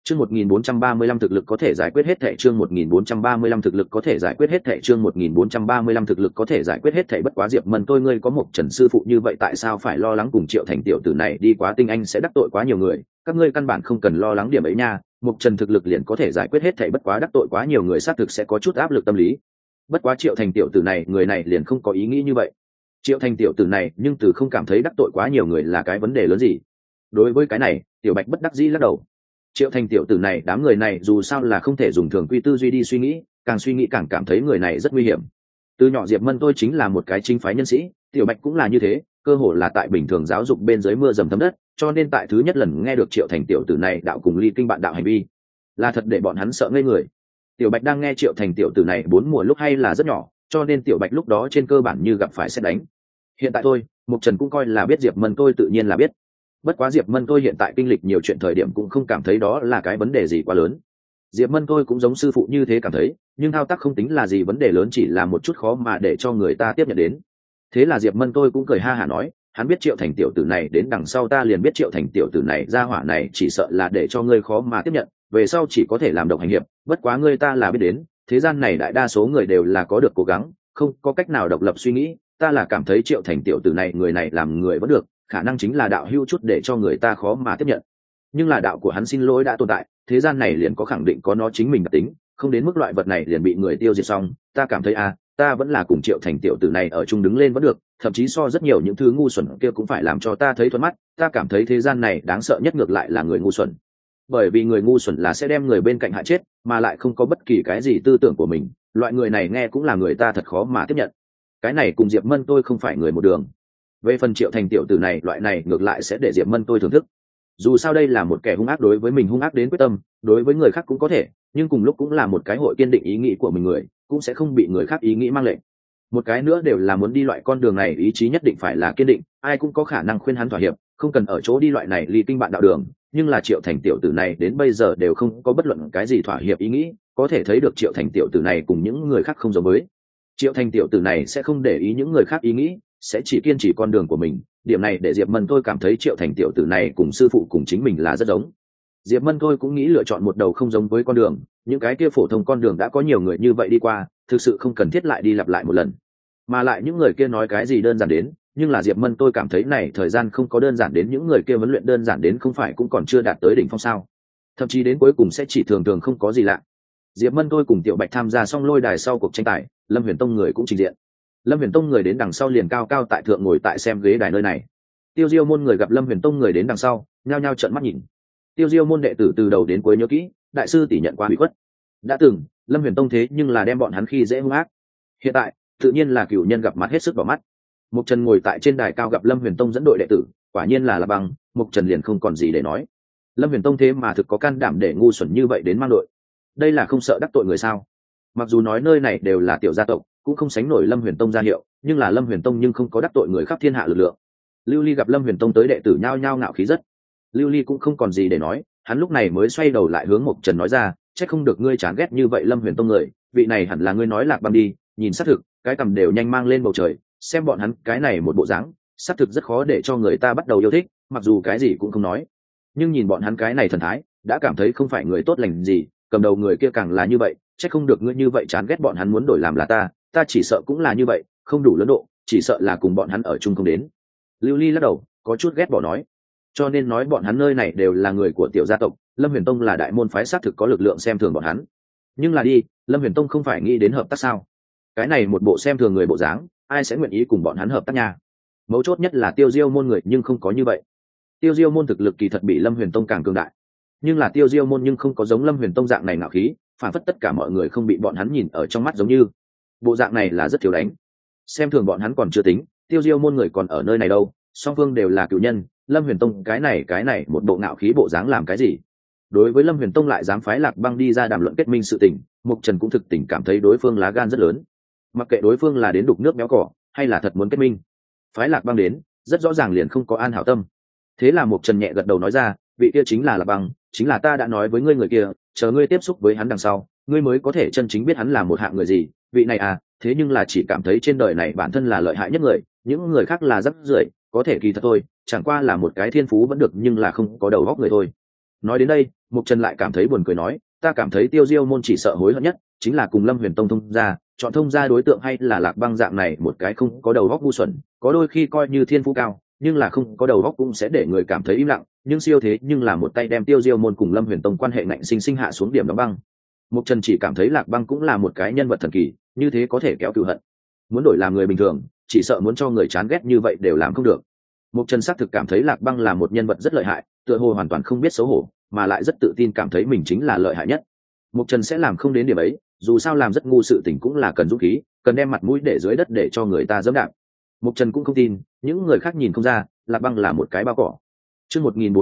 Chương 1435 thực lực có thể giải quyết hết thảy, chương 1435 thực lực có thể giải quyết hết thảy, chương 1435 thực lực có thể giải quyết hết thảy. Bất quá Diệp Mân tôi ngươi có một Trần sư phụ như vậy tại sao phải lo lắng cùng Triệu Thành tiểu tử này đi quá tinh anh sẽ đắc tội quá nhiều người, các ngươi căn bản không cần lo lắng điểm ấy nha, Mục Trần thực lực liền có thể giải quyết hết thảy, bất quá đắc tội quá nhiều người xác thực sẽ có chút áp lực tâm lý. Bất quá Triệu Thành tiểu tử này, người này liền không có ý nghĩ như vậy. Triệu Thành tiểu tử này, nhưng từ không cảm thấy đắc tội quá nhiều người là cái vấn đề lớn gì. Đối với cái này, Tiểu Bạch bất đắc dĩ lắc đầu. Triệu Thành tiểu tử này, đám người này dù sao là không thể dùng thường quy tư duy đi suy nghĩ, càng suy nghĩ càng cảm thấy người này rất nguy hiểm. Từ nhỏ Diệp Mân tôi chính là một cái chính phái nhân sĩ, Tiểu Bạch cũng là như thế, cơ hồ là tại bình thường giáo dục bên dưới mưa dầm thấm đất, cho nên tại thứ nhất lần nghe được Triệu Thành tiểu tử này đạo cùng ly kinh bạn đạo hành vi, là thật để bọn hắn sợ ngây người. Tiểu Bạch đang nghe Triệu Thành tiểu tử này 4 mùa lúc hay là rất nhỏ, cho nên Tiểu Bạch lúc đó trên cơ bản như gặp phải sét đánh. Hiện tại tôi, Mục Trần cũng coi là biết Diệp Mân tôi tự nhiên là biết. Bất quá Diệp Mân tôi hiện tại kinh lịch nhiều chuyện thời điểm cũng không cảm thấy đó là cái vấn đề gì quá lớn. Diệp Mân tôi cũng giống sư phụ như thế cảm thấy, nhưng thao tác không tính là gì vấn đề lớn, chỉ là một chút khó mà để cho người ta tiếp nhận đến. Thế là Diệp Mân tôi cũng cười ha hả nói, hắn biết Triệu Thành tiểu tử này đến đằng sau ta liền biết Triệu Thành tiểu tử này ra hỏa này chỉ sợ là để cho ngươi khó mà tiếp nhận, về sau chỉ có thể làm độc hành hiệp, bất quá ngươi ta là biết đến, thế gian này đại đa số người đều là có được cố gắng, không có cách nào độc lập suy nghĩ, ta là cảm thấy Triệu Thành tiểu tử này người này làm người vẫn được, khả năng chính là đạo hữu chút để cho người ta khó mà tiếp nhận, nhưng là đạo của hắn xin lỗi đã tồn tại, thế gian này liền có khẳng định có nó chính mình đặc tính, không đến mức loại vật này liền bị người tiêu diệt xong, ta cảm thấy ta vẫn là cùng Triệu Thành tiểu tử này ở chung đứng lên vẫn được, thậm chí so rất nhiều những thứ ngu xuẩn kia cũng phải làm cho ta thấy thuận mắt, ta cảm thấy thế gian này đáng sợ nhất ngược lại là người ngu xuẩn, bởi vì người ngu xuẩn là sẽ đem người bên cạnh hại chết, mà lại không có bất kỳ cái gì tư tưởng của mình, loại người này nghe cũng là người ta thật khó mà tiếp nhận. Cái này cùng Diệp Mân tôi không phải người một đường. Về phần Triệu Thành tiểu tử này, loại này ngược lại sẽ để Diệp Mân tôi thưởng thức. Dù sao đây là một kẻ hung ác, đối với mình hung ác đến quyết tâm, đối với người khác cũng có thể, nhưng cùng lúc cũng là một cái hội kiên định ý nghĩ của mình người, cũng sẽ không bị người khác ý nghĩ mang lệnh. Một cái nữa đều là muốn đi loại con đường này, ý chí nhất định phải là kiên định, ai cũng có khả năng khuyên hắn thỏa hiệp, không cần ở chỗ đi loại này ly kinh bạn đạo đường, nhưng là Triệu Thành tiểu tử này đến bây giờ đều không có bất luận cái gì thỏa hiệp ý nghĩ, có thể thấy được Triệu Thành tiểu tử này cùng những người khác không giống với. Triệu Thành tiểu tử này sẽ không để ý những người khác ý nghĩ, sẽ chỉ kiên trì con đường của mình, điểm này để Diệp Mân tôi cảm thấy Triệu Thành tiểu tử này cùng sư phụ cùng chính mình là rất giống. Diệp Mân tôi cũng nghĩ lựa chọn một đầu không giống với con đường, những cái kia phổ thông con đường đã có nhiều người như vậy đi qua, thực sự không cần thiết lại đi lặp lại một lần. Mà lại những người kia nói cái gì đơn giản đến, nhưng là Diệp Mân tôi cảm thấy này thời gian không có đơn giản đến, những người kia huấn luyện đơn giản đến không phải cũng còn chưa đạt tới đỉnh phong sao? Thậm chí đến cuối cùng sẽ chỉ thường thường không có gì lạ. Diệp Mân tôi cùng Tiểu Bạch tham gia xong lôi đài sau cuộc tranh tài, Lâm Huyền Tông người cũng trình diện. Lâm Huyền Tông người đến đằng sau liền cao cao tại thượng ngồi tại xem ghế đài nơi này. Tiêu Diêu môn người gặp Lâm Huyền Tông người đến đằng sau, nhao nhao trợn mắt nhìn. Tiêu Diêu môn đệ tử từ đầu đến cuối nhớ kỹ, đại sư tỷ nhận qua bị khuất. Đã từng, Lâm Huyền Tông thế nhưng là đem bọn hắn khi dễ hung ác. Hiện tại, tự nhiên là cửu nhân gặp mặt hết sức đỏ mắt. Mục Trần ngồi tại trên đài cao gặp Lâm Huyền Tông dẫn đội đệ tử, quả nhiên là bằng, Mục Trần liền không còn gì để nói. Lâm Huyền Tông thế mà thực có can đảm để ngu xuẩn như vậy đến mang đội. Đây là không sợ đắc tội người sao? Mặc dù nói nơi này đều là tiểu gia tộc, cũng không sánh nổi Lâm Huyền Tông gia hiệu, nhưng là Lâm Huyền Tông nhưng không có đắc tội người khắp thiên hạ lực lượng. Lưu Ly gặp Lâm Huyền Tông tới đệ tử nhao nhao ngạo khí rất. Lưu Ly cũng không còn gì để nói, hắn lúc này mới xoay đầu lại hướng Mục Trần nói ra, chắc không được ngươi chán ghét như vậy Lâm Huyền Tông người, vị này hẳn là ngươi nói Lạc Băng đi, nhìn xác thực, cái cằm đều nhanh mang lên bầu trời, xem bọn hắn cái này một bộ dáng, xác thực rất khó để cho người ta bắt đầu yêu thích, mặc dù cái gì cũng không nói, nhưng nhìn bọn hắn cái này thần thái, đã cảm thấy không phải người tốt lành gì, cầm đầu người kia càng là như vậy, chắc không được ngươi như vậy chán ghét bọn hắn muốn đổi làm là ta chỉ sợ cũng là như vậy, không đủ lớn độ, chỉ sợ là cùng bọn hắn ở chung không đến. Lưu Ly lắc đầu, có chút ghét bỏ nói, cho nên nói bọn hắn nơi này đều là người của tiểu gia tộc, Lâm Huyền Tông là đại môn phái xác thực có lực lượng xem thường bọn hắn, nhưng là đi, Lâm Huyền Tông không phải nghĩ đến hợp tác sao? Cái này một bộ xem thường người bộ dáng, ai sẽ nguyện ý cùng bọn hắn hợp tác nha? Mấu chốt nhất là Tiêu Diêu môn người nhưng không có như vậy. Tiêu Diêu môn thực lực kỳ thật bị Lâm Huyền Tông càng cường đại, nhưng là Tiêu Diêu môn nhưng không có giống Lâm Huyền Tông dạng này ngạo khí, phản phất tất cả mọi người không bị bọn hắn nhìn ở trong mắt, giống như bộ dạng này là rất thiếu đánh. Xem thường bọn hắn còn chưa tính, Tiêu Diêu môn người còn ở nơi này đâu, song phương đều là cựu nhân, Lâm Huyền Tông cái này một bộ ngạo khí bộ dáng làm cái gì? Đối với Lâm Huyền Tông lại dám phái Lạc Băng đi ra đàm luận kết minh sự tình, Mục Trần cũng thực tình cảm thấy đối phương lá gan rất lớn. Mặc kệ đối phương là đến đục nước béo cỏ, hay là thật muốn kết minh, phái Lạc Băng đến, rất rõ ràng liền không có an hảo tâm. Thế là Mục Trần nhẹ gật đầu nói ra, vị kia chính là Lạc Băng, chính là ta đã nói với ngươi người kia, chờ ngươi tiếp xúc với hắn đằng sau, ngươi mới có thể chân chính biết hắn là một hạng người gì. Vị này thế nhưng là chỉ cảm thấy trên đời này bản thân là lợi hại nhất người, những người khác là rắc rưởi, có thể kỳ thật thôi, chẳng qua là một cái thiên phú vẫn được nhưng là không có đầu óc người thôi. Nói đến đây Mục Trần lại cảm thấy buồn cười nói, ta cảm thấy Tiêu Diêu môn chỉ sợ hối hận nhất chính là cùng Lâm Huyền Tông thông gia, chọn thông gia đối tượng hay là Lạc Băng dạng này một cái không có đầu óc ngu xuẩn, có đôi khi coi như thiên phú cao nhưng là không có đầu óc cũng sẽ để người cảm thấy im lặng, nhưng siêu thế nhưng là một tay đem Tiêu Diêu môn cùng Lâm Huyền Tông quan hệ ngạnh sinh sinh hạ xuống điểm đóng băng. Mục Trần chỉ cảm thấy Lạc Băng cũng là một cái nhân vật thần kỳ, như thế có thể kéo cừu hận. Muốn đổi làm người bình thường, chỉ sợ muốn cho người chán ghét như vậy đều làm không được. Mục Trần xác thực cảm thấy Lạc Băng là một nhân vật rất lợi hại, tựa hồ hoàn toàn không biết xấu hổ, mà lại rất tự tin cảm thấy mình chính là lợi hại nhất. Mục Trần sẽ làm không đến điểm ấy, dù sao làm rất ngu sự tình cũng là cần dũng khí, cần đem mặt mũi để dưới đất để cho người ta dẫm đạp. Mục Trần cũng không tin, những người khác nhìn không ra, Lạc Băng là một cái bao cỏ. Chương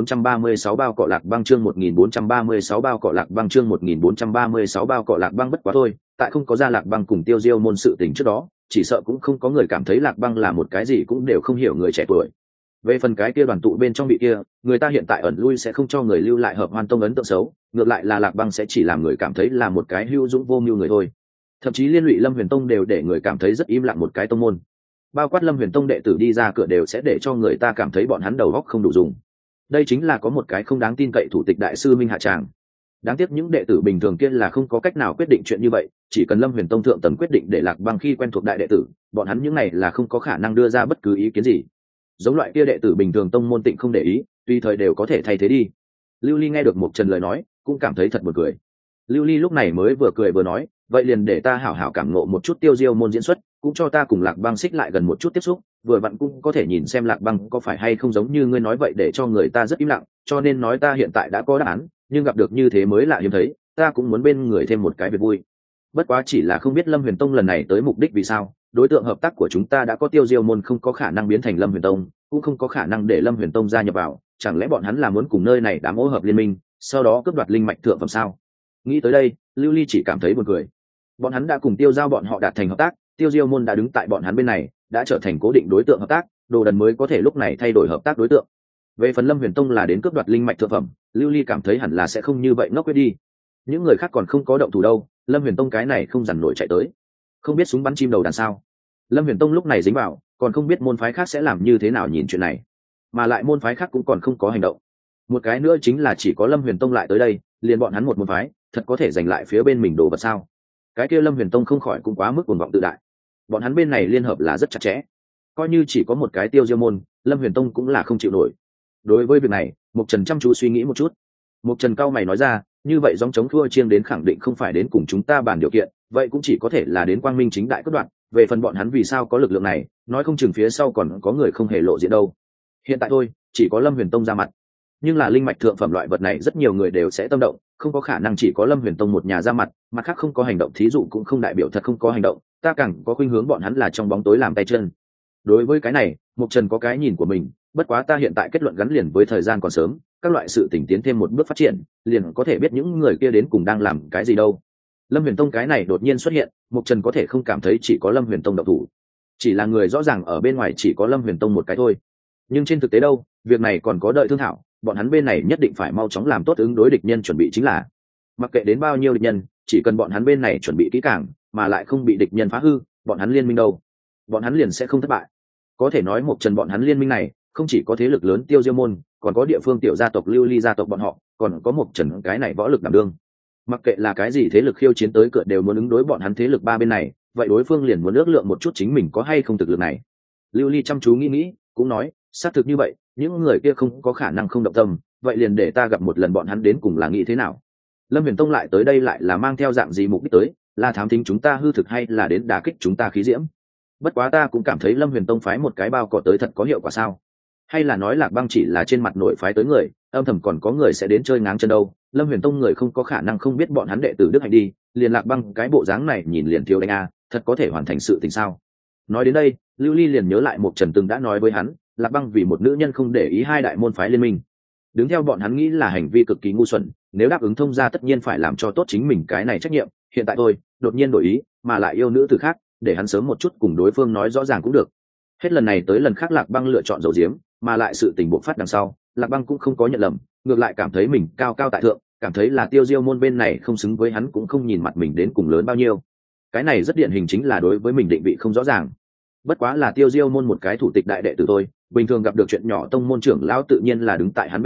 1436 bao cọ Lạc Băng, chương 1436 bao cọ Lạc Băng, chương 1436 bao cọ Lạc Băng bất quá thôi, tại không có ra Lạc Băng cùng Tiêu Diêu môn sự tình trước đó, chỉ sợ cũng không có người cảm thấy Lạc Băng là một cái gì cũng đều không hiểu người trẻ tuổi. Về phần cái kia đoàn tụ bên trong bị kia, người ta hiện tại ẩn lui sẽ không cho người lưu lại Hợp Hoan Tông ấn tượng xấu, ngược lại là Lạc Băng sẽ chỉ làm người cảm thấy là một cái hữu dũng vô mưu người thôi. Thậm chí liên lụy Lâm Huyền Tông đều để người cảm thấy rất im lặng một cái tông môn. Bao quát Lâm Huyền Tông đệ tử đi ra cửa đều sẽ để cho người ta cảm thấy bọn hắn đầu óc không đủ dùng. Đây chính là có một cái không đáng tin cậy thủ tịch đại sư Minh Hạ Tràng. Đáng tiếc những đệ tử bình thường kia là không có cách nào quyết định chuyện như vậy, chỉ cần Lâm Huyền Tông thượng tầng quyết định để Lạc Băng khi quen thuộc đại đệ tử, bọn hắn những này là không có khả năng đưa ra bất cứ ý kiến gì. Giống loại kia đệ tử bình thường tông môn tịnh không để ý, tùy thời đều có thể thay thế đi. Lưu Ly nghe được Mục Trần lời nói, cũng cảm thấy thật buồn cười. Lưu Ly lúc này mới vừa cười vừa nói, vậy liền để ta hảo hảo cảm ngộ một chút Tiêu Diêu môn diễn xuất, cũng cho ta cùng Lạc Băng xích lại gần một chút tiếp xúc, vừa vặn cũng có thể nhìn xem Lạc Băng có phải hay không giống như ngươi nói vậy để cho người ta rất im lặng, cho nên nói ta hiện tại đã có đáp án, nhưng gặp được như thế mới lạ hiếm thấy, ta cũng muốn bên người thêm một cái việc vui. Bất quá chỉ là không biết Lâm Huyền Tông lần này tới mục đích vì sao, đối tượng hợp tác của chúng ta đã có Tiêu Diêu môn không có khả năng biến thành Lâm Huyền Tông, cũng không có khả năng để Lâm Huyền Tông gia nhập vào, chẳng lẽ bọn hắn là muốn cùng nơi này đám ô hợp liên minh, sau đó cướp đoạt linh mạch thượng phẩm sao? Nghĩ tới đây, Lưu Ly chỉ cảm thấy buồn cười. Bọn hắn đã cùng Tiêu Giao bọn họ đạt thành hợp tác, Tiêu Diêu môn đã đứng tại bọn hắn bên này, đã trở thành cố định đối tượng hợp tác, Đồ Đần mới có thể lúc này thay đổi hợp tác đối tượng. Về phần Lâm Huyền Tông là đến cướp đoạt linh mạch thượng phẩm, Lưu Ly cảm thấy hẳn là sẽ không như vậy ngốc quyết đi. Những người khác còn không có động thủ đâu, Lâm Huyền Tông cái này không dằn nổi chạy tới, không biết súng bắn chim đầu đàn sao? Lâm Huyền Tông lúc này dính vào, còn không biết môn phái khác sẽ làm như thế nào nhìn chuyện này, mà lại môn phái khác cũng còn không có hành động. Một cái nữa chính là chỉ có Lâm Huyền Tông lại tới đây, liền bọn hắn một môn phái, thật có thể giành lại phía bên mình đồ vật sao? Cái kia Lâm Huyền Tông không khỏi cũng quá mức cuồng vọng tự đại. Bọn hắn bên này liên hợp là rất chặt chẽ, coi như chỉ có một cái Tiêu Diêu môn, Lâm Huyền Tông cũng là không chịu nổi. Đối với việc này, Mục Trần chăm chú suy nghĩ một chút. Mục Trần cao mày nói ra, như vậy gióng chống thua chiêng đến khẳng định không phải đến cùng chúng ta bàn điều kiện, vậy cũng chỉ có thể là đến quang minh chính đại cất đoạn. Về phần bọn hắn vì sao có lực lượng này, nói không chừng phía sau còn có người không hề lộ diện đâu. Hiện tại thôi, chỉ có Lâm Huyền Tông ra mặt, nhưng là linh mạch thượng phẩm loại vật này rất nhiều người đều sẽ tâm động, không có khả năng chỉ có Lâm Huyền Tông một nhà ra mặt, mặt khác không có hành động, thí dụ cũng không đại biểu thật không có hành động, ta càng có khuynh hướng bọn hắn là trong bóng tối làm tay chân. Đối với cái này, Mục Trần có cái nhìn của mình, bất quá ta hiện tại kết luận gắn liền với thời gian còn sớm, các loại sự tình tiến thêm một bước phát triển, liền có thể biết những người kia đến cùng đang làm cái gì đâu. Lâm Huyền Tông cái này đột nhiên xuất hiện, Mục Trần có thể không cảm thấy chỉ có Lâm Huyền Tông động thủ, chỉ là người rõ ràng ở bên ngoài chỉ có Lâm Huyền Tông một cái thôi, nhưng trên thực tế đâu, việc này còn có đợi thương thảo, bọn hắn bên này nhất định phải mau chóng làm tốt ứng đối địch nhân chuẩn bị chính là, mặc kệ đến bao nhiêu địch nhân, chỉ cần bọn hắn bên này chuẩn bị kỹ càng, mà lại không bị địch nhân phá hư, bọn hắn liên minh đâu, bọn hắn liền sẽ không thất bại. Có thể nói Mục Trần bọn hắn liên minh này không chỉ có thế lực lớn Tiêu Diêu môn, còn có địa phương tiểu gia tộc Lưu Ly gia tộc bọn họ, còn có Mục Trần cái này võ lực đảm đương. Mặc kệ là cái gì thế lực khiêu chiến tới cửa đều muốn ứng đối bọn hắn thế lực ba bên này, vậy đối phương liền muốn ước lượng một chút chính mình có hay không thực lực này. Lưu Ly chăm chú nghĩ, cũng nói, xác thực như vậy, những người kia không có khả năng không động tâm, vậy liền để ta gặp một lần bọn hắn đến cùng là nghĩ thế nào. Lâm Huyền Tông lại tới đây lại là mang theo dạng gì mục đích tới, là thám thính chúng ta hư thực hay là đến đả kích chúng ta khí diễm? Bất quá ta cũng cảm thấy Lâm Huyền Tông phái một cái bao cỏ tới thật có hiệu quả sao? Hay là nói Lạc Băng chỉ là trên mặt nội phái tới người, âm thầm còn có người sẽ đến chơi ngáng chân đâu? Lâm Huyền Tông người không có khả năng không biết bọn hắn đệ tử đức hạnh đi, liền Lạc Băng cái bộ dáng này nhìn liền thiếu đánh a, thật có thể hoàn thành sự tình sao? Nói đến đây, Lưu Ly liền nhớ lại Mục Trần từng đã nói với hắn, Lạc Băng vì một nữ nhân không để ý hai đại môn phái liên minh, đứng theo bọn hắn nghĩ là hành vi cực kỳ ngu xuẩn, nếu đáp ứng thông gia tất nhiên phải làm cho tốt chính mình cái này trách nhiệm, hiện tại thôi đột nhiên đổi ý, mà lại yêu nữ tử khác, để hắn sớm một chút cùng đối phương nói rõ ràng cũng được. Hết lần này tới lần khác Lạc Băng lựa chọn dầu diếm, mà lại sự tình bộc phát đằng sau, Lạc Băng cũng không có nhận lầm, ngược lại cảm thấy mình cao cao tại thượng, cảm thấy là Tiêu Diêu môn bên này không xứng với hắn, cũng không nhìn mặt mình đến cùng lớn bao nhiêu. Cái này rất điển hình chính là đối với mình định vị không rõ ràng. Bất quá là Tiêu Diêu môn một cái thủ tịch đại đệ tử thôi, bình thường gặp được chuyện nhỏ tông môn trưởng lão tự nhiên là đứng tại hắn bên này,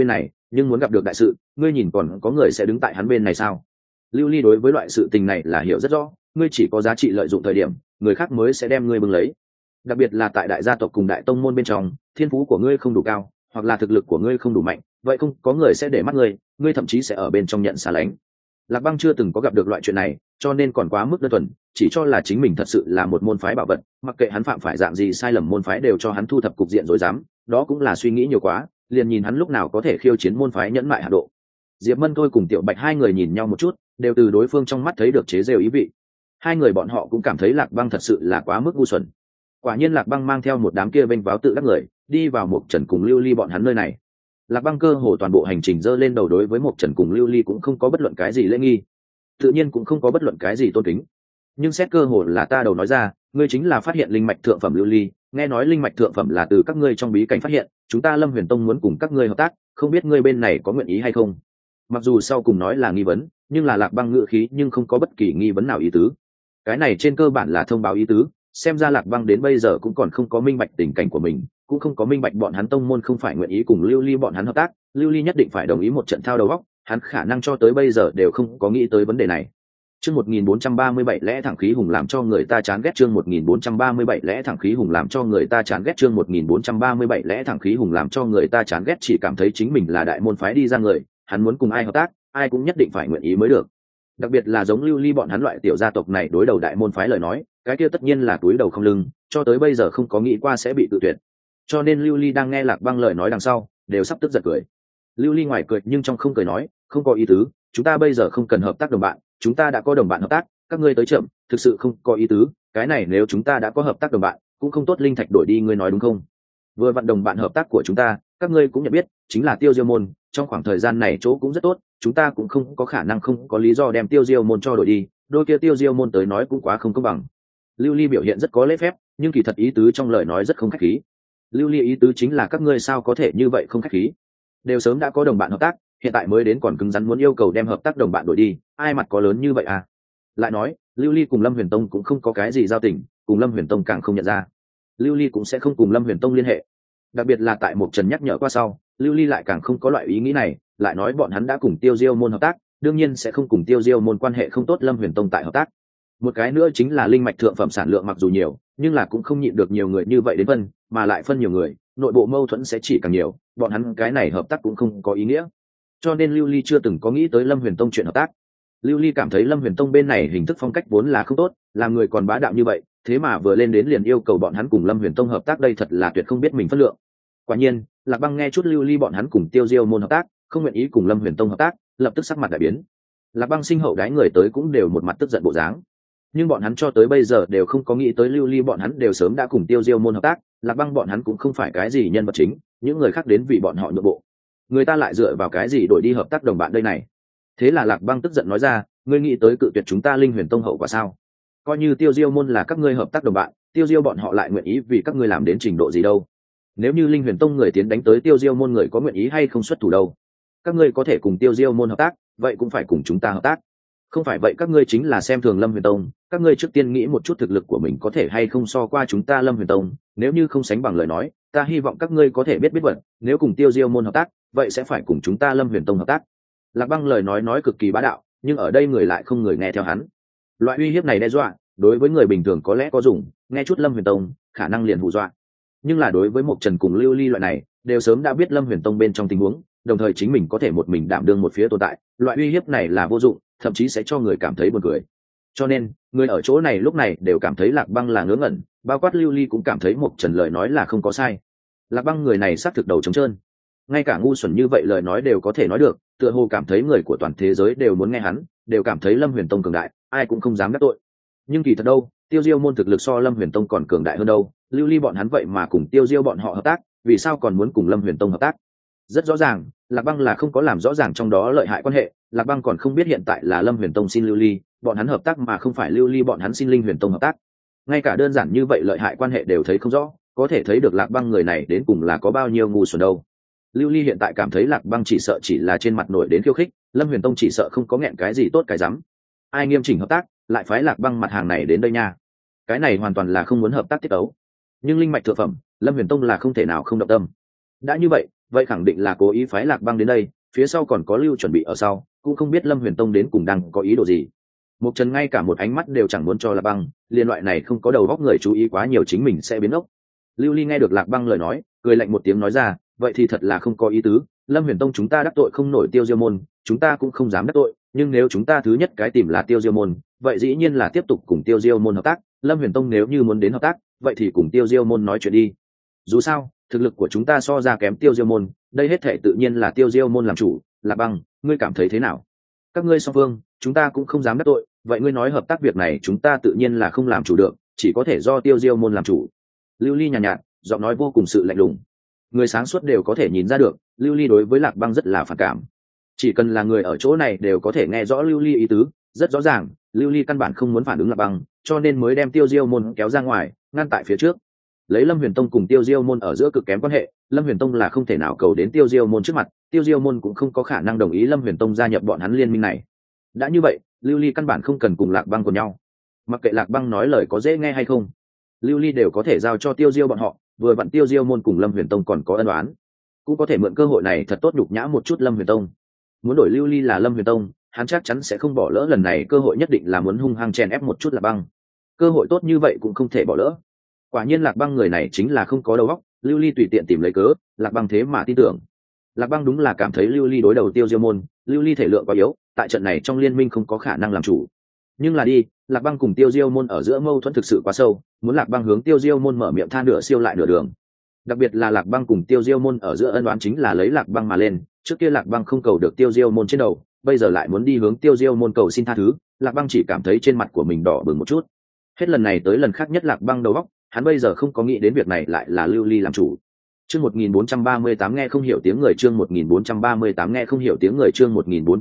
nhưng muốn gặp được đại sự, ngươi nhìn còn có người sẽ đứng tại hắn bên này sao? Lưu Ly đối với loại sự tình này là hiểu rất rõ, ngươi chỉ có giá trị lợi dụng thời điểm, người khác mới sẽ đem ngươi bưng lấy. Đặc biệt là tại đại gia tộc cùng đại tông môn bên trong, thiên phú của ngươi không đủ cao, hoặc là thực lực của ngươi không đủ mạnh, vậy không có người sẽ để mắt ngươi thậm chí sẽ ở bên trong nhận xa lánh. Lạc Băng chưa từng có gặp được loại chuyện này, cho nên còn quá mức đơn thuần, chỉ cho là chính mình thật sự là một môn phái bảo vật, mặc kệ hắn phạm phải dạng gì sai lầm môn phái đều cho hắn thu thập cục diện rối rắm, đó cũng là suy nghĩ nhiều quá, liền nhìn hắn lúc nào có thể khiêu chiến môn phái nhẫn mại hạ độ. Diệp Mân thôi cùng Tiểu Bạch hai người nhìn nhau một chút, đều từ đối phương trong mắt thấy được chế giễu ý vị. Hai người bọn họ cũng cảm thấy Lạc Băng thật sự là quá mức ngu xuẩn. Quả nhiên Lạc Băng mang theo một đám kia vênh váo tự đắc người, đi vào Mộc Trần cùng Lưu Ly bọn hắn nơi này. Lạc Băng cơ hồ toàn bộ hành trình dơ lên đầu đối với Mộc Trần cùng Lưu Ly cũng không có bất luận cái gì lễ nghi, tự nhiên cũng không có bất luận cái gì tôn kính. Nhưng xét cơ hồ là ta đầu nói ra, ngươi chính là phát hiện linh mạch thượng phẩm Lưu Ly, nghe nói linh mạch thượng phẩm là từ các ngươi trong bí cảnh phát hiện, chúng ta Lâm Huyền Tông muốn cùng các ngươi hợp tác, không biết ngươi bên này có nguyện ý hay không? Mặc dù sau cùng nói là nghi vấn, nhưng là Lạc Băng ngữ khí nhưng không có bất kỳ nghi vấn nào ý tứ. Cái này trên cơ bản là thông báo ý tứ, xem ra Lạc Băng đến bây giờ cũng còn không có minh bạch tình cảnh của mình, cũng không có minh bạch bọn hắn tông môn không phải nguyện ý cùng Lưu Ly bọn hắn hợp tác, Lưu Ly nhất định phải đồng ý một trận thao đầu óc, hắn khả năng cho tới bây giờ đều không có nghĩ tới vấn đề này. Chương 1437 lẽ thẳng khí hùng làm cho người ta chán ghét, chương 1437 lẽ thẳng khí hùng làm cho người ta chán ghét, chương 1437 lẽ thẳng khí hùng làm cho người ta chán ghét, chỉ cảm thấy chính mình là đại môn phái đi ra người, hắn muốn cùng ai hợp tác, ai cũng nhất định phải nguyện ý mới được. Đặc biệt là giống Lưu Ly bọn hắn loại tiểu gia tộc này đối đầu đại môn phái lời nói, cái kia tất nhiên là túi đầu không lưng, cho tới bây giờ không có nghĩ qua sẽ bị tự tuyệt. Cho nên Lưu Ly đang nghe Lạc Băng lời nói đằng sau, đều sắp tức giận cười. Lưu Ly ngoài cười nhưng trong không cười nói, không có ý tứ, chúng ta bây giờ không cần hợp tác đồng bạn, chúng ta đã có đồng bạn hợp tác, các ngươi tới chậm, thực sự không có ý tứ, cái này nếu chúng ta đã có hợp tác đồng bạn, cũng không tốt linh thạch đổi đi, ngươi nói đúng không? Vừa vặn đồng bạn hợp tác của chúng ta, các ngươi cũng nhận biết, chính là Tiêu Diêu môn, trong khoảng thời gian này chỗ cũng rất tốt, chúng ta cũng không có khả năng không có lý do đem Tiêu Diêu môn cho đổi đi, đôi kia Tiêu Diêu môn tới nói cũng quá không công bằng. Lưu Ly biểu hiện rất có lễ phép, nhưng kỳ thật ý tứ trong lời nói rất không khách khí. Lưu Ly ý tứ chính là các ngươi sao có thể như vậy không khách khí? Đều sớm đã có đồng bạn hợp tác, hiện tại mới đến còn cứng rắn muốn yêu cầu đem hợp tác đồng bạn đổi đi, ai mặt có lớn như vậy à? Lại nói, Lưu Ly cùng Lâm Huyền Tông cũng không có cái gì giao tình, cùng Lâm Huyền Tông càng không nhận ra. Lưu Ly cũng sẽ không cùng Lâm Huyền Tông liên hệ. Đặc biệt là tại Mộc Trần nhắc nhở qua sau, Lưu Ly lại càng không có loại ý nghĩ này, lại nói bọn hắn đã cùng Tiêu Diêu môn hợp tác, đương nhiên sẽ không cùng Tiêu Diêu môn quan hệ không tốt Lâm Huyền Tông tại hợp tác. Một cái nữa chính là linh mạch thượng phẩm sản lượng mặc dù nhiều, nhưng là cũng không nhịn được nhiều người như vậy đến phân, mà lại phân nhiều người, nội bộ mâu thuẫn sẽ chỉ càng nhiều, bọn hắn cái này hợp tác cũng không có ý nghĩa. Cho nên Lưu Ly chưa từng có nghĩ tới Lâm Huyền Tông chuyện hợp tác. Lưu Ly cảm thấy Lâm Huyền Tông bên này hình thức phong cách vốn là không tốt, làm người còn bá đạo như vậy, thế mà vừa lên đến liền yêu cầu bọn hắn cùng Lâm Huyền Tông hợp tác, đây thật là tuyệt không biết mình phân lượng. Quả nhiên, Lạc Băng nghe chút Lưu Ly bọn hắn cùng Tiêu Diêu môn hợp tác, không nguyện ý cùng Lâm Huyền Tông hợp tác, lập tức sắc mặt đại biến. Lạc Băng sinh hậu đái người tới cũng đều một mặt tức giận bộ dáng. Nhưng bọn hắn cho tới bây giờ đều không có nghĩ tới Lưu Ly bọn hắn đều sớm đã cùng Tiêu Diêu môn hợp tác, Lạc Băng bọn hắn cũng không phải cái gì nhân vật chính, những người khác đến vì bọn họ nhượng bộ. Người ta lại dựa vào cái gì đổi đi hợp tác đồng bạn đây này? Thế là Lạc Băng tức giận nói ra, ngươi nghĩ tới cự tuyệt chúng ta Linh Huyền Tông hậu quả sao? Coi như Tiêu Diêu môn là các ngươi hợp tác đồng bạn, Tiêu Diêu bọn họ lại nguyện ý vì các ngươi làm đến trình độ gì đâu? Nếu như Linh Huyền Tông người tiến đánh tới Tiêu Diêu môn người có nguyện ý hay không xuất thủ đâu? Các ngươi có thể cùng Tiêu Diêu môn hợp tác, vậy cũng phải cùng chúng ta hợp tác. Không phải vậy các ngươi chính là xem thường Lâm Huyền Tông, các ngươi trước tiên nghĩ một chút thực lực của mình có thể hay không so qua chúng ta Lâm Huyền Tông, nếu như không sánh bằng lời nói, ta hy vọng các ngươi có thể biết vật, nếu cùng Tiêu Diêu môn hợp tác, vậy sẽ phải cùng chúng ta Lâm Huyền Tông hợp tác. Lạc Băng lời nói cực kỳ bá đạo, nhưng ở đây người lại không người nghe theo hắn. Loại uy hiếp này đe dọa, đối với người bình thường có lẽ có dùng, nghe chút Lâm Huyền Tông, khả năng liền hù dọa. Nhưng là đối với Mộc Trần cùng Lưu Ly loại này, đều sớm đã biết Lâm Huyền Tông bên trong tình huống, đồng thời chính mình có thể một mình đảm đương một phía tồn tại, loại uy hiếp này là vô dụng, thậm chí sẽ cho người cảm thấy buồn cười. Cho nên, người ở chỗ này lúc này đều cảm thấy Lạc Băng là ngớ ngẩn, bao quát Lưu Ly cũng cảm thấy Mộc Trần lời nói là không có sai. Lạc Băng người này xác thực đầu trống trơn, ngay cả ngu xuẩn như vậy lời nói đều có thể nói được, tựa hồ cảm thấy người của toàn thế giới đều muốn nghe hắn, đều cảm thấy Lâm Huyền Tông cường đại, ai cũng không dám đắc tội. Nhưng kỳ thật đâu, Tiêu Diêu môn thực lực so Lâm Huyền Tông còn cường đại hơn đâu, Lưu Ly bọn hắn vậy mà cùng Tiêu Diêu bọn họ hợp tác, vì sao còn muốn cùng Lâm Huyền Tông hợp tác? Rất rõ ràng, Lạc Băng là không có làm rõ ràng trong đó lợi hại quan hệ, Lạc Băng còn không biết hiện tại là Lâm Huyền Tông xin Lưu Ly, bọn hắn hợp tác mà không phải Lưu Ly bọn hắn xin Linh Huyền Tông hợp tác. Ngay cả đơn giản như vậy lợi hại quan hệ đều thấy không rõ, có thể thấy được Lạc Băng người này đến cùng là có bao nhiêu ngu xuẩn đâu. Lưu Ly hiện tại cảm thấy Lạc Băng chỉ sợ chỉ là trên mặt nổi đến khiêu khích, Lâm Huyền Tông chỉ sợ không có nghẹn cái gì tốt cái rắm. Ai nghiêm chỉnh hợp tác, lại phái Lạc Băng mặt hàng này đến đây nha. Cái này hoàn toàn là không muốn hợp tác tiết ấu. Nhưng linh mạch thượng phẩm, Lâm Huyền Tông là không thể nào không động tâm. Đã như vậy, vậy khẳng định là cố ý phái Lạc Băng đến đây, phía sau còn có lưu chuẩn bị ở sau, cũng không biết Lâm Huyền Tông đến cùng đang có ý đồ gì. Mục Trần ngay cả một ánh mắt đều chẳng muốn cho Lạc Băng, liên loại này không có đầu óc người chú ý quá nhiều chính mình sẽ biến ốc. Lưu Ly nghe được Lạc Băng lời nói, cười lạnh một tiếng nói ra, vậy thì thật là không có ý tứ, Lâm Huyền Tông chúng ta đắc tội không nổi Tiêu Diêu môn, chúng ta cũng không dám đắc tội, nhưng nếu chúng ta thứ nhất cái tìm là Tiêu Diêu môn, vậy dĩ nhiên là tiếp tục cùng Tiêu Diêu môn hợp tác, Lâm Huyền Tông nếu như muốn đến hợp tác, vậy thì cùng Tiêu Diêu môn nói chuyện đi. Dù sao, thực lực của chúng ta so ra kém Tiêu Diêu môn, đây hết thảy tự nhiên là Tiêu Diêu môn làm chủ, Lạc Băng, ngươi cảm thấy thế nào? Các ngươi song phương, chúng ta cũng không dám đắc tội, vậy ngươi nói hợp tác việc này chúng ta tự nhiên là không làm chủ được, chỉ có thể do Tiêu Diêu môn làm chủ. Lưu Ly nhàn nhạt, giọng nói vô cùng sự lạnh lùng. Người sáng suốt đều có thể nhìn ra được, Lưu Ly đối với Lạc Băng rất là phản cảm. Chỉ cần là người ở chỗ này đều có thể nghe rõ Lưu Ly ý tứ, rất rõ ràng, Lưu Ly căn bản không muốn phản ứng Lạc Băng, cho nên mới đem Tiêu Diêu môn kéo ra ngoài, ngăn tại phía trước. Lấy Lâm Huyền Tông cùng Tiêu Diêu môn ở giữa cực kém quan hệ, Lâm Huyền Tông là không thể nào cầu đến Tiêu Diêu môn trước mặt, Tiêu Diêu môn cũng không có khả năng đồng ý Lâm Huyền Tông gia nhập bọn hắn liên minh này. Đã như vậy, Lưu Ly căn bản không cần cùng Lạc Băng cùng nhau. Mặc kệ Lạc Băng nói lời có dễ nghe hay không, Lưu Ly đều có thể giao cho Tiêu Diêu bọn họ, vừa vặn Tiêu Diêu môn cùng Lâm Huyền Tông còn có ân oán, cũng có thể mượn cơ hội này thật tốt nhục nhã một chút Lâm Huyền Tông. Muốn đổi Lưu Ly là Lâm Huyền Tông, hắn chắc chắn sẽ không bỏ lỡ lần này cơ hội, nhất định là muốn hung hăng chèn ép một chút Lạc Băng. Cơ hội tốt như vậy cũng không thể bỏ lỡ. Quả nhiên Lạc Băng người này chính là không có đầu óc, Lưu Ly tùy tiện tìm lấy cớ, Lạc Băng thế mà tin tưởng. Lạc Băng đúng là cảm thấy Lưu Ly đối đầu Tiêu Diêu môn, Lưu Ly thể lượng quá yếu, tại trận này trong liên minh không có khả năng làm chủ. Nhưng là đi, Lạc Băng cùng Tiêu Diêu môn ở giữa mâu thuẫn thực sự quá sâu, muốn Lạc Băng hướng Tiêu Diêu môn mở miệng than nửa siêu lại nửa đường. Đặc biệt là Lạc Băng cùng Tiêu Diêu môn ở giữa ân oán chính là lấy Lạc Băng mà lên, trước kia Lạc Băng không cầu được Tiêu Diêu môn trên đầu, bây giờ lại muốn đi hướng Tiêu Diêu môn cầu xin tha thứ, Lạc Băng chỉ cảm thấy trên mặt của mình đỏ bừng một chút. Hết lần này tới lần khác nhất Lạc Băng đầu óc, hắn bây giờ không có nghĩ đến việc này lại là Lưu Ly làm chủ. Chương 1438 nghe không hiểu tiếng người, chương 1438 nghe không hiểu tiếng người, chương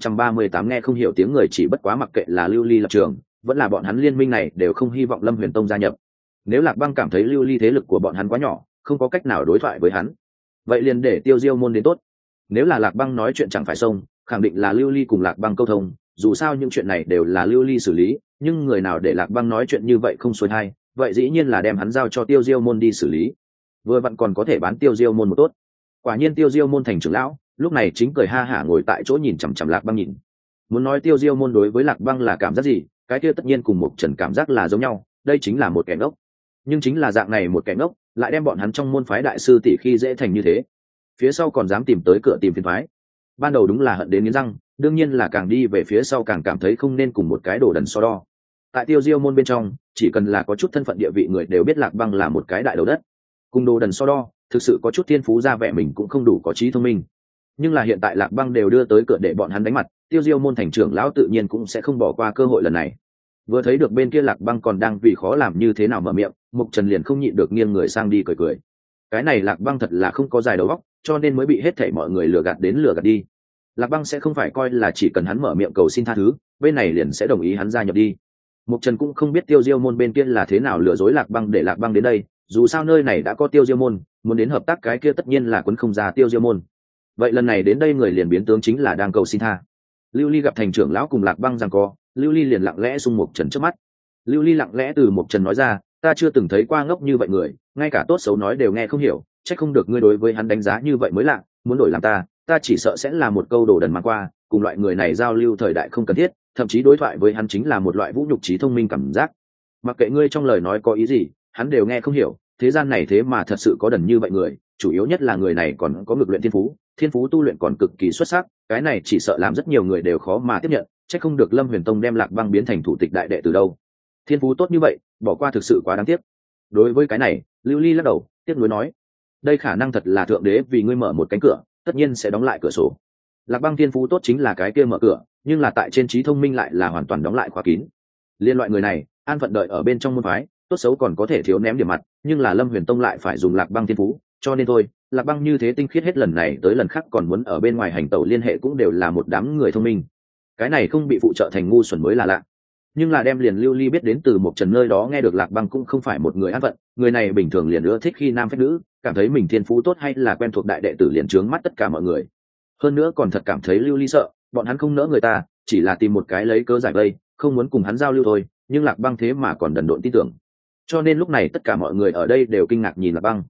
1438 nghe không hiểu tiếng người, chỉ bất quá mặc kệ là Lưu Ly lập trường, vẫn là bọn hắn liên minh này đều không hy vọng Lâm Huyền Tông gia nhập. Nếu Lạc Băng cảm thấy Lưu Ly thế lực của bọn hắn quá nhỏ, không có cách nào đối thoại với hắn, vậy liền để Tiêu Diêu môn đến tốt. Nếu là Lạc Băng nói chuyện chẳng phải xông, khẳng định là Lưu Ly cùng Lạc Băng câu thông, dù sao những chuyện này đều là Lưu Ly xử lý, nhưng người nào để Lạc Băng nói chuyện như vậy không xuôi hay, vậy dĩ nhiên là đem hắn giao cho Tiêu Diêu môn đi xử lý. Vừa vặn còn có thể bán Tiêu Diêu môn một tốt. Quả nhiên Tiêu Diêu môn thành trưởng lão, lúc này chính cười ha hả ngồi tại chỗ nhìn chằm chằm Lạc Băng nhìn. Muốn nói Tiêu Diêu môn đối với Lạc Băng là cảm giác gì, cái kia tất nhiên cùng Mục Trần cảm giác là giống nhau, đây chính là một kẻ ngốc. Nhưng chính là dạng này một kẻ ngốc, lại đem bọn hắn trong môn phái đại sư tỷ khi dễ thành như thế. Phía sau còn dám tìm tới cửa tìm phiền toái. Ban đầu đúng là hận đến nghiến răng, đương nhiên là càng đi về phía sau càng cảm thấy không nên cùng một cái đồ đần so đo. Tại Tiêu Diêu môn bên trong, chỉ cần là có chút thân phận địa vị người đều biết Lạc Băng là một cái đại đầu đất. Cùng đồ đần so đo, thực sự có chút thiên phú ra vẻ mình cũng không đủ có trí thông minh. Nhưng là hiện tại Lạc Băng đều đưa tới cửa để bọn hắn đánh mặt, Tiêu Diêu môn thành trưởng lão tự nhiên cũng sẽ không bỏ qua cơ hội lần này. Vừa thấy được bên kia Lạc Băng còn đang vì khó làm như thế nào mở miệng, Mục Trần liền không nhịn được nghiêng người sang đi cười cười. Cái này Lạc Băng thật là không có dài đầu óc, cho nên mới bị hết thảy mọi người lừa gạt đến lừa gạt đi. Lạc Băng sẽ không phải coi là chỉ cần hắn mở miệng cầu xin tha thứ, bên này liền sẽ đồng ý hắn gia nhập đi. Mục Trần cũng không biết Tiêu Diêu môn bên kia là thế nào lừa dối Lạc Băng để Lạc Băng đến đây, dù sao nơi này đã có Tiêu Diêu môn, muốn đến hợp tác cái kia tất nhiên là quấn không ra Tiêu Diêu môn. Vậy lần này đến đây người liền biến tướng chính là đang cầu xin tha. Lưu Ly gặp thành trưởng lão cùng Lạc Băng giằng co, Lưu Ly liền lặng lẽ xung Mục Trần trước mắt. Lưu Ly lặng lẽ từ Mục Trần nói ra, ta chưa từng thấy qua ngốc như vậy người, ngay cả tốt xấu nói đều nghe không hiểu, chắc không được ngươi đối với hắn đánh giá như vậy mới lạ, muốn đổi làm ta chỉ sợ sẽ là một câu đồ đần mà qua, cùng loại người này giao lưu thời đại không cần thiết, thậm chí đối thoại với hắn chính là một loại vũ nhục trí thông minh cảm giác. Mặc kệ ngươi trong lời nói có ý gì, hắn đều nghe không hiểu, thế gian này thế mà thật sự có đần như vậy người, chủ yếu nhất là người này còn có ngực luyện thiên phú tu luyện còn cực kỳ xuất sắc, cái này chỉ sợ làm rất nhiều người đều khó mà tiếp nhận, chắc không được Lâm Huyền Tông đem Lạc Băng biến thành thủ tịch đại đệ từ đâu. Thiên phú tốt như vậy, bỏ qua thực sự quá đáng tiếc. Đối với cái này, Lưu Ly lắc đầu, tiếc nuối nói, đây khả năng thật là thượng đế vì ngươi mở một cánh cửa, tất nhiên sẽ đóng lại cửa sổ. Lạc Băng thiên phú tốt chính là cái kia mở cửa, nhưng là tại trên trí thông minh lại là hoàn toàn đóng lại khóa kín. Liên loại người này, an phận đợi ở bên trong môn phái, tốt xấu còn có thể thiếu ném điểm mặt, nhưng là Lâm Huyền Tông lại phải dùng Lạc Băng thiên phú, cho nên thôi, Lạc Băng như thế tinh khiết hết lần này tới lần khác còn muốn ở bên ngoài hành tẩu liên hệ cũng đều là một đám người thông minh. Cái này không bị phụ trợ thành ngu xuẩn mới là lạ. Nhưng là đem liền Lưu Ly biết đến từ một Trần nơi đó nghe được Lạc Băng cũng không phải một người an phận, người này bình thường liền ưa thích khi nam phách nữ, cảm thấy mình thiên phú tốt hay là quen thuộc đại đệ tử liền trướng mắt tất cả mọi người. Hơn nữa còn thật cảm thấy Lưu Ly sợ, bọn hắn không nỡ người ta, chỉ là tìm một cái lấy cớ giải vây, không muốn cùng hắn giao lưu thôi, nhưng Lạc Băng thế mà còn đần độn tin tưởng. Cho nên lúc này tất cả mọi người ở đây đều kinh ngạc nhìn Lạc Băng.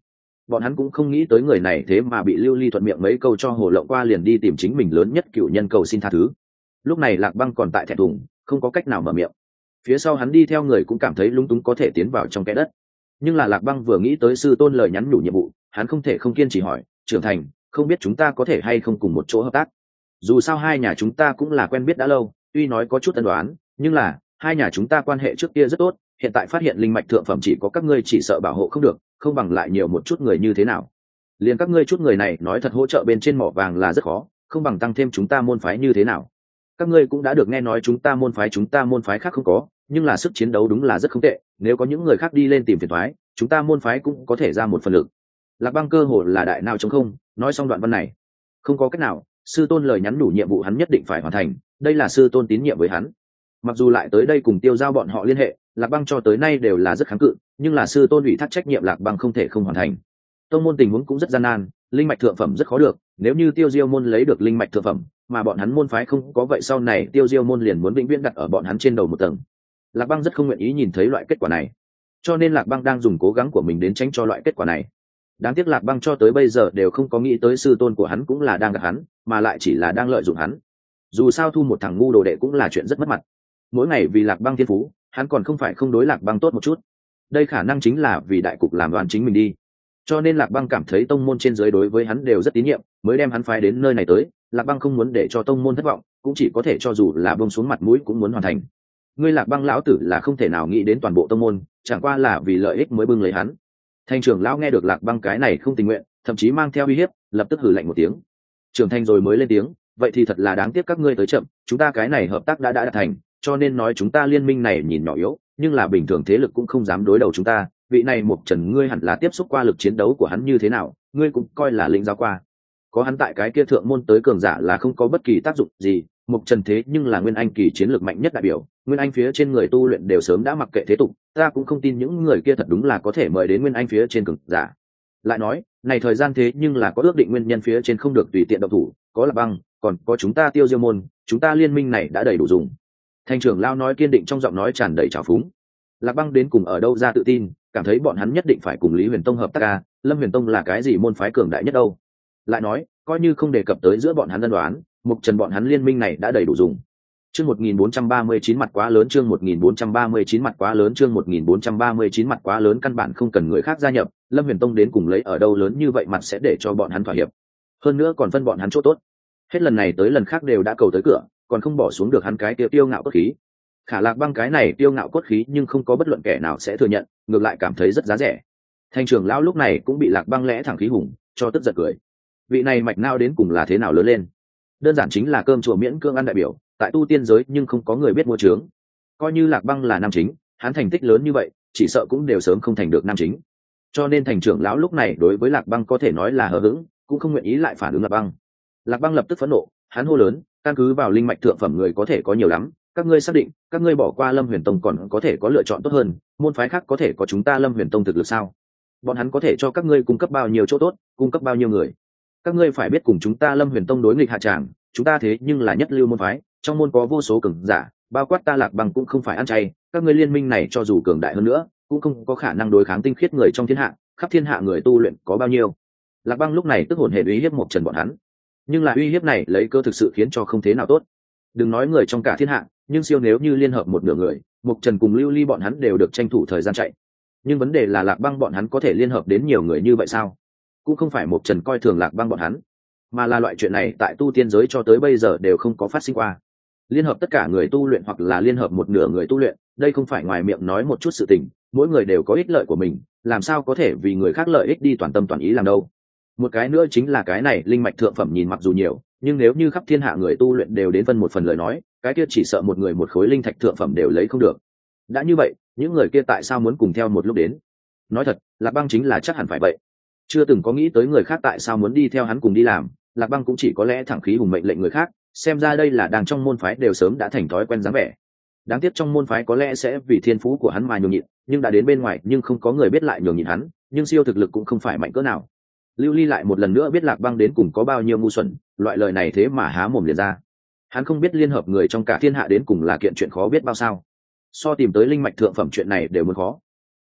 bọn hắn cũng không nghĩ tới người này thế mà bị Lưu Ly thuận miệng mấy câu cho hồ lộng qua, liền đi tìm chính mình lớn nhất cựu nhân cầu xin tha thứ. Lúc này Lạc Băng còn tại thẹn thùng, không có cách nào mở miệng. Phía sau hắn đi theo người cũng cảm thấy lúng túng có thể tiến vào trong kẽ đất. Nhưng là Lạc Băng vừa nghĩ tới sư tôn lời nhắn nhủ nhiệm vụ, hắn không thể không kiên trì hỏi, trưởng thành, không biết chúng ta có thể hay không cùng một chỗ hợp tác? Dù sao hai nhà chúng ta cũng là quen biết đã lâu, tuy nói có chút ân đoán, nhưng là hai nhà chúng ta quan hệ trước kia rất tốt, hiện tại phát hiện linh mạch thượng phẩm chỉ có các ngươi chỉ sợ bảo hộ không được, không bằng lại nhiều một chút người như thế nào? Liền các ngươi chút người này nói thật hỗ trợ bên trên mỏ vàng là rất khó, không bằng tăng thêm chúng ta môn phái như thế nào? Các ngươi cũng đã được nghe nói chúng ta môn phái khác không có, nhưng là sức chiến đấu đúng là rất không tệ, nếu có những người khác đi lên tìm phiền toái, chúng ta môn phái cũng có thể ra một phần lực. Lạc Băng cơ hồ là đại nào chống không, nói xong đoạn văn này, không có cách nào, sư tôn lời nhắn đủ nhiệm vụ hắn nhất định phải hoàn thành, đây là sư tôn tín nhiệm với hắn. Mặc dù lại tới đây cùng Tiêu Giao bọn họ liên hệ, Lạc Băng cho tới nay đều là rất kháng cự, nhưng là sư tôn ủy thác trách nhiệm Lạc Băng không thể không hoàn thành. Tông môn tình huống cũng rất gian nan, linh mạch thượng phẩm rất khó được, nếu như Tiêu Diêu môn lấy được linh mạch thượng phẩm, mà bọn hắn môn phái không có, vậy sau này Tiêu Diêu môn liền muốn vĩnh viễn đặt ở bọn hắn trên đầu một tầng. Lạc Băng rất không nguyện ý nhìn thấy loại kết quả này, cho nên Lạc Băng đang dùng cố gắng của mình đến tránh cho loại kết quả này. Đáng tiếc Lạc Băng cho tới bây giờ đều không có nghĩ tới sư tôn của hắn cũng là đang gạt hắn, mà lại chỉ là đang lợi dụng hắn. Dù sao thu một thằng ngu đồ đệ cũng là chuyện rất mất mặt. Mỗi ngày vì Lạc Băng thiên phú, hắn còn không phải không đối Lạc Băng tốt một chút. Đây khả năng chính là vì đại cục làm đoàn chính mình đi. Cho nên Lạc Băng cảm thấy tông môn trên dưới đối với hắn đều rất tín nhiệm, mới đem hắn phái đến nơi này tới. Lạc Băng không muốn để cho tông môn thất vọng, cũng chỉ có thể cho dù là buông xuống mặt mũi cũng muốn hoàn thành. Ngươi Lạc Băng lão tử là không thể nào nghĩ đến toàn bộ tông môn, chẳng qua là vì lợi ích mới bưng lấy hắn. Thành trưởng lão nghe được Lạc Băng cái này không tình nguyện, thậm chí mang theo uy hiếp, lập tức hừ lạnh một tiếng. Trưởng thành rồi mới lên tiếng, vậy thì thật là đáng tiếc các ngươi tới chậm, chúng ta cái này hợp tác đã đạt thành, cho nên nói chúng ta liên minh này nhìn nhỏ yếu, nhưng là bình thường thế lực cũng không dám đối đầu chúng ta. Vị này Mục Trần ngươi hẳn là tiếp xúc qua lực chiến đấu của hắn như thế nào, ngươi cũng coi là lĩnh giáo qua. Có hắn tại cái kia thượng môn tới cường giả là không có bất kỳ tác dụng gì. Mục Trần thế nhưng là Nguyên Anh kỳ chiến lược mạnh nhất đại biểu, Nguyên Anh phía trên người tu luyện đều sớm đã mặc kệ thế tục, ta cũng không tin những người kia thật đúng là có thể mời đến Nguyên Anh phía trên cường giả. Lại nói, này thời gian thế nhưng là có ước định nguyên nhân phía trên không được tùy tiện động thủ, có Lạc Băng, còn có chúng ta Tiêu Diêu môn, chúng ta liên minh này đã đầy đủ dùng. Thành trưởng lão nói kiên định trong giọng nói tràn đầy trào phúng. Lạc Băng đến cùng ở đâu ra tự tin, cảm thấy bọn hắn nhất định phải cùng Lý Huyền Tông hợp tác à, Lâm Huyền Tông là cái gì môn phái cường đại nhất đâu. Lại nói, coi như không đề cập tới giữa bọn hắn ân đoán, Mục Trần bọn hắn liên minh này đã đầy đủ dùng. Chương 1439 mặt quá lớn, chương 1439 mặt quá lớn, chương 1439 mặt quá lớn, căn bản không cần người khác gia nhập, Lâm Huyền Tông đến cùng lấy ở đâu lớn như vậy mặt sẽ để cho bọn hắn thỏa hiệp. Hơn nữa còn phân bọn hắn chỗ tốt. Hết lần này tới lần khác đều đã cầu tới cửa, còn không bỏ xuống được hắn cái tiêu ngạo cốt khí. Khả Lạc Băng cái này tiêu ngạo cốt khí nhưng không có bất luận kẻ nào sẽ thừa nhận, ngược lại cảm thấy rất giá rẻ. Thành trưởng lão lúc này cũng bị Lạc Băng lẽ thẳng khí hùng cho tức giận cười. Vị này mạch não đến cùng là thế nào lớn lên? Đơn giản chính là cơm chùa miễn cưỡng ăn đại biểu, tại tu tiên giới nhưng không có người biết mua trướng. Coi như Lạc Băng là nam chính, hắn thành tích lớn như vậy, chỉ sợ cũng đều sớm không thành được nam chính. Cho nên thành trưởng lão lúc này đối với Lạc Băng có thể nói là hờ hững, cũng không nguyện ý lại phản ứng Lạc Băng. Lạc Băng lập tức phẫn nộ, hắn hô lớn, căn cứ vào linh mạch thượng phẩm người có thể có nhiều lắm, các ngươi xác định, các ngươi bỏ qua Lâm Huyền Tông còn có thể có lựa chọn tốt hơn, môn phái khác có thể có chúng ta Lâm Huyền Tông thực lực sao? Bọn hắn có thể cho các ngươi cung cấp bao nhiêu chỗ tốt, cung cấp bao nhiêu người? Các ngươi phải biết cùng chúng ta Lâm Huyền Tông đối nghịch hạ tràng, chúng ta thế nhưng là nhất lưu môn phái, trong môn có vô số cường giả, bao quát ta Lạc Băng cũng không phải ăn chay, các ngươi liên minh này cho dù cường đại hơn nữa, cũng không có khả năng đối kháng tinh khiết người trong thiên hạ, khắp thiên hạ người tu luyện có bao nhiêu. Lạc Băng lúc này tức hồn hển uy hiếp Mộc Trần bọn hắn, nhưng là uy hiếp này lấy cơ thực sự khiến cho không thế nào tốt. Đừng nói người trong cả thiên hạ, nhưng siêu nếu như liên hợp một nửa người, Mộc Trần cùng Lưu Ly bọn hắn đều được tranh thủ thời gian chạy. Nhưng vấn đề là Lạc Băng bọn hắn có thể liên hợp đến nhiều người như vậy sao? Cũng không phải Mộc Trần coi thường Lạc Băng bọn hắn, mà là loại chuyện này tại tu tiên giới cho tới bây giờ đều không có phát sinh qua. Liên hợp tất cả người tu luyện hoặc là liên hợp một nửa người tu luyện, đây không phải ngoài miệng nói một chút sự tình, mỗi người đều có ích lợi của mình, làm sao có thể vì người khác lợi ích đi toàn tâm toàn ý làm đâu. Một cái nữa chính là cái này linh mạch thượng phẩm nhìn mặc dù nhiều, nhưng nếu như khắp thiên hạ người tu luyện đều đến phân một phần lời nói, cái kia chỉ sợ một người một khối linh thạch thượng phẩm đều lấy không được. Đã như vậy, những người kia tại sao muốn cùng theo một lúc đến? Nói thật, Lạc Băng chính là chắc hẳn phải vậy. Chưa từng có nghĩ tới người khác tại sao muốn đi theo hắn cùng đi làm, Lạc Băng cũng chỉ có lẽ thẳng khí hùng mệnh lệnh người khác, xem ra đây là đang trong môn phái đều sớm đã thành thói quen dáng vẻ. Đáng tiếc trong môn phái có lẽ sẽ vì thiên phú của hắn mà nhường nhịn, nhưng đã đến bên ngoài nhưng không có người biết lại nhường nhịn hắn, nhưng siêu thực lực cũng không phải mạnh cỡ nào. Lưu Ly lại một lần nữa biết Lạc Băng đến cùng có bao nhiêu ngu xuẩn, loại lời này thế mà há mồm liền ra. Hắn không biết liên hợp người trong cả thiên hạ đến cùng là kiện chuyện khó biết bao sao. So tìm tới linh mạch thượng phẩm chuyện này đều muốn khó.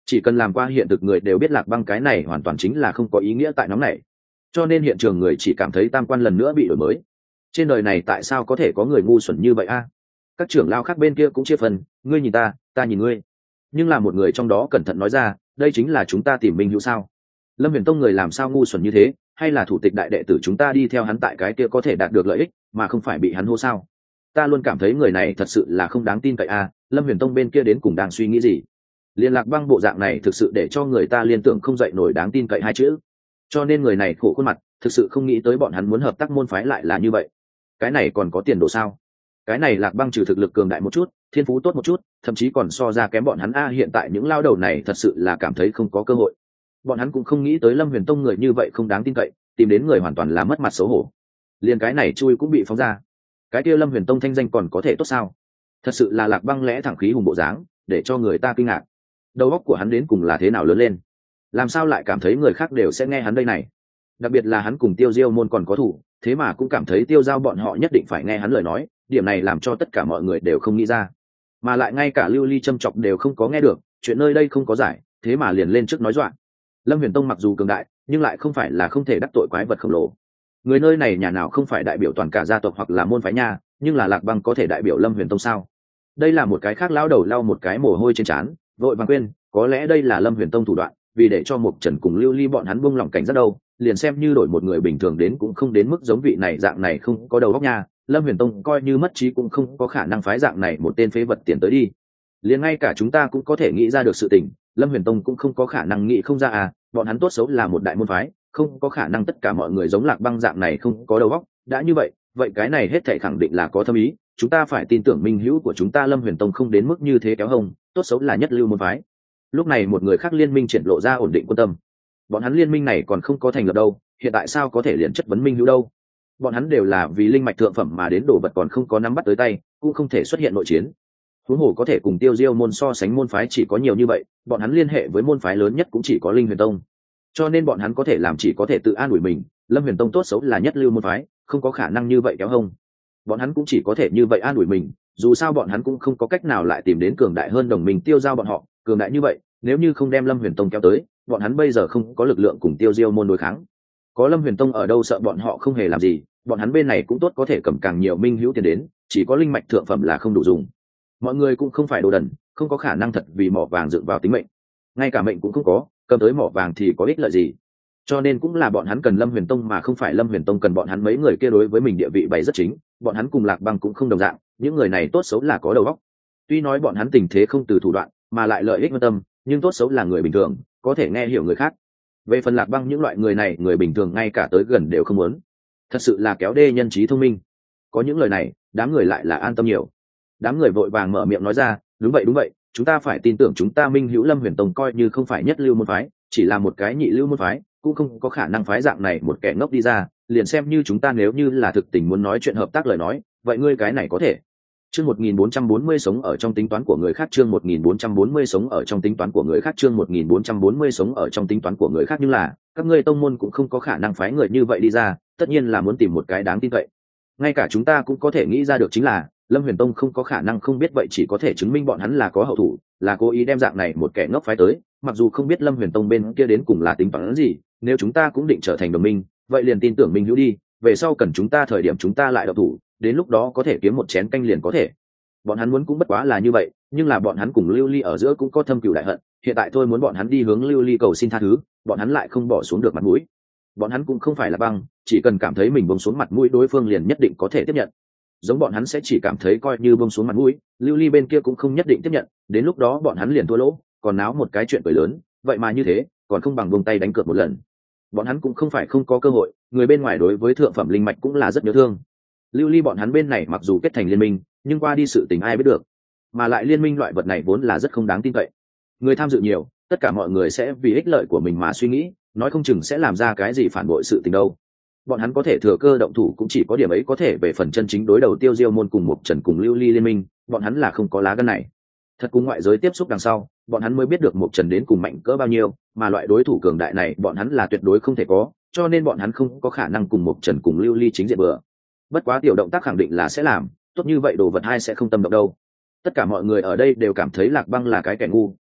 chỉ cần làm qua hiện thực người đều biết Lạc Băng cái này hoàn toàn chính là không có ý nghĩa tại nóng này, cho nên hiện trường người chỉ cảm thấy tam quan lần nữa bị đổi mới. Trên đời này tại sao có thể có người ngu xuẩn như vậy a? Các trưởng lao khác bên kia cũng chia phần, ngươi nhìn ta nhìn ngươi, nhưng là một người trong đó cẩn thận nói ra, đây chính là chúng ta tìm minh hữu sao? Lâm Huyền Tông người làm sao ngu xuẩn như thế, hay là thủ tịch đại đệ tử chúng ta đi theo hắn tại cái kia có thể đạt được lợi ích mà không phải bị hắn hô sao? Ta luôn cảm thấy người này thật sự là không đáng tin cậy a. Lâm Huyền Tông bên kia đến cùng đang suy nghĩ gì? Liên Lạc Băng bộ dạng này thực sự để cho người ta liên tưởng không dậy nổi đáng tin cậy hai chữ, cho nên người này khổ khuôn mặt, thực sự không nghĩ tới bọn hắn muốn hợp tác môn phái lại là như vậy. Cái này còn có tiền đồ sao? Cái này Lạc Băng trừ thực lực cường đại một chút, thiên phú tốt một chút, thậm chí còn so ra kém bọn hắn a. Hiện tại những lao đầu này thật sự là cảm thấy không có cơ hội. Bọn hắn cũng không nghĩ tới Lâm Huyền Tông người như vậy không đáng tin cậy, tìm đến người hoàn toàn là mất mặt xấu hổ. Liên cái này chui cũng bị phóng ra, cái kia Lâm Huyền Tông thanh danh còn có thể tốt sao? Thật sự là Lạc Băng lẽ thẳng khí hùng bộ dáng, để cho người ta kinh ngạc. Đầu óc của hắn đến cùng là thế nào lớn lên, làm sao lại cảm thấy người khác đều sẽ nghe hắn đây này? Đặc biệt là hắn cùng Tiêu Diêu môn còn có thủ, thế mà cũng cảm thấy Tiêu Giao bọn họ nhất định phải nghe hắn lời nói, điểm này làm cho tất cả mọi người đều không nghĩ ra. Mà lại ngay cả Lưu Ly châm chọc đều không có nghe được, chuyện nơi đây không có giải, thế mà liền lên trước nói dọa. Lâm Huyền Tông mặc dù cường đại, nhưng lại không phải là không thể đắc tội quái vật khổng lồ. Người nơi này nhà nào không phải đại biểu toàn cả gia tộc hoặc là môn phái nha, nhưng là Lạc Băng có thể đại biểu Lâm Huyền Tông sao? Đây là một cái khác lão đầu lau một cái mồ hôi trên trán, vội vàng quên, có lẽ đây là Lâm Huyền Tông thủ đoạn, vì để cho Mục Trần cùng Lưu Ly bọn hắn buông lỏng cảnh giác đâu, liền xem như đổi một người bình thường đến cũng không đến mức giống vị này dạng này không có đầu óc nha. Lâm Huyền Tông coi như mất trí cũng không có khả năng phái dạng này một tên phế vật tiền tới đi. Liền ngay cả chúng ta cũng có thể nghĩ ra được sự tình, Lâm Huyền Tông cũng không có khả năng nghĩ không ra à, bọn hắn tốt xấu là một đại môn phái, không có khả năng tất cả mọi người giống Lạc Băng dạng này không có đầu óc, đã như vậy, vậy cái này hết thảy khẳng định là có thâm ý, chúng ta phải tin tưởng minh hữu của chúng ta Lâm Huyền Tông không đến mức như thế kéo hông, tốt xấu là nhất lưu môn phái. Lúc này một người khác liên minh triển lộ ra ổn định quan tâm. Bọn hắn liên minh này còn không có thành lập đâu, hiện tại sao có thể liền chất vấn minh hữu đâu? Bọn hắn đều là vì linh mạch thượng phẩm mà đến đồ vật còn không có nắm bắt tới tay, cũng không thể xuất hiện nội chiến. Huống hồ có thể cùng Tiêu Diêu môn so sánh môn phái chỉ có nhiều như vậy, bọn hắn liên hệ với môn phái lớn nhất cũng chỉ có Linh Huyền Tông. Cho nên bọn hắn có thể làm chỉ có thể tự an ủi mình, Lâm Huyền Tông tốt xấu là nhất lưu môn phái, không có khả năng như vậy kéo hông. Bọn hắn cũng chỉ có thể như vậy an ủi mình, dù sao bọn hắn cũng không có cách nào lại tìm đến cường đại hơn đồng minh Tiêu Giao bọn họ, cường đại như vậy, nếu như không đem Lâm Huyền Tông kéo tới, bọn hắn bây giờ không có lực lượng cùng Tiêu Diêu môn đối kháng. Có Lâm Huyền Tông ở đâu sợ bọn họ không hề làm gì, bọn hắn bên này cũng tốt có thể cầm càng nhiều minh hữu tiền đến, chỉ có linh mạch thượng phẩm là không đủ dùng. Mọi người cũng không phải đồ đần, không có khả năng thật vì mỏ vàng dựng vào tính mệnh, ngay cả mệnh cũng không có, cầm tới mỏ vàng thì có ích lợi gì? Cho nên cũng là bọn hắn cần Lâm Huyền Tông mà không phải Lâm Huyền Tông cần bọn hắn. Mấy người kia đối với mình địa vị bày rất chính, bọn hắn cùng Lạc Băng cũng không đồng dạng, những người này tốt xấu là có đầu óc. Tuy nói bọn hắn tình thế không từ thủ đoạn, mà lại lợi ích quan tâm, nhưng tốt xấu là người bình thường, có thể nghe hiểu người khác. Về phần Lạc Băng những loại người này, người bình thường ngay cả tới gần đều không muốn. Thật sự là kéo đê nhân trí thông minh. Có những lời này, đám người lại là an tâm nhiều. Đám người vội vàng mở miệng nói ra, đúng vậy, chúng ta phải tin tưởng chúng ta minh hữu Lâm Huyền Tông coi như không phải nhất lưu môn phái, chỉ là một cái nhị lưu môn phái, cũng không có khả năng phái dạng này một kẻ ngốc đi ra, liền xem như chúng ta nếu như là thực tình muốn nói chuyện hợp tác lời nói, vậy ngươi cái này có thể. Chương 1440 sống ở trong tính toán của người khác, chương 1440 sống ở trong tính toán của người khác, chương 1440 sống ở trong tính toán của người khác, nhưng là các ngươi tông môn cũng không có khả năng phái người như vậy đi ra, tất nhiên là muốn tìm một cái đáng tin cậy. Ngay cả chúng ta cũng có thể nghĩ ra được chính là Lâm Huyền Tông không có khả năng không biết, vậy chỉ có thể chứng minh bọn hắn là có hậu thủ, là cố ý đem dạng này một kẻ ngốc phái tới, mặc dù không biết Lâm Huyền Tông bên kia đến cùng là tính toán gì, nếu chúng ta cũng định trở thành đồng minh, vậy liền tin tưởng minh hữu đi, về sau cần chúng ta thời điểm chúng ta lại độc thủ, đến lúc đó có thể kiếm một chén canh liền có thể. Bọn hắn muốn cũng bất quá là như vậy, nhưng là bọn hắn cùng Lưu Ly ở giữa cũng có thâm cừu đại hận, hiện tại thôi muốn bọn hắn đi hướng Lưu Ly cầu xin tha thứ, bọn hắn lại không bỏ xuống được mặt mũi. Bọn hắn cũng không phải là băng, chỉ cần cảm thấy mình buông xuống mặt mũi đối phương liền nhất định có thể tiếp nhận. Giống bọn hắn sẽ chỉ cảm thấy coi như buông xuống mặt mũi, Lưu Ly bên kia cũng không nhất định tiếp nhận, đến lúc đó bọn hắn liền thua lỗ, còn náo một cái chuyện cười lớn, vậy mà như thế, còn không bằng buông tay đánh cược một lần. Bọn hắn cũng không phải không có cơ hội, người bên ngoài đối với thượng phẩm linh mạch cũng là rất nhớ thương. Lưu Ly bọn hắn bên này mặc dù kết thành liên minh, nhưng qua đi sự tình ai biết được, mà lại liên minh loại vật này vốn là rất không đáng tin cậy. Người tham dự nhiều, tất cả mọi người sẽ vì ích lợi của mình mà suy nghĩ, nói không chừng sẽ làm ra cái gì phản bội sự tình đâu. Bọn hắn có thể thừa cơ động thủ cũng chỉ có điểm ấy có thể, về phần chân chính đối đầu Tiêu Diêu môn cùng Mục Trần cùng Lưu Ly liên minh, bọn hắn là không có lá gan này. Thật cùng ngoại giới tiếp xúc đằng sau, bọn hắn mới biết được Mục Trần đến cùng mạnh cỡ bao nhiêu, mà loại đối thủ cường đại này bọn hắn là tuyệt đối không thể có, cho nên bọn hắn không có khả năng cùng Mục Trần cùng Lưu Ly chính diện bừa. Bất quá tiểu động tác khẳng định là sẽ làm, tốt như vậy đồ vật hai sẽ không tâm động đâu. Tất cả mọi người ở đây đều cảm thấy Lạc Băng là cái kẻ ngu,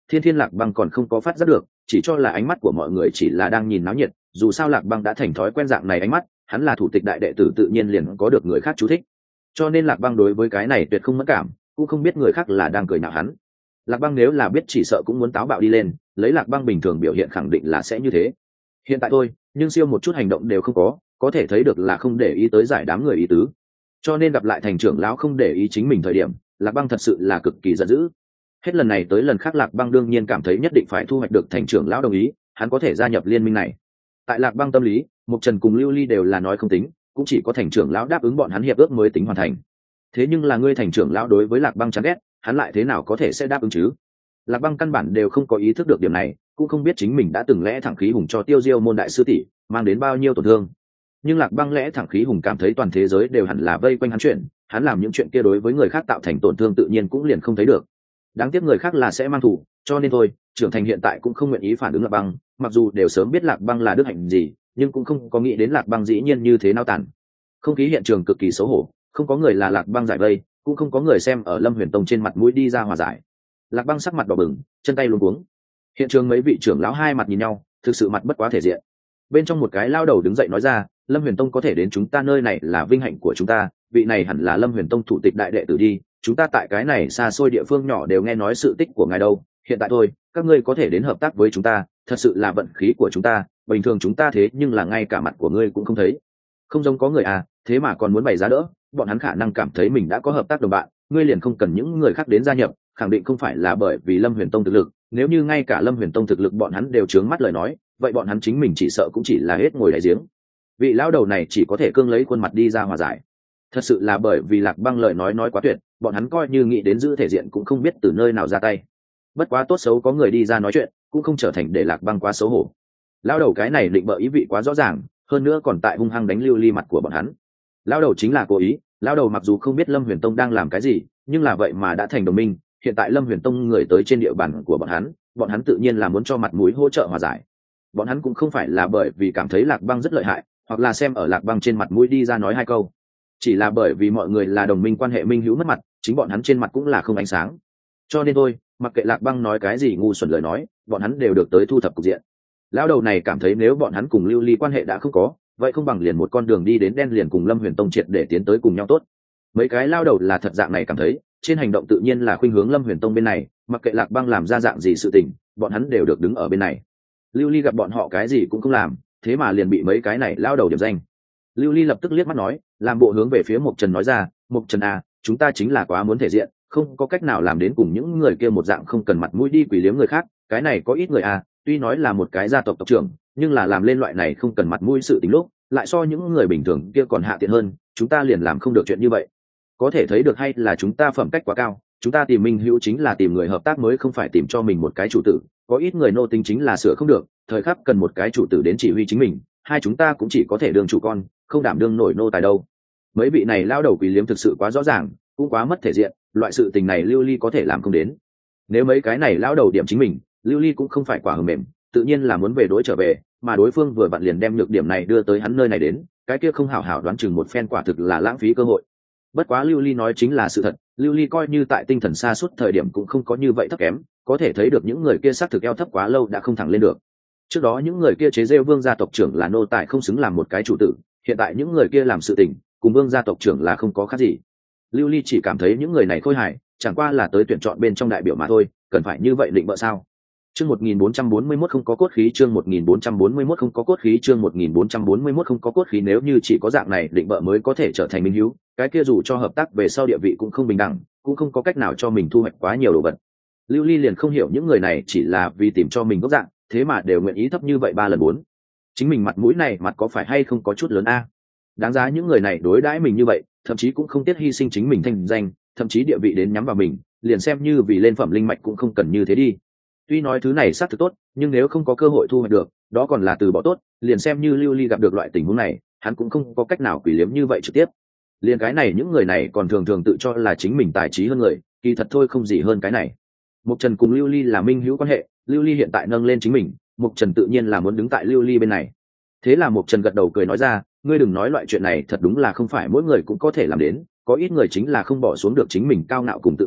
Thiên Thiên Lạc Băng còn không có phát giác được, chỉ cho là ánh mắt của mọi người chỉ là đang nhìn náo nhiệt, dù sao Lạc Băng đã thành thói quen dạng này ánh mắt, hắn là thủ tịch đại đệ tử tự nhiên liền có được người khác chú thích, cho nên Lạc Băng đối với cái này tuyệt không mất cảm, cũng không biết người khác là đang cười nhạo hắn. Lạc Băng nếu là biết chỉ sợ cũng muốn táo bạo đi lên, lấy Lạc Băng bình thường biểu hiện khẳng định là sẽ như thế. Hiện tại thôi, nhưng siêu một chút hành động đều không có thể thấy được là không để ý tới giải đám người ý tứ. Cho nên gặp lại thành trưởng lão không để ý chính mình thời điểm, Lạc Băng thật sự là cực kỳ giận dữ. Hết lần này tới lần khác Lạc Băng đương nhiên cảm thấy nhất định phải thu hoạch được thành trưởng lão đồng ý, hắn có thể gia nhập liên minh này. Tại Lạc Băng tâm lý, Mục Trần cùng Lưu Ly đều là nói không tính, cũng chỉ có thành trưởng lão đáp ứng bọn hắn hiệp ước mới tính hoàn thành. Thế nhưng là ngươi thành trưởng lão đối với Lạc Băng chán ghét, hắn lại thế nào có thể sẽ đáp ứng chứ? Lạc Băng căn bản đều không có ý thức được điểm này, cũng không biết chính mình đã từng lẽ thẳng khí hùng cho Tiêu Diêu môn đại sư tỷ mang đến bao nhiêu tổn thương. Nhưng Lạc Băng lẽ thẳng khí hùng cảm thấy toàn thế giới đều hẳn là vây quanh hắn chuyện, hắn làm những chuyện kia đối với người khác tạo thành tổn thương tự nhiên cũng liền không thấy được. Đáng tiếc người khác là sẽ mang thù, cho nên thôi, trưởng thành hiện tại cũng không nguyện ý phản ứng Lạc Băng, mặc dù đều sớm biết Lạc Băng là đức hạnh gì, nhưng cũng không có nghĩ đến Lạc Băng dĩ nhiên như thế nao tản. Không khí hiện trường cực kỳ xấu hổ, không có người là Lạc Băng giải vây, cũng không có người xem ở Lâm Huyền Tông trên mặt mũi đi ra hòa giải. Lạc Băng sắc mặt đỏ bừng, chân tay luống cuống. Hiện trường mấy vị trưởng lão hai mặt nhìn nhau, thực sự mặt bất quá thể diện. Bên trong một cái lao đầu đứng dậy nói ra, Lâm Huyền Tông có thể đến chúng ta nơi này là vinh hạnh của chúng ta, vị này hẳn là Lâm Huyền Tông thủ tịch đại đệ tử đi, chúng ta tại cái này xa xôi địa phương nhỏ đều nghe nói sự tích của ngài đâu, hiện tại thôi, các ngươi có thể đến hợp tác với chúng ta, thật sự là vận khí của chúng ta, bình thường chúng ta thế nhưng là ngay cả mặt của ngươi cũng không thấy. Không giống có người à, thế mà còn muốn bày giá đỡ, bọn hắn khả năng cảm thấy mình đã có hợp tác đồng bạn, ngươi liền không cần những người khác đến gia nhập, khẳng định không phải là bởi vì Lâm Huyền Tông thực lực, nếu như ngay cả Lâm Huyền Tông thực lực bọn hắn đều trướng mắt lời nói, vậy bọn hắn chính mình chỉ sợ cũng chỉ là hết ngồi đáy giếng. Vị lão đầu này chỉ có thể cương lấy khuôn mặt đi ra hòa giải. Thật sự là bởi vì Lạc Băng lời nói quá tuyệt, bọn hắn coi như nghĩ đến giữ thể diện cũng không biết từ nơi nào ra tay. Bất quá tốt xấu có người đi ra nói chuyện, cũng không trở thành để Lạc Băng quá xấu hổ. Lão đầu cái này định bợ ý vị quá rõ ràng, hơn nữa còn tại hung hăng đánh Lưu Ly mặt của bọn hắn. Lão đầu chính là cố ý, lão đầu mặc dù không biết Lâm Huyền Tông đang làm cái gì, nhưng là vậy mà đã thành đồng minh, hiện tại Lâm Huyền Tông người tới trên địa bàn của bọn hắn tự nhiên là muốn cho mặt mũi hỗ trợ hòa giải. Bọn hắn cũng không phải là bởi vì cảm thấy Lạc Băng rất lợi hại, hoặc là xem ở Lạc Băng trên mặt mũi đi ra nói hai câu, chỉ là bởi vì mọi người là đồng minh, quan hệ minh hữu mất mặt, chính bọn hắn trên mặt cũng là không ánh sáng. Cho nên thôi, mặc kệ Lạc Băng nói cái gì ngu xuẩn lời nói, bọn hắn đều được tới thu thập cục diện. Lão đầu này cảm thấy nếu bọn hắn cùng Lưu Ly quan hệ đã không có, vậy không bằng liền một con đường đi đến đen liền cùng Lâm Huyền Tông triệt để tiến tới cùng nhau tốt. Mấy cái lao đầu là thật dạng này cảm thấy, trên hành động tự nhiên là khuynh hướng Lâm Huyền Tông bên này, mặc kệ Lạc Băng làm ra dạng gì sự tình, bọn hắn đều được đứng ở bên này. Lưu Ly gặp bọn họ cái gì cũng không làm, thế mà liền bị mấy cái này lao đầu điểm danh. Lưu Ly lập tức liếc mắt nói, làm bộ hướng về phía Mục Trần nói ra, Mục Trần à, chúng ta chính là quá muốn thể diện, không có cách nào làm đến cùng những người kia một dạng không cần mặt mũi đi quỳ liếm người khác, cái này có ít người à, tuy nói là một cái gia tộc tộc trưởng, nhưng là làm lên loại này không cần mặt mũi sự tình lúc, lại so những người bình thường kia còn hạ tiện hơn, chúng ta liền làm không được chuyện như vậy. Có thể thấy được hay là chúng ta phẩm cách quá cao, chúng ta tìm minh hữu chính là tìm người hợp tác mới không phải tìm cho mình một cái chủ tử, có ít người nô tính chính là sửa không được, thời khắc cần một cái chủ tử đến chỉ huy chính mình, hai chúng ta cũng chỉ có thể đương chủ con, không đảm đương nổi nô tài đâu. Mấy vị này lao đầu quỳ liếm thực sự quá rõ ràng, cũng quá mất thể diện, loại sự tình này Lưu Ly có thể làm không đến. Nếu mấy cái này lao đầu điểm chính mình, Lưu Ly cũng không phải quả hờ mềm, tự nhiên là muốn về đối trở về, mà đối phương vừa vặn liền đem nhược điểm này đưa tới hắn nơi này đến, cái kia không hảo hảo đoán chừng một phen quả thực là lãng phí cơ hội. Bất quá Lưu Ly nói chính là sự thật, Lưu Ly coi như tại tinh thần xa suốt thời điểm cũng không có như vậy thấp kém, có thể thấy được những người kia xác thực eo thấp quá lâu đã không thẳng lên được. Trước đó những người kia chế rêu Vương gia tộc trưởng là nô tài không xứng làm một cái chủ tử, hiện tại những người kia làm sự tình cùng Vương gia tộc trưởng là không có khác gì. Lưu Ly chỉ cảm thấy những người này khôi hài, chẳng qua là tới tuyển chọn bên trong đại biểu mà thôi, cần phải như vậy định bợ sao? Chương 1441 không có cốt khí, chương 1441 không có cốt khí, chương 1441 không có cốt khí, nếu như chỉ có dạng này định bợ mới có thể trở thành minh hữu, cái kia dù cho hợp tác về sau địa vị cũng không bình đẳng, cũng không có cách nào cho mình thu hoạch quá nhiều đồ vật. Lưu Ly liền không hiểu những người này chỉ là vì tìm cho mình gốc dạng, thế mà đều nguyện ý thấp như vậy 3 lần 4. Chính mình mặt mũi này mặt có phải hay không có chút lớn a? Đáng giá những người này đối đãi mình như vậy, thậm chí cũng không tiếc hy sinh chính mình thành danh, thậm chí địa vị đến nhắm vào mình, liền xem như vì lên phẩm linh mạch cũng không cần như thế đi. Tuy nói thứ này xác thực tốt, nhưng nếu không có cơ hội thu hoạch được, đó còn là từ bỏ tốt, liền xem như Lưu Ly gặp được loại tình huống này, hắn cũng không có cách nào quỷ liếm như vậy trực tiếp. Liền cái này những người này còn thường thường tự cho là chính mình tài trí hơn người, kỳ thật thôi không gì hơn cái này. Mục Trần cùng Lưu Ly là minh hữu quan hệ, Lưu Ly hiện tại nâng lên chính mình, Mục Trần tự nhiên là muốn đứng tại Lưu Ly bên này. Thế là Mục Trần gật đầu cười nói ra, ngươi đừng nói loại chuyện này, thật đúng là không phải mỗi người cũng có thể làm đến, có ít người chính là không bỏ xuống được chính mình cao ngạo cùng tự tôn,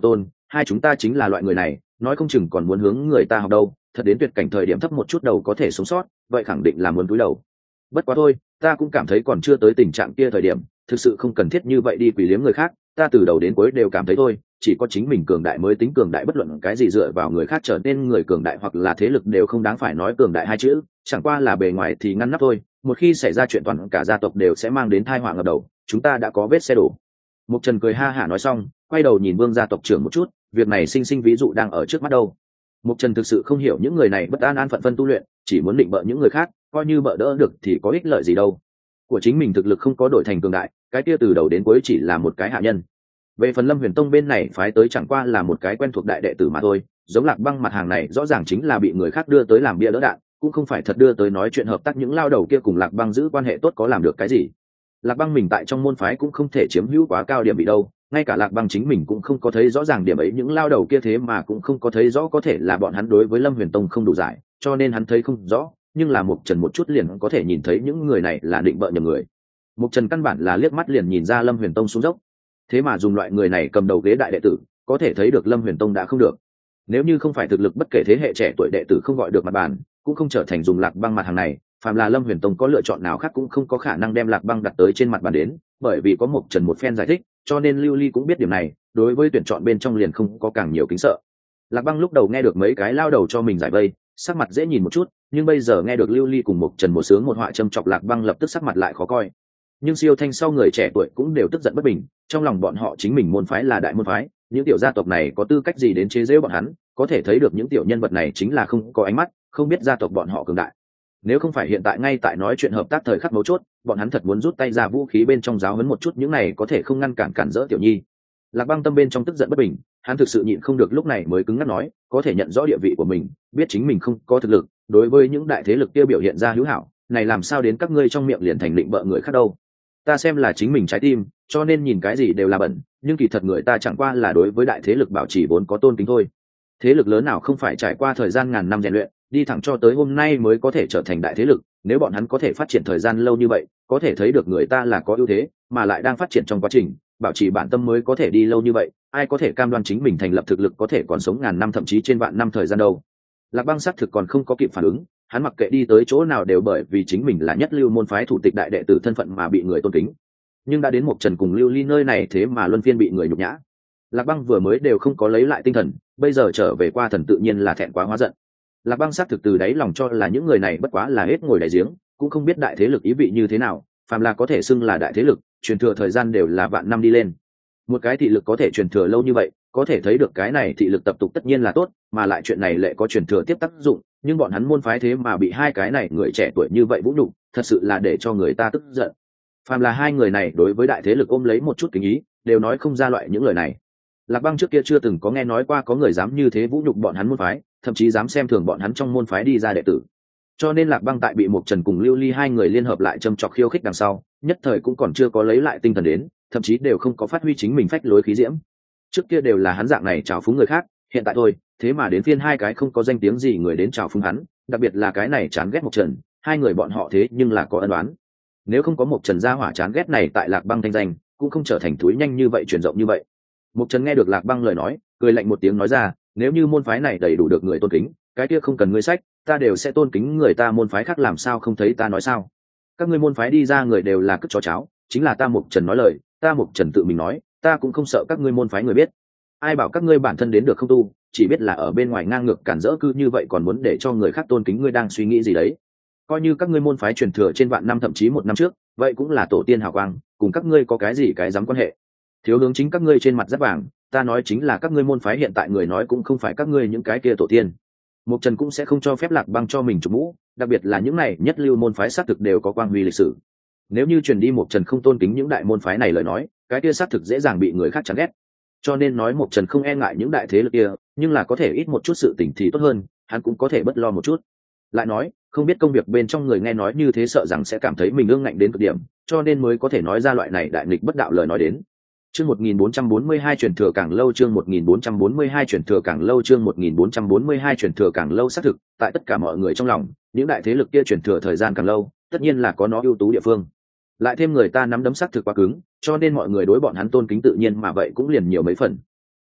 hai chúng ta chính là loại người này, nói không chừng còn muốn hướng người ta học đâu, thật đến tuyệt cảnh thời điểm thấp một chút đầu có thể sống sót, vậy khẳng định là muốn cúi đầu. Bất quá thôi, ta cũng cảm thấy còn chưa tới tình trạng kia thời điểm, thực sự không cần thiết như vậy đi quỷ liếm người khác, ta từ đầu đến cuối đều cảm thấy thôi, chỉ có chính mình cường đại mới tính cường đại, bất luận cái gì dựa vào người khác trở nên người cường đại hoặc là thế lực đều không đáng phải nói cường đại hai chữ, chẳng qua là bề ngoài thì ngăn nắp thôi, một khi xảy ra chuyện toàn cả gia tộc đều sẽ mang đến tai họa ngập đầu, chúng ta đã có vết xe đổ. Mục Trần cười ha hả nói xong, quay đầu nhìn Vương gia tộc trưởng một chút, việc này sinh sinh ví dụ đang ở trước mắt đâu. Mục Trần thực sự không hiểu những người này bất an phận phân tu luyện, chỉ muốn định bợ những người khác, coi như bợ đỡ được thì có ích lợi gì đâu. Của chính mình thực lực không có đổi thành cường đại, cái kia từ đầu đến cuối chỉ là một cái hạ nhân. Về phần Lâm Huyền Tông bên này phái tới chẳng qua là một cái quen thuộc đại đệ tử mà thôi, giống Lạc Băng mặt hàng này rõ ràng chính là bị người khác đưa tới làm bia đỡ đạn, cũng không phải thật đưa tới nói chuyện hợp tác, những lao đầu kia cùng Lạc Băng giữ quan hệ tốt có làm được cái gì. Lạc Băng mình tại trong môn phái cũng không thể chiếm hữu quá cao điểm bị đâu, ngay cả Lạc Băng chính mình cũng không có thấy rõ ràng điểm ấy, những lao đầu kia thế mà cũng không có thấy rõ, có thể là bọn hắn đối với Lâm Huyền Tông không đủ giải, cho nên hắn thấy không rõ, nhưng là Mục Trần một chút liền có thể nhìn thấy những người này là định bợ nhầm người. Mục Trần căn bản là liếc mắt liền nhìn ra Lâm Huyền Tông xuống dốc, thế mà dùng loại người này cầm đầu ghế đại đệ tử, có thể thấy được Lâm Huyền Tông đã không được. Nếu như không phải thực lực bất kể thế hệ trẻ tuổi đệ tử không gọi được mặt bàn, cũng không trở thành dùng Lạc Băng mặt hàng này, phàm là Lâm Huyền Tông có lựa chọn nào khác cũng không có khả năng đem Lạc Băng đặt tới trên mặt bàn đến, bởi vì có Mục Trần một phen giải thích, cho nên Lưu Ly cũng biết điểm này, đối với tuyển chọn bên trong liền không có càng nhiều kính sợ. Lạc Băng lúc đầu nghe được mấy cái lao đầu cho mình giải vây, sắc mặt dễ nhìn một chút, nhưng bây giờ nghe được Lưu Ly cùng Mục Trần một sướng một họa châm chọc, Lạc Băng lập tức sắc mặt lại khó coi. Nhưng Siêu Thanh sau người trẻ tuổi cũng đều tức giận bất bình, trong lòng bọn họ chính mình môn phái là đại môn phái, những tiểu gia tộc này có tư cách gì đến chế giễu bọn hắn, có thể thấy được những tiểu nhân vật này chính là không có ánh mắt, không biết gia tộc bọn họ cường đại. Nếu không phải hiện tại ngay tại nói chuyện hợp tác thời khắc mấu chốt, bọn hắn thật muốn rút tay ra vũ khí bên trong giáo huấn một chút những này có thể không ngăn cản rỡ tiểu nhi. Lạc Băng tâm bên trong tức giận bất bình, hắn thực sự nhịn không được lúc này mới cứng ngắc nói, có thể nhận rõ địa vị của mình, biết chính mình không có thực lực, đối với những đại thế lực kia biểu hiện ra hữu hảo, này làm sao đến các ngươi trong miệng liền thành định bợ người khác đâu. Ta xem là chính mình trái tim, cho nên nhìn cái gì đều là bẩn, nhưng kỳ thật người ta chẳng qua là đối với đại thế lực bảo trì vốn có tôn kính thôi. Thế lực lớn nào không phải trải qua thời gian ngàn năm rèn luyện, đi thẳng cho tới hôm nay mới có thể trở thành đại thế lực, nếu bọn hắn có thể phát triển thời gian lâu như vậy, có thể thấy được người ta là có ưu thế, mà lại đang phát triển trong quá trình, bảo trì bản tâm mới có thể đi lâu như vậy, ai có thể cam đoan chính mình thành lập thực lực có thể còn sống ngàn năm thậm chí trên vạn năm thời gian đâu. Lạc Băng xác thực còn không có kịp phản ứng, hắn mặc kệ đi tới chỗ nào đều bởi vì chính mình là nhất lưu môn phái thủ tịch đại đệ tử thân phận mà bị người tôn kính, nhưng đã đến Mục Trần cùng Lưu Ly nơi này thế mà luân phiên bị người nhục nhã. Lạc Băng vừa mới đều không có lấy lại tinh thần, bây giờ trở về qua thần tự nhiên là thẹn quá hóa giận. Lạc Băng xác thực từ đáy lòng cho là những người này bất quá là hết ngồi đại giếng, cũng không biết đại thế lực ý vị như thế nào, phàm là có thể xưng là đại thế lực, truyền thừa thời gian đều là vạn năm đi lên. Một cái thị lực có thể truyền thừa lâu như vậy, có thể thấy được cái này thị lực tập tục tất nhiên là tốt, mà lại chuyện này lại có truyền thừa tiếp tác dụng, nhưng bọn hắn môn phái thế mà bị hai cái này người trẻ tuổi như vậy vũ nhục, thật sự là để cho người ta tức giận. Phàm là hai người này đối với đại thế lực ôm lấy một chút kính ý, đều nói không ra loại những lời này. Lạc Băng trước kia chưa từng có nghe nói qua có người dám như thế vũ nhục bọn hắn môn phái, thậm chí dám xem thường bọn hắn trong môn phái đi ra đệ tử. Cho nên Lạc Băng tại bị Mục Trần cùng Lưu Ly hai người liên hợp lại châm chọc khiêu khích đằng sau, nhất thời cũng còn chưa có lấy lại tinh thần đến, thậm chí đều không có phát huy chính mình phách lối khí diễm. Trước kia đều là hắn dạng này trào phúng người khác, hiện tại thôi, thế mà đến phiên hai cái không có danh tiếng gì người đến trào phúng hắn, đặc biệt là cái này chán ghét Mục Trần, hai người bọn họ thế nhưng là có ân oán. Nếu không có Mục Trần gia hỏa chán ghét này tại Lạc Băng thanh danh, cũng không trở thành thúi nhanh như vậy truyền rộng như vậy. Mục Trần nghe được Lạc Băng lời nói, cười lạnh một tiếng nói ra, nếu như môn phái này đầy đủ được người tôn kính, cái kia không cần ngươi sách, ta đều sẽ tôn kính người ta môn phái khác, làm sao không thấy ta nói sao? Các ngươi môn phái đi ra người đều là cất chó cháo, chính là ta Mục Trần nói lời, ta Mục Trần tự mình nói, ta cũng không sợ các ngươi môn phái người biết. Ai bảo các ngươi bản thân đến được không tu, chỉ biết là ở bên ngoài ngang ngược cản rỡ cư như vậy còn muốn để cho người khác tôn kính, ngươi đang suy nghĩ gì đấy? Coi như các ngươi môn phái truyền thừa trên vạn năm thậm chí một năm trước, vậy cũng là tổ tiên hào quang, cùng các ngươi có cái gì cái dám quan hệ? Thiếu hướng chính các ngươi trên mặt rất vàng, ta nói chính là các ngươi môn phái hiện tại người nói cũng không phải các ngươi những cái kia tổ tiên. Mục Trần cũng sẽ không cho phép Lạc Băng cho mình chụp mũ, đặc biệt là những này nhất lưu môn phái xác thực đều có quang huy lịch sử. Nếu như truyền đi Mục Trần không tôn kính những đại môn phái này lời nói, cái kia xác thực dễ dàng bị người khác chán ghét. Cho nên nói Mục Trần không e ngại những đại thế lực kia, nhưng là có thể ít một chút sự tình thì tốt hơn, hắn cũng có thể bất lo một chút. Lại nói, không biết công việc bên trong người nghe nói như thế sợ rằng sẽ cảm thấy mình ương ngạnh đến cực điểm, cho nên mới có thể nói ra loại này đại nghịch bất đạo lời nói đến. Chương 1442 truyền thừa càng lâu, chương 1442 truyền thừa càng lâu, chương 1442 truyền thừa càng lâu, xác thực, tại tất cả mọi người trong lòng, những đại thế lực kia truyền thừa thời gian càng lâu, tất nhiên là có nó ưu tú địa phương. Lại thêm người ta nắm đấm xác thực quá cứng, cho nên mọi người đối bọn hắn tôn kính tự nhiên mà vậy cũng liền nhiều mấy phần.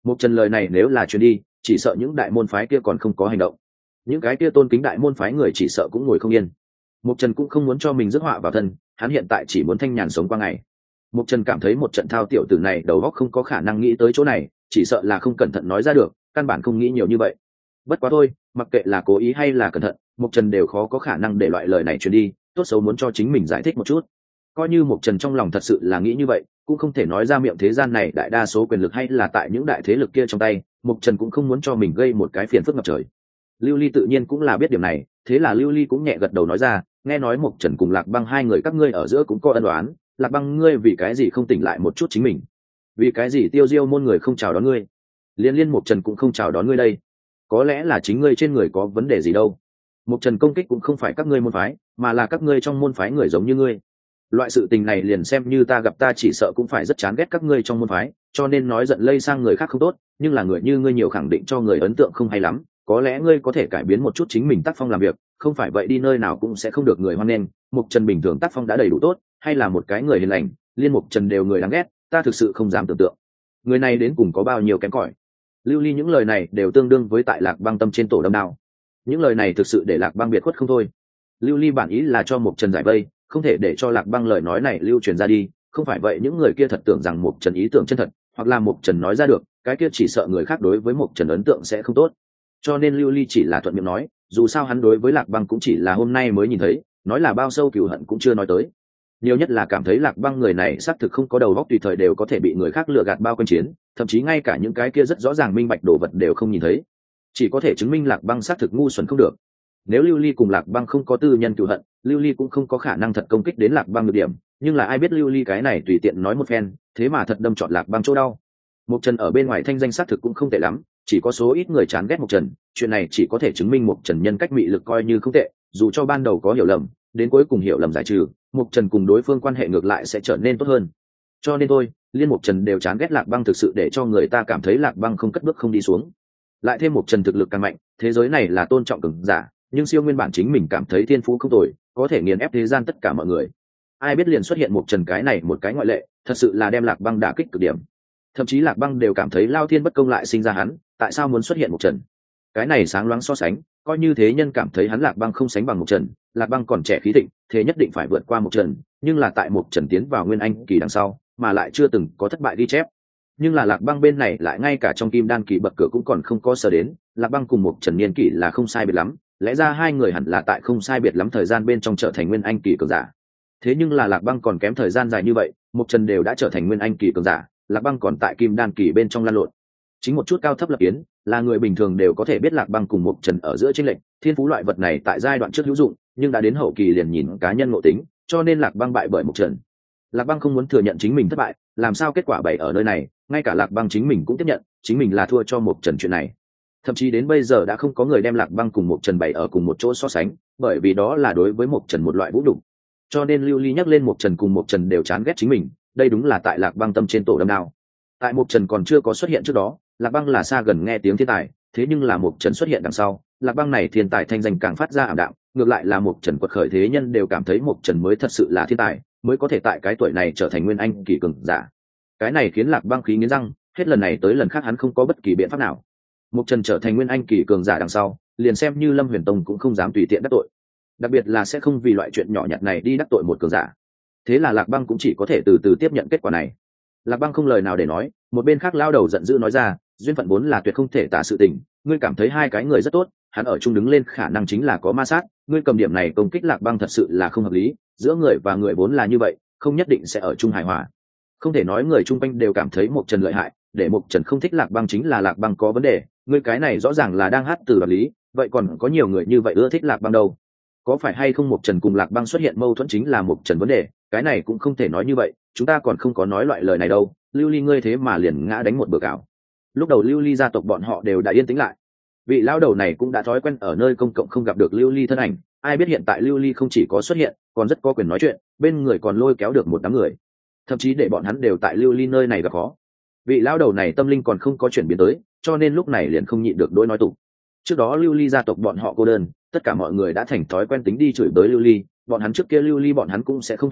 Mục Trần lời này nếu là truyền đi, chỉ sợ những đại môn phái kia còn không có hành động, những cái kia tôn kính đại môn phái người chỉ sợ cũng ngồi không yên. Mục Trần cũng không muốn cho mình rước họa vào thân, hắn hiện tại chỉ muốn thanh nhàn sống qua ngày. Mục Trần cảm thấy một trận thao tiểu tử này đầu óc không có khả năng nghĩ tới chỗ này, chỉ sợ là không cẩn thận nói ra được, căn bản không nghĩ nhiều như vậy. Bất quá thôi, mặc kệ là cố ý hay là cẩn thận, Mục Trần đều khó có khả năng để loại lời này truyền đi, tốt xấu muốn cho chính mình giải thích một chút. Coi như Mục Trần trong lòng thật sự là nghĩ như vậy, cũng không thể nói ra miệng, thế gian này đại đa số quyền lực hay là tại những đại thế lực kia trong tay, Mục Trần cũng không muốn cho mình gây một cái phiền phức ngập trời. Lưu Ly tự nhiên cũng là biết điểm này, thế là Lưu Ly cũng nhẹ gật đầu nói ra, nghe nói Mục Trần cùng Lạc Băng hai người các ngươi ở giữa cũng có ân oán, Lạc Băng ngươi vì cái gì không tỉnh lại một chút chính mình? Vì cái gì Tiêu Diêu môn người không chào đón ngươi? Liên Mục Trần cũng không chào đón ngươi đây? Có lẽ là chính ngươi trên người có vấn đề gì đâu? Mục Trần công kích cũng không phải các ngươi môn phái, mà là các ngươi trong môn phái người giống như ngươi. Loại sự tình này liền xem như ta gặp ta chỉ sợ cũng phải rất chán ghét các ngươi trong môn phái, cho nên nói giận lây sang người khác không tốt, nhưng là người như ngươi nhiều khẳng định cho người ấn tượng không hay lắm, có lẽ ngươi có thể cải biến một chút chính mình tác phong làm việc, không phải vậy đi nơi nào cũng sẽ không được người hoan nghênh. Mục Trần bình thường tác phong đã đầy đủ tốt, hay là một cái người hiền lành, liên Mục Trần đều người đáng ghét, ta thực sự không dám tưởng tượng người này đến cùng có bao nhiêu kém cỏi. Lưu Ly những lời này đều tương đương với tại Lạc Băng tâm trên tổ đâm đạo, những lời này thực sự để Lạc Băng biệt khuất không thôi. Lưu Ly bản ý là cho Mục Trần giải vây, không thể để cho Lạc Băng lời nói này lưu truyền ra đi, không phải vậy những người kia thật tưởng rằng Mục Trần ý tưởng chân thật, hoặc là Mục Trần nói ra được, cái kia chỉ sợ người khác đối với Mục Trần ấn tượng sẽ không tốt. Cho nên Lưu Ly chỉ là thuận miệng nói, dù sao hắn đối với Lạc Băng cũng chỉ là hôm nay mới nhìn thấy, nói là bao sâu cừu hận cũng chưa nói tới. Nhiều nhất là cảm thấy Lạc Băng người này xác thực không có đầu óc, tùy thời đều có thể bị người khác lừa gạt bao quanh chiến, thậm chí ngay cả những cái kia rất rõ ràng minh bạch đồ vật đều không nhìn thấy, chỉ có thể chứng minh Lạc Băng xác thực ngu xuẩn không được. Nếu Lưu Ly cùng Lạc Băng không có tư nhân cừu hận, Lưu Ly cũng không có khả năng thật công kích đến Lạc Băng được điểm, nhưng là ai biết Lưu Ly cái này tùy tiện nói một phen, thế mà thật đâm trọn Lạc Băng chỗ đau. Mục Trần ở bên ngoài thanh danh xác thực cũng không tệ lắm, chỉ có số ít người chán ghét Mục Trần, chuyện này chỉ có thể chứng minh Mục Trần nhân cách mị lực coi như không tệ, dù cho ban đầu có hiểu lầm, đến cuối cùng hiểu lầm giải trừ, Mục Trần cùng đối phương quan hệ ngược lại sẽ trở nên tốt hơn. Cho nên thôi, liên Mục Trần đều chán ghét Lạc Băng, thực sự để cho người ta cảm thấy Lạc Băng không cất bước không đi xuống. Lại thêm Mục Trần thực lực càng mạnh, thế giới này là tôn trọng cường giả, nhưng siêu nguyên bản chính mình cảm thấy thiên phú không tồi, có thể nghiền ép thế gian tất cả mọi người. Ai biết liền xuất hiện Mục Trần cái này một cái ngoại lệ, thật sự là đem Lạc Băng đả kích cực điểm. Thậm chí Lạc Băng đều cảm thấy Lao Thiên bất công lại sinh ra hắn, tại sao muốn xuất hiện Mục Trần? Cái này sáng loáng so sánh, coi như thế nhân cảm thấy hắn Lạc Băng không sánh bằng Mục Trần, Lạc Băng còn trẻ khí thịnh, thế nhất định phải vượt qua Mục Trần, nhưng là tại Mục Trần tiến vào Nguyên Anh kỳ đằng sau, mà lại chưa từng có thất bại ghi chép. Nhưng là Lạc Băng bên này lại ngay cả trong Kim Đan kỳ bậc cửa cũng còn không có sờ đến, Lạc Băng cùng Mục Trần niên kỷ là không sai biệt lắm, lẽ ra hai người hẳn là tại không sai biệt lắm thời gian bên trong trở thành Nguyên Anh kỳ cường giả. Thế nhưng là Lạc Băng còn kém thời gian dài như vậy, Mục Trần đều đã trở thành Nguyên Anh kỳ cường giả, Lạc Băng còn tại Kim Đan kỳ bên trong lăn lộn. Chính một chút cao thấp lập kiến, là người bình thường đều có thể biết Lạc Băng cùng Mục Trần ở giữa chênh lệch, thiên phú loại vật này tại giai đoạn trước hữu dụng, nhưng đã đến hậu kỳ liền nhìn cá nhân ngộ tính, cho nên Lạc Băng bại bởi Mục Trần. Lạc Băng không muốn thừa nhận chính mình thất bại, làm sao kết quả bày ở nơi này, ngay cả Lạc Băng chính mình cũng tiếp nhận, chính mình là thua cho Mục Trần chuyện này. Thậm chí đến bây giờ đã không có người đem Lạc Băng cùng Mục Trần bày ở cùng một chỗ so sánh, bởi vì đó là đối với Mục Trần một loại vũ nhục. Cho nên Lưu Ly nhắc lên Mục Trần cùng Mục Trần đều chán ghét chính mình, đây đúng là tại Lạc Băng tâm trên tổ đâm đao. Tại Mục Trần còn chưa có xuất hiện trước đó, Lạc Băng là xa gần nghe tiếng thiên tài, thế nhưng là Mục Trần xuất hiện đằng sau, Lạc Băng này thiên tài thanh danh càng phát ra ảm đạm, ngược lại là Mục Trần quật khởi, thế nhân đều cảm thấy Mục Trần mới thật sự là thiên tài, mới có thể tại cái tuổi này trở thành Nguyên Anh kỳ cường giả. Cái này khiến Lạc Băng khí nghiến răng, hết lần này tới lần khác hắn không có bất kỳ biện pháp nào. Mục Trần trở thành Nguyên Anh kỳ cường giả đằng sau, liền xem như Lâm Huyền Tông cũng không dám tùy tiện đắc tội, đặc biệt là sẽ không vì loại chuyện nhỏ nhặt này đi đắc tội một cường giả. Thế là Lạc Băng cũng chỉ có thể từ từ tiếp nhận kết quả này. Lạc Băng không lời nào để nói, một bên khác lao đầu giận dữ nói ra, duyên phận vốn là tuyệt không thể tả sự tình, ngươi cảm thấy hai cái người rất tốt, hắn ở chung đứng lên khả năng chính là có ma sát, ngươi cầm điểm này công kích Lạc Băng thật sự là không hợp lý, giữa người và người vốn là như vậy, không nhất định sẽ ở chung hài hòa. Không thể nói người chung quanh đều cảm thấy Mục Trần lợi hại, để Mục Trần không thích Lạc Băng chính là Lạc Băng có vấn đề, ngươi cái này rõ ràng là đang hát từ đoạt lý, vậy còn có nhiều người như vậy ưa thích Lạc Băng đâu? Có phải hay không Mục Trần cùng Lạc Băng xuất hiện mâu thuẫn chính là Mục Trần vấn đề, cái này cũng không thể nói như vậy, chúng ta còn không có nói loại lời này đâu. Lưu Ly ngươi thế mà liền ngã đánh một bữa cào. Lúc đầu Lưu Ly gia tộc bọn họ đều đã yên tĩnh lại, vị lão đầu này cũng đã thói quen ở nơi công cộng không gặp được Lưu Ly thân ảnh, ai biết hiện tại Lưu Ly không chỉ có xuất hiện, còn rất có quyền nói chuyện, bên người còn lôi kéo được một đám người, thậm chí để bọn hắn đều tại Lưu Ly nơi này gặp khó. Vị lão đầu này tâm linh còn không có chuyển biến tới, cho nên lúc này liền không nhịn được đối nói tục. Trước đó Lưu Ly gia tộc bọn họ cô đơn, tất cả mọi người đã thành thói quen tính đi chửi bới Lưu Ly, bọn hắn trước kia Lưu Ly bọn hắn cũng sẽ không phản bác,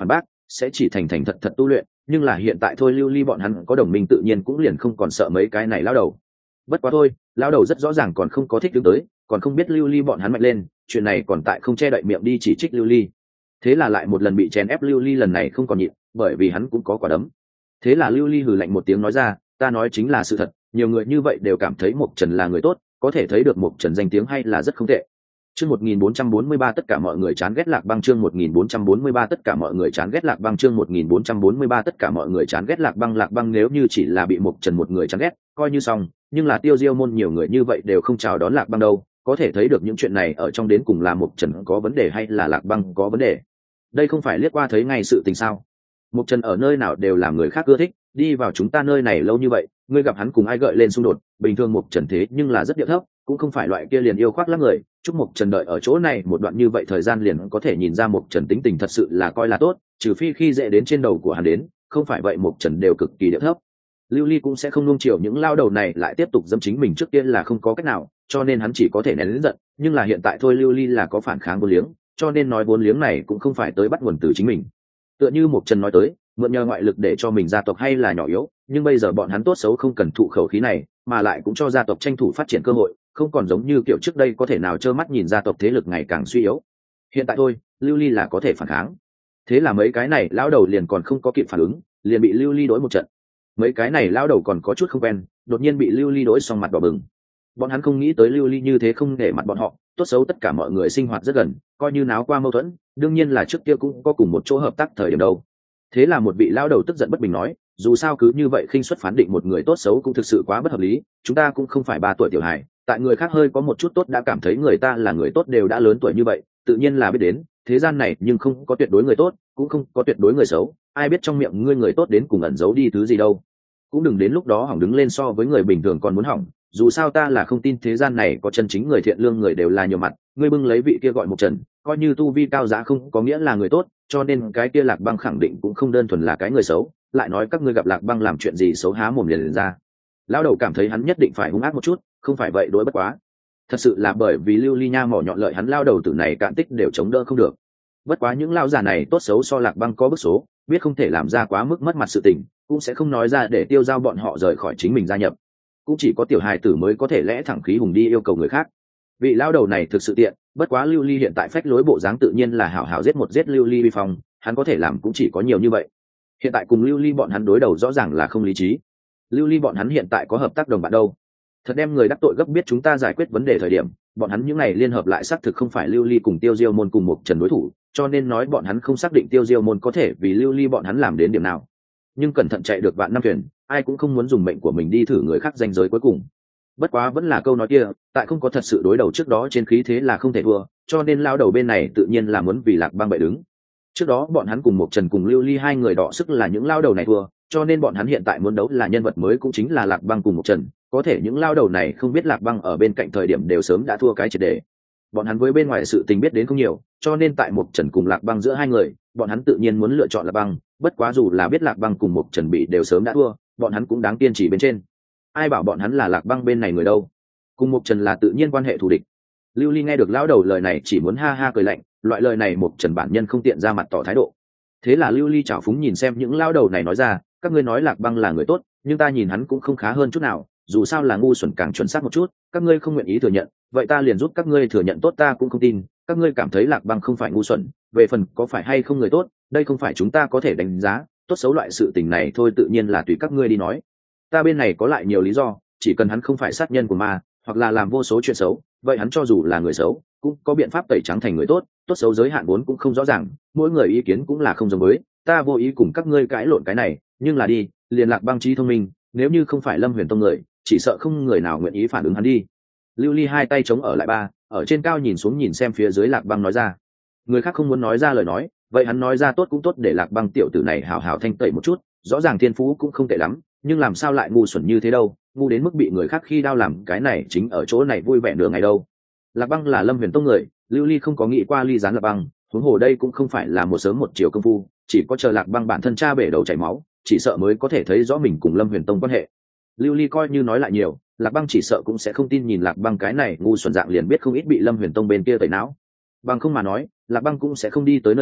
sẽ chỉ thành thành thật thật tu luyện, nhưng là hiện tại thôi lưu ly bọn hắn có đồng minh tự nhiên cũng liền không còn sợ mấy cái này lao đầu. Bất quá thôi, lao đầu rất rõ ràng còn không có thích đứng tới, còn không biết lưu ly bọn hắn mạnh lên, chuyện này còn tại không che đậy miệng đi chỉ trích lưu ly. Thế là lại một lần bị chèn ép, lưu ly lần này không còn nhịn, bởi vì hắn cũng có quả đấm. Thế là lưu ly hừ lạnh một tiếng nói ra, ta nói chính là sự thật, nhiều người như vậy đều cảm thấy Mộc Trần là người tốt, có thể thấy được Mộc Trần danh tiếng hay là rất không tệ. Chương 1443 tất cả mọi người chán ghét Lạc Băng, chương 1443 tất cả mọi người chán ghét Lạc Băng, chương 1443 tất cả mọi người chán ghét Lạc Băng. Lạc Băng nếu như chỉ là bị Mộc Trần một người chán ghét, coi như xong, nhưng là Tiêu Diêu môn nhiều người như vậy đều không chào đón Lạc Băng đâu, có thể thấy được những chuyện này ở trong đến cùng là Mộc Trần có vấn đề hay là Lạc Băng có vấn đề. Đây không phải liếc qua thấy ngay sự tình sao? Mộc Trần ở nơi nào đều làm người khác ưa thích, đi vào chúng ta nơi này lâu như vậy, ngươi gặp hắn cùng ai gợi lên xung đột, bình thường Mộc Trần thế nhưng là rất điệu thấp, cũng không phải loại kia liền yêu khoác lắm người. Chúc Mộc Trần đợi ở chỗ này một đoạn như vậy thời gian liền có thể nhìn ra Mộc Trần tính tình thật sự là coi là tốt, trừ phi khi dễ đến trên đầu của hắn đến, không phải vậy Mộc Trần đều cực kỳ điệu thấp. Lưu Ly cũng sẽ không nuông chiều những lao đầu này lại tiếp tục dâm chính mình trước tiên là không có cách nào, cho nên hắn chỉ có thể nén lớn giận, nhưng là hiện tại thôi Lưu Ly là có phản kháng vô liếng, cho nên nói vốn liếng này cũng không phải tới bắt nguồn từ chính mình. Tựa như Mộc Trần nói tới, mượn nhờ ngoại lực để cho mình gia tộc hay là nhỏ yếu, nhưng bây giờ bọn hắn tốt xấu không cần thụ khẩu khí này, mà lại cũng cho gia tộc tranh thủ phát triển cơ hội, không còn giống như kiểu trước đây có thể nào trơ mắt nhìn gia tộc thế lực ngày càng suy yếu. Hiện tại thôi, Lưu Ly là có thể phản kháng. Thế là mấy cái này lão đầu liền còn không có kịp phản ứng, liền bị Lưu Ly đối một trận. Mấy cái này lão đầu còn có chút không quen, đột nhiên bị Lưu Ly đối xong mặt đỏ bừng. Bọn hắn không nghĩ tới Lưu Ly như thế không để mặt bọn họ, tốt xấu tất cả mọi người sinh hoạt rất gần, coi như náo qua mâu thuẫn, đương nhiên là trước kia cũng có cùng một chỗ hợp tác thời điểm đâu. Thế là một vị lão đầu tức giận bất bình nói, dù sao cứ như vậy khinh suất phán định một người tốt xấu cũng thực sự quá bất hợp lý, chúng ta cũng không phải 3 tuổi tiểu hài, tại người khác hơi có một chút tốt đã cảm thấy người ta là người tốt đều đã lớn tuổi như vậy, tự nhiên là biết đến, thế gian này nhưng không có tuyệt đối người tốt, cũng không có tuyệt đối người xấu, ai biết trong miệng ngươi người tốt đến cùng ẩn giấu đi thứ gì đâu. Cũng đừng đến lúc đó hỏng đứng lên so với người bình thường còn muốn hỏng, dù sao ta là không tin thế gian này có chân chính người thiện lương người đều là nhiều mặt, ngươi bưng lấy vị kia gọi Mộc Trần, coi như tu vi cao giá không có nghĩa là người tốt, cho nên cái kia Lạc Băng khẳng định cũng không đơn thuần là cái người xấu, lại nói các ngươi gặp Lạc Băng làm chuyện gì xấu há mồm liền ra. Lão đầu cảm thấy hắn nhất định phải hung ác một chút, không phải vậy đối bất quá. Thật sự là bởi vì Lưu Ly Nha mỏ nhọn lợi hắn lao đầu tử này cạn tích đều chống đỡ không được. Bất quá những lao già này tốt xấu so Lạc Băng có bức số, biết không thể làm ra quá mức mất mặt sự tình, cũng sẽ không nói ra để tiêu giao bọn họ rời khỏi chính mình gia nhập. Cũng chỉ có tiểu hài tử mới có thể lẽ thẳng khí hùng đi yêu cầu người khác. Vị lao đầu này thực sự tiện, bất quá Lưu Ly hiện tại phách lối bộ dáng tự nhiên là hảo hảo giết một giết Lưu Ly vi phong, hắn có thể làm cũng chỉ có nhiều như vậy. Hiện tại cùng Lưu Ly bọn hắn đối đầu rõ ràng là không lý trí. Lưu Ly bọn hắn hiện tại có hợp tác đồng bạn đâu? Thật đem người đắc tội gấp biết chúng ta giải quyết vấn đề thời điểm, bọn hắn những này liên hợp lại xác thực không phải Lưu Ly cùng Tiêu Diêu môn cùng một Trần đối thủ, cho nên nói bọn hắn không xác định Tiêu Diêu môn có thể vì Lưu Ly bọn hắn làm đến điểm nào. Nhưng cẩn thận chạy được vạn năm thuyền, ai cũng không muốn dùng mệnh của mình đi thử người khác danh giới cuối cùng. Bất quá vẫn là câu nói kia, tại không có thật sự đối đầu trước đó trên khí thế là không thể thua, cho nên lao đầu bên này tự nhiên là muốn vì Lạc Băng bệ đứng. Trước đó bọn hắn cùng một Trần cùng Lưu Ly hai người đọ sức là những lao đầu này thua, cho nên bọn hắn hiện tại muốn đấu là nhân vật mới cũng chính là Lạc Băng cùng một Trần, có thể những lao đầu này không biết Lạc Băng ở bên cạnh thời điểm đều sớm đã thua cái triệt để. Bọn hắn với bên ngoài sự tình biết đến không nhiều, cho nên tại một Trần cùng Lạc Băng giữa hai người, bọn hắn tự nhiên muốn lựa chọn Lạc Băng, bất quá dù là biết Lạc Băng cùng một Trần bị đều sớm đã thua, bọn hắn cũng đáng kiên trì bên trên. Ai bảo bọn hắn là Lạc Băng bên này người đâu? Cùng một Trần là tự nhiên quan hệ thù địch. Lưu Ly nghe được lão đầu lời này chỉ muốn ha ha cười lạnh, loại lời này một Trần bản nhân không tiện ra mặt tỏ thái độ. Thế là Lưu Ly trào phúng nhìn xem những lão đầu này nói ra, các ngươi nói Lạc Băng là người tốt, nhưng ta nhìn hắn cũng không khá hơn chút nào, dù sao là ngu xuẩn càng chuẩn xác một chút, các ngươi không nguyện ý thừa nhận, vậy ta liền giúp các ngươi thừa nhận tốt, ta cũng không tin, các ngươi cảm thấy Lạc Băng không phải ngu xuẩn, về phần có phải hay không người tốt, đây không phải chúng ta có thể đánh giá, tốt xấu loại sự tình này thôi tự nhiên là tùy các ngươi đi nói. Ta bên này có lại nhiều lý do, chỉ cần hắn không phải sát nhân của ma, hoặc là làm vô số chuyện xấu, vậy hắn cho dù là người xấu, cũng có biện pháp tẩy trắng thành người tốt, tốt xấu giới hạn vốn cũng không rõ ràng, mỗi người ý kiến cũng là không giống với, ta vô ý cùng các ngươi cãi lộn cái này, nhưng là đi, liền Lạc Băng trí thông minh, nếu như không phải Lâm Huyền Tông người, chỉ sợ không người nào nguyện ý phản ứng hắn đi. Lưu Ly hai tay chống ở lại ba, ở trên cao nhìn xuống nhìn xem phía dưới Lạc Băng nói ra. Người khác không muốn nói ra lời nói, vậy hắn nói ra tốt cũng tốt để Lạc Băng tiểu tử này hào hào thanh tẩy một chút, rõ ràng thiên phú cũng không tệ lắm, nhưng làm sao lại ngu xuẩn như thế đâu, ngu đến mức bị người khác khi đao làm cái này chính ở chỗ này vui vẻ nửa ngày đâu. Lạc Băng là Lâm Huyền Tông người, Lưu Ly không có nghĩ qua ly gián Lạc Băng, huống hồ đây cũng không phải là một sớm một chiều công phu, chỉ có chờ Lạc Băng bản thân cha bể đầu chảy máu, chỉ sợ mới có thể thấy rõ mình cùng Lâm Huyền Tông quan hệ. Lưu Ly coi như nói lại nhiều, Lạc Băng chỉ sợ cũng sẽ không tin, nhìn Lạc Băng cái này ngu xuẩn dạng liền biết không ít bị Lâm Huyền Tông bên kia tẩy não. Bằng không mà nói, Lạc Băng cũng sẽ không đi tới nơi này,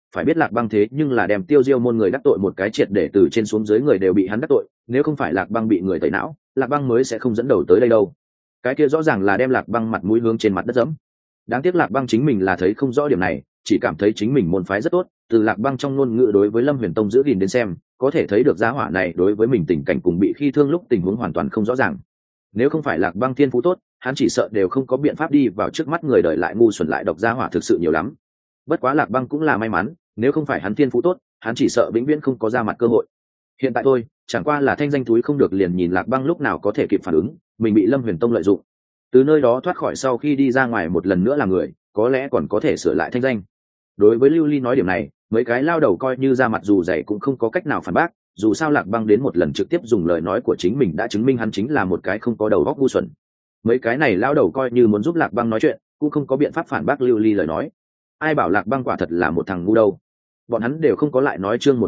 phải biết lạc băng thế nhưng là đem tiêu diêu môn người đắc tội một cái triệt để từ trên xuống dưới người đều bị hắn đắc tội, nếu không phải lạc băng bị người tẩy não, lạc băng mới sẽ không dẫn đầu tới đây đâu. Cái kia rõ ràng là đem lạc băng mặt mũi hướng trên mặt đất dẫm. Đáng tiếc lạc băng chính mình là thấy không rõ điểm này, chỉ cảm thấy chính mình môn phái rất tốt. Từ lạc băng trong ngôn ngữ đối với Lâm Huyền Tông giữ gìn đến xem, có thể thấy được gia hỏa này đối với mình tình cảnh cùng bị khi thương lúc tình huống hoàn toàn không rõ ràng. Nếu không phải lạc băng thiên phú tốt, hắn chỉ sợ đều không có biện pháp đi vào trước mắt người đời lại ngu xuẩn lại độc gia hỏa thực sự nhiều lắm. Bất quá lạc băng cũng là may mắn, nếu không phải hắn thiên phú tốt, hắn chỉ sợ vĩnh viễn không có ra mặt cơ hội. Hiện tại thôi, chẳng qua là thanh danh túi không được liền nhìn lạc băng lúc nào có thể kịp phản ứng, mình bị Lâm Huyền Tông lợi dụng. Từ nơi đó thoát khỏi sau khi đi ra ngoài một lần nữa là người, có lẽ còn có thể sửa lại thanh danh. Đối với Lưu Ly nói điểm này, mấy cái lao đầu coi như ra mặt dù dày cũng không có cách nào phản bác, dù sao lạc băng đến một lần trực tiếp dùng lời nói của chính mình đã chứng minh hắn chính là một cái không có đầu óc ngu xuẩn. Mấy cái này lao đầu coi như muốn giúp lạc băng nói chuyện cũng không có biện pháp phản bác Lưu Ly lời nói. Ai bảo lạc băng quả thật là một thằng ngu đâu. Bọn hắn đều không có lại nói chương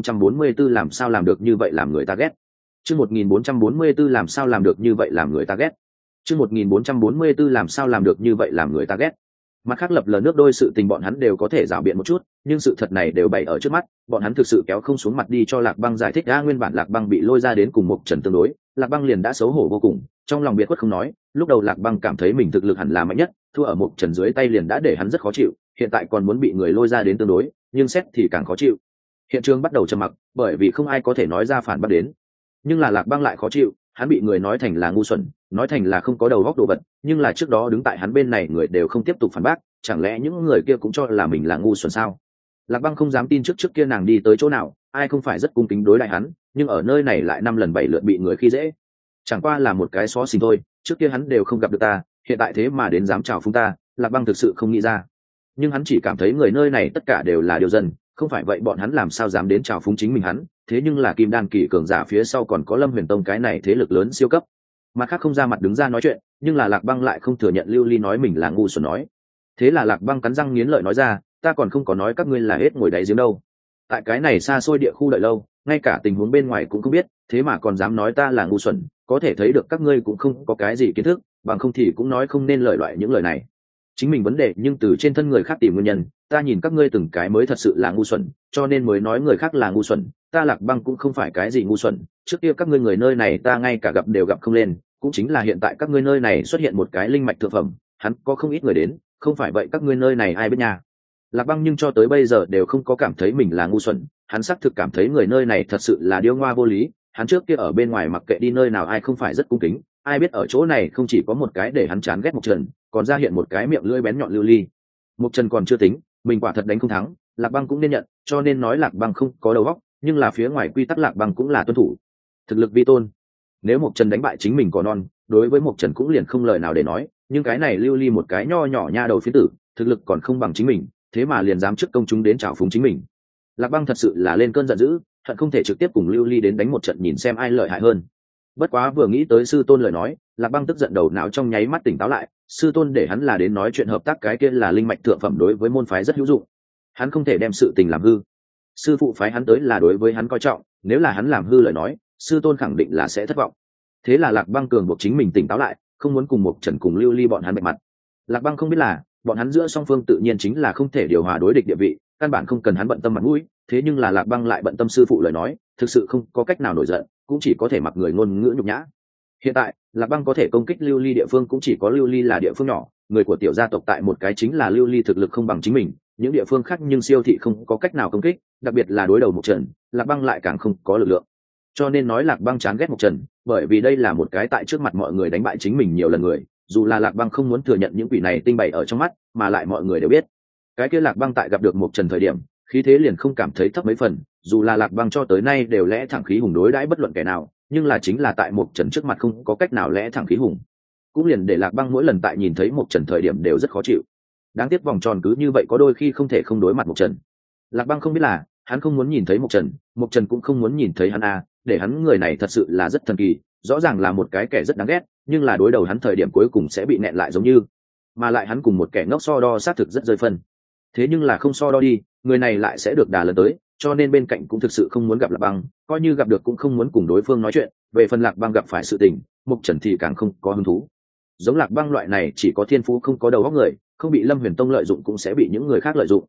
1444 làm sao làm được như vậy làm người ta ghét. Chương 1444 làm sao làm được như vậy làm người ta ghét. Chương 1444 làm sao làm được như vậy làm người ta ghét. Mặt khác lập lờ nước đôi sự tình bọn hắn đều có thể rảo biện một chút, nhưng sự thật này đều bày ở trước mắt, bọn hắn thực sự kéo không xuống mặt đi cho lạc băng giải thích. Nguyên bản lạc băng bị lôi ra đến cùng Mộc Trần tương đối, lạc băng liền đã xấu hổ vô cùng, trong lòng biệt khuất không nói. Lúc đầu lạc băng cảm thấy mình thực lực hẳn là mạnh nhất, thua ở Mộc Trần dưới tay liền đã để hắn rất khó chịu, hiện tại còn muốn bị người lôi ra đến tương đối, nhưng xét thì càng khó chịu. Hiện trường bắt đầu trầm mặc, bởi vì không ai có thể nói ra phản bác đến. Nhưng là lạc băng lại khó chịu, hắn bị người nói thành là ngu xuẩn, nói thành là không có đầu óc đồ vật, nhưng là trước đó đứng tại hắn bên này người đều không tiếp tục phản bác, chẳng lẽ những người kia cũng cho là mình là ngu xuẩn sao? Lạc băng không dám tin trước kia nàng đi tới chỗ nào ai không phải rất cung kính đối lại hắn, nhưng ở nơi này lại 5 lần 7 lượt bị người khi dễ. Chẳng qua là một cái xó xỉnh thôi, trước kia hắn đều không gặp được ta, hiện tại thế mà đến dám chào phúng ta, lạc băng thực sự không nghĩ ra. Nhưng hắn chỉ cảm thấy người nơi này tất cả đều là điều dân, không phải vậy bọn hắn làm sao dám đến chào phúng chính mình hắn. Thế nhưng là kim đan kỳ cường giả phía sau còn có Lâm Huyền Tông cái này thế lực lớn siêu cấp, mặt khác không ra mặt đứng ra nói chuyện, nhưng là lạc băng lại không thừa nhận Lưu Ly nói mình là ngu xuẩn nói. Thế là lạc băng cắn răng nghiến lợi nói ra, ta còn không có nói các ngươi là hết ngồi đáy giếng đâu. Tại cái này xa xôi địa khu đợi lâu, ngay cả tình huống bên ngoài cũng không biết, thế mà còn dám nói ta là ngu xuẩn, có thể thấy được các ngươi cũng không có cái gì kiến thức, bằng không thì cũng nói không nên lời loại những lời này. Chính mình vấn đề nhưng từ trên thân người khác tìm nguyên nhân, ta nhìn các ngươi từng cái mới thật sự là ngu xuẩn, cho nên mới nói người khác là ngu xuẩn. Ta lạc băng cũng không phải cái gì ngu xuẩn, trước kia các ngươi người nơi này ta ngay cả gặp đều gặp không lên, cũng chính là hiện tại các ngươi nơi này xuất hiện một cái linh mạch thượng phẩm, hắn có không ít người đến, không phải vậy các ngươi nơi này ai biết nha. Lạc băng nhưng cho tới bây giờ đều không có cảm thấy mình là ngu xuẩn, hắn xác thực cảm thấy người nơi này thật sự là điêu ngoa vô lý. Hắn trước kia ở bên ngoài mặc kệ đi nơi nào ai không phải rất cung kính, ai biết ở chỗ này không chỉ có một cái để hắn chán ghét Mộc Trần, còn ra hiện một cái miệng lưỡi bén nhọn Lưu Ly. Mộc Trần còn chưa tính, mình quả thật đánh không thắng, lạc băng cũng nên nhận, cho nên nói lạc băng không có đầu óc, nhưng là phía ngoài quy tắc lạc băng cũng là tuân thủ. Thực lực vi tôn, nếu Mộc Trần đánh bại chính mình còn non, đối với Mộc Trần cũng liền không lời nào để nói, nhưng cái này Lưu Ly một cái nho nhỏ nha đầu phiến tử, thực lực còn không bằng chính mình, thế mà liền dám trước công chúng đến trào phúng chính mình. Lạc băng thật sự là lên cơn giận dữ, hận không thể trực tiếp cùng Lưu Ly đến đánh một trận nhìn xem ai lợi hại hơn. Bất quá vừa nghĩ tới sư tôn lời nói, lạc băng tức giận đầu não trong nháy mắt tỉnh táo lại. Sư tôn để hắn là đến nói chuyện hợp tác cái kia là linh mạch thượng phẩm đối với môn phái rất hữu dụng, hắn không thể đem sự tình làm hư. Sư phụ phái hắn tới là đối với hắn coi trọng, nếu là hắn làm hư lời nói, sư tôn khẳng định là sẽ thất vọng. Thế là lạc băng cường buộc chính mình tỉnh táo lại, không muốn cùng Mộc Trần cùng Lưu Ly bọn hắn bạch mặt. Lạc băng không biết là bọn hắn giữa song phương tự nhiên chính là không thể điều hòa đối địch địa vị, căn bản không cần hắn bận tâm mặt mũi. Thế nhưng là lạc băng lại bận tâm sư phụ lời nói, thực sự không có cách nào nổi giận, cũng chỉ có thể mặc người ngôn ngữ nhục nhã. Hiện tại lạc băng có thể công kích Lưu Ly địa phương cũng chỉ có Lưu Ly là địa phương nhỏ, người của tiểu gia tộc tại một cái chính là Lưu Ly thực lực không bằng chính mình, những địa phương khác nhưng siêu thị không có cách nào công kích, đặc biệt là đối đầu Mộc Trần, lạc băng lại càng không có lực lượng. Cho nên nói lạc băng chán ghét Mộc Trần, bởi vì đây là một cái tại trước mặt mọi người đánh bại chính mình nhiều lần người, dù là lạc băng không muốn thừa nhận những quỷ này tinh bày ở trong mắt, mà lại mọi người đều biết. Cái kia lạc băng tại gặp được Mộc Trần thời điểm, khí thế liền không cảm thấy thấp mấy phần, dù là lạc băng cho tới nay đều lẽ thẳng khí hùng đối đãi bất luận kẻ nào, nhưng là chính là tại Mộc Trần trước mặt không có cách nào lẽ thẳng khí hùng, cũng liền để lạc băng mỗi lần tại nhìn thấy Mộc Trần thời điểm đều rất khó chịu. Đáng tiếc vòng tròn cứ như vậy có đôi khi không thể không đối mặt Mộc Trần. Lạc băng không biết là hắn không muốn nhìn thấy Mộc Trần, Mộc Trần cũng không muốn nhìn thấy hắn để hắn người này thật sự là rất thần kỳ, rõ ràng là một cái kẻ rất đáng ghét, nhưng là đối đầu hắn thời điểm cuối cùng sẽ bị nẹn lại giống như, mà lại hắn cùng một kẻ ngốc so đo xác thực rất rơi phân. Thế nhưng là không so đo đi, người này lại sẽ được đà lần tới, cho nên bên cạnh cũng thực sự không muốn gặp lạc băng, coi như gặp được cũng không muốn cùng đối phương nói chuyện. Về phần lạc băng gặp phải sự tình, Mộc Trần thì càng không có hứng thú. Giống lạc băng loại này chỉ có thiên phú không có đầu óc người, không bị Lâm Huyền Tông lợi dụng cũng sẽ bị những người khác lợi dụng.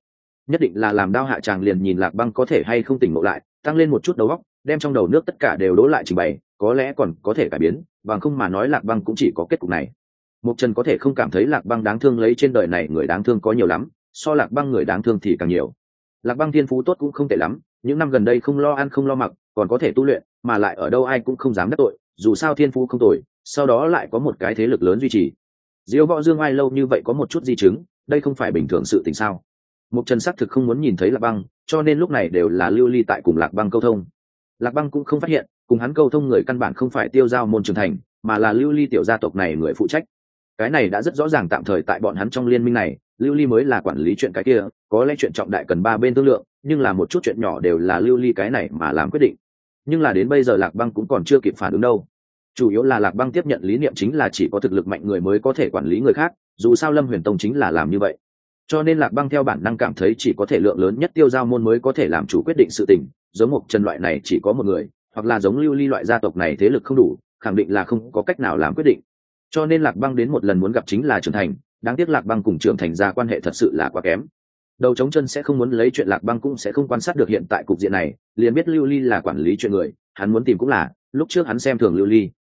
nhất định là làm đao hạ tràng liền nhìn Lạc Băng có thể hay không tỉnh ngộ lại, tăng lên một chút đầu óc, đem trong đầu nước tất cả đều đổ lại trình bày, có lẽ còn có thể cải biến, bằng không mà nói Lạc Băng cũng chỉ có kết cục này. Mục Trần có thể không cảm thấy Lạc Băng đáng thương, lấy trên đời này người đáng thương có nhiều lắm, so Lạc Băng người đáng thương thì càng nhiều. Lạc Băng thiên phú tốt cũng không tệ lắm, những năm gần đây không lo ăn không lo mặc, còn có thể tu luyện, mà lại ở đâu ai cũng không dám đắc tội, dù sao thiên phú không tồi, sau đó lại có một cái thế lực lớn duy trì. Diêu Võ Dương ai lâu như vậy có một chút di chứng, đây không phải bình thường sự tình sao? Mục Trần xác thực không muốn nhìn thấy Lạc Băng, cho nên lúc này đều là lưu ly tại cùng Lạc Băng câu thông. Lạc Băng cũng không phát hiện, cùng hắn câu thông người căn bản không phải Tiêu Giao môn trưởng thành, mà là lưu ly tiểu gia tộc này người phụ trách. Cái này đã rất rõ ràng, tạm thời tại bọn hắn trong liên minh này, lưu ly mới là quản lý chuyện cái kia, có lẽ chuyện trọng đại cần ba bên thương lượng, nhưng là một chút chuyện nhỏ đều là lưu ly cái này mà làm quyết định. Nhưng là đến bây giờ Lạc Băng cũng còn chưa kịp phản ứng đâu. Chủ yếu là Lạc Băng tiếp nhận lý niệm chính là chỉ có thực lực mạnh người mới có thể quản lý người khác, dù sao Lâm Huyền Tông chính là làm như vậy. Cho nên Lạc Băng theo bản năng cảm thấy chỉ có thể lượng lớn nhất Tiêu Giao môn mới có thể làm chủ quyết định sự tình, giống Mộc Trần loại này chỉ có một người, hoặc là giống lưu ly loại gia tộc này thế lực không đủ, khẳng định là không có cách nào làm quyết định. Cho nên Lạc Băng đến một lần muốn gặp chính là trưởng thành, đáng tiếc Lạc Băng cùng trưởng thành ra quan hệ thật sự là quá kém. Đầu trống chân sẽ không muốn lấy chuyện, Lạc Băng cũng sẽ không quan sát được hiện tại cục diện này, liền biết lưu ly là quản lý chuyện người, hắn muốn tìm cũng là, lúc trước hắn xem thường lưu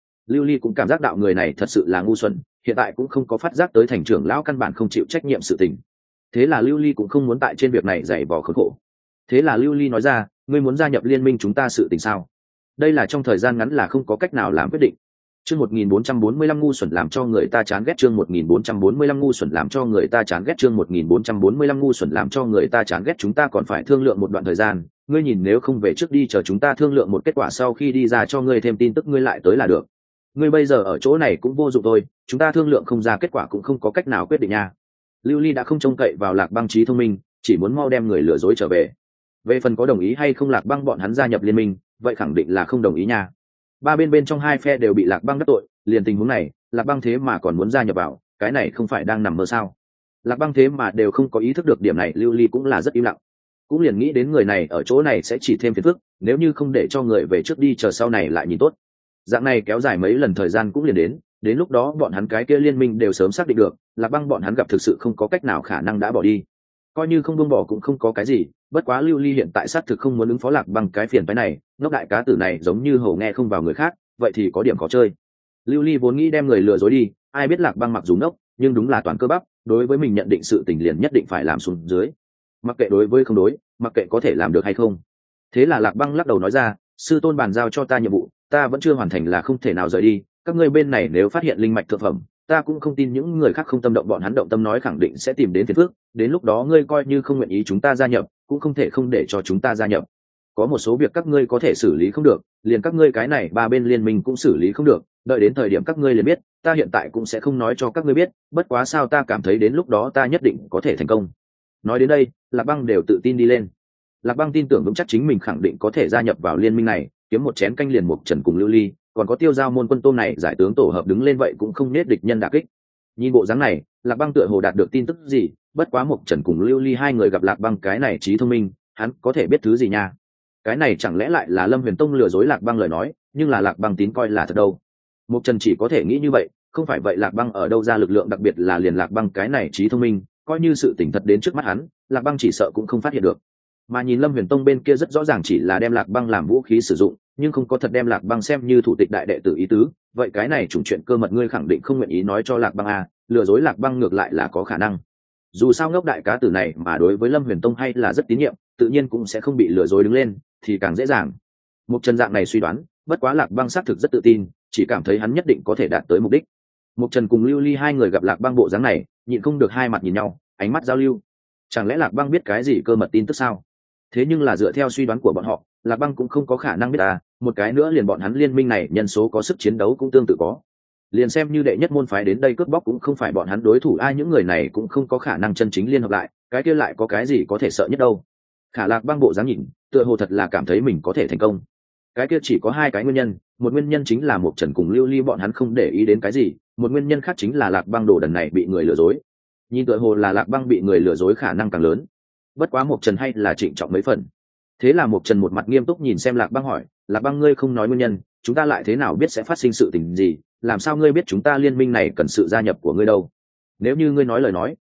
ly cũng cảm giác đạo người này thật sự là ngu xuẩn, hiện tại cũng không có phát giác tới thành trưởng lão căn bản không chịu trách nhiệm sự tình. Thế là lưu ly cũng không muốn tại trên việc này dày vò khốn khổ. Thế là lưu ly nói ra, ngươi muốn gia nhập liên minh chúng ta sự tình sao? Đây là trong thời gian ngắn là không có cách nào làm quyết định. Chương 1445 ngu xuẩn làm cho người ta chán ghét, chương 1445 ngu xuẩn làm cho người ta chán ghét, chương 1445 ngu xuẩn làm cho người ta chán ghét, chúng ta còn phải thương lượng một đoạn thời gian, ngươi nhìn nếu không về trước đi, chờ chúng ta thương lượng một kết quả sau khi đi ra cho ngươi thêm tin tức ngươi lại tới là được. Ngươi bây giờ ở chỗ này cũng vô dụng thôi, chúng ta thương lượng không ra kết quả cũng không có cách nào quyết định nha. Lưu ly đã không trông cậy vào Lạc Băng trí thông minh, chỉ muốn mau đem người lừa dối trở về. Về phần có đồng ý hay không Lạc Băng bọn hắn gia nhập liên minh, vậy khẳng định là không đồng ý nha. Ba bên trong hai phe đều bị Lạc Băng đắc tội, liền tình huống này Lạc Băng thế mà còn muốn gia nhập vào, cái này không phải đang nằm mơ sao? Lạc Băng thế mà đều không có ý thức được điểm này, lưu ly cũng là rất im lặng, cũng liền nghĩ đến người này ở chỗ này sẽ chỉ thêm phiền phức, nếu như không để cho người về trước đi, chờ sau này lại nhìn tốt. Dạng này kéo dài mấy lần thời gian cũng liền đến lúc đó bọn hắn cái kia liên minh đều sớm xác định được Lạc Băng bọn hắn gặp thực sự không có cách nào khả năng đã bỏ đi, coi như không buông bỏ cũng không có cái gì. Bất quá lưu ly hiện tại xác thực không muốn ứng phó Lạc Băng cái phiền phái này, ngốc đại cá tử này giống như hầu nghe không vào người khác, vậy thì có điểm khó chơi. Lưu ly vốn nghĩ đem người lừa dối đi, ai biết Lạc Băng mặc dù ngốc nhưng đúng là toàn cơ bắp, đối với mình nhận định sự tình liền nhất định phải làm xuống dưới, mặc kệ đối với không đối, mặc kệ có thể làm được hay không. Thế là Lạc Băng lắc đầu nói ra, sư tôn bàn giao cho ta nhiệm vụ, ta vẫn chưa hoàn thành là không thể nào rời đi, các ngươi bên này nếu phát hiện linh mạch thượng phẩm, ta cũng không tin những người khác không tâm động, bọn hắn động tâm nói khẳng định sẽ tìm đến phiền phức, đến lúc đó ngươi coi như không nguyện ý chúng ta gia nhập cũng không thể không để cho chúng ta gia nhập. Có một số việc các ngươi có thể xử lý không được, liền các ngươi cái này ba bên liên minh cũng xử lý không được, đợi đến thời điểm các ngươi liền biết, ta hiện tại cũng sẽ không nói cho các ngươi biết, bất quá sao ta cảm thấy đến lúc đó ta nhất định có thể thành công. Nói đến đây Lạc Băng đều tự tin đi lên. Lạc Băng tin tưởng vững chắc chính mình khẳng định có thể gia nhập vào liên minh này, kiếm một chén canh liền Mộc Trần cùng lưu ly, còn có Tiêu Giao môn quân tôm này giải tướng tổ hợp đứng lên vậy cũng không nết địch nhân đả kích. Nhìn bộ dáng này Lạc Băng tựa hồ đạt được tin tức gì, bất quá Mộc Trần cùng lưu ly hai người gặp Lạc Băng cái này trí thông minh, hắn có thể biết thứ gì nha? Cái này chẳng lẽ lại là Lâm Huyền Tông lừa dối Lạc Băng lời nói, nhưng là Lạc Băng tín coi là thật đâu. Mộc Trần chỉ có thể nghĩ như vậy, không phải vậy Lạc Băng ở đâu ra lực lượng, đặc biệt là liền Lạc Băng cái này trí thông minh, coi như sự tỉnh thật đến trước mắt hắn, Lạc Băng chỉ sợ cũng không phát hiện được. Mà nhìn Lâm Huyền Tông bên kia rất rõ ràng chỉ là đem Lạc Băng làm vũ khí sử dụng, nhưng không có thật đem Lạc Băng xem như thủ tịch đại đệ tử ý tứ, vậy cái này chủng chuyện cơ mật ngươi khẳng định không nguyện ý nói cho Lạc Băng à, lừa dối Lạc Băng ngược lại là có khả năng. Dù sao ngốc đại cá tử này mà đối với Lâm Huyền Tông hay là rất tín nhiệm, tự nhiên cũng sẽ không bị lừa dối đứng lên, thì càng dễ dàng. Một Trần dạng này suy đoán, bất quá Lạc Băng xác thực rất tự tin, chỉ cảm thấy hắn nhất định có thể đạt tới mục đích. Một Trần cùng Lưu Ly hai người gặp Lạc Băng bộ dáng này, nhịn không được hai mặt nhìn nhau, ánh mắt giao lưu. Chẳng lẽ Lạc Băng biết cái gì cơ mật tin tức sao? Thế nhưng là dựa theo suy đoán của bọn họ, Lạc Băng cũng không có khả năng biết à, một cái nữa liền bọn hắn liên minh này nhân số có sức chiến đấu cũng tương tự có. Liền xem như đệ nhất môn phái đến đây cướp bóc cũng không phải bọn hắn đối thủ, ai những người này cũng không có khả năng chân chính liên hợp lại, cái kia lại có cái gì có thể sợ nhất đâu. Khả Lạc Băng bộ dáng nhìn, tựa hồ thật là cảm thấy mình có thể thành công. Cái kia chỉ có hai cái nguyên nhân, một nguyên nhân chính là Mộc Trần cùng Lưu Ly bọn hắn không để ý đến cái gì, một nguyên nhân khác chính là Lạc Băng đồ đần này bị người lừa dối. Nhìn tựa hồ là Lạc Băng bị người lừa dối khả năng càng lớn. Bất quá Mộc Trần hay là trịnh trọng mấy phần. Thế là Mộc Trần một mặt nghiêm túc nhìn xem Lạc Băng hỏi, Lạc Băng ngươi không nói nguyên nhân, chúng ta lại thế nào biết sẽ phát sinh sự tình gì, làm sao ngươi biết chúng ta liên minh này cần sự gia nhập của ngươi đâu? Nếu như ngươi nói lời nói,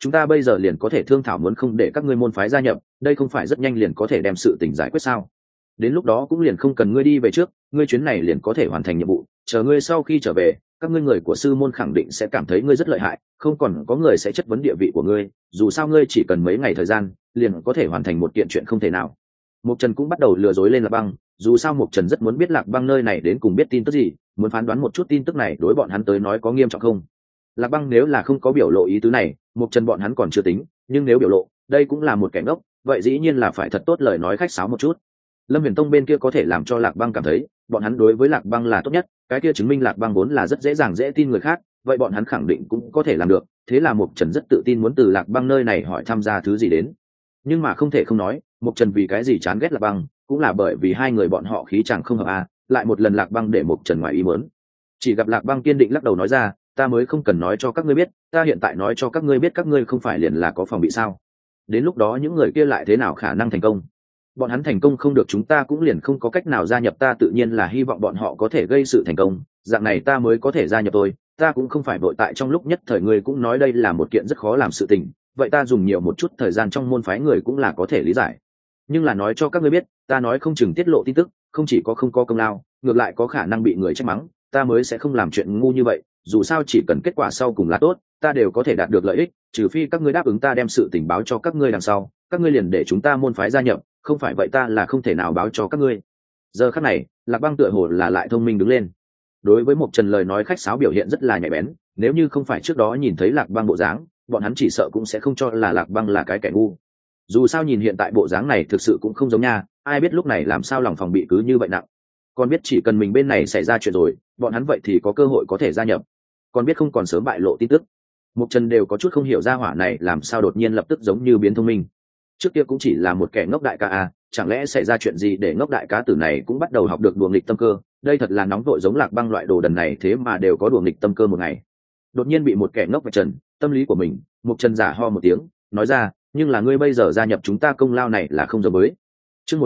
chúng ta bây giờ liền có thể thương thảo muốn không để các ngươi môn phái gia nhập, đây không phải rất nhanh liền có thể đem sự tình giải quyết sao? Đến lúc đó cũng liền không cần ngươi đi về trước, ngươi chuyến này liền có thể hoàn thành nhiệm vụ, chờ ngươi sau khi trở về, các ngươi người của sư môn khẳng định sẽ cảm thấy ngươi rất lợi hại, không còn có người sẽ chất vấn địa vị của ngươi, dù sao ngươi chỉ cần mấy ngày thời gian liền có thể hoàn thành một kiện chuyện không thể nào. Mục Trần cũng bắt đầu lừa dối lên Lạc Băng, dù sao Mục Trần rất muốn biết Lạc Băng nơi này đến cùng biết tin tức gì, muốn phán đoán một chút tin tức này đối bọn hắn tới nói có nghiêm trọng không. Lạc Băng nếu là không có biểu lộ ý tứ này, Mục Trần bọn hắn còn chưa tính, nhưng nếu biểu lộ, đây cũng là một kẻ ngốc, vậy dĩ nhiên là phải thật tốt lời nói khách sáo một chút. Lâm Huyền Tông bên kia có thể làm cho Lạc Băng cảm thấy bọn hắn đối với Lạc Băng là tốt nhất, cái kia chứng minh Lạc Băng vốn là rất dễ dàng dễ tin người khác, vậy bọn hắn khẳng định cũng có thể làm được. Thế là Mục Trần rất tự tin muốn từ Lạc Băng nơi này hỏi tham gia thứ gì đến. Nhưng mà không thể không nói, Mục Trần vì cái gì chán ghét Lạc Băng, cũng là bởi vì hai người bọn họ khí chẳng không hợp à. Lại một lần Lạc Băng để Mục Trần ngoài ý muốn. Chỉ gặp Lạc Băng kiên định lắc đầu nói ra, ta mới không cần nói cho các ngươi biết, ta hiện tại nói cho các ngươi biết các ngươi không phải liền là có phòng bị sao? Đến lúc đó những người kia lại thế nào khả năng thành công? Bọn hắn thành công không được, chúng ta cũng liền không có cách nào gia nhập, ta tự nhiên là hy vọng bọn họ có thể gây sự thành công, dạng này ta mới có thể gia nhập tôi, ta cũng không phải vội tại trong lúc nhất thời. Người cũng nói đây là một kiện rất khó làm sự tình, vậy ta dùng nhiều một chút thời gian trong môn phái người cũng là có thể lý giải. Nhưng là nói cho các ngươi biết, ta nói không chừng tiết lộ tin tức, không chỉ có không có công lao, ngược lại có khả năng bị người trách mắng, ta mới sẽ không làm chuyện ngu như vậy, dù sao chỉ cần kết quả sau cùng là tốt, ta đều có thể đạt được lợi ích, trừ phi các ngươi đáp ứng ta đem sự tình báo cho các ngươi đằng sau, các ngươi liền để chúng ta môn phái gia nhập, không phải vậy ta là không thể nào báo cho các ngươi. Giờ khắc này, Lạc Băng tựa hồ là lại thông minh đứng lên. Đối với Mục Trần lời nói khách sáo biểu hiện rất là nhạy bén, nếu như không phải trước đó nhìn thấy Lạc Băng bộ dáng, bọn hắn chỉ sợ cũng sẽ không cho là Lạc Băng là cái kẻ ngu. Dù sao nhìn hiện tại bộ dáng này thực sự cũng không giống nha, ai biết lúc này làm sao lòng phòng bị cứ như vậy nặng. Còn biết chỉ cần mình bên này xảy ra chuyện rồi, bọn hắn vậy thì có cơ hội có thể gia nhập. Còn biết không còn sớm bại lộ tin tức. Mục Trần đều có chút không hiểu ra hỏa này làm sao đột nhiên lập tức giống như biến thông minh. Trước kia cũng chỉ là một kẻ ngốc đại ca à, chẳng lẽ xảy ra chuyện gì để ngốc đại cá tử này cũng bắt đầu học được đùa nghịch tâm cơ, đây thật là nóng vội, giống Lạc Băng loại đồ đần này thế mà đều có đùa nghịch tâm cơ một ngày. Đột nhiên bị một kẻ ngốc vạch trần tâm lý của mình, Mục Trần giả ho một tiếng, nói ra, nhưng là ngươi bây giờ gia nhập chúng ta công lao này là không giống với. Chương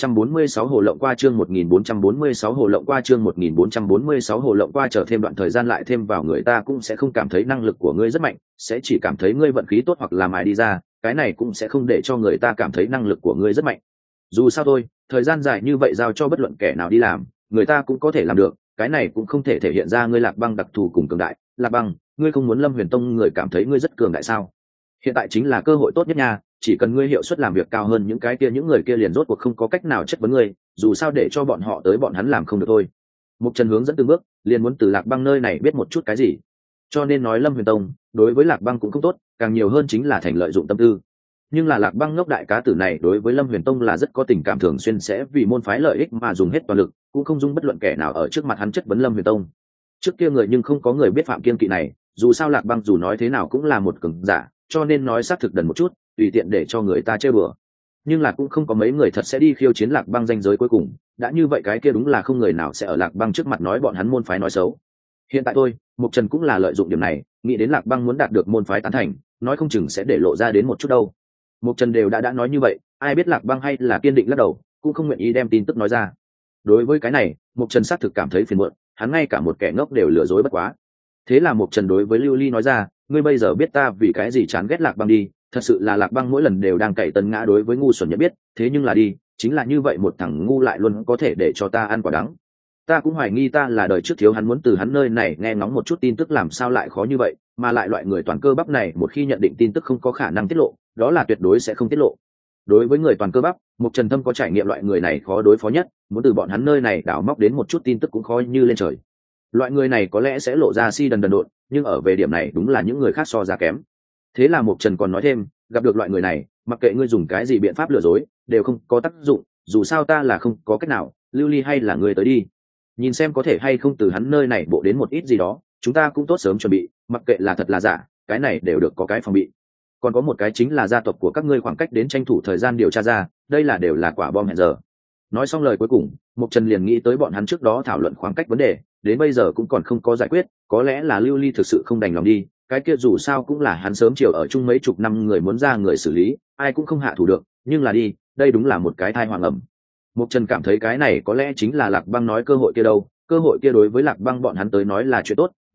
1446 hồ lộng qua, chương 1446 hồ lộng qua, chương 1446 hồ lộng qua, chờ thêm đoạn thời gian lại thêm vào, người ta cũng sẽ không cảm thấy năng lực của ngươi rất mạnh, sẽ chỉ cảm thấy ngươi vận khí tốt hoặc là mài đi ra, cái này cũng sẽ không để cho người ta cảm thấy năng lực của ngươi rất mạnh. Dù sao thôi, thời gian dài như vậy giao cho bất luận kẻ nào đi làm, người ta cũng có thể làm được, cái này cũng không thể thể hiện ra ngươi Lạc Băng đặc thù cùng cường đại. Lạc Băng, ngươi không muốn Lâm Huyền Tông người cảm thấy ngươi rất cường đại sao? Hiện tại chính là cơ hội tốt nhất nha, chỉ cần ngươi hiệu suất làm việc cao hơn những cái kia, những người kia liền rốt cuộc không có cách nào chất vấn ngươi, dù sao để cho bọn họ tới bọn hắn làm không được thôi. Mục Trần hướng dẫn từng bước, liền muốn từ Lạc Băng nơi này biết một chút cái gì. Cho nên nói Lâm Huyền Tông đối với Lạc Băng cũng không tốt, càng nhiều hơn chính là thành lợi dụng tâm tư. Nhưng là Lạc Băng ngốc đại cá tử này đối với Lâm Huyền Tông là rất có tình cảm, thường xuyên sẽ vì môn phái lợi ích mà dùng hết toàn lực, cũng không dung bất luận kẻ nào ở trước mặt hắn chất vấn Lâm Huyền Tông. Trước kia người nhưng không có người biết phạm kiên kỵ này, dù sao Lạc Băng dù nói thế nào cũng là một cường giả, cho nên nói xác thực đần một chút, tùy tiện để cho người ta chơi bừa. Nhưng là cũng không có mấy người thật sẽ đi khiêu chiến Lạc Băng danh giới cuối cùng, đã như vậy cái kia đúng là không người nào sẽ ở Lạc Băng trước mặt nói bọn hắn môn phái nói xấu. Hiện tại tôi, Mục Trần cũng là lợi dụng điểm này, nghĩ đến Lạc Băng muốn đạt được môn phái tán thành, nói không chừng sẽ để lộ ra đến một chút đâu. Mục Trần đều đã nói như vậy, ai biết Lạc Băng hay là kiên định lắc đầu, cũng không nguyện ý đem tin tức nói ra. Đối với cái này, Mục Trần xác thực cảm thấy phiền muộn, hắn ngay cả một kẻ ngốc đều lừa dối bất quá. Thế là Mục Trần đối với Lưu Ly nói ra, ngươi bây giờ biết ta vì cái gì chán ghét Lạc Băng đi, thật sự là Lạc Băng mỗi lần đều đang cậy tân ngã đối với ngu xuẩn nhận biết, thế nhưng là đi, chính là như vậy một thằng ngu lại luôn có thể để cho ta ăn quả đắng. Ta cũng hoài nghi ta là đời trước thiếu hắn, muốn từ hắn nơi này nghe ngóng một chút tin tức làm sao lại khó như vậy, mà lại loại người toàn cơ bắp này một khi nhận định tin tức không có khả năng tiết lộ, đó là tuyệt đối sẽ không tiết lộ. Đối với người toàn cơ bắp, Mục Trần Thâm có trải nghiệm, loại người này khó đối phó nhất, muốn từ bọn hắn nơi này đào móc đến một chút tin tức cũng khó như lên trời. Loại người này có lẽ sẽ lộ ra si đần đần độn, nhưng ở về điểm này đúng là những người khác so ra kém. Thế là Mục Trần còn nói thêm, gặp được loại người này, mặc kệ ngươi dùng cái gì biện pháp lừa dối, đều không có tác dụng, dù sao ta là không có cách nào, Lưu Ly hay là ngươi tới đi, nhìn xem có thể hay không từ hắn nơi này bộ đến một ít gì đó, chúng ta cũng tốt sớm chuẩn bị, mặc kệ là thật là giả, cái này đều được có cái phòng bị. Còn có một cái chính là gia tộc của các ngươi khoảng cách đến tranh thủ thời gian điều tra ra, đây là đều là quả bom hẹn giờ. Nói xong lời cuối cùng, Mục Trần liền nghĩ tới bọn hắn trước đó thảo luận khoảng cách vấn đề, đến bây giờ cũng còn không có giải quyết, có lẽ là Lưu Ly thực sự không đành lòng đi, cái kia dù sao cũng là hắn sớm chiều ở chung mấy chục năm người muốn ra người xử lý, ai cũng không hạ thủ được, nhưng là đi, đây đúng là một cái thai hoàng ẩm. Mục Trần cảm thấy cái này có lẽ chính là Lạc Băng nói cơ hội kia đâu, cơ hội kia đối với Lạc Băng bọn hắn tới nói là chuyện tốt,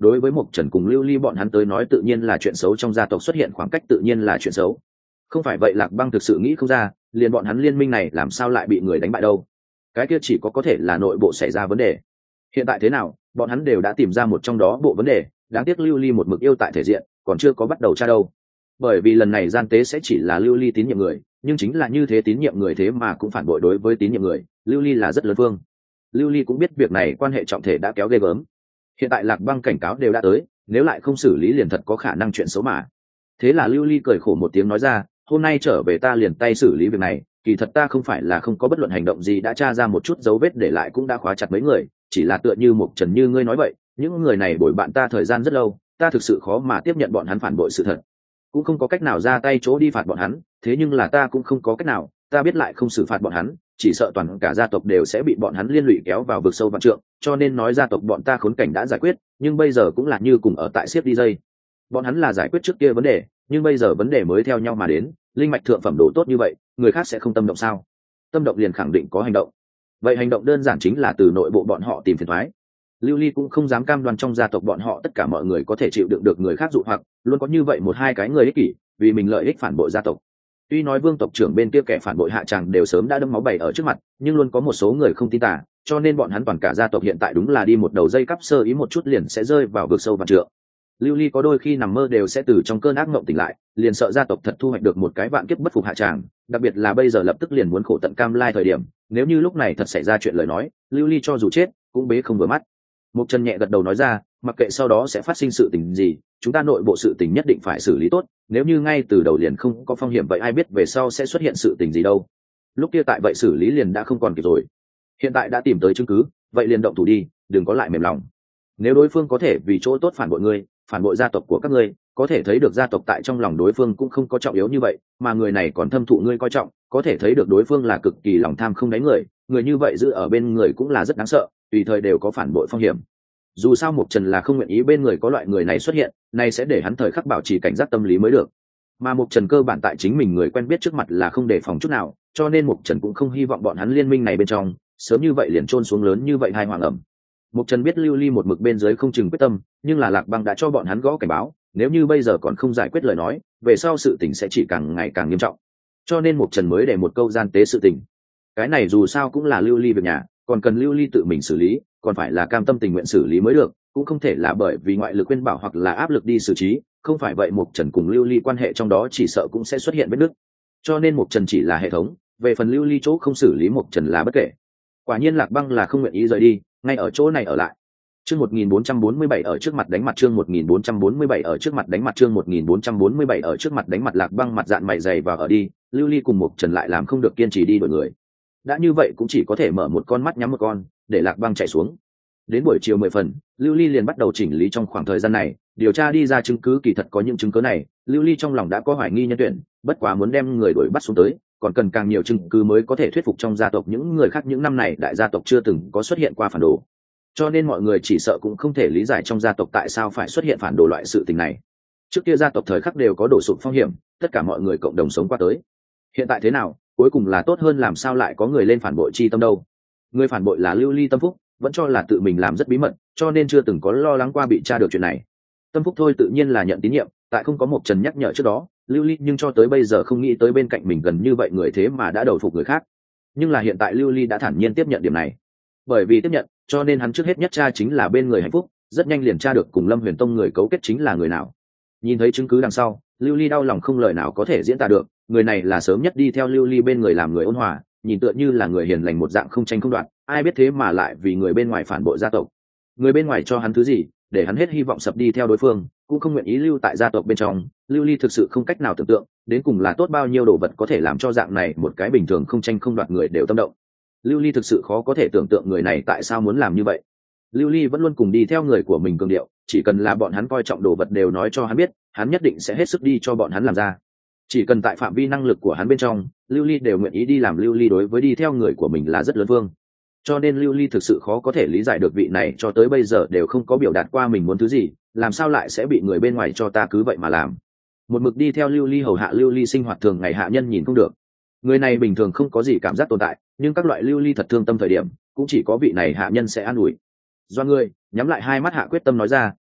đối với Mộc Trần cùng Lưu Ly bọn hắn tới nói tự nhiên là chuyện xấu, trong gia tộc xuất hiện khoảng cách tự nhiên là chuyện xấu. Không phải vậy Lạc Băng thực sự nghĩ không ra, liền bọn hắn liên minh này làm sao lại bị người đánh bại đâu. Cái kia chỉ có thể là nội bộ xảy ra vấn đề. Hiện tại thế nào, bọn hắn đều đã tìm ra một trong đó bộ vấn đề, đáng tiếc Lưu Ly một mực yêu tại thể diện, còn chưa có bắt đầu tra đâu. Bởi vì lần này gian tế sẽ chỉ là Lưu Ly tín nhiệm người, nhưng chính là như thế tín nhiệm người thế mà cũng phản bội đối với tín nhiệm người, Lưu Ly là rất lớn phương. Lưu Ly cũng biết việc này quan hệ trọng thể đã kéo ghê gớm. Hiện tại Lạc Băng cảnh cáo đều đã tới, nếu lại không xử lý liền thật có khả năng chuyện xấu mà. Thế là Lưu Ly cười khổ một tiếng nói ra, hôm nay trở về ta liền tay xử lý việc này, kỳ thật ta không phải là không có bất luận hành động gì, đã tra ra một chút dấu vết để lại cũng đã khóa chặt mấy người, chỉ là tựa như Mộc Trần như ngươi nói vậy, những người này bồi bạn ta thời gian rất lâu, ta thực sự khó mà tiếp nhận bọn hắn phản bội sự thật, cũng không có cách nào ra tay chỗ đi phạt bọn hắn, thế nhưng là ta cũng không có cách nào, ta biết lại không xử phạt bọn hắn, chỉ sợ toàn cả gia tộc đều sẽ bị bọn hắn liên lụy kéo vào vực sâu vạn trượng, cho nên nói gia tộc bọn ta khốn cảnh đã giải quyết, nhưng bây giờ cũng là như cùng ở tại siết đi dây. Bọn hắn là giải quyết trước kia vấn đề, nhưng bây giờ vấn đề mới theo nhau mà đến, linh mạch thượng phẩm đồ tốt như vậy, người khác sẽ không tâm động sao? Tâm động liền khẳng định có hành động. Vậy hành động đơn giản chính là từ nội bộ bọn họ tìm phiền toái. Lưu Ly cũng không dám cam đoan trong gia tộc bọn họ tất cả mọi người có thể chịu đựng được người khác dụ hoặc, luôn có như vậy một hai cái người ích kỷ, vì mình lợi ích phản bội gia tộc. Tuy nói Vương tộc trưởng bên kia kẻ phản bội hạ tràng đều sớm đã đâm máu bày ở trước mặt, nhưng luôn có một số người không tin tà, cho nên bọn hắn toàn cả gia tộc hiện tại đúng là đi một đầu dây cắp sơ ý một chút liền sẽ rơi vào vực sâu vạn trượng. Lưu Ly có đôi khi nằm mơ đều sẽ từ trong cơn ác mộng tỉnh lại, liền sợ gia tộc thật thu hoạch được một cái vạn kiếp bất phục hạ tràng, đặc biệt là bây giờ lập tức liền muốn khổ tận cam lai thời điểm, nếu như lúc này thật xảy ra chuyện lời nói, Lưu Ly cho dù chết cũng bế không vừa mắt. Mộc Trần nhẹ gật đầu nói ra, mặc kệ sau đó sẽ phát sinh sự tình gì, chúng ta nội bộ sự tình nhất định phải xử lý tốt, nếu như ngay từ đầu liền không có phong hiểm vậy ai biết về sau sẽ xuất hiện sự tình gì đâu. Lúc kia tại vậy xử lý liền đã không còn kịp rồi. Hiện tại đã tìm tới chứng cứ, vậy liền động thủ đi, đừng có lại mềm lòng. Nếu đối phương có thể vì chỗ tốt phản bội ngươi, phản bội gia tộc của các ngươi, có thể thấy được gia tộc tại trong lòng đối phương cũng không có trọng yếu như vậy, mà người này còn thâm thụ ngươi coi trọng, có thể thấy được đối phương là cực kỳ lòng tham không đáy người, người như vậy giữ ở bên người cũng là rất đáng sợ, tùy thời đều có phản bội phong hiểm. Dù sao Mộc Trần là không nguyện ý bên người có loại người này xuất hiện, này sẽ để hắn thời khắc bảo trì cảnh giác tâm lý mới được. Mà Mộc Trần cơ bản tại chính mình người quen biết trước mặt là không đề phòng chút nào, cho nên Mộc Trần cũng không hy vọng bọn hắn liên minh này bên trong sớm như vậy liền trôn xuống lớn như vậy hai hoàng ẩm. Mộc Trần biết Lưu Ly một mực bên dưới không chừng quyết tâm, nhưng là Lạc Băng đã cho bọn hắn gõ cảnh báo, nếu như bây giờ còn không giải quyết lời nói, về sau sự tình sẽ chỉ càng ngày càng nghiêm trọng. Cho nên Mộc Trần mới để một câu gian tế sự tình. Cái này dù sao cũng là Lưu Ly việc nhà, còn cần Lưu Ly tự mình xử lý, còn phải là cam tâm tình nguyện xử lý mới được, cũng không thể là bởi vì ngoại lực khuyên bảo hoặc là áp lực đi xử trí, không phải vậy Mộc Trần cùng Lưu Ly quan hệ trong đó chỉ sợ cũng sẽ xuất hiện vết nứt. Cho nên Mộc Trần chỉ là hệ thống, về phần Lưu Ly chỗ không xử lý Mộc Trần là bất kể. Quả nhiên Lạc Băng là không nguyện ý rời đi, ngay ở chỗ này ở lại. Chương 1447 ở trước mặt đánh mặt, chương 1447 ở trước mặt đánh mặt, chương 1447 ở trước mặt đánh mặt. Lạc Băng mặt dạn mày dày và ở đi, Lưu Ly cùng Mộc Trần lại làm không được kiên trì đi đổi người. Đã như vậy cũng chỉ có thể mở một con mắt nhắm một con, để Lạc Băng chạy xuống. Đến buổi chiều 10 phần, Lưu Ly liền bắt đầu chỉnh lý trong khoảng thời gian này, điều tra đi ra chứng cứ, kỳ thật có những chứng cứ này, Lưu Ly trong lòng đã có hoài nghi nhân tuyển, bất quá muốn đem người đuổi bắt xuống tới, còn cần càng nhiều chứng cứ mới có thể thuyết phục trong gia tộc những người khác. Những năm này đại gia tộc chưa từng có xuất hiện qua phản đồ, cho nên mọi người chỉ sợ cũng không thể lý giải trong gia tộc tại sao phải xuất hiện phản đồ loại sự tình này. Trước kia gia tộc thời khắc đều có đổ sụp phong hiểm, tất cả mọi người cộng đồng sống qua tới. Hiện tại thế nào, cuối cùng là tốt hơn, làm sao lại có người lên phản bội chi tâm đâu. Người phản bội là Lưu Ly Tâm Phúc, vẫn cho là tự mình làm rất bí mật, cho nên chưa từng có lo lắng qua bị tra được chuyện này. Tâm Phúc thôi tự nhiên là nhận tín nhiệm, tại không có Mộc Trần nhắc nhở trước đó, Lưu Ly nhưng cho tới bây giờ không nghĩ tới bên cạnh mình gần như vậy người thế mà đã đầu phục người khác. Nhưng là hiện tại Lưu Ly đã thản nhiên tiếp nhận điểm này. Bởi vì tiếp nhận, cho nên hắn trước hết nhất tra chính là bên người hạnh phúc, rất nhanh liền tra được cùng Lâm Huyền Tông người cấu kết chính là người nào. Nhìn thấy chứng cứ đằng sau, Lưu Ly đau lòng không lời nào có thể diễn tả được, người này là sớm nhất đi theo Lưu Ly bên người làm người ôn hòa, nhìn tựa như là người hiền lành một dạng không tranh không đoạt, ai biết thế mà lại vì người bên ngoài phản bội gia tộc. Người bên ngoài cho hắn thứ gì, để hắn hết hy vọng sập đi theo đối phương, cũng không nguyện ý lưu tại gia tộc bên trong. Lưu Ly thực sự không cách nào tưởng tượng, đến cùng là tốt bao nhiêu đồ vật có thể làm cho dạng này một cái bình thường không tranh không đoạt người đều tâm động. Lưu Ly thực sự khó có thể tưởng tượng người này tại sao muốn làm như vậy. Lưu Ly vẫn luôn cùng đi theo người của mình cường điệu, chỉ cần là bọn hắn coi trọng đồ vật đều nói cho hắn biết, hắn nhất định sẽ hết sức đi cho bọn hắn làm ra. Chỉ cần tại phạm vi năng lực của hắn bên trong, Lưu Ly đều nguyện ý đi làm. Lưu Ly đối với đi theo người của mình là rất lớn vương, cho nên Lưu Ly thực sự khó có thể lý giải được vị này cho tới bây giờ đều không có biểu đạt qua mình muốn thứ gì, làm sao lại sẽ bị người bên ngoài cho ta cứ vậy mà làm. Một mực đi theo Lưu Ly hầu hạ Lưu Ly sinh hoạt thường ngày hạ nhân nhìn không được, người này bình thường không có gì cảm giác tồn tại, nhưng các loại Lưu Ly thật thương tâm thời điểm, cũng chỉ có vị này hạ nhân sẽ an ủi. Do người nhắm lại hai mắt hạ quyết tâm nói ra,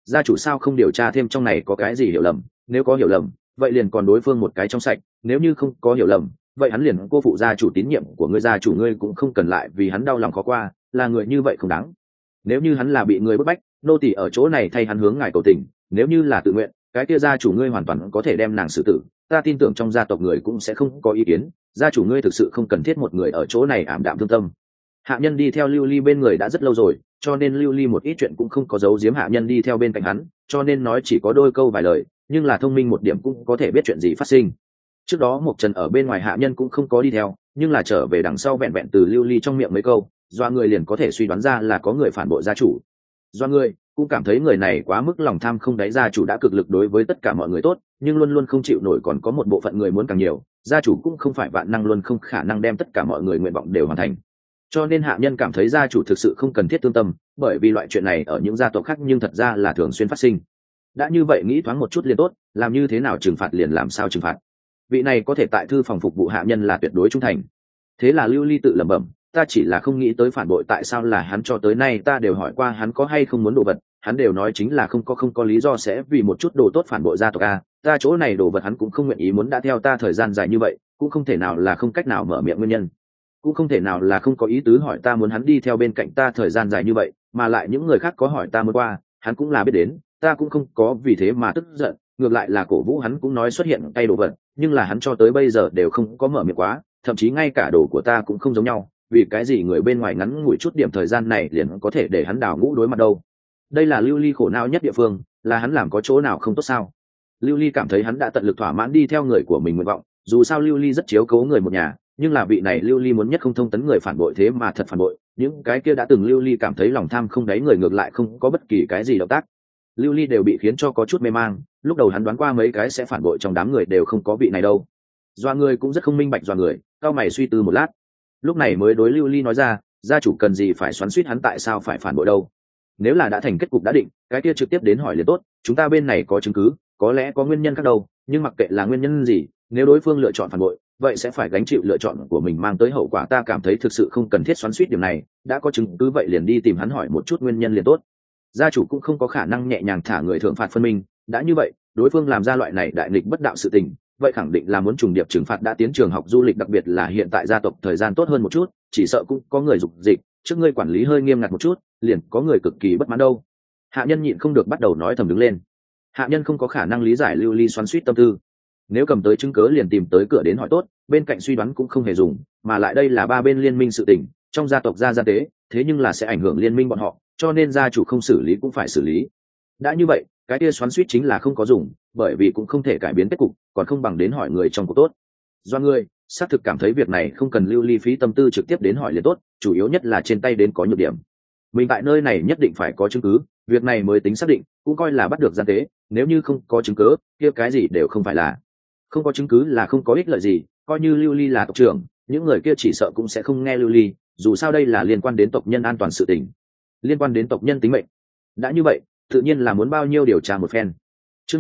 gia chủ sao không điều tra thêm trong này có cái gì hiểu lầm, nếu có hiểu lầm vậy liền còn đối phương một cái trong sạch, nếu như không có hiểu lầm vậy hắn liền cô phụ gia chủ tín nhiệm của ngươi, gia chủ ngươi cũng không cần lại vì hắn đau lòng khó qua, là người như vậy không đáng. Nếu như hắn là bị người bức bách, nô tỳ ở chỗ này thay hắn hướng ngài cầu tình, nếu như là tự nguyện, cái kia gia chủ ngươi hoàn toàn có thể đem nàng xử tử, ta tin tưởng trong gia tộc người cũng sẽ không có ý kiến, gia chủ ngươi thực sự không cần thiết một người ở chỗ này ảm đạm thương tâm. Hạ nhân đi theo Lưu Ly bên người đã rất lâu rồi, cho nên Lưu Ly một ít chuyện cũng không có giấu giếm hạ nhân đi theo bên cạnh hắn, cho nên nói chỉ có đôi câu vài lời, nhưng là thông minh một điểm cũng có thể biết chuyện gì phát sinh. Trước đó Mộc Trần ở bên ngoài hạ nhân cũng không có đi theo, nhưng là trở về đằng sau vẹn vẹn từ Lưu Ly trong miệng mấy câu, doa người liền có thể suy đoán ra là có người phản bội gia chủ. Doa người cũng cảm thấy người này quá mức lòng tham không đáy, gia chủ đã cực lực đối với tất cả mọi người tốt, nhưng luôn luôn không chịu nổi còn có một bộ phận người muốn càng nhiều, gia chủ cũng không phải vạn năng luôn không khả năng đem tất cả mọi người nguyện vọng đều hoàn thành. Cho nên hạ nhân cảm thấy gia chủ thực sự không cần thiết tương tâm, bởi vì loại chuyện này ở những gia tộc khác nhưng thật ra là thường xuyên phát sinh. Đã như vậy nghĩ thoáng một chút liền tốt, làm như thế nào trừng phạt liền làm sao trừng phạt. Vị này có thể tại thư phòng phục vụ hạ nhân là tuyệt đối trung thành. Thế là Lưu Ly tự lẩm bẩm, ta chỉ là không nghĩ tới phản bội, tại sao là hắn, cho tới nay ta đều hỏi qua hắn có hay không muốn đồ vật, hắn đều nói chính là không có lý do sẽ vì một chút đồ tốt phản bội gia tộc a, ta chỗ này đồ vật hắn cũng không nguyện ý muốn, đã theo ta thời gian dài như vậy, cũng không thể nào là không cách nào mở miệng nguyên nhân, cũng không thể nào là không có ý tứ hỏi ta muốn hắn đi theo bên cạnh ta thời gian dài như vậy, mà lại những người khác có hỏi ta muốn qua, hắn cũng là biết đến, ta cũng không có vì thế mà tức giận, ngược lại là cổ vũ hắn, cũng nói xuất hiện tay đồ vật, nhưng là hắn cho tới bây giờ đều không có mở miệng quá, thậm chí ngay cả đồ của ta cũng không giống nhau, vì cái gì người bên ngoài ngắn ngủi chút điểm thời gian này liền có thể để hắn đào ngũ đối mặt đâu. Đây là Lưu Ly khổ não nhất địa phương, là hắn làm có chỗ nào không tốt sao? Lưu Ly cảm thấy hắn đã tận lực thỏa mãn đi theo người của mình nguyện vọng, dù sao Lưu Ly rất chiếu cố người một nhà, nhưng là vị này Lưu Ly muốn nhất không thông tấn người phản bội, thế mà thật phản bội, những cái kia đã từng Lưu Ly cảm thấy lòng tham không đáy người ngược lại không có bất kỳ cái gì động tác. Lưu Ly đều bị khiến cho có chút mê mang, lúc đầu hắn đoán qua mấy cái sẽ phản bội trong đám người đều không có vị này đâu. Doa người cũng rất không minh bạch, doa người cao mày suy tư một lát, lúc này mới đối Lưu Ly nói ra, gia chủ cần gì phải xoắn xuýt hắn tại sao phải phản bội đâu, nếu là đã thành kết cục đã định, cái kia trực tiếp đến hỏi liền tốt, chúng ta bên này có chứng cứ, có lẽ có nguyên nhân khác đâu, nhưng mặc kệ là nguyên nhân gì, nếu đối phương lựa chọn phản bội, vậy sẽ phải gánh chịu lựa chọn của mình mang tới hậu quả, ta cảm thấy thực sự không cần thiết xoắn xuýt điểm này, đã có chứng cứ vậy liền đi tìm hắn hỏi một chút nguyên nhân liền tốt. Gia chủ cũng không có khả năng nhẹ nhàng thả người thượng phạt phân minh, đã như vậy đối phương làm ra loại này đại nghịch bất đạo sự tình, vậy khẳng định là muốn trùng điệp trừng phạt. Đã tiến trường học du lịch, đặc biệt là hiện tại gia tộc thời gian tốt hơn một chút, chỉ sợ cũng có người dục dịch, trước ngươi quản lý hơi nghiêm ngặt một chút, liền có người cực kỳ bất mãn đâu. Hạ nhân nhịn không được bắt đầu nói thầm đứng lên. Hạ nhân không có khả năng lý giải Lưu Ly xoắn xuýt tâm tư, nếu cầm tới chứng cớ liền tìm tới cửa đến hỏi tốt, bên cạnh suy đoán cũng không hề dùng, mà lại đây là ba bên liên minh sự tình, trong gia tộc gia tế, thế nhưng là sẽ ảnh hưởng liên minh bọn họ, cho nên gia chủ không xử lý cũng phải xử lý. Đã như vậy cái kia xoắn xuýt chính là không có dùng, bởi vì cũng không thể cải biến kết cục, còn không bằng đến hỏi người trong cuộc tốt. Do ngươi xác thực cảm thấy việc này không cần Lưu Ly phí tâm tư, trực tiếp đến hỏi liền tốt, chủ yếu nhất là trên tay đến có nhược điểm, mình tại nơi này nhất định phải có chứng cứ, việc này mới tính xác định, cũng coi là bắt được gian tế, nếu như không có chứng cứ kia cái gì đều không phải là. Không có chứng cứ là không có ích lợi gì, coi như Lưu Ly là tộc trưởng, những người kia chỉ sợ cũng sẽ không nghe Lưu Ly, dù sao đây là liên quan đến tộc nhân an toàn sự tình, liên quan đến tộc nhân tính mệnh. Đã như vậy tự nhiên là muốn bao nhiêu điều tra một phen. Chương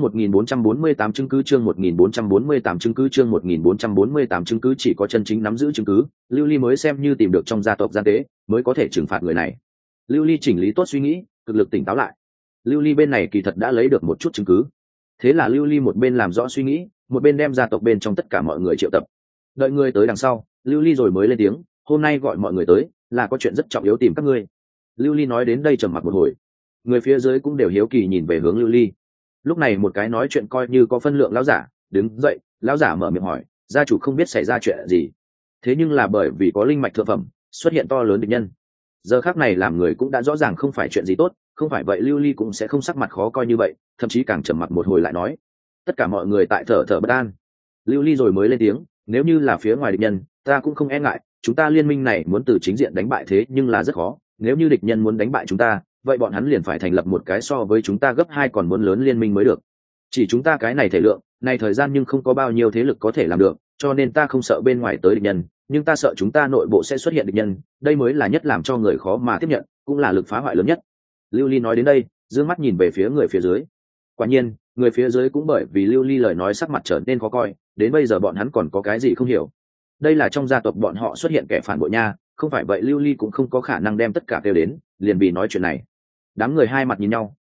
1448 chứng cứ, chương 1448 chứng cứ, chương 1448 chứng cứ, chỉ có chân chính nắm giữ chứng cứ, Lưu Ly mới xem như tìm được trong gia tộc gian tế, mới có thể trừng phạt người này. Lưu Ly chỉnh lý tốt suy nghĩ, cực lực tỉnh táo lại. Lưu Ly bên này kỳ thật đã lấy được một chút chứng cứ, thế là Lưu Ly một bên làm rõ suy nghĩ, một bên đem gia tộc bên trong tất cả mọi người triệu tập. Đợi người tới đằng sau, Lưu Ly rồi mới lên tiếng, hôm nay gọi mọi người tới là có chuyện rất trọng yếu tìm các ngươi. Lưu Ly nói đến đây trầm mặc một hồi, người phía dưới cũng đều hiếu kỳ nhìn về hướng Lưu Ly. Lúc này một cái nói chuyện coi như có phân lượng lão giả đứng dậy, lão giả mở miệng hỏi, gia chủ không biết xảy ra chuyện gì, thế nhưng là bởi vì có linh mạch thượng phẩm xuất hiện to lớn địch nhân, giờ khắc này làm người cũng đã rõ ràng không phải chuyện gì tốt, không phải vậy Lưu Ly cũng sẽ không sắc mặt khó coi như vậy, thậm chí càng trầm mặc một hồi lại nói, tất cả mọi người tại thở bất an. Lưu Ly rồi mới lên tiếng, nếu như là phía ngoài địch nhân ta cũng không e ngại, chúng ta liên minh này muốn từ chính diện đánh bại thế nhưng là rất khó, nếu như địch nhân muốn đánh bại chúng ta, vậy bọn hắn liền phải thành lập một cái so với chúng ta gấp 2 còn muốn lớn liên minh mới được. Chỉ chúng ta cái này thể lượng, này thời gian nhưng không có bao nhiêu thế lực có thể làm được, cho nên ta không sợ bên ngoài tới địch nhân, nhưng ta sợ chúng ta nội bộ sẽ xuất hiện địch nhân, đây mới là nhất làm cho người khó mà tiếp nhận, cũng là lực phá hoại lớn nhất. Lưu Ly nói đến đây, dương mắt nhìn về phía người phía dưới. Quả nhiên, người phía dưới cũng bởi vì Lưu Ly lời nói sắc mặt trở nên khó coi, đến bây giờ bọn hắn còn có cái gì không hiểu. Đây là trong gia tộc bọn họ xuất hiện kẻ phản bội nha, không phải vậy Lưu Ly cũng không có khả năng đem tất cả kêu đến, liền vì nói chuyện này. Đám người hai mặt nhìn nhau,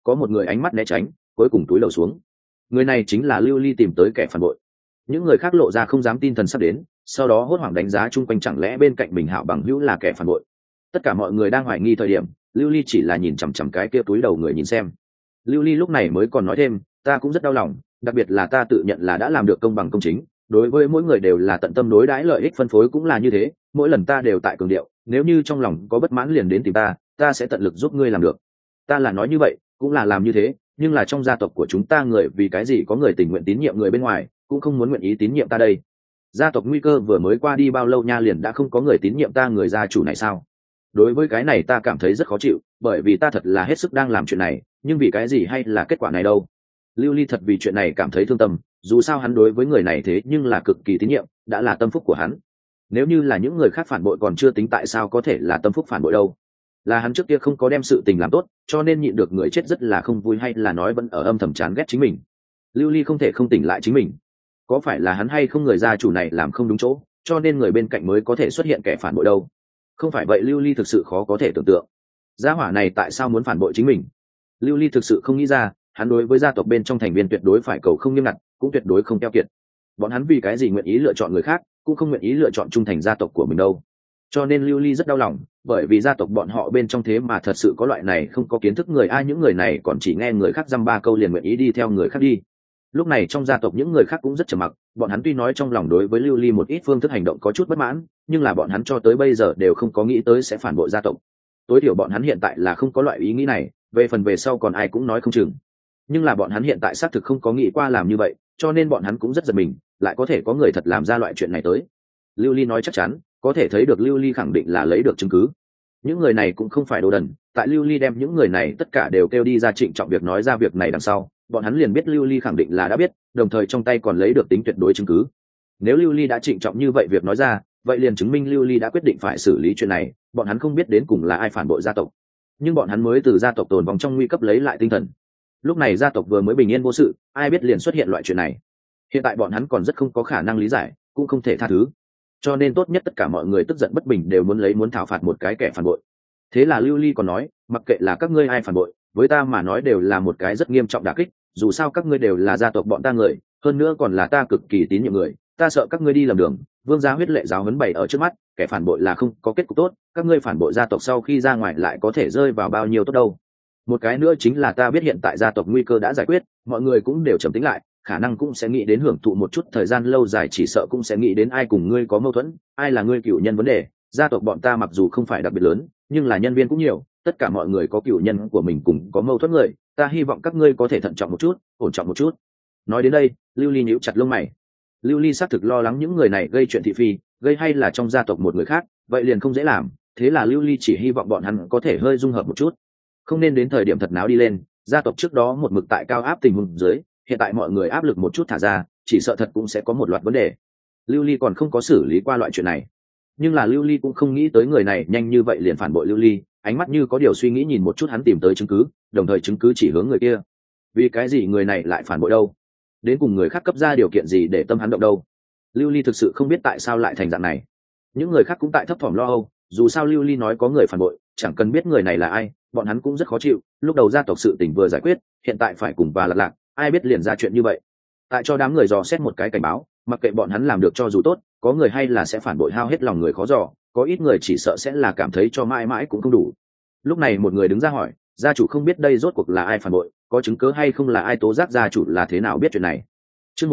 có một người ánh mắt né tránh, cuối cùng túi lầu xuống. Người này chính là Lưu Ly tìm tới kẻ phản bội. Những người khác lộ ra không dám tin thần sắp đến, sau đó hốt hoảng đánh giá chung quanh, chẳng lẽ bên cạnh mình Hạo bằng hữu là kẻ phản bội. Tất cả mọi người đang hoài nghi thời điểm, Lưu Ly chỉ là nhìn chằm chằm cái kia túi đầu người nhìn xem. Lưu Ly lúc này mới còn nói thêm, ta cũng rất đau lòng, đặc biệt là ta tự nhận là đã làm được công bằng công chính, đối với mỗi người đều là tận tâm đối đãi, lợi ích phân phối cũng là như thế, mỗi lần ta đều tại cường điệu, nếu như trong lòng có bất mãn liền đến tìm ta sẽ tận lực giúp ngươi làm được. Ta là nói như vậy, cũng là làm như thế, nhưng là trong gia tộc của chúng ta người vì cái gì có người tình nguyện tín nhiệm người bên ngoài, cũng không muốn nguyện ý tín nhiệm ta đây. Gia tộc nguy cơ vừa mới qua đi bao lâu nha, liền đã không có người tín nhiệm ta người gia chủ này sao? Đối với cái này ta cảm thấy rất khó chịu, bởi vì ta thật là hết sức đang làm chuyện này, nhưng vì cái gì hay là kết quả này đâu. Lưu Ly thật vì chuyện này cảm thấy thương tâm, dù sao hắn đối với người này thế nhưng là cực kỳ tín nhiệm, đã là tâm phúc của hắn. Nếu như là những người khác phản bội còn chưa tính, tại sao có thể là tâm phúc phản bội đâu? Là hắn trước kia không có đem sự tình làm tốt, cho nên nhịn được người chết rất là không vui, hay là nói vẫn ở âm thầm chán ghét chính mình? Lưu Ly không thể không tỉnh lại chính mình. Có phải là hắn hay không người gia chủ này làm không đúng chỗ, cho nên người bên cạnh mới có thể xuất hiện kẻ phản bội đâu? Không phải vậy Lưu Ly thực sự khó có thể tưởng tượng, gia hỏa này tại sao muốn phản bội chính mình. Lưu Ly thực sự không nghĩ ra, hắn đối với gia tộc bên trong thành viên tuyệt đối phải cầu không nghiêm ngặt, cũng tuyệt đối không keo kiệt. Bọn hắn vì cái gì nguyện ý lựa chọn người khác, cũng không nguyện ý lựa chọn trung thành gia tộc của mình đâu. Cho nên Lưu Ly rất đau lòng, bởi vì gia tộc bọn họ bên trong thế mà thật sự có loại này không có kiến thức người, ai những người này còn chỉ nghe người khác dăm ba câu liền nguyện ý đi theo người khác đi. Lúc này trong gia tộc những người khác cũng rất trầm mặc, bọn hắn tuy nói trong lòng đối với Lưu Ly một ít phương thức hành động có chút bất mãn, nhưng là bọn hắn cho tới bây giờ đều không có nghĩ tới sẽ phản bội gia tộc. Tối thiểu bọn hắn hiện tại là không có loại ý nghĩ này, về phần về sau còn ai cũng nói không chừng. Nhưng là bọn hắn hiện tại xác thực không có nghĩ qua làm như vậy, cho nên bọn hắn cũng rất giật mình, lại có thể có người thật làm ra loại chuyện này tới. Lưu Ly nói chắc chắn, có thể thấy được Lưu Ly khẳng định là lấy được chứng cứ. Những người này cũng không phải đồ đần, tại Lưu Ly đem những người này tất cả đều kêu đi ra trịnh trọng việc nói ra việc này đằng sau, bọn hắn liền biết Lưu Ly khẳng định là đã biết, đồng thời trong tay còn lấy được tính tuyệt đối chứng cứ. Nếu Lưu Ly đã trịnh trọng như vậy việc nói ra, vậy liền chứng minh Lưu Ly đã quyết định phải xử lý chuyện này. Bọn hắn không biết đến cùng là ai phản bội gia tộc, nhưng bọn hắn mới từ gia tộc tồn vong trong nguy cấp lấy lại tinh thần. Lúc này gia tộc vừa mới bình yên vô sự, ai biết liền xuất hiện loại chuyện này. Hiện tại bọn hắn còn rất không có khả năng lý giải, cũng không thể tha thứ, cho nên tốt nhất tất cả mọi người tức giận bất bình đều muốn thảo phạt một cái kẻ phản bội. Thế là Lưu Ly còn nói, mặc kệ là các ngươi ai phản bội, với ta mà nói đều là một cái rất nghiêm trọng đả kích, dù sao các ngươi đều là gia tộc bọn ta người, hơn nữa còn là ta cực kỳ tín nhiệm người, ta sợ các ngươi đi lầm đường. Vương gia huyết lệ giáo huấn bày ở trước mắt, kẻ phản bội là không có kết cục tốt, các ngươi phản bội gia tộc sau khi ra ngoài lại có thể rơi vào bao nhiêu tốt đâu. Một cái nữa chính là ta biết hiện tại gia tộc nguy cơ đã giải quyết, mọi người cũng đều trầm tĩnh lại, khả năng cũng sẽ nghĩ đến hưởng thụ một chút thời gian lâu dài, chỉ sợ cũng sẽ nghĩ đến ai cùng ngươi có mâu thuẫn, ai là ngươi cựu nhân vấn đề. Gia tộc bọn ta mặc dù không phải đặc biệt lớn, nhưng là nhân viên cũng nhiều, tất cả mọi người có cựu nhân của mình cùng có mâu thuẫn người, ta hy vọng các ngươi có thể thận trọng một chút, ổn trọng một chút. Nói đến đây, Lưu Ly nhíu chặt lông mày. Lưu Ly xác thực lo lắng những người này gây chuyện thị phi, gây hay là trong gia tộc một người khác, vậy liền không dễ làm. Thế là Lưu Ly chỉ hy vọng bọn hắn có thể hơi dung hợp một chút, không nên đến thời điểm thật náo đi lên. Gia tộc trước đó một mực tại cao áp tình huống dưới, hiện tại mọi người áp lực một chút thả ra, chỉ sợ thật cũng sẽ có một loạt vấn đề. Lưu Ly còn không có xử lý qua loại chuyện này, nhưng là Lưu Ly cũng không nghĩ tới người này nhanh như vậy liền phản bội Lưu Ly, ánh mắt như có điều suy nghĩ nhìn một chút hắn tìm tới chứng cứ, đồng thời chứng cứ chỉ hướng người kia. Vì cái gì người này lại phản bội đâu? Đến cùng người khác cấp ra điều kiện gì để tâm hắn động đâu? Lưu Ly thực sự không biết tại sao lại thành dạng này. Những người khác cũng tại thấp thỏm lo âu, dù sao Lưu Ly nói có người phản bội, chẳng cần biết người này là ai, bọn hắn cũng rất khó chịu. Lúc đầu gia tộc sự tình vừa giải quyết, hiện tại phải cùng và lạc, ai biết liền ra chuyện như vậy. Tại cho đám người dò xét một cái cảnh báo, mặc kệ bọn hắn làm được cho dù tốt, có người hay là sẽ phản bội, hao hết lòng người khó dò, có ít người chỉ sợ sẽ là cảm thấy cho mãi mãi cũng không đủ. Lúc này một người đứng ra hỏi, gia chủ không biết đây rốt cuộc là ai phản bội, có chứng cứ hay không, là ai tố giác gia chủ, là thế nào biết chuyện này? Chương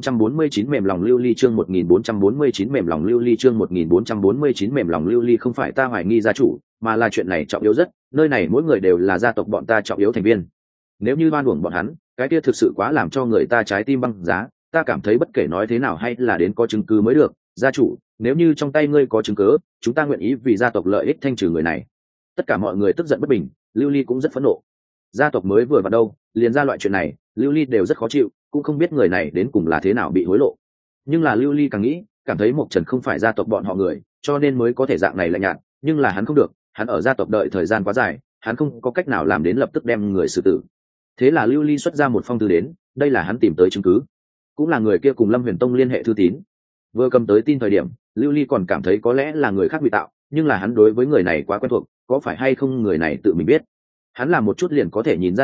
1449 mềm lòng Lưu Ly, chương 1449 mềm lòng Lưu Ly, chương 1449 mềm lòng Lưu Ly. Không phải ta hoài nghi gia chủ, mà là chuyện này trọng yếu rất, nơi này mỗi người đều là gia tộc bọn ta trọng yếu thành viên. Nếu như oan uổng bọn hắn, cái kia thực sự quá làm cho người ta trái tim băng giá, ta cảm thấy bất kể nói thế nào hay là đến có chứng cứ mới được. Gia chủ, nếu như trong tay ngươi có chứng cứ, chúng ta nguyện ý vì gia tộc lợi ích thanh trừ người này. Tất cả mọi người tức giận bất bình, Lưu Ly cũng rất phẫn nộ. Gia tộc mới vừa vào đâu, liền ra loại chuyện này, Lưu Ly đều rất khó chịu, cũng không biết người này đến cùng là thế nào bị hối lộ. Nhưng là Lưu Ly càng nghĩ, cảm thấy Mộc Trần không phải gia tộc bọn họ người, cho nên mới có thể dạng này lạnh nhạt, nhưng là hắn không được, hắn ở gia tộc đợi thời gian quá dài, hắn không có cách nào làm đến lập tức đem người xử tử. Thế là Lưu Ly xuất ra một phong thư đến, đây là hắn tìm tới chứng cứ, cũng là người kia cùng Lâm Huyền Tông liên hệ thư tín. Vừa cầm tới tin thời điểm, Lưu Ly còn cảm thấy có lẽ là người khác bị tạo, nhưng là hắn đối với người này quá quen thuộc, có phải hay không người này tự mình biết. Hắn làm một chút liền có thể nhìn ra được,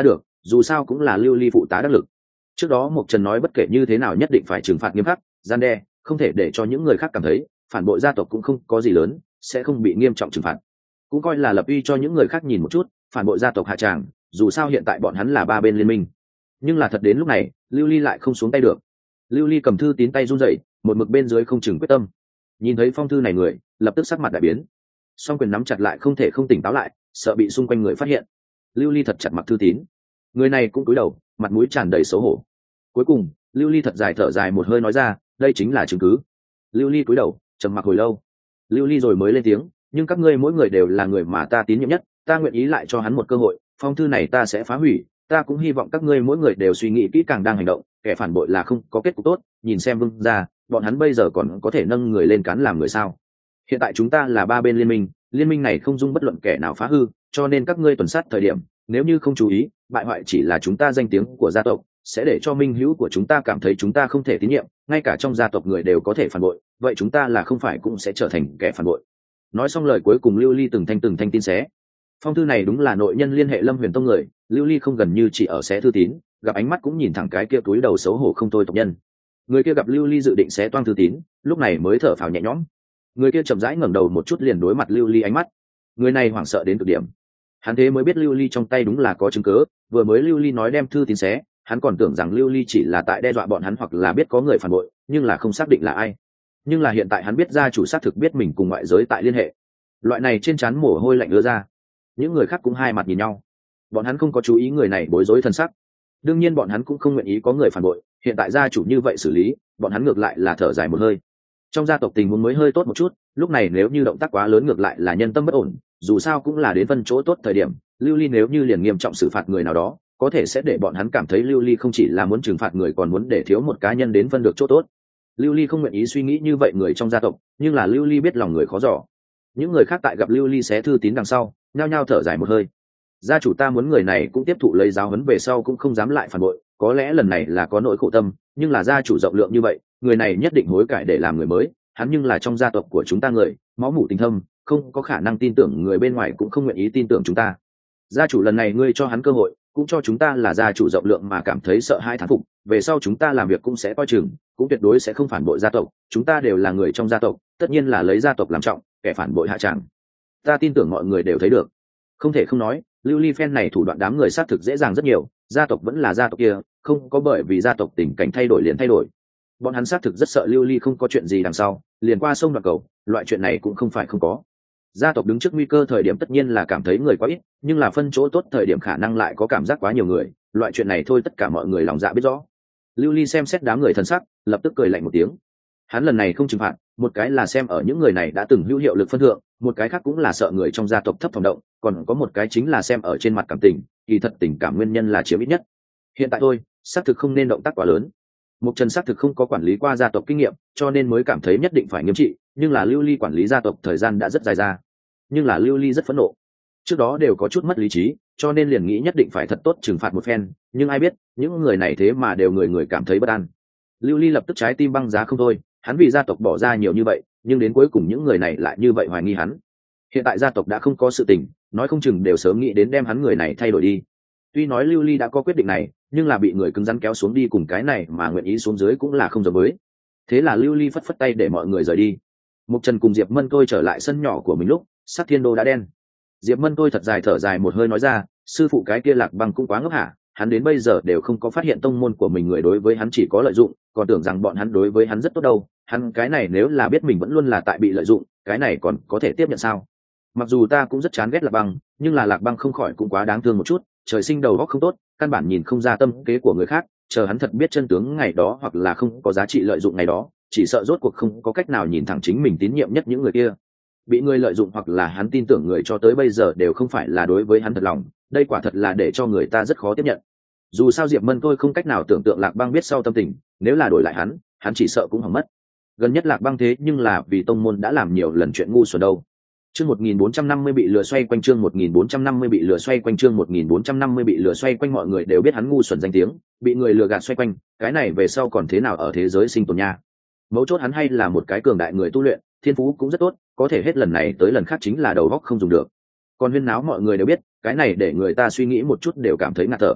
dù sao cũng là lưu ly phụ tá đắc lực. Trước đó Mộc Trần nói bất kể như thế nào nhất định phải trừng phạt nghiêm khắc, gian đe, không thể để cho những người khác cảm thấy phản bội gia tộc cũng không có gì lớn, sẽ không bị nghiêm trọng trừng phạt. Cũng coi là lập uy cho những người khác nhìn một chút, phản bội gia tộc hạ tràng, dù sao hiện tại bọn hắn là ba bên liên minh. Nhưng là thật đến lúc này, Lưu Ly lại không xuống tay được. Lưu Ly cầm thư tín tay run rẩy, một mực bên dưới không chừng quyết tâm. Nhìn thấy phong thư này người, lập tức sắc mặt đại biến. Song quyền nắm chặt lại không thể không tỉnh táo lại, sợ bị xung quanh người phát hiện. Lưu Ly thật chặt mặc thư tín. Người này cũng cúi đầu, mặt mũi tràn đầy xấu hổ. Cuối cùng, Lưu Ly thật dài thở dài một hơi nói ra, đây chính là chứng cứ. Lưu Ly cúi đầu, trầm mặc hồi lâu. Lưu Ly rồi mới lên tiếng, nhưng các ngươi mỗi người đều là người mà ta tín nhiệm nhất, ta nguyện ý lại cho hắn một cơ hội, phong thư này ta sẽ phá hủy, ta cũng hy vọng các ngươi mỗi người đều suy nghĩ kỹ càng đang hành động, kẻ phản bội là không có kết cục tốt, nhìn xem Vương gia, bọn hắn bây giờ còn có thể nâng người lên cán làm người sao? Hiện tại chúng ta là ba bên liên minh này không dung bất luận kẻ nào phá hư, cho nên các ngươi tuần sát thời điểm, nếu như không chú ý, bại hoại chỉ là chúng ta danh tiếng của gia tộc, sẽ để cho minh hữu của chúng ta cảm thấy chúng ta không thể tín nhiệm, ngay cả trong gia tộc người đều có thể phản bội, vậy chúng ta là không phải cũng sẽ trở thành kẻ phản bội. Nói xong lời cuối cùng, Lưu Ly từng thanh tin xé. Phong thư này đúng là nội nhân liên hệ Lâm Huyền Tông người, Lưu Ly không gần như chỉ ở xé thư tín, gặp ánh mắt cũng nhìn thẳng cái kia túi đầu xấu hổ không thôi tộc nhân. Người kia gặp Lưu Ly dự định xé toang thư tín, lúc này mới thở phào nhẹ nhõm. Người kia chậm rãi ngẩng đầu một chút liền đối mặt Lưu Ly ánh mắt. Người này hoảng sợ đến cực điểm. Hắn thế mới biết Lưu Ly trong tay đúng là có chứng cứ, vừa mới Lưu Ly nói đem thư tín xé, hắn còn tưởng rằng Lưu Ly chỉ là tại đe dọa bọn hắn hoặc là biết có người phản bội, nhưng là không xác định là ai. Nhưng là hiện tại hắn biết gia chủ xác thực biết mình cùng ngoại giới tại liên hệ. Loại này trên trán mồ hôi lạnh ứa ra. Những người khác cũng hai mặt nhìn nhau. Bọn hắn không có chú ý người này bối rối thân sắc. Đương nhiên bọn hắn cũng không nguyện ý có người phản bội, hiện tại gia chủ như vậy xử lý, bọn hắn ngược lại là thở dài một hơi. Trong gia tộc tình huống mới hơi tốt một chút, lúc này nếu như động tác quá lớn ngược lại là nhân tâm bất ổn, dù sao cũng là đến phân chỗ tốt thời điểm, Lưu Ly nếu như liền nghiêm trọng xử phạt người nào đó, có thể sẽ để bọn hắn cảm thấy Lưu Ly không chỉ là muốn trừng phạt người còn muốn để thiếu một cá nhân đến phân được chỗ tốt. Lưu Ly không nguyện ý suy nghĩ như vậy người trong gia tộc, nhưng là Lưu Ly biết lòng người khó dò. Những người khác tại gặp Lưu Ly xé thư tín đằng sau, nhao nhao thở dài một hơi. Gia chủ ta muốn người này cũng tiếp thụ lấy giáo huấn về sau cũng không dám lại phản bội, có lẽ lần này là có nỗi khổ tâm, nhưng là gia chủ rộng lượng như vậy, người này nhất định hối cải để làm người mới, hắn nhưng là trong gia tộc của chúng ta người, máu mủ tình thâm, không có khả năng tin tưởng người bên ngoài cũng không nguyện ý tin tưởng chúng ta. Gia chủ lần này ngươi cho hắn cơ hội, cũng cho chúng ta là gia chủ rộng lượng mà cảm thấy sợ hãi thán phục, về sau chúng ta làm việc cũng sẽ coi chừng, cũng tuyệt đối sẽ không phản bội gia tộc, chúng ta đều là người trong gia tộc, tất nhiên là lấy gia tộc làm trọng, kẻ phản bội hạ tràng. Ta tin tưởng mọi người đều thấy được. Không thể không nói, Lưu Ly phen này thủ đoạn đám người xác thực dễ dàng rất nhiều, gia tộc vẫn là gia tộc kia, không có bởi vì gia tộc tình cảnh thay đổi liền thay đổi. Bọn hắn xác thực rất sợ Lưu Ly không có chuyện gì đằng sau, liền qua sông đoạn cầu, loại chuyện này cũng không phải không có. Gia tộc đứng trước nguy cơ thời điểm tất nhiên là cảm thấy người quá ít, nhưng là phân chỗ tốt thời điểm khả năng lại có cảm giác quá nhiều người, loại chuyện này thôi tất cả mọi người lòng dạ biết rõ. Lưu Ly xem xét đám người thân sắc, lập tức cười lạnh một tiếng. Hắn lần này không trừng phạt, một cái là xem ở những người này đã từng hữu hiệu lực phân thượng, một cái khác cũng là sợ người trong gia tộc thấp phòng động, còn có một cái chính là xem ở trên mặt cảm tình, kỳ thật tình cảm nguyên nhân là chiếm ít nhất. Hiện tại thôi, xác thực không nên động tác quá lớn. Mục Trần xác thực không có quản lý qua gia tộc kinh nghiệm, cho nên mới cảm thấy nhất định phải nghiêm trị, nhưng là Lưu Ly quản lý gia tộc thời gian đã rất dài ra. Nhưng là Lưu Ly rất phẫn nộ. Trước đó đều có chút mất lý trí, cho nên liền nghĩ nhất định phải thật tốt trừng phạt một phen, nhưng ai biết, những người này thế mà đều người người cảm thấy bất an. Lưu Ly lập tức trái tim băng giá không thôi, hắn vì gia tộc bỏ ra nhiều như vậy, nhưng đến cuối cùng những người này lại như vậy hoài nghi hắn. Hiện tại gia tộc đã không có sự tình, nói không chừng đều sớm nghĩ đến đem hắn người này thay đổi đi. Tuy nói Lưu Ly đã có quyết định này, nhưng là bị người cứng rắn kéo xuống đi cùng cái này mà nguyện ý xuống dưới cũng là không giống với. Thế là Lưu Ly phất phất tay để mọi người rời đi. Mục Trần cùng Diệp Mân tôi trở lại sân nhỏ của mình lúc sắc thiên đô đã đen. Diệp Mân tôi thật dài thở dài một hơi nói ra, sư phụ cái kia Lạc Băng cũng quá ngốc hả, hắn đến bây giờ đều không có phát hiện tông môn của mình người đối với hắn chỉ có lợi dụng, còn tưởng rằng bọn hắn đối với hắn rất tốt đâu. Hắn cái này nếu là biết mình vẫn luôn là tại bị lợi dụng, cái này còn có thể tiếp nhận sao? Mặc dù ta cũng rất chán ghét Lạc Băng, nhưng là Lạc Băng không khỏi cũng quá đáng thương một chút, trời sinh đầu óc không tốt, căn bản nhìn không ra tâm kế của người khác, chờ hắn thật biết chân tướng ngày đó hoặc là không có giá trị lợi dụng ngày đó, chỉ sợ rốt cuộc không có cách nào nhìn thẳng chính mình tín nhiệm nhất những người kia. Bị người lợi dụng hoặc là hắn tin tưởng người cho tới bây giờ đều không phải là đối với hắn thật lòng, đây quả thật là để cho người ta rất khó tiếp nhận. Dù sao Diệp Mân tôi không cách nào tưởng tượng Lạc Băng biết sau tâm tình, nếu là đổi lại hắn chỉ sợ cũng hỏng mất. Gần nhất Lạc Băng thế nhưng là vì tông môn đã làm nhiều lần chuyện ngu xuẩn đâu. Chương 1450 bị lừa xoay quanh, chương 1450 bị lừa xoay quanh, chương 1450 bị lừa xoay quanh, mọi người đều biết hắn ngu xuẩn danh tiếng, bị người lừa gạt xoay quanh, cái này về sau còn thế nào ở thế giới sinh tồn nha. Mấu chốt hắn hay là một cái cường đại người tu luyện, thiên phú cũng rất tốt, có thể hết lần này tới lần khác chính là đầu óc không dùng được. Còn huyên náo mọi người đều biết, cái này để người ta suy nghĩ một chút đều cảm thấy ngạt thở.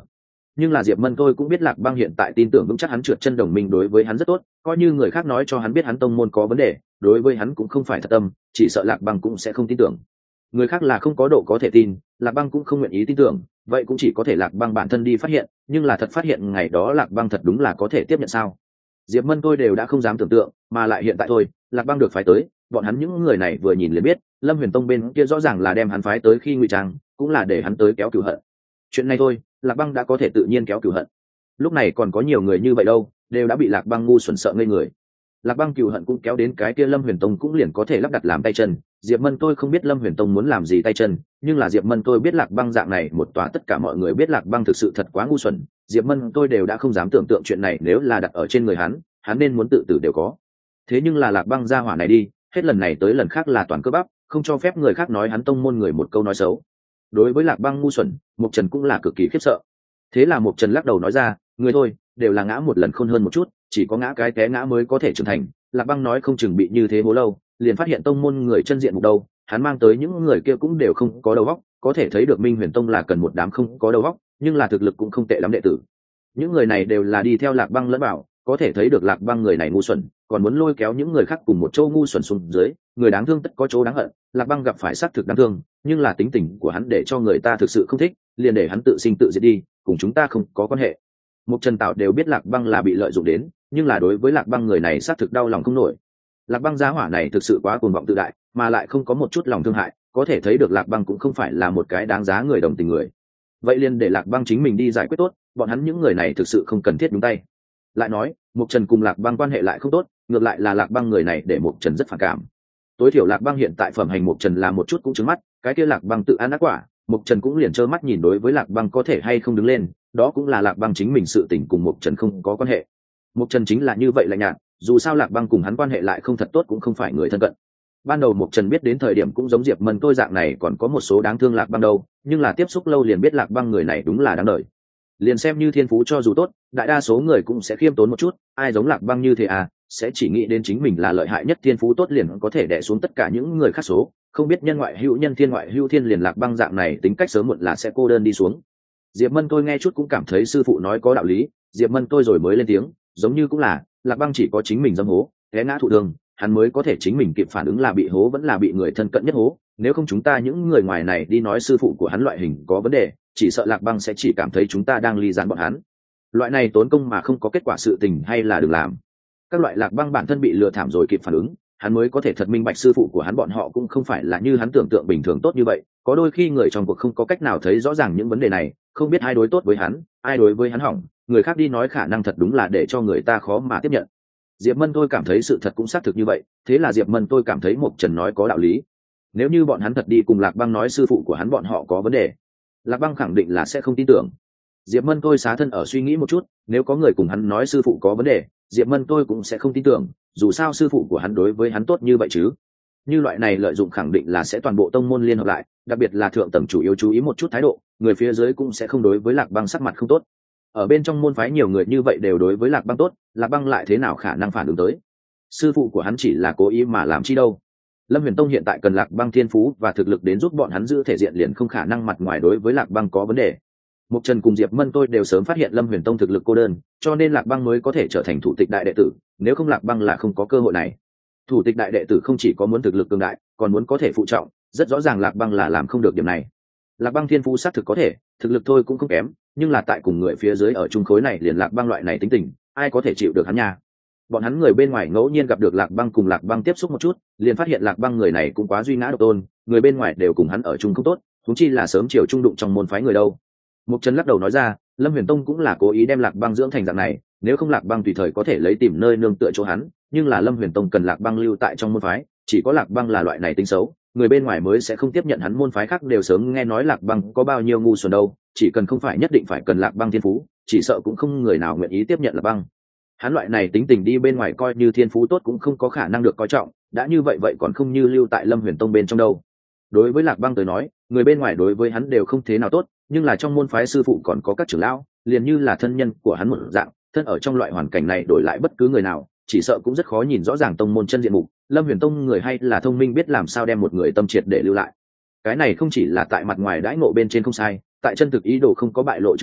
nhưng là Diệp Mân tôi cũng biết Lạc Băng hiện tại tin tưởng vững chắc hắn trượt chân đồng minh đối với hắn rất tốt, coi như người khác nói cho hắn biết hắn tông môn có vấn đề, đối với hắn cũng không phải thật tâm, chỉ sợ Lạc Băng cũng sẽ không tin tưởng. Người khác là không có độ có thể tin, Lạc Băng cũng không nguyện ý tin tưởng, vậy cũng chỉ có thể Lạc Băng bản thân đi phát hiện, nhưng là thật phát hiện ngày đó Lạc Băng thật đúng là có thể tiếp nhận sao? Diệp Mân tôi đều đã không dám tưởng tượng, mà lại hiện tại thôi, Lạc Băng được phái tới, bọn hắn những người này vừa nhìn liền biết, Lâm Huyền Tông bên kia rõ ràng là đem hắn phái tới khi ngụy trang, cũng là để hắn tới kéo cửu hận. Chuyện này thôi, Lạc Băng đã có thể tự nhiên kéo cửu hận. Lúc này còn có nhiều người như vậy đâu, đều đã bị Lạc Băng ngu xuẩn sợ ngây người. Lạc Băng cửu hận cũng kéo đến cái kia Lâm Huyền Tông cũng liền có thể lắp đặt làm tay chân. Diệp Mân tôi không biết Lâm Huyền Tông muốn làm gì tay chân, nhưng là Diệp Mân tôi biết Lạc Băng dạng này một tòa tất cả mọi người biết Lạc Băng thực sự thật quá ngu xuẩn. Diệp Mân tôi đều đã không dám tưởng tượng chuyện này nếu là đặt ở trên người hắn nên muốn tự tử đều có. Thế nhưng là Lạc Băng ra hỏa này đi, hết lần này tới lần khác là toàn cơ bắp, không cho phép người khác nói hắn tông môn người một câu nói xấu. Đối với Lạc Băng ngu xuẩn, Mục Trần cũng là cực kỳ khiếp sợ. Thế là Mục Trần lắc đầu nói ra, người thôi, đều là ngã một lần khôn hơn một chút, chỉ có ngã cái té ngã mới có thể trưởng thành. Lạc Băng nói không chừng bị như thế bố lâu, liền phát hiện tông môn người chân diện mục đâu, hắn mang tới những người kia cũng đều không có đầu óc, có thể thấy được Minh Huyền Tông là cần một đám không có đầu óc, nhưng là thực lực cũng không tệ lắm đệ tử. Những người này đều là đi theo Lạc Băng lẫn bảo, có thể thấy được Lạc Băng người này ngu xuẩn, còn muốn lôi kéo những người khác cùng một chỗ ngu xuẩn xuống dưới, người đáng thương tất có chỗ đáng hận. Lạc Băng gặp phải xác thực đáng thương, nhưng là tính tình của hắn để cho người ta thực sự không thích, liền để hắn tự sinh tự diệt đi, cùng chúng ta không có quan hệ. Mục Trần Tạo đều biết Lạc Băng là bị lợi dụng đến, nhưng là đối với Lạc Băng người này xác thực đau lòng không nổi. Lạc Băng giá hỏa này thực sự quá cuồng vọng tự đại, mà lại không có một chút lòng thương hại, có thể thấy được Lạc Băng cũng không phải là một cái đáng giá người đồng tình người. Vậy liền để Lạc Băng chính mình đi giải quyết tốt, bọn hắn những người này thực sự không cần thiết nhúng tay. Lại nói, Mục Trần cùng Lạc Băng quan hệ lại không tốt, ngược lại là Lạc Băng người này để Mục Trần rất phản cảm. Tối thiểu Lạc Băng hiện tại phẩm hành Mục Trần là một chút cũng trứng mắt, cái kia Lạc Băng tự ăn ác quả, Mục Trần cũng liền trơ mắt nhìn đối với Lạc Băng có thể hay không đứng lên, đó cũng là Lạc Băng chính mình sự tình cùng Mục Trần không có quan hệ. Mục Trần chính là như vậy lạnh nhạt, dù sao Lạc Băng cùng hắn quan hệ lại không thật tốt cũng không phải người thân cận. Ban đầu Mục Trần biết đến thời điểm cũng giống Diệp Mân tôi dạng này còn có một số đáng thương Lạc Băng đâu, nhưng là tiếp xúc lâu liền biết Lạc Băng người này đúng là đáng đời. Liền xem như thiên phú cho dù tốt, đại đa số người cũng sẽ khiêm tốn một chút, ai giống Lạc Băng như thế à, sẽ chỉ nghĩ đến chính mình là lợi hại nhất, thiên phú tốt liền có thể đè xuống tất cả những người khác số, không biết nhân ngoại hữu nhân thiên ngoại hữu thiên, liền Lạc Băng dạng này tính cách sớm muộn là sẽ cô đơn đi xuống. Diệp Mân tôi nghe chút cũng cảm thấy sư phụ nói có đạo lý, Diệp Mân tôi rồi mới lên tiếng, giống như cũng là, Lạc Băng chỉ có chính mình dâm hố, té ngã thụ thương, hắn mới có thể chính mình kịp phản ứng là bị hố vẫn là bị người thân cận nhất hố, nếu không chúng ta những người ngoài này đi nói sư phụ của hắn loại hình có vấn đề, chỉ sợ Lạc Băng sẽ chỉ cảm thấy chúng ta đang ly gián bọn hắn. Loại này tốn công mà không có kết quả sự tình hay là đừng làm. Các loại Lạc Băng bản thân bị lừa thảm rồi kịp phản ứng, hắn mới có thể thật minh bạch sư phụ của hắn bọn họ cũng không phải là như hắn tưởng tượng bình thường tốt như vậy, có đôi khi người trong cuộc không có cách nào thấy rõ ràng những vấn đề này, không biết ai đối tốt với hắn, ai đối với hắn hỏng, người khác đi nói khả năng thật đúng là để cho người ta khó mà tiếp nhận. Diệp Mân tôi cảm thấy sự thật cũng xác thực như vậy, thế là Diệp Mân tôi cảm thấy Mục Trần nói có đạo lý. Nếu như bọn hắn thật đi cùng Lạc Băng nói sư phụ của hắn bọn họ có vấn đề, Lạc Băng khẳng định là sẽ không tin tưởng. Diệp Mân tôi xá thân ở suy nghĩ một chút, nếu có người cùng hắn nói sư phụ có vấn đề, Diệp Mân tôi cũng sẽ không tin tưởng, dù sao sư phụ của hắn đối với hắn tốt như vậy chứ. Như loại này lợi dụng khẳng định là sẽ toàn bộ tông môn liên hợp lại, đặc biệt là thượng tầng chủ yếu chú ý một chút thái độ, người phía dưới cũng sẽ không đối với Lạc Băng sắc mặt không tốt. Ở bên trong môn phái nhiều người như vậy đều đối với Lạc Băng tốt, Lạc Băng lại thế nào khả năng phản ứng tới? Sư phụ của hắn chỉ là cố ý mà làm chi đâu. Lâm Huyền Tông hiện tại cần Lạc Băng thiên phú và thực lực đến giúp bọn hắn giữ thể diện, liền không khả năng mặt ngoài đối với Lạc Băng có vấn đề. Mục Trần cùng Diệp Mân tôi đều sớm phát hiện Lâm Huyền Tông thực lực cô đơn, cho nên Lạc Băng mới có thể trở thành thủ tịch đại đệ tử, nếu không Lạc Băng là không có cơ hội này. Thủ tịch đại đệ tử không chỉ có muốn thực lực cường đại, còn muốn có thể phụ trọng, rất rõ ràng Lạc Băng là làm không được điểm này. Lạc Băng thiên phú xác thực có thể, thực lực thôi cũng không kém, nhưng là tại cùng người phía dưới ở chung khối này liền Lạc Băng loại này tính tình, ai có thể chịu được hắn nha. Bọn hắn người bên ngoài ngẫu nhiên gặp được Lạc Băng cùng Lạc Băng tiếp xúc một chút, liền phát hiện Lạc Băng người này cũng quá duy ngã độc tôn, người bên ngoài đều cùng hắn ở chung không tốt, huống chi là sớm chiều trung đụng trong môn phái người đâu. Mục Trần lắc đầu nói ra, Lâm Huyền Tông cũng là cố ý đem Lạc Băng dưỡng thành dạng này, nếu không Lạc Băng tùy thời có thể lấy tìm nơi nương tựa chỗ hắn, nhưng là Lâm Huyền Tông cần Lạc Băng lưu tại trong môn phái, chỉ có Lạc Băng là loại này tính xấu, người bên ngoài mới sẽ không tiếp nhận hắn, môn phái khác đều sớm nghe nói Lạc Băng có bao nhiêu ngu xuẩn đâu, chỉ cần không phải nhất định phải cần Lạc Băng thiên phú, chỉ sợ cũng không người nào nguyện ý tiếp nhận Lạc Băng. Hắn loại này tính tình đi bên ngoài coi như thiên phú tốt cũng không có khả năng được coi trọng, đã như vậy vậy còn không như lưu tại Lâm Huyền Tông bên trong đâu. Đối với Lạc Băng tới nói, người bên ngoài đối với hắn đều không thế nào tốt, nhưng là trong môn phái sư phụ còn có các trưởng lão, liền như là thân nhân của hắn một dạng, thân ở trong loại hoàn cảnh này đổi lại bất cứ người nào, chỉ sợ cũng rất khó nhìn rõ ràng tông môn chân diện mục. Lâm Huyền Tông người hay là thông minh biết làm sao đem một người tâm triệt để lưu lại. Cái này không chỉ là tại mặt ngoài đãi ngộ bên trên không sai, tại chân thực ý đồ không có bại lộ trước đó,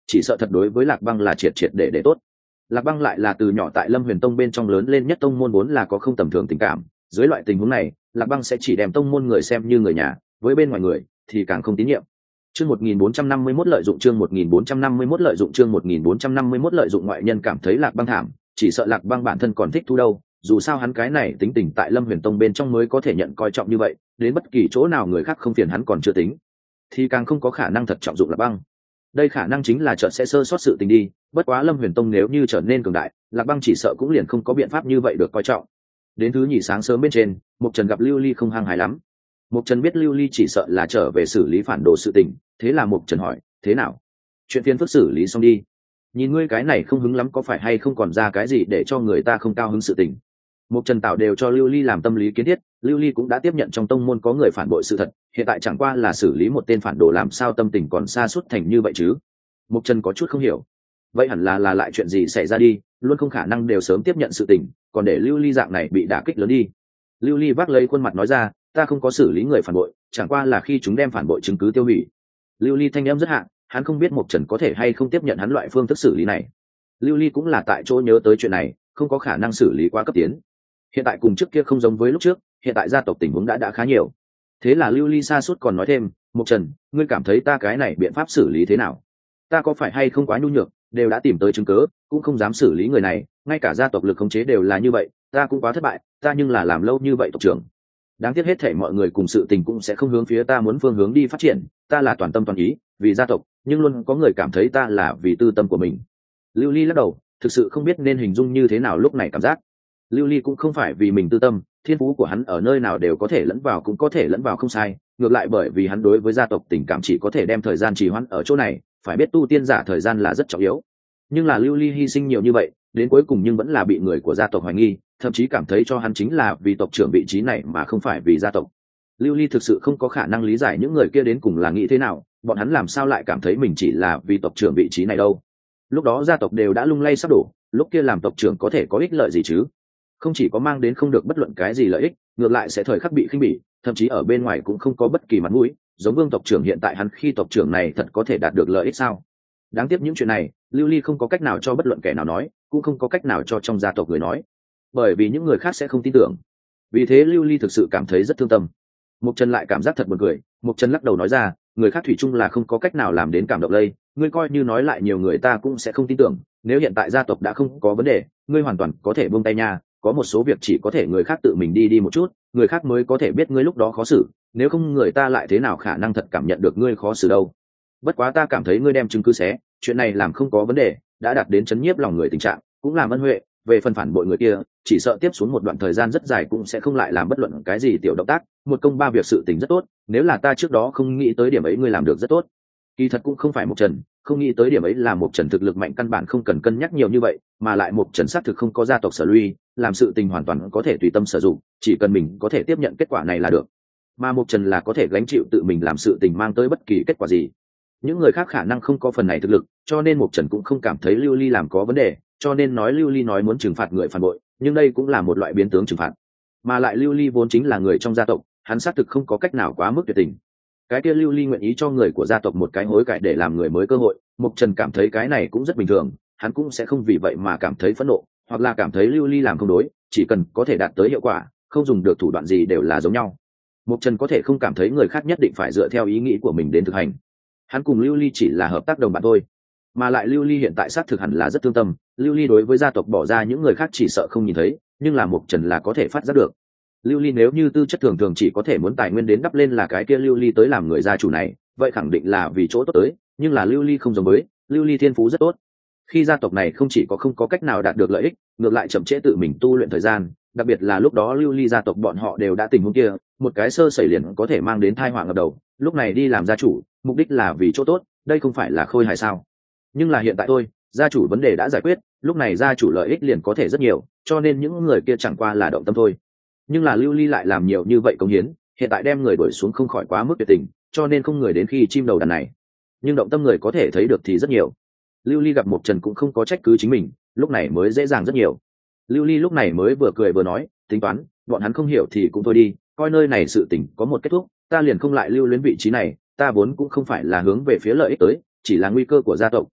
chỉ sợ thật đối với Lạc Băng là triệt triệt để tốt. Lạc Băng lại là từ nhỏ tại Lâm Huyền Tông bên trong lớn lên nhất, tông môn vốn là có không tầm thường tình cảm, dưới loại tình huống này Lạc Băng sẽ chỉ đem tông môn người xem như người nhà, với bên ngoài người thì càng không tín nhiệm. Chương 1451 lợi dụng, chương 1451 lợi dụng, chương 1451 lợi dụng. Ngoại nhân cảm thấy Lạc Băng thảm, chỉ sợ Lạc Băng bản thân còn thích thu đâu, dù sao hắn cái này tính tình tại Lâm Huyền Tông bên trong mới có thể nhận coi trọng như vậy, đến bất kỳ chỗ nào người khác không phiền hắn còn chưa tính, thì càng không có khả năng thật trọng dụng Lạc Băng. Đây khả năng chính là chợt sẽ sơ sót sự tình đi, bất quá Lâm Huyền Tông nếu như trở nên cường đại, Lạc Băng chỉ sợ cũng liền không có biện pháp như vậy được coi trọng. Đến thứ nhì sáng sớm bên trên, Mục Trần gặp Lưu Ly không hăng hái lắm. Mục Trần biết Lưu Ly chỉ sợ là trở về xử lý phản đồ sự tình, thế là Mục Trần hỏi, thế nào? Chuyện phiền phức xử lý xong đi. Nhìn ngươi cái này không hứng lắm, có phải hay không còn ra cái gì để cho người ta không cao hứng sự tình? Mục Trần tạo đều cho Lưu Ly làm tâm lý kiến thiết, Lưu Ly cũng đã tiếp nhận trong tông môn có người phản bội sự thật, hiện tại chẳng qua là xử lý một tên phản đồ, làm sao tâm tình còn sa sút thành như vậy chứ? Mục Trần có chút không hiểu. Vậy hẳn là lại chuyện gì xảy ra đi, luôn không khả năng đều sớm tiếp nhận sự tình, còn để Lưu Ly dạng này bị đả kích lớn đi. Lưu Ly vác lấy khuôn mặt nói ra, ta không có xử lý người phản bội, chẳng qua là khi chúng đem phản bội chứng cứ tiêu hủy. Lưu Ly thanh em rất hạ, hắn không biết Mục Trần có thể hay không tiếp nhận hắn loại phương thức xử lý này. Lưu Ly cũng là tại chỗ nhớ tới chuyện này, không có khả năng xử lý quá cấp tiến. Hiện tại cùng trước kia không giống với lúc trước, hiện tại gia tộc tình huống đã khá nhiều. Thế là Lưu Ly sa sút còn nói thêm, Mục Trần, ngươi cảm thấy ta cái này biện pháp xử lý thế nào? Ta có phải hay không quá nhu nhược, đều đã tìm tới chứng cớ, cũng không dám xử lý người này, ngay cả gia tộc lực khống chế đều là như vậy, ta cũng quá thất bại, ta nhưng là làm lâu như vậy tộc trưởng. Đáng tiếc hết thảy mọi người cùng sự tình cũng sẽ không hướng phía ta muốn phương hướng đi phát triển, ta là toàn tâm toàn ý vì gia tộc, nhưng luôn có người cảm thấy ta là vì tư tâm của mình. Lưu Ly lắc đầu, thực sự không biết nên hình dung như thế nào lúc này cảm giác. Lưu Ly cũng không phải vì mình tư tâm, thiên phú của hắn ở nơi nào đều có thể lẫn vào, cũng có thể lẫn vào không sai, ngược lại bởi vì hắn đối với gia tộc tình cảm chỉ có thể đem thời gian trì hoãn ở chỗ này, phải biết tu tiên giả thời gian là rất trọng yếu. Nhưng là Lưu Ly hy sinh nhiều như vậy, đến cuối cùng nhưng vẫn là bị người của gia tộc hoài nghi, thậm chí cảm thấy cho hắn chính là vì tộc trưởng vị trí này mà không phải vì gia tộc. Lưu Ly thực sự không có khả năng lý giải những người kia đến cùng là nghĩ thế nào, bọn hắn làm sao lại cảm thấy mình chỉ là vì tộc trưởng vị trí này đâu. Lúc đó gia tộc đều đã lung lay sắp đổ, lúc kia làm tộc trưởng có thể có ích lợi gì chứ? Không chỉ có mang đến không được bất luận cái gì lợi ích, ngược lại sẽ thời khắc bị khinh bỉ, thậm chí ở bên ngoài cũng không có bất kỳ mặt mũi, giống Vương tộc trưởng hiện tại hắn khi tộc trưởng này thật có thể đạt được lợi ích sao? Đáng tiếc những chuyện này, Lưu Ly không có cách nào cho bất luận kẻ nào nói, cũng không có cách nào cho trong gia tộc người nói, bởi vì những người khác sẽ không tin tưởng. Vì thế Lưu Ly thực sự cảm thấy rất thương tâm. Mục Trần lại cảm giác thật buồn cười, Mục Trần lắc đầu nói ra, người khác thủy chung là không có cách nào làm đến cảm động lây, ngươi coi như nói lại nhiều người ta cũng sẽ không tin tưởng, nếu hiện tại gia tộc đã không có vấn đề, ngươi hoàn toàn có thể buông tay nha, có một số việc chỉ có thể người khác tự mình đi một chút, người khác mới có thể biết ngươi lúc đó khó xử, nếu không người ta lại thế nào khả năng thật cảm nhận được ngươi khó xử đâu. Bất quá ta cảm thấy ngươi đem chứng cứ xé, chuyện này làm không có vấn đề, đã đạt đến chấn nhiếp lòng người tình trạng, cũng làm ân huệ, về phần phản bội người kia, chỉ sợ tiếp xuống một đoạn thời gian rất dài cũng sẽ không lại làm bất luận cái gì tiểu động tác, một công ba việc sự tình rất tốt, nếu là ta trước đó không nghĩ tới điểm ấy ngươi làm được rất tốt. Kỳ thật cũng không phải Mục Trần không nghĩ tới điểm ấy, là Mục Trần thực lực mạnh, căn bản không cần cân nhắc nhiều như vậy, mà lại Mục Trần xác thực không có gia tộc sở luy, làm sự tình hoàn toàn có thể tùy tâm sử dụng, chỉ cần mình có thể tiếp nhận kết quả này là được. Mà Mục Trần là có thể gánh chịu tự mình làm sự tình mang tới bất kỳ kết quả gì. Những người khác khả năng không có phần này thực lực, cho nên Mục Trần cũng không cảm thấy Lưu Ly làm có vấn đề, cho nên nói Lưu Ly nói muốn trừng phạt người phản bội, nhưng đây cũng là một loại biến tướng trừng phạt. Mà lại Lưu Ly vốn chính là người trong gia tộc, hắn xác thực không có cách nào quá mức tuyệt tình. Cái kia Lưu Ly nguyện ý cho người của gia tộc một cái hối cải để làm người mới cơ hội, Mục Trần cảm thấy cái này cũng rất bình thường, hắn cũng sẽ không vì vậy mà cảm thấy phẫn nộ, hoặc là cảm thấy Lưu Ly làm không đối, chỉ cần có thể đạt tới hiệu quả, không dùng được thủ đoạn gì đều là giống nhau. Mục Trần có thể không cảm thấy người khác nhất định phải dựa theo ý nghĩ của mình đến thực hành. Hắn cùng Lưu Ly chỉ là hợp tác đồng bạn thôi, mà lại Lưu Ly hiện tại xác thực hẳn là rất thương tâm, Lưu Ly đối với gia tộc bỏ ra những người khác chỉ sợ không nhìn thấy, nhưng là Mục Trần là có thể phát giác được. Lưu Ly nếu như tư chất thường thường chỉ có thể muốn tài nguyên đến đắp lên là cái kia Lưu Ly tới làm người gia chủ này, vậy khẳng định là vì chỗ tốt tới, nhưng là Lưu Ly không giống với, Lưu Ly thiên phú rất tốt. Khi gia tộc này không chỉ có không có cách nào đạt được lợi ích, ngược lại chậm trễ tự mình tu luyện thời gian, đặc biệt là lúc đó Lưu Ly gia tộc bọn họ đều đã tình huống kia, một cái sơ sẩy liền có thể mang đến tai họa ngập đầu, lúc này đi làm gia chủ, mục đích là vì chỗ tốt, đây không phải là khôi hài sao? Nhưng là hiện tại thôi, gia chủ vấn đề đã giải quyết, lúc này gia chủ lợi ích liền có thể rất nhiều, cho nên những người kia chẳng qua là động tâm thôi. Nhưng là Lưu Ly lại làm nhiều như vậy công hiến, hiện tại đem người đuổi xuống không khỏi quá mức tuyệt tình, cho nên không người đến khi chim đầu đàn này. Nhưng động tâm người có thể thấy được thì rất nhiều. Lưu Ly gặp Mục Trần cũng không có trách cứ chính mình, lúc này mới dễ dàng rất nhiều. Lưu Ly lúc này mới vừa cười vừa nói, tính toán, bọn hắn không hiểu thì cũng thôi đi, coi nơi này sự tình có một kết thúc, ta liền không lại lưu luyến vị trí này, ta vốn cũng không phải là hướng về phía lợi ích tới, chỉ là nguy cơ của gia tộc,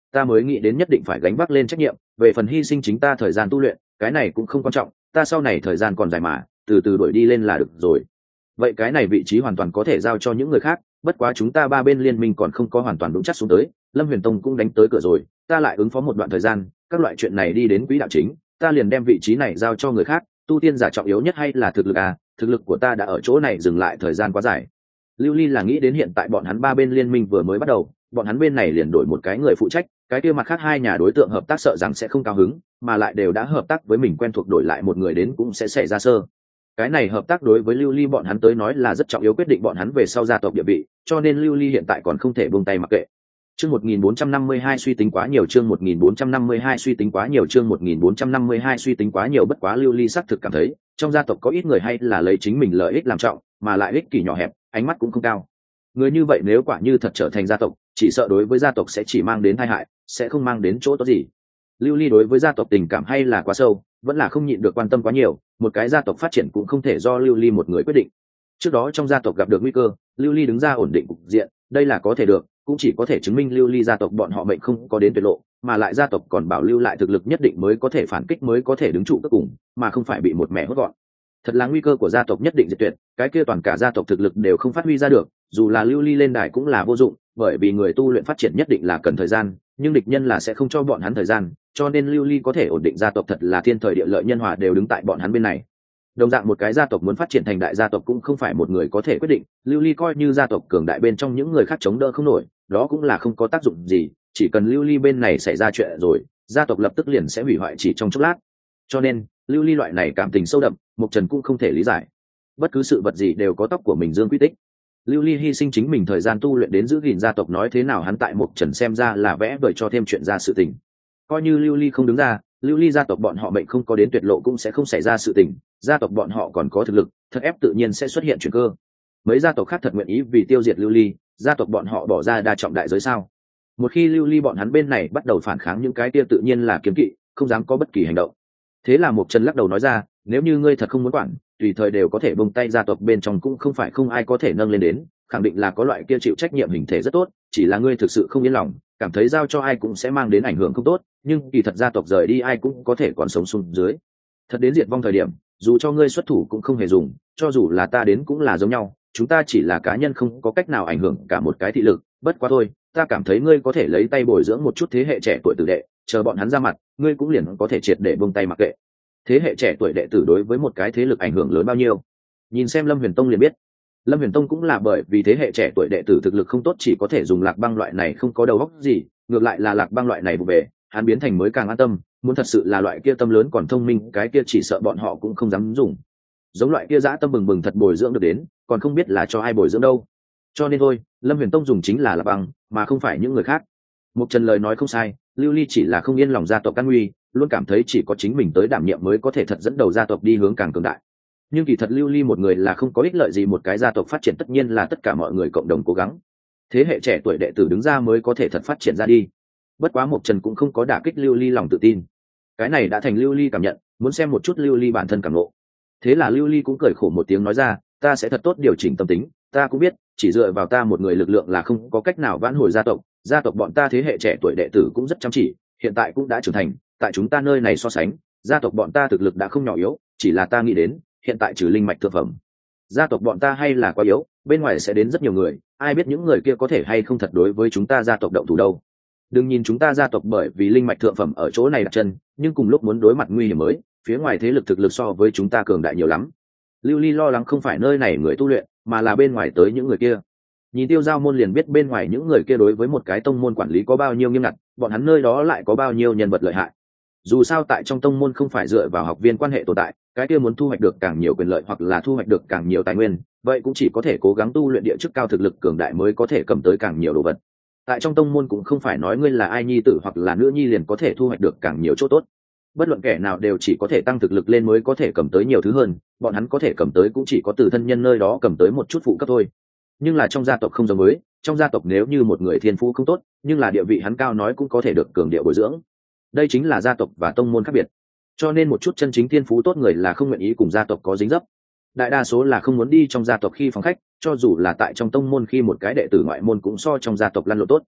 ta mới nghĩ đến nhất định phải gánh vác lên trách nhiệm. Về phần hy sinh chính ta thời gian tu luyện, cái này cũng không quan trọng, ta sau này thời gian còn dài mà, từ từ đuổi đi lên là được rồi. Vậy cái này vị trí hoàn toàn có thể giao cho những người khác, bất quá chúng ta ba bên liên minh còn không có hoàn toàn vững chắc xuống tới, Lâm Huyền Tông cũng đánh tới cửa rồi, ta lại ứng phó một đoạn thời gian, các loại chuyện này đi đến quỹ đạo chính, ta liền đem vị trí này giao cho người khác. Tu tiên giả trọng yếu nhất hay là thực lực à, thực lực của ta đã ở chỗ này dừng lại thời gian quá dài. Lưu Ly là nghĩ đến hiện tại bọn hắn ba bên liên minh vừa mới bắt đầu, bọn hắn bên này liền đổi một cái người phụ trách, cái kia mặt khác hai nhà đối tượng hợp tác sợ rằng sẽ không cao hứng, mà lại đều đã hợp tác với mình quen thuộc, đổi lại một người đến cũng sẽ xảy ra sơ. Cái này hợp tác đối với Lưu Ly bọn hắn tới nói là rất trọng yếu, quyết định bọn hắn về sau gia tộc địa vị, cho nên Lưu Ly hiện tại còn không thể buông tay mặc kệ. Chương 1452 suy tính quá nhiều, chương 1452 suy tính quá nhiều, chương 1452 suy tính quá nhiều. Bất quá Lưu Ly xác thực cảm thấy, trong gia tộc có ít người hay là lấy chính mình lợi ích làm trọng, mà lại ích kỷ nhỏ hẹp, ánh mắt cũng không cao. Người như vậy nếu quả như thật trở thành gia tộc, chỉ sợ đối với gia tộc sẽ chỉ mang đến tai hại, sẽ không mang đến chỗ tốt gì. Lưu Ly đối với gia tộc tình cảm hay là quá sâu, vẫn là không nhịn được quan tâm quá nhiều, một cái gia tộc phát triển cũng không thể do Lưu Ly một người quyết định. Trước đó trong gia tộc gặp được nguy cơ, Lưu Ly đứng ra ổn định cục diện, đây là có thể được, cũng chỉ có thể chứng minh Lưu Ly gia tộc bọn họ mệnh không có đến tuyệt lộ, mà lại gia tộc còn bảo lưu lại thực lực nhất định mới có thể phản kích, mới có thể đứng trụ cuối cùng, mà không phải bị một mẻ hốt gọn. Thật là nguy cơ của gia tộc nhất định diệt tuyệt, cái kia toàn cả gia tộc thực lực đều không phát huy ra được, dù là Lưu Ly lên đài cũng là vô dụng, bởi vì người tu luyện phát triển nhất định là cần thời gian, nhưng địch nhân là sẽ không cho bọn hắn thời gian, cho nên Lưu Ly có thể ổn định gia tộc thật là thiên thời địa lợi nhân hòa đều đứng tại bọn hắn bên này. Đồng dạng một cái gia tộc muốn phát triển thành đại gia tộc cũng không phải một người có thể quyết định, Lưu Ly coi như gia tộc cường đại bên trong những người khác chống đỡ không nổi, đó cũng là không có tác dụng gì, chỉ cần Lưu Ly bên này xảy ra chuyện rồi, gia tộc lập tức liền sẽ hủy hoại chỉ trong chốc lát. Cho nên, Lưu Ly loại này cảm tình sâu đậm, Mộc Trần cũng không thể lý giải. Bất cứ sự vật gì đều có tóc của mình dương quy tích. Lưu Ly hy sinh chính mình thời gian tu luyện đến giữ gìn gia tộc, nói thế nào hắn tại Mộc Trần xem ra là vẽ vời cho thêm chuyện ra sự tình. Coi như Lưu Ly không đứng ra, Lưu Ly gia tộc bọn họ mệnh không có đến tuyệt lộ cũng sẽ không xảy ra sự tình, gia tộc bọn họ còn có thực lực, thật ép tự nhiên sẽ xuất hiện chuyển cơ. Mấy gia tộc khác thật nguyện ý vì tiêu diệt Lưu Ly, gia tộc bọn họ bỏ ra đa trọng đại giới sao? Một khi Lưu Ly bọn hắn bên này bắt đầu phản kháng, những cái kia tự nhiên là kiêng kỵ, không dám có bất kỳ hành động. Thế là Mộc Trần lắc đầu nói ra, nếu như ngươi thật không muốn quản, tùy thời đều có thể buông tay, gia tộc bên trong cũng không phải không ai có thể nâng lên đến, khẳng định là có loại kia chịu trách nhiệm hình thể rất tốt, chỉ là ngươi thực sự không yên lòng, cảm thấy giao cho ai cũng sẽ mang đến ảnh hưởng không tốt, nhưng kỳ thật gia tộc rời đi ai cũng có thể còn sống xuống dưới. Thật đến diệt vong thời điểm, dù cho ngươi xuất thủ cũng không hề dùng, cho dù là ta đến cũng là giống nhau, chúng ta chỉ là cá nhân không có cách nào ảnh hưởng cả một cái thị lực, bất quá thôi, ta cảm thấy ngươi có thể lấy tay bồi dưỡng một chút thế hệ trẻ tuổi tử đệ, chờ bọn hắn ra mặt, ngươi cũng liền có thể triệt để buông tay mặc kệ. Thế hệ trẻ tuổi đệ tử đối với một cái thế lực ảnh hưởng lớn bao nhiêu, nhìn xem Lâm Huyền Tông liền biết. Lâm Huyền Tông cũng là bởi vì thế hệ trẻ tuổi đệ tử thực lực không tốt, chỉ có thể dùng Lạc Băng loại này không có đầu óc gì, ngược lại là Lạc Băng loại này vụ về, hắn biến thành mới càng an tâm, muốn thật sự là loại kia tâm lớn còn thông minh, cái kia chỉ sợ bọn họ cũng không dám dùng. Giống loại kia dã tâm bừng bừng thật bồi dưỡng được đến, còn không biết là cho ai bồi dưỡng đâu. Cho nên thôi, Lâm Huyền Tông dùng chính là Lạc Băng, mà không phải những người khác. Mục Trần lời nói không sai, Lưu Ly chỉ là không yên lòng gia tộc căn nguy, luôn cảm thấy chỉ có chính mình tới đảm nhiệm mới có thể thật dẫn đầu gia tộc đi hướng càng cường đại. Nhưng kỳ thật Lưu Ly một người là không có ích lợi gì, một cái gia tộc phát triển tất nhiên là tất cả mọi người cộng đồng cố gắng. Thế hệ trẻ tuổi đệ tử đứng ra mới có thể thật phát triển ra đi. Bất quá Mộc Trần cũng không có đả kích Lưu Ly lòng tự tin. Cái này đã thành Lưu Ly cảm nhận, muốn xem một chút Lưu Ly bản thân cảm ngộ. Thế là Lưu Ly cũng cười khổ một tiếng nói ra, ta sẽ thật tốt điều chỉnh tâm tính, ta cũng biết, chỉ dựa vào ta một người lực lượng là không có cách nào vãn hồi gia tộc bọn ta thế hệ trẻ tuổi đệ tử cũng rất chăm chỉ, hiện tại cũng đã trưởng thành, tại chúng ta nơi này so sánh, gia tộc bọn ta thực lực đã không nhỏ yếu, chỉ là ta nghĩ đến, hiện tại trừ linh mạch thượng phẩm, gia tộc bọn ta hay là quá yếu, bên ngoài sẽ đến rất nhiều người, ai biết những người kia có thể hay không thật đối với chúng ta gia tộc động thủ đâu. Đừng nhìn chúng ta gia tộc bởi vì linh mạch thượng phẩm ở chỗ này đặt chân, nhưng cùng lúc muốn đối mặt nguy hiểm mới, phía ngoài thế lực thực lực so với chúng ta cường đại nhiều lắm. Lưu Ly lo lắng không phải nơi này người tu luyện, mà là bên ngoài tới những người kia. Nhìn Tiêu Giao môn liền biết bên ngoài những người kia đối với một cái tông môn quản lý có bao nhiêu nghiêm ngặt, bọn hắn nơi đó lại có bao nhiêu nhân vật lợi hại. Dù sao tại trong tông môn không phải dựa vào học viên quan hệ tồn tại, cái kia muốn thu hoạch được càng nhiều quyền lợi hoặc là thu hoạch được càng nhiều tài nguyên, vậy cũng chỉ có thể cố gắng tu luyện địa chức cao thực lực cường đại mới có thể cầm tới càng nhiều đồ vật. Tại trong tông môn cũng không phải nói ngươi là ai nhi tử hoặc là nữ nhi liền có thể thu hoạch được càng nhiều chỗ tốt. Bất luận kẻ nào đều chỉ có thể tăng thực lực lên mới có thể cầm tới nhiều thứ hơn, bọn hắn có thể cầm tới cũng chỉ có từ thân nhân nơi đó cầm tới một chút phụ cấp thôi. Nhưng là trong gia tộc không giống với, trong gia tộc nếu như một người thiên phú không tốt, nhưng là địa vị hắn cao nói cũng có thể được cường điệu bồi dưỡng. Đây chính là gia tộc và tông môn khác biệt. Cho nên một chút chân chính thiên phú tốt người là không nguyện ý cùng gia tộc có dính dấp. Đại đa số là không muốn đi trong gia tộc khi phòng khách, cho dù là tại trong tông môn khi một cái đệ tử ngoại môn cũng so trong gia tộc lăn lộn tốt.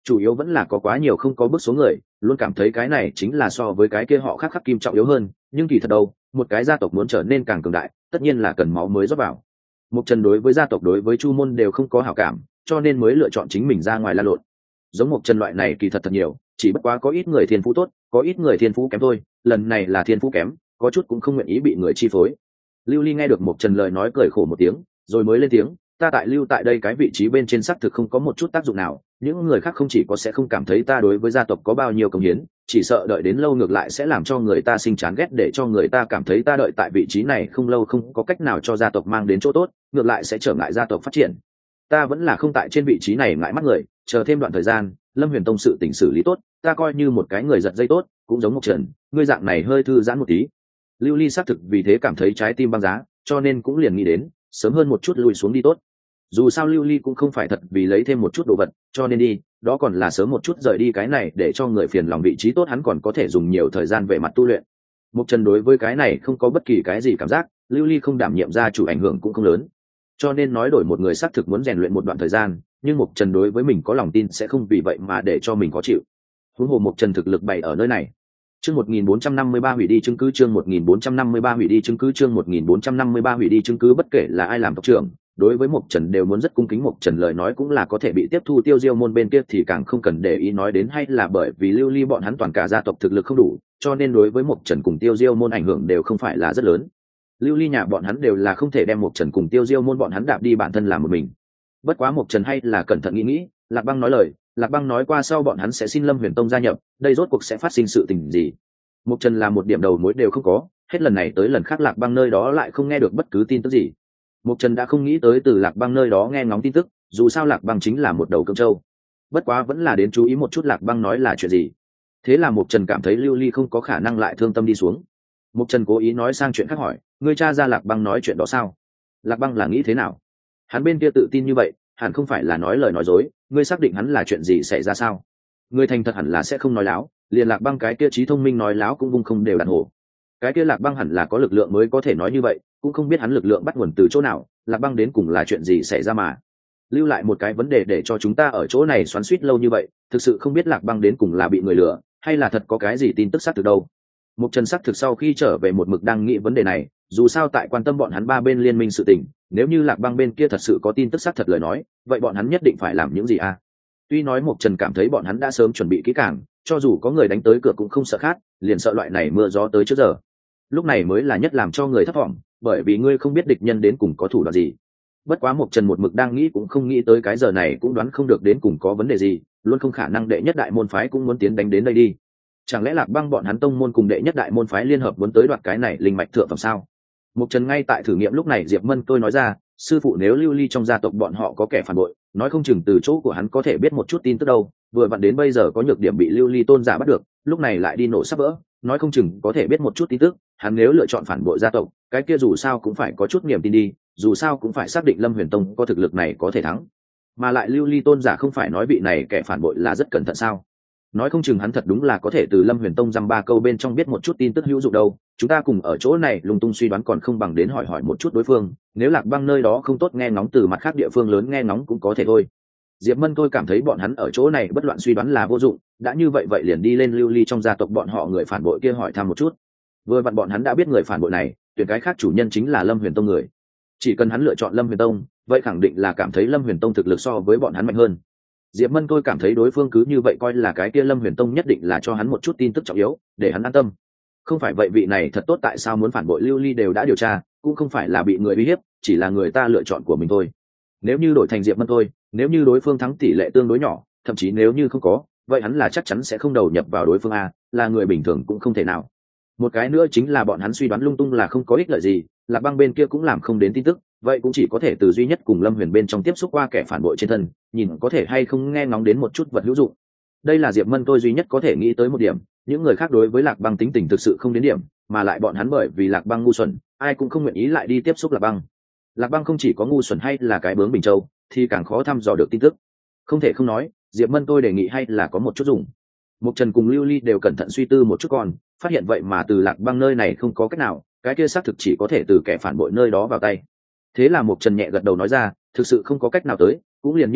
chủ yếu vẫn là có quá nhiều không có bước số người luôn cảm thấy cái này chính là so với cái kia họ khác khắc kim trọng yếu hơn, nhưng kỳ thật đâu, một cái gia tộc muốn trở nên càng cường đại tất nhiên là cần máu mới rót vào. Mục Trần đối với gia tộc đối với Chu môn đều không có hảo cảm, cho nên mới lựa chọn chính mình ra ngoài la lộn. Giống Mục Trần loại này kỳ thật thật nhiều, chỉ bất quá có ít người thiên phú tốt, có ít người thiên phú kém thôi, lần này là thiên phú kém, có chút cũng không nguyện ý bị người chi phối. Lưu Ly nghe được Mục Trần lời nói cười khổ một tiếng, rồi mới lên tiếng, ta tại lưu tại đây cái vị trí bên trên xác thực không có một chút tác dụng nào, những người khác không chỉ có sẽ không cảm thấy ta đối với gia tộc có bao nhiêu công hiến, chỉ sợ đợi đến lâu ngược lại sẽ làm cho người ta sinh chán ghét, để cho người ta cảm thấy ta đợi tại vị trí này không lâu không có cách nào cho gia tộc mang đến chỗ tốt, ngược lại sẽ trở ngại gia tộc phát triển. Ta vẫn là không tại trên vị trí này ngại mắt người, chờ thêm đoạn thời gian, Lâm Huyền Tông sự tình xử lý tốt, ta coi như một cái người giật dây tốt, cũng giống Mục Trần, ngươi dạng này hơi thư giãn một tí. Lưu Ly xác thực vì thế cảm thấy trái tim băng giá, cho nên cũng liền nghĩ đến sớm hơn một chút lùi xuống đi tốt. Dù sao Lưu Ly cũng không phải thật vì lấy thêm một chút đồ vật cho nên đi, đó còn là sớm một chút rời đi cái này để cho người phiền lòng vị trí tốt, hắn còn có thể dùng nhiều thời gian về mặt tu luyện. Mục Trần đối với cái này không có bất kỳ cái gì cảm giác, Lưu Ly không đảm nhiệm gia chủ ảnh hưởng cũng không lớn, cho nên nói đổi một người xác thực muốn rèn luyện một đoạn thời gian, nhưng Mục Trần đối với mình có lòng tin sẽ không vì vậy mà để cho mình khó chịu. Huống hồ Mục Trần thực lực bày ở nơi này. Chương 1453 hủy đi chứng cứ, chương 1453 hủy đi chứng cứ, chương 1453 hủy đi chứng cứ, bất kể là ai làm tộc trưởng, đối với Mục Trần đều muốn rất cung kính. Mục Trần lời nói cũng là có thể bị tiếp thu, Tiêu Diêu môn bên kia thì càng không cần để ý nói đến, hay là bởi vì Lưu Ly bọn hắn toàn cả gia tộc thực lực không đủ, cho nên đối với Mục Trần cùng Tiêu Diêu môn ảnh hưởng đều không phải là rất lớn. Lưu Ly nhà bọn hắn đều là không thể đem Mục Trần cùng Tiêu Diêu môn bọn hắn đạp đi bản thân làm một mình. Bất quá Mục Trần hay là cẩn thận nghĩ, Lạc Băng nói lời, Lạc Băng nói qua sau bọn hắn sẽ xin Lâm Huyền Tông gia nhập, đây rốt cuộc sẽ phát sinh sự tình gì? Mục Trần là một điểm đầu mối đều không có, hết lần này tới lần khác Lạc Băng nơi đó lại không nghe được bất cứ tin tức gì. Mục Trần đã không nghĩ tới từ Lạc Băng nơi đó nghe ngóng tin tức, dù sao Lạc Băng chính là một đầu cương châu. Bất quá vẫn là đến chú ý một chút Lạc Băng nói là chuyện gì. Thế là Mục Trần cảm thấy Lưu Ly không có khả năng lại thương tâm đi xuống. Mục Trần cố ý nói sang chuyện khác hỏi, ngươi cha ra Lạc Băng nói chuyện đó sao? Lạc Băng là nghĩ thế nào? Hắn bên kia tự tin như vậy, hẳn không phải là nói lời nói dối, ngươi xác định hắn là chuyện gì xảy ra sao? Ngươi thành thật hẳn là sẽ không nói láo, liền Lạc Băng cái kia trí thông minh nói láo cũng vung không đều đàn hổ. Cái kia Lạc Băng hẳn là có lực lượng mới có thể nói như vậy, cũng không biết hắn lực lượng bắt nguồn từ chỗ nào, Lạc Băng đến cùng là chuyện gì xảy ra mà lưu lại một cái vấn đề để cho chúng ta ở chỗ này xoắn xuýt lâu như vậy, thực sự không biết Lạc Băng đến cùng là bị người lừa hay là thật có cái gì tin tức xác thực đâu. Mục Trần xác thực sau khi trở về một mực đang nghĩ vấn đề này, dù sao tại quan tâm bọn hắn ba bên liên minh sự tình, nếu như Lạc Băng bên kia thật sự có tin tức xác thật lời nói, vậy bọn hắn nhất định phải làm những gì à? Tuy nói Mục Trần cảm thấy bọn hắn đã sớm chuẩn bị kỹ càng, cho dù có người đánh tới cửa cũng không sợ khát, liền sợ loại này mưa gió tới trước giờ. Lúc này mới là nhất làm cho người thất vọng, bởi vì ngươi không biết địch nhân đến cùng có thủ đoạn gì. Bất quá Mục Trần một mực đang nghĩ cũng không nghĩ tới cái giờ này cũng đoán không được đến cùng có vấn đề gì, luôn không khả năng đệ nhất đại môn phái cũng muốn tiến đánh đến đây đi. Chẳng lẽ Lạc Băng bọn hắn tông môn cùng đệ nhất đại môn phái liên hợp muốn tới đoạt cái này linh mạch thượng phẩm sao? Mục Trần ngay tại thử nghiệm lúc này Diệp Mân tôi nói ra, sư phụ nếu Lưu Ly trong gia tộc bọn họ có kẻ phản bội, nói không chừng từ chỗ của hắn có thể biết một chút tin tức đâu, vừa vặn đến bây giờ có nhược điểm bị Lưu Ly tôn giả bắt được, lúc này lại đi nổ sắp vỡ, nói không chừng có thể biết một chút tin tức, hắn nếu lựa chọn phản bội gia tộc, cái kia dù sao cũng phải có chút niềm tin đi, dù sao cũng phải xác định Lâm Huyền Tông có thực lực này có thể thắng. Mà lại Lưu Ly tôn giả không phải nói vị này kẻ phản bội là rất cẩn thận sao? Nói không chừng hắn thật đúng là có thể từ Lâm Huyền Tông dăm ba câu bên trong biết một chút tin tức hữu dụng đâu. Chúng ta cùng ở chỗ này lung tung suy đoán còn không bằng đến hỏi hỏi một chút đối phương, nếu Lạc Băng nơi đó không tốt nghe ngóng từ mặt khác địa phương lớn nghe ngóng cũng có thể thôi. Diệp Mân tôi cảm thấy bọn hắn ở chỗ này bất loạn suy đoán là vô dụng, đã như vậy vậy liền đi lên Lưu Ly trong gia tộc bọn họ người phản bội kia hỏi thăm một chút. Vừa vặn bọn hắn đã biết người phản bội này, tuyển cái khác chủ nhân chính là Lâm Huyền Tông người. Chỉ cần hắn lựa chọn Lâm Huyền Tông, vậy khẳng định là cảm thấy Lâm Huyền Tông thực lực so với bọn hắn mạnh hơn. Diệp Mân tôi cảm thấy đối phương cứ như vậy coi là cái kia Lâm Huyền Tông nhất định là cho hắn một chút tin tức trọng yếu, để hắn an tâm. Không phải vậy vị này thật tốt tại sao muốn phản bội Lưu Ly đều đã điều tra, cũng không phải là bị người uy hiếp, chỉ là người ta lựa chọn của mình thôi. Nếu như đổi thành Diệp Mân tôi, nếu như đối phương thắng tỷ lệ tương đối nhỏ, thậm chí nếu như không có, vậy hắn là chắc chắn sẽ không đầu nhập vào đối phương a, là người bình thường cũng không thể nào. Một cái nữa chính là bọn hắn suy đoán lung tung là không có ích lợi gì, Lạc Băng bên kia cũng làm không đến tin tức, vậy cũng chỉ có thể từ duy nhất cùng Lâm Huyền bên trong tiếp xúc qua kẻ phản bội trên thân, nhìn có thể hay không nghe ngóng đến một chút vật hữu dụng. Đây là Diệp Mân tôi duy nhất có thể nghĩ tới một điểm, những người khác đối với Lạc Băng tính tình thực sự không đến điểm, mà lại bọn hắn bởi vì Lạc Băng ngu xuẩn, ai cũng không nguyện ý lại đi tiếp xúc Lạc Băng. Lạc Băng không chỉ có ngu xuẩn hay là cái bướng bình châu, thì càng khó thăm dò được tin tức. Không thể không nói, Diệp Mân tôi đề nghị hay là có một chút dùng. Mục Trần cùng Lưu Ly đều cẩn thận suy tư một chút còn phát hiện vậy mà từ Lạc Băng nơi này không có cách nào, cái kia xác thực chỉ có thể từ kẻ phản bội nơi đó vào tay. Thế là Mục Trần nhẹ gật đầu nói ra, thực sự không có cách nào tới, cũng liền như vậy,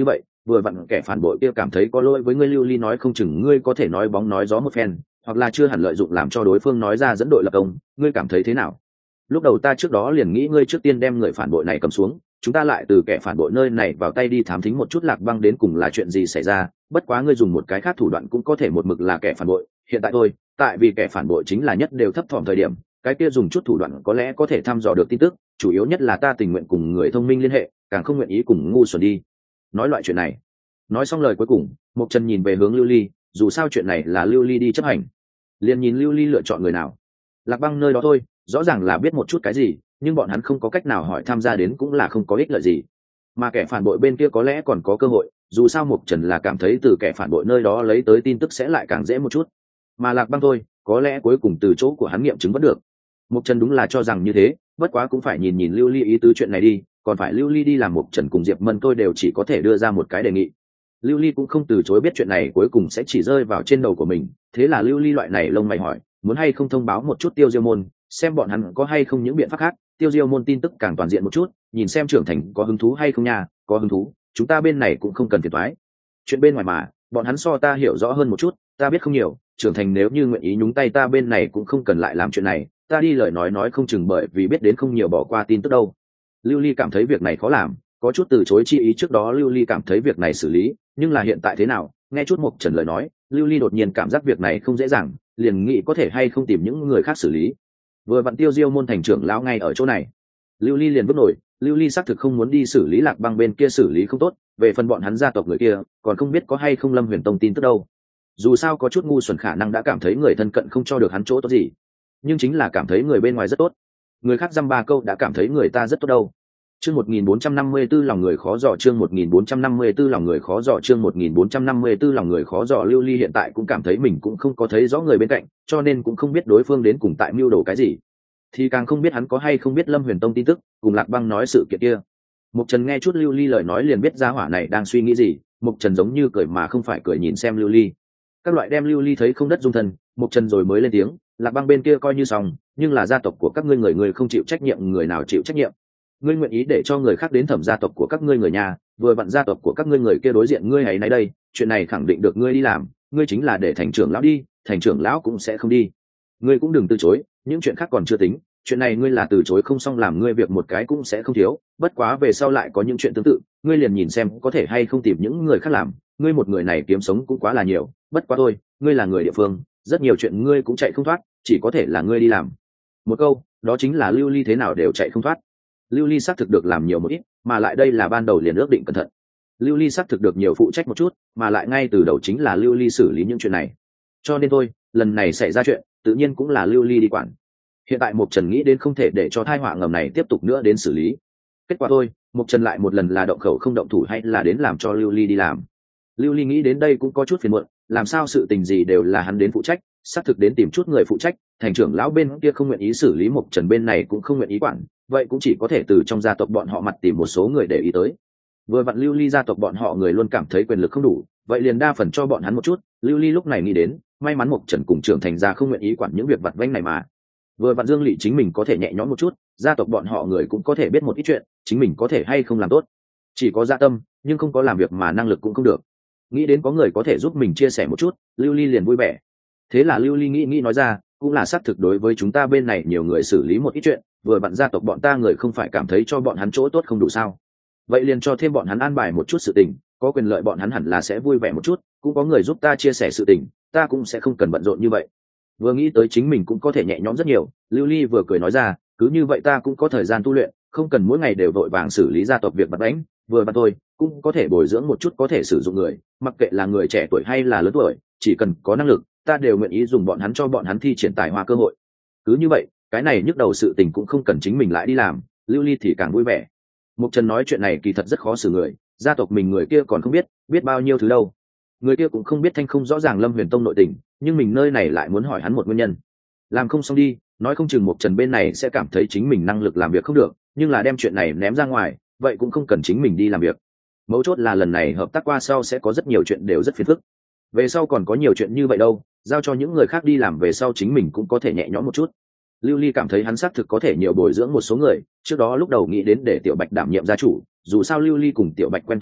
vừa vặn kẻ phản bội kia cảm thấy có lỗi với ngươi lưu ly nói không chừng ngươi có thể nói bóng nói gió một phen, hoặc là chưa hẳn lợi dụng làm cho đối phương nói ra dẫn đội lập công, ngươi cảm thấy thế nào? Lúc đầu ta trước đó liền nghĩ ngươi trước tiên đem người phản bội này cầm xuống, chúng ta lại từ kẻ phản bội nơi này vào tay đi thám thính một chút Lạc Băng đến cùng là chuyện gì xảy ra, bất quá ngươi dùng một cái khác thủ đoạn cũng có thể một mực là kẻ phản bội, hiện tại thôi, tại vì kẻ phản bội chính là nhất đều thấp thỏm thời điểm, cái kia dùng chút thủ đoạn có lẽ có thể thăm dò được tin tức, chủ yếu nhất là ta tình nguyện cùng người thông minh liên hệ, càng không nguyện ý cùng ngu xuẩn đi nói loại chuyện này. Nói xong lời cuối cùng, Mộc Trần nhìn về hướng Lưu Ly, dù sao chuyện này là Lưu Ly đi chấp hành, liền nhìn Lưu Ly lựa chọn người nào. Lạc Băng nơi đó thôi, rõ ràng là biết một chút cái gì, nhưng bọn hắn không có cách nào hỏi tham gia đến cũng là không có ích lợi gì, mà kẻ phản bội bên kia có lẽ còn có cơ hội, dù sao Mộc Trần là cảm thấy từ kẻ phản bội nơi đó lấy tới tin tức sẽ lại càng dễ một chút, mà Lạc Băng thôi, có lẽ cuối cùng từ chỗ của hắn nghiệm chứng vẫn được. Mộc Trần đúng là cho rằng như thế, bất quá cũng phải nhìn nhìn Lưu Ly ý tứ chuyện này đi, còn phải Lưu Ly đi làm Mộc Trần cùng Diệp Mân tôi đều chỉ có thể đưa ra một cái đề nghị. Lưu Ly cũng không từ chối biết chuyện này cuối cùng sẽ chỉ rơi vào trên đầu của mình, thế là Lưu Ly loại này lông mày hỏi, muốn hay không thông báo một chút Tiêu Diêu môn, xem bọn hắn có hay không những biện pháp khác, Tiêu Diêu môn tin tức càng toàn diện một chút, nhìn xem trưởng thành có hứng thú hay không nha, có hứng thú, chúng ta bên này cũng không cần phiền toái. Chuyện bên ngoài mà, bọn hắn so ta hiểu rõ hơn một chút, ta biết không nhiều, trưởng thành nếu như nguyện ý nhúng tay ta bên này cũng không cần lại làm chuyện này, ta đi lời nói không chừng bởi vì biết đến không nhiều bỏ qua tin tức đâu. Lưu Ly cảm thấy việc này khó làm, có chút từ chối chi ý. Trước đó Lưu Ly cảm thấy việc này xử lý, nhưng là hiện tại thế nào, nghe chút Mộc Trần lời nói, Lưu Ly đột nhiên cảm giác việc này không dễ dàng, liền nghĩ có thể hay không tìm những người khác xử lý. Vừa vặn Tiêu Diêu môn thành trưởng lão ngay ở chỗ này, Lưu Ly liền bước nổi. Lưu Ly xác thực không muốn đi xử lý Lạc Băng bên kia xử lý không tốt, về phần bọn hắn gia tộc người kia còn không biết có hay không Lâm Huyền Tông tin tức đâu. Dù sao có chút ngu xuẩn khả năng đã cảm thấy người thân cận không cho được hắn chỗ tốt gì, nhưng chính là cảm thấy người bên ngoài rất tốt, người khác dăm ba câu đã cảm thấy người ta rất tốt đâu. Chương 1454 lòng người khó dò, chương 1454 lòng người khó dò, chương 1454 lòng người khó dò. Lưu Ly hiện tại cũng cảm thấy mình cũng không có thấy rõ người bên cạnh, cho nên cũng không biết đối phương đến cùng tại mưu đồ cái gì, thì càng không biết hắn có hay không biết Lâm Huyền Tông tin tức, cùng Lạc Băng nói sự kiện kia. Mục Trần nghe chút Lưu Ly lời nói liền biết gia hỏa này đang suy nghĩ gì, Mục Trần giống như cười mà không phải cười nhìn xem Lưu Ly. Các loại đem Lưu Ly thấy không đất dung thân, Mục Trần rồi mới lên tiếng, Lạc Băng bên kia coi như xong, nhưng là gia tộc của các ngươi người không chịu trách nhiệm, người nào chịu trách nhiệm? Ngươi nguyện ý để cho người khác đến thẩm gia tộc của các ngươi người nhà, vừa vặn gia tộc của các ngươi người kia đối diện ngươi hãy nấy đây, chuyện này khẳng định được ngươi đi làm, ngươi chính là để thành trưởng lão đi, thành trưởng lão cũng sẽ không đi. Ngươi cũng đừng từ chối, những chuyện khác còn chưa tính, chuyện này ngươi là từ chối không xong làm ngươi việc một cái cũng sẽ không thiếu, bất quá về sau lại có những chuyện tương tự, ngươi liền nhìn xem có thể hay không tìm những người khác làm, ngươi một người này kiếm sống cũng quá là nhiều, bất quá thôi, ngươi là người địa phương, rất nhiều chuyện ngươi cũng chạy không thoát, chỉ có thể là ngươi đi làm. Một câu, đó chính là Lưu Ly thế nào đều chạy không thoát. Lưu Ly xác thực được làm nhiều một ít, mà lại đây là ban đầu liền ước định cẩn thận. Lưu Ly xác thực được nhiều phụ trách một chút, mà lại ngay từ đầu chính là Lưu Ly xử lý những chuyện này. Cho nên thôi, lần này xảy ra chuyện, tự nhiên cũng là Lưu Ly đi quản. Hiện tại Mục Trần nghĩ đến không thể để cho tai họa ngầm này tiếp tục nữa đến xử lý. Kết quả thôi, Mục Trần lại một lần là động khẩu không động thủ hay là đến làm cho Lưu Ly đi làm. Lưu Ly nghĩ đến đây cũng có chút phiền muộn, làm sao sự tình gì đều là hắn đến phụ trách, xác thực đến tìm chút người phụ trách, thành trưởng lão bên kia không nguyện ý xử lý, Mục Trần bên này cũng không nguyện ý quản, vậy cũng chỉ có thể từ trong gia tộc bọn họ mặt tìm một số người để ý tới. Vừa vặn Lưu Ly gia tộc bọn họ người luôn cảm thấy quyền lực không đủ, vậy liền đa phần cho bọn hắn một chút. Lưu Ly lúc này nghĩ đến, may mắn Mục Trần cùng trưởng thành gia không nguyện ý quản những việc vặt vãnh này mà. Vừa vặn Dương Lệ chính mình có thể nhẹ nhõm một chút, gia tộc bọn họ người cũng có thể biết một ít chuyện, chính mình có thể hay không làm tốt. Chỉ có dạ tâm, nhưng không có làm việc mà năng lực cũng không được. Nghĩ đến có người có thể giúp mình chia sẻ một chút, Lưu Ly liền vui vẻ. Thế là Lưu Ly nghĩ nói ra, cũng là xác thực đối với chúng ta bên này nhiều người xử lý một ít chuyện, vừa vặn gia tộc bọn ta người không phải cảm thấy cho bọn hắn chỗ tốt không đủ sao? Vậy liền cho thêm bọn hắn an bài một chút sự tình, có quyền lợi bọn hắn hẳn là sẽ vui vẻ một chút, cũng có người giúp ta chia sẻ sự tình, ta cũng sẽ không cần bận rộn như vậy. Vừa nghĩ tới chính mình cũng có thể nhẹ nhõm rất nhiều, Lưu Ly vừa cười nói ra, cứ như vậy ta cũng có thời gian tu luyện, không cần mỗi ngày đều vội vàng xử lý gia tộc việc bặt bánh, vừa vặn tôi cũng có thể bồi dưỡng một chút có thể sử dụng người, mặc kệ là người trẻ tuổi hay là lớn tuổi, chỉ cần có năng lực, ta đều nguyện ý dùng bọn hắn cho bọn hắn thi triển tài hoa cơ hội. Cứ như vậy, cái này nhức đầu sự tình cũng không cần chính mình lại đi làm, Lưu Ly thì càng vui vẻ. Mục Trần nói chuyện này kỳ thật rất khó xử người, gia tộc mình người kia còn không biết bao nhiêu thứ đâu. Người kia cũng không biết thanh không rõ ràng Lâm Huyền Tông nội tình, nhưng mình nơi này lại muốn hỏi hắn một nguyên nhân. Làm không xong đi, nói không chừng Mục Trần bên này sẽ cảm thấy chính mình năng lực làm việc không được, nhưng là đem chuyện này ném ra ngoài, vậy cũng không cần chính mình đi làm việc. Mấu chốt là lần này hợp tác qua sau sẽ có rất nhiều chuyện đều rất phiền phức. Về sau còn có nhiều chuyện như vậy đâu, giao cho những người khác đi làm về sau chính mình cũng có thể nhẹ nhõm một chút. Lưu Ly cảm thấy hắn xác thực có thể nhiều bồi dưỡng một số người, trước đó lúc đầu nghĩ đến để Tiểu Bạch đảm nhiệm gia chủ, dù sao Lưu Ly cùng Tiểu Bạch quen thuộc hơn,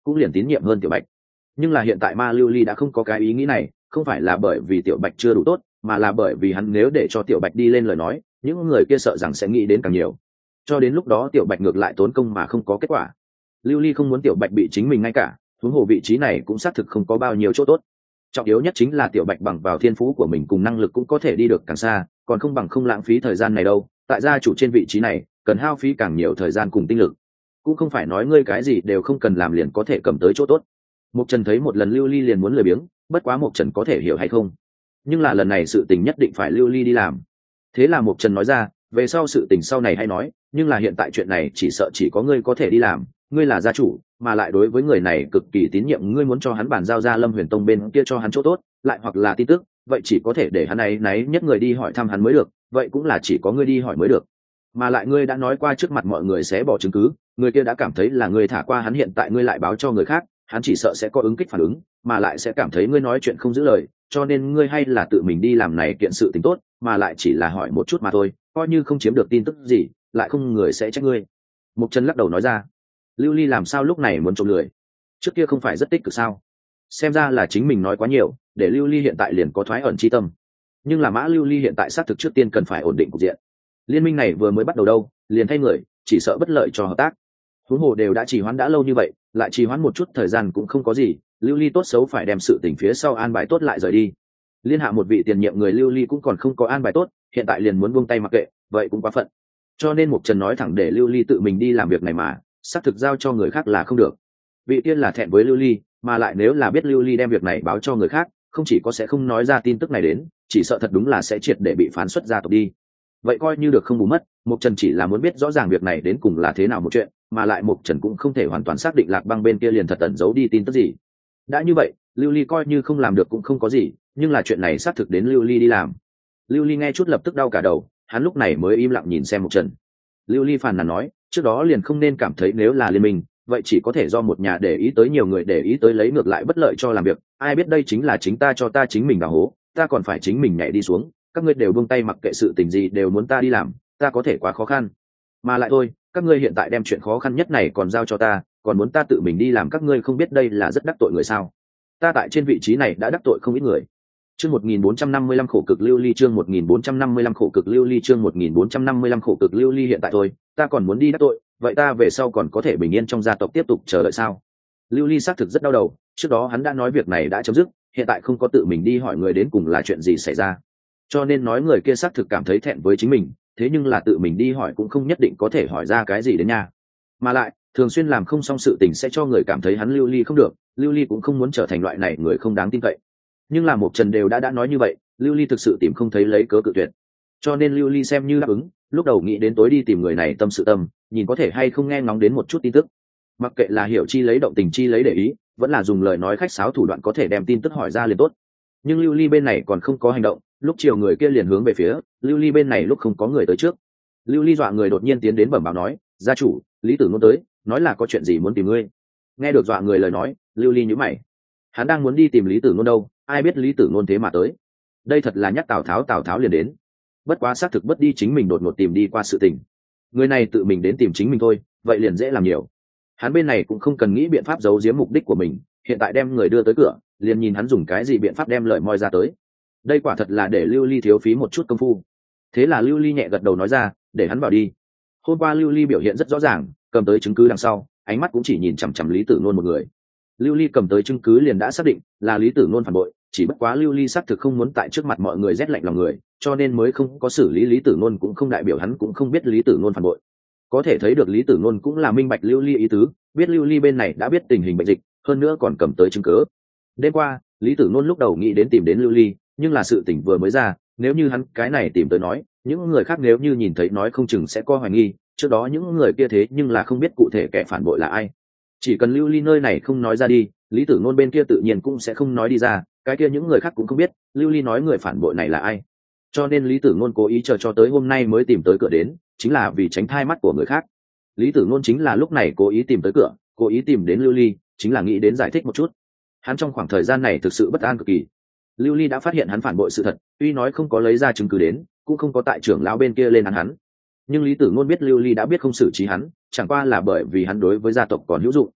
cũng liền tín nhiệm hơn tiểu bạch. Nhưng là hiện tại ma lưu ly đã không có cái ý nghĩ này, không phải là bởi vì tiểu bạch chưa đủ tốt, mà là bởi vì hắn nếu để cho tiểu bạch đi lên lời nói, những người kia sợ rằng sẽ nghĩ đến càng nhiều, cho đến lúc đó tiểu bạch ngược lại tốn công mà không có kết quả. Lưu ly không muốn tiểu bạch bị chính mình ngay cả, huống hồ vị trí này cũng xác thực không có bao nhiêu chỗ tốt. Trọng yếu nhất chính là tiểu bạch bằng vào thiên phú của mình cùng năng lực cũng có thể đi được càng xa, còn không bằng không lãng phí thời gian này đâu. Tại gia chủ trên vị trí này cần hao phí càng nhiều thời gian cùng tinh lực, cũng không phải nói ngươi cái gì đều không cần làm liền có thể cầm tới chỗ tốt. Mục Trần thấy một lần Lưu ly liền muốn lười biếng, bất quá Mục Trần có thể hiểu hay không, nhưng là lần này sự tình nhất định phải Lưu ly đi làm. Thế là Mục Trần nói ra, về sau sự tình sau này hay nói, nhưng là hiện tại chuyện này chỉ sợ chỉ có ngươi có thể đi làm, ngươi là gia chủ, mà lại đối với người này cực kỳ tín nhiệm, ngươi muốn cho hắn bàn giao ra Lâm Huyền Tông bên kia cho hắn chỗ tốt, lại hoặc là tin tức, vậy chỉ có thể để hắn ấy náy nhất người đi hỏi thăm hắn mới được, vậy cũng là chỉ có ngươi đi hỏi mới được. Mà lại ngươi đã nói qua trước mặt mọi người sẽ bỏ chứng cứ, người kia đã cảm thấy là ngươi thả qua hắn, hiện tại ngươi lại báo cho người khác, hắn chỉ sợ sẽ có ứng kích phản ứng, mà lại sẽ cảm thấy ngươi nói chuyện không giữ lời, cho nên ngươi hay là tự mình đi làm này kiện sự tình tốt, mà lại chỉ là hỏi một chút mà thôi, coi như không chiếm được tin tức gì, lại không người sẽ trách ngươi. Mục Trần lắc đầu nói ra. Lưu ly làm sao lúc này muốn trộm lười? Trước kia không phải rất tích cực sao? Xem ra là chính mình nói quá nhiều, để Lưu ly hiện tại liền có thoái ẩn chi tâm. Nhưng là mã Lưu ly hiện tại xác thực trước tiên cần phải ổn định cục diện. Liên minh này vừa mới bắt đầu đâu, liền thay người, chỉ sợ bất lợi cho hợp tác. Huống hồ đều đã trì hoãn đã lâu như vậy, lại trì hoãn một chút thời gian cũng không có gì, Lưu ly tốt xấu phải đem sự tình phía sau an bài tốt lại rời đi. Liên hạ một vị tiền nhiệm người Lưu ly cũng còn không có an bài tốt, hiện tại liền muốn buông tay mặc kệ, vậy cũng quá phận. Cho nên Mục Trần nói thẳng để Lưu ly tự mình đi làm việc này mà, xác thực giao cho người khác là không được. Vị tiên là thẹn với Lưu ly, mà lại nếu là biết Lưu ly đem việc này báo cho người khác, không chỉ có sẽ không nói ra tin tức này đến, chỉ sợ thật đúng là sẽ triệt để bị phán xuất gia tộc đi. Vậy coi như được không bù mất, Mục Trần chỉ là muốn biết rõ ràng việc này đến cùng là thế nào một chuyện, mà lại Mục Trần cũng không thể hoàn toàn xác định Lạc Băng bên kia liền thật ẩn giấu đi tin tức gì. Đã như vậy, Lưu ly coi như không làm được cũng không có gì, nhưng là chuyện này xác thực đến Lưu ly đi làm. Lưu ly nghe chút lập tức đau cả đầu, hắn lúc này mới im lặng nhìn xem Mục Trần. Lưu ly phàn nàn nói, trước đó liền không nên cảm thấy nếu là liên minh, vậy chỉ có thể do một nhà để ý tới nhiều người để ý tới lấy ngược lại bất lợi cho làm việc, ai biết đây chính là chính ta cho ta chính mình đào hố, ta còn phải chính mình nhảy đi xuống, các ngươi đều buông tay mặc kệ sự tình gì đều muốn ta đi làm, ta có thể quá khó khăn. Mà lại thôi, các ngươi hiện tại đem chuyện khó khăn nhất này còn giao cho ta, còn muốn ta tự mình đi làm, các ngươi không biết đây là rất đắc tội người sao? Ta tại trên vị trí này đã đắc tội không ít người. Chương 1455 khổ cực Lưu ly, chương 1455 khổ cực Lưu ly, chương 1455 khổ cực Lưu ly, hiện tại thôi, ta còn muốn đi đắc tội, vậy ta về sau còn có thể bình yên trong gia tộc tiếp tục chờ đợi sao? Lưu ly xác thực rất đau đầu, trước đó hắn đã nói việc này đã chấm dứt, hiện tại không có tự mình đi hỏi người đến cùng là chuyện gì xảy ra, cho nên nói người kia xác thực cảm thấy thẹn với chính mình, thế nhưng là tự mình đi hỏi cũng không nhất định có thể hỏi ra cái gì đến nha. Mà lại thường xuyên làm không xong sự tình sẽ cho người cảm thấy hắn Lưu ly không được, Lưu ly cũng không muốn trở thành loại này người không đáng tin cậy. Nhưng là Mục Trần đều đã nói như vậy, Lưu ly thực sự tìm không thấy lấy cớ cự tuyệt, cho nên Lưu ly xem như đáp ứng, lúc đầu nghĩ đến tối đi tìm người này tâm sự tâm, nhìn có thể hay không nghe ngóng đến một chút tin tức, mặc kệ là hiểu chi lấy động tình chi lấy để ý, vẫn là dùng lời nói khách sáo thủ đoạn có thể đem tin tức hỏi ra liền tốt. Nhưng Lưu ly bên này còn không có hành động, lúc chiều người kia liền hướng về phía Lưu ly bên này, lúc không có người tới trước, Lưu ly dọa người đột nhiên tiến đến bẩm báo nói, gia chủ, Lý Tử Ngôn tới, nói là có chuyện gì muốn tìm ngươi. Nghe được dọa người lời nói, Lưu ly nhíu mày, hắn đang muốn đi tìm Lý Tử Ngôn đâu, ai biết Lý Tử Ngôn thế mà tới, đây thật là nhắc Tào Tháo liền đến. Bất quá xác thực bất đi chính mình đột ngột tìm đi qua sự tình, người này tự mình đến tìm chính mình thôi, vậy liền dễ làm nhiều. Hắn bên này cũng không cần nghĩ biện pháp giấu giếm mục đích của mình, hiện tại đem người đưa tới cửa, liền nhìn hắn dùng cái gì biện pháp đem lợi moi ra tới. Đây quả thật là để Lưu ly thiếu phí một chút công phu. Thế là Lưu ly nhẹ gật đầu nói ra, để hắn vào đi. Hôm qua Lưu ly biểu hiện rất rõ ràng, cầm tới chứng cứ đằng sau, ánh mắt cũng chỉ nhìn chằm chằm Lý Tử Nôn một người. Lưu ly cầm tới chứng cứ liền đã xác định là Lý Tử Nôn phản bội, chỉ bất quá Lưu ly xác thực không muốn tại trước mặt mọi người rét lạnh lòng người, cho nên mới không có xử lý Lý Tử Nôn, cũng không đại biểu hắn cũng không biết Lý Tử Nôn phản bội. Có thể thấy được Lý Tử Nôn cũng là minh bạch Lưu ly ý tứ, biết Lưu ly bên này đã biết tình hình bệnh dịch, hơn nữa còn cầm tới chứng cứ. Đêm qua Lý Tử Nôn lúc đầu nghĩ đến tìm đến Lưu ly, nhưng là sự tình vừa mới ra, nếu như hắn cái này tìm tới nói, những người khác nếu như nhìn thấy nói không chừng sẽ có hoài nghi, trước đó những người kia thế nhưng là không biết cụ thể kẻ phản bội là ai. Chỉ cần Lưu ly nơi này không nói ra đi, Lý Tử Nôn bên kia tự nhiên cũng sẽ không nói đi ra, cái kia những người khác cũng không biết Lưu ly nói người phản bội này là ai. Cho nên Lý Tử Nôn cố ý chờ cho tới hôm nay mới tìm tới cửa đến, chính là vì tránh thai mắt của người khác. Lý Tử Nôn chính là lúc này cố ý tìm tới cửa, cố ý tìm đến Lưu ly, chính là nghĩ đến giải thích một chút. Hắn trong khoảng thời gian này thực sự bất an cực kỳ. Lưu ly đã phát hiện hắn phản bội sự thật, tuy nói không có lấy ra chứng cứ đến, cũng không có tại trưởng lão bên kia lên án hắn, nhưng Lý Tử Nôn biết Lưu ly đã biết không xử trí hắn, chẳng qua là bởi vì hắn đối với gia tộc còn hữu dụng.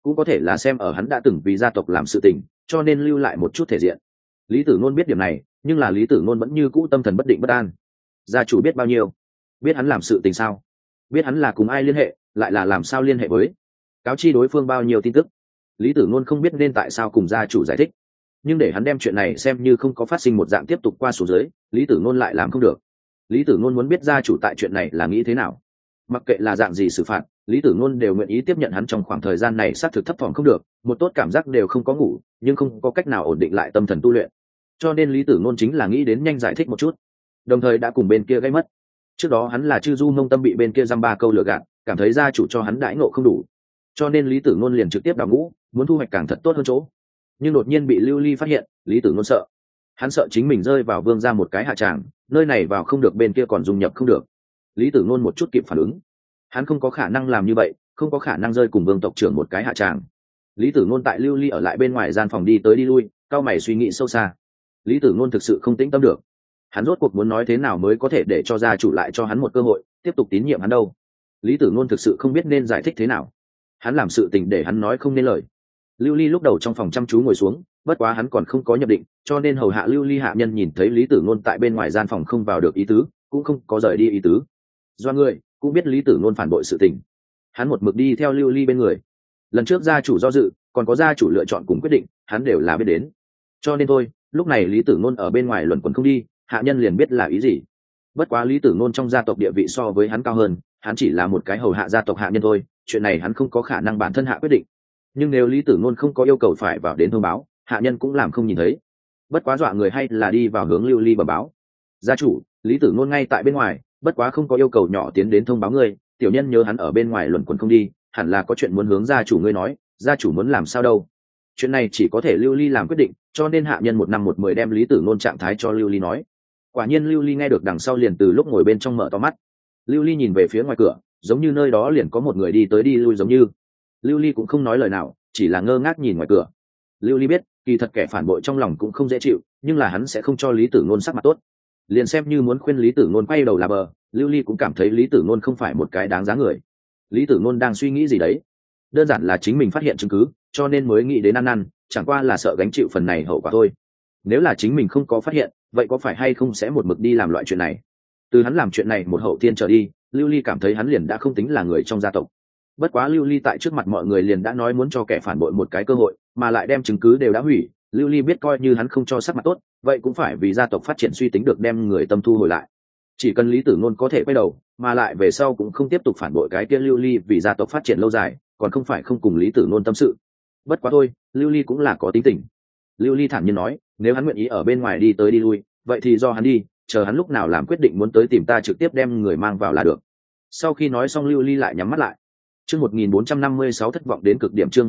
cũng có thể là xem ở hắn đã từng vì gia tộc làm sự tình, cho nên lưu lại một chút thể diện. Lý Tử Nôn biết điểm này, nhưng là Lý Tử Nôn vẫn như cũ tâm thần bất định bất an. Gia chủ biết bao nhiêu? Biết hắn làm sự tình sao? Biết hắn là cùng ai liên hệ, lại là làm sao liên hệ với? Cáo chi đối phương bao nhiêu tin tức? Lý Tử Nôn không biết nên tại sao cùng gia chủ giải thích, nhưng để hắn đem chuyện này xem như không có phát sinh một dạng tiếp tục qua số dưới, Lý Tử Nôn lại làm không được. Lý Tử Nôn muốn biết gia chủ tại chuyện này là nghĩ thế nào, mặc kệ là dạng gì xử phạt, Lý Tử Nôn đều nguyện ý tiếp nhận. Hắn trong khoảng thời gian này xác thực thấp thỏm không được, một tốt cảm giác đều không có ngủ, nhưng không có cách nào ổn định lại tâm thần tu luyện, cho nên Lý Tử Nôn chính là nghĩ đến nhanh giải thích một chút, đồng thời đã cùng bên kia gây mất. Trước đó hắn là chư du mông tâm bị bên kia dăm ba câu lừa gạt, cảm thấy gia chủ cho hắn đãi ngộ không đủ, cho nên Lý Tử Nôn liền trực tiếp đào ngũ, muốn thu hoạch càng thật tốt hơn chỗ. Nhưng đột nhiên bị Lưu Ly phát hiện, Lý Tử Nôn sợ, hắn sợ chính mình rơi vào vương ra một cái hạ tràng, nơi này vào không được bên kia còn dung nhập không được. Lý Tử Nôn một chút kịp phản ứng, hắn không có khả năng làm như vậy, không có khả năng rơi cùng vương tộc trưởng một cái hạ tràng. Lý Tử Nôn tại Lưu Ly ở lại bên ngoài gian phòng đi tới đi lui, cao mày suy nghĩ sâu xa. Lý Tử Nôn thực sự không tĩnh tâm được, hắn rốt cuộc muốn nói thế nào mới có thể để cho gia chủ lại cho hắn một cơ hội tiếp tục tín nhiệm hắn đâu. Lý Tử Nôn thực sự không biết nên giải thích thế nào, hắn làm sự tình để hắn nói không nên lời. Lưu Ly lúc đầu trong phòng chăm chú ngồi xuống, bất quá hắn còn không có nhập định, cho nên hầu hạ Lưu Ly hạ nhân nhìn thấy Lý Tử Nôn tại bên ngoài gian phòng không vào được ý tứ, cũng không có rời đi ý tứ. Do người cũng biết Lý Tử Nôn phản bội sự tình, hắn một mực đi theo Lưu Ly bên người. Lần trước gia chủ do dự, còn có gia chủ lựa chọn cùng quyết định, hắn đều là biết đến. Cho nên thôi, lúc này Lý Tử Nôn ở bên ngoài luẩn quẩn không đi, hạ nhân liền biết là ý gì. Bất quá Lý Tử Nôn trong gia tộc địa vị so với hắn cao hơn, hắn chỉ là một cái hầu hạ gia tộc hạ nhân thôi, chuyện này hắn không có khả năng bản thân hạ quyết định. Nhưng nếu Lý Tử Nôn không có yêu cầu phải vào đến thông báo, hạ nhân cũng làm không nhìn thấy. Bất quá dọa người hay là đi vào hướng Lưu Ly bẩm báo. Gia chủ, Lý Tử Nôn ngay tại bên ngoài, bất quá không có yêu cầu nhỏ tiến đến thông báo ngươi, tiểu nhân nhớ hắn ở bên ngoài luẩn quẩn không đi, hẳn là có chuyện muốn hướng gia chủ ngươi nói, gia chủ muốn làm sao đâu. Chuyện này chỉ có thể Lưu Ly làm quyết định, cho nên hạ nhân 1 năm 1 mười đem Lý Tử Nôn trạng thái cho Lưu Ly nói. Quả nhiên Lưu Ly nghe được đằng sau liền từ lúc ngồi bên trong mở to mắt. Lưu Ly nhìn về phía ngoài cửa, giống như nơi đó liền có một người đi tới đi lui giống như. Lưu Ly cũng không nói lời nào, chỉ là ngơ ngác nhìn ngoài cửa. Lưu Ly biết, kỳ thật kẻ phản bội trong lòng cũng không dễ chịu, nhưng là hắn sẽ không cho Lý Tử Nôn sắc mặt tốt. Liền xem như muốn khuyên Lý Tử Nôn quay đầu là bờ, Lưu Ly cũng cảm thấy Lý Tử Nôn không phải một cái đáng giá người. Lý Tử Nôn đang suy nghĩ gì đấy? Đơn giản là chính mình phát hiện chứng cứ, cho nên mới nghĩ đến ăn năn, chẳng qua là sợ gánh chịu phần này hậu quả thôi. Nếu là chính mình không có phát hiện, vậy có phải hay không sẽ một mực đi làm loại chuyện này? Từ hắn làm chuyện này một hậu thiên trở đi, Lưu Ly cảm thấy hắn liền đã không tính là người trong gia tộc. Bất quá Lưu Ly tại trước mặt mọi người liền đã nói muốn cho kẻ phản bội một cái cơ hội, mà lại đem chứng cứ đều đã hủy. Lưu Ly biết coi như hắn không cho sắc mặt tốt, vậy cũng phải vì gia tộc phát triển suy tính được đem người tâm thu hồi lại. Chỉ cần Lý Tử Nôn có thể quay đầu, mà lại về sau cũng không tiếp tục phản bội cái kia Lưu Ly vì gia tộc phát triển lâu dài, còn không phải không cùng Lý Tử Nôn tâm sự. Bất quá thôi, Lưu Ly cũng là có tính tình. Lưu Ly thản nhiên nói, nếu hắn nguyện ý ở bên ngoài đi tới đi lui, vậy thì do hắn đi, chờ hắn lúc nào làm quyết định muốn tới tìm ta trực tiếp đem người mang vào là được. Sau khi nói xong Lưu Ly lại nhắm mắt lại. Chương 1456 thất vọng đến cực điểm, chương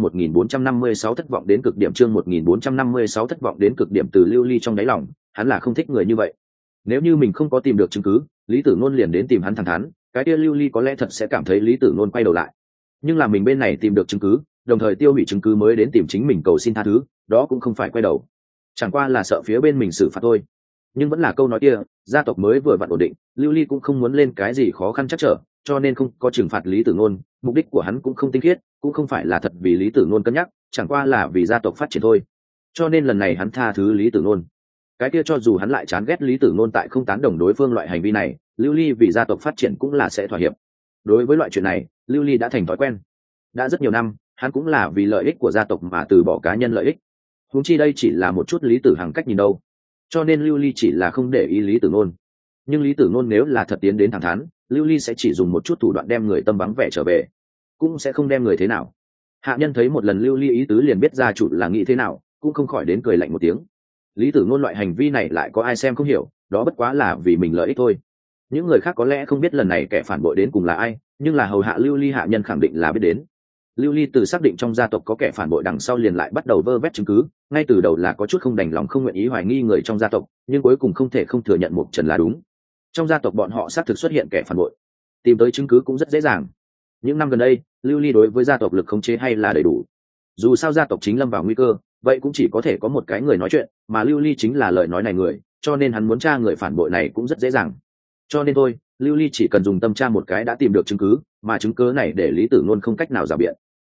1456 thất vọng đến cực điểm, chương 1456 thất vọng đến cực điểm. Từ Lưu Ly trong đáy lòng, hắn là không thích người như vậy. Nếu như mình không có tìm được chứng cứ, Lý Tử Nôn liền đến tìm hắn thẳng thắn, cái kia Lưu Ly có lẽ thật sẽ cảm thấy Lý Tử Nôn quay đầu lại. Nhưng là mình bên này tìm được chứng cứ, đồng thời tiêu hủy chứng cứ mới đến tìm chính mình cầu xin tha thứ, đó cũng không phải quay đầu, chẳng qua là sợ phía bên mình xử phạt thôi. Nhưng vẫn là câu nói kia, gia tộc mới vừa vặn ổn định, Lưu Ly cũng không muốn lên cái gì khó khăn chắc trở, cho nên không có trừng phạt Lý Tử Nôn. Mục đích của hắn cũng không tinh khiết, cũng không phải là thật vì Lý Tử Nôn cân nhắc, chẳng qua là vì gia tộc phát triển thôi. Cho nên lần này hắn tha thứ Lý Tử Nôn. Cái kia cho dù hắn lại chán ghét Lý Tử Nôn tại không tán đồng đối phương loại hành vi này, Lưu Ly vì gia tộc phát triển cũng là sẽ thỏa hiệp. Đối với loại chuyện này, Lưu Ly đã thành thói quen. Đã rất nhiều năm, hắn cũng là vì lợi ích của gia tộc mà từ bỏ cá nhân lợi ích. Huống chi đây chỉ là một chút Lý Tử Hằng cách nhìn đâu. Cho nên Lưu Ly chỉ là không để ý Lý Tử Nôn. Nhưng Lý Tử Nôn nếu là thật tiến đến thẳng thắn, Lưu Ly sẽ chỉ dùng một chút thủ đoạn đem người tâm vắng vẻ trở về, cũng sẽ không đem người thế nào. Hạ nhân thấy một lần Lưu Ly ý tứ liền biết gia chủ là nghĩ thế nào, cũng không khỏi đến cười lạnh một tiếng. Lý Tử Nôn loại hành vi này lại có ai xem không hiểu, đó bất quá là vì mình lợi ích thôi. Những người khác có lẽ không biết lần này kẻ phản bội đến cùng là ai, nhưng là hầu hạ Lưu Ly hạ nhân khẳng định là biết đến. Lưu Ly từ xác định trong gia tộc có kẻ phản bội đằng sau liền lại bắt đầu vơ vét chứng cứ, ngay từ đầu là có chút không đành lòng không nguyện ý hoài nghi người trong gia tộc, nhưng cuối cùng không thể không thừa nhận Mục Trần là đúng. Trong gia tộc bọn họ xác thực xuất hiện kẻ phản bội, tìm tới chứng cứ cũng rất dễ dàng. Những năm gần đây, Lưu Ly đối với gia tộc lực khống chế hay là đầy đủ. Dù sao gia tộc chính lâm vào nguy cơ, vậy cũng chỉ có thể có một cái người nói chuyện, mà Lưu Ly chính là lời nói này người, cho nên hắn muốn tra người phản bội này cũng rất dễ dàng. Cho nên thôi, Lưu Ly chỉ cần dùng tâm tra một cái đã tìm được chứng cứ, mà chứng cứ này để Lý Tử Nôn không cách nào rào biện.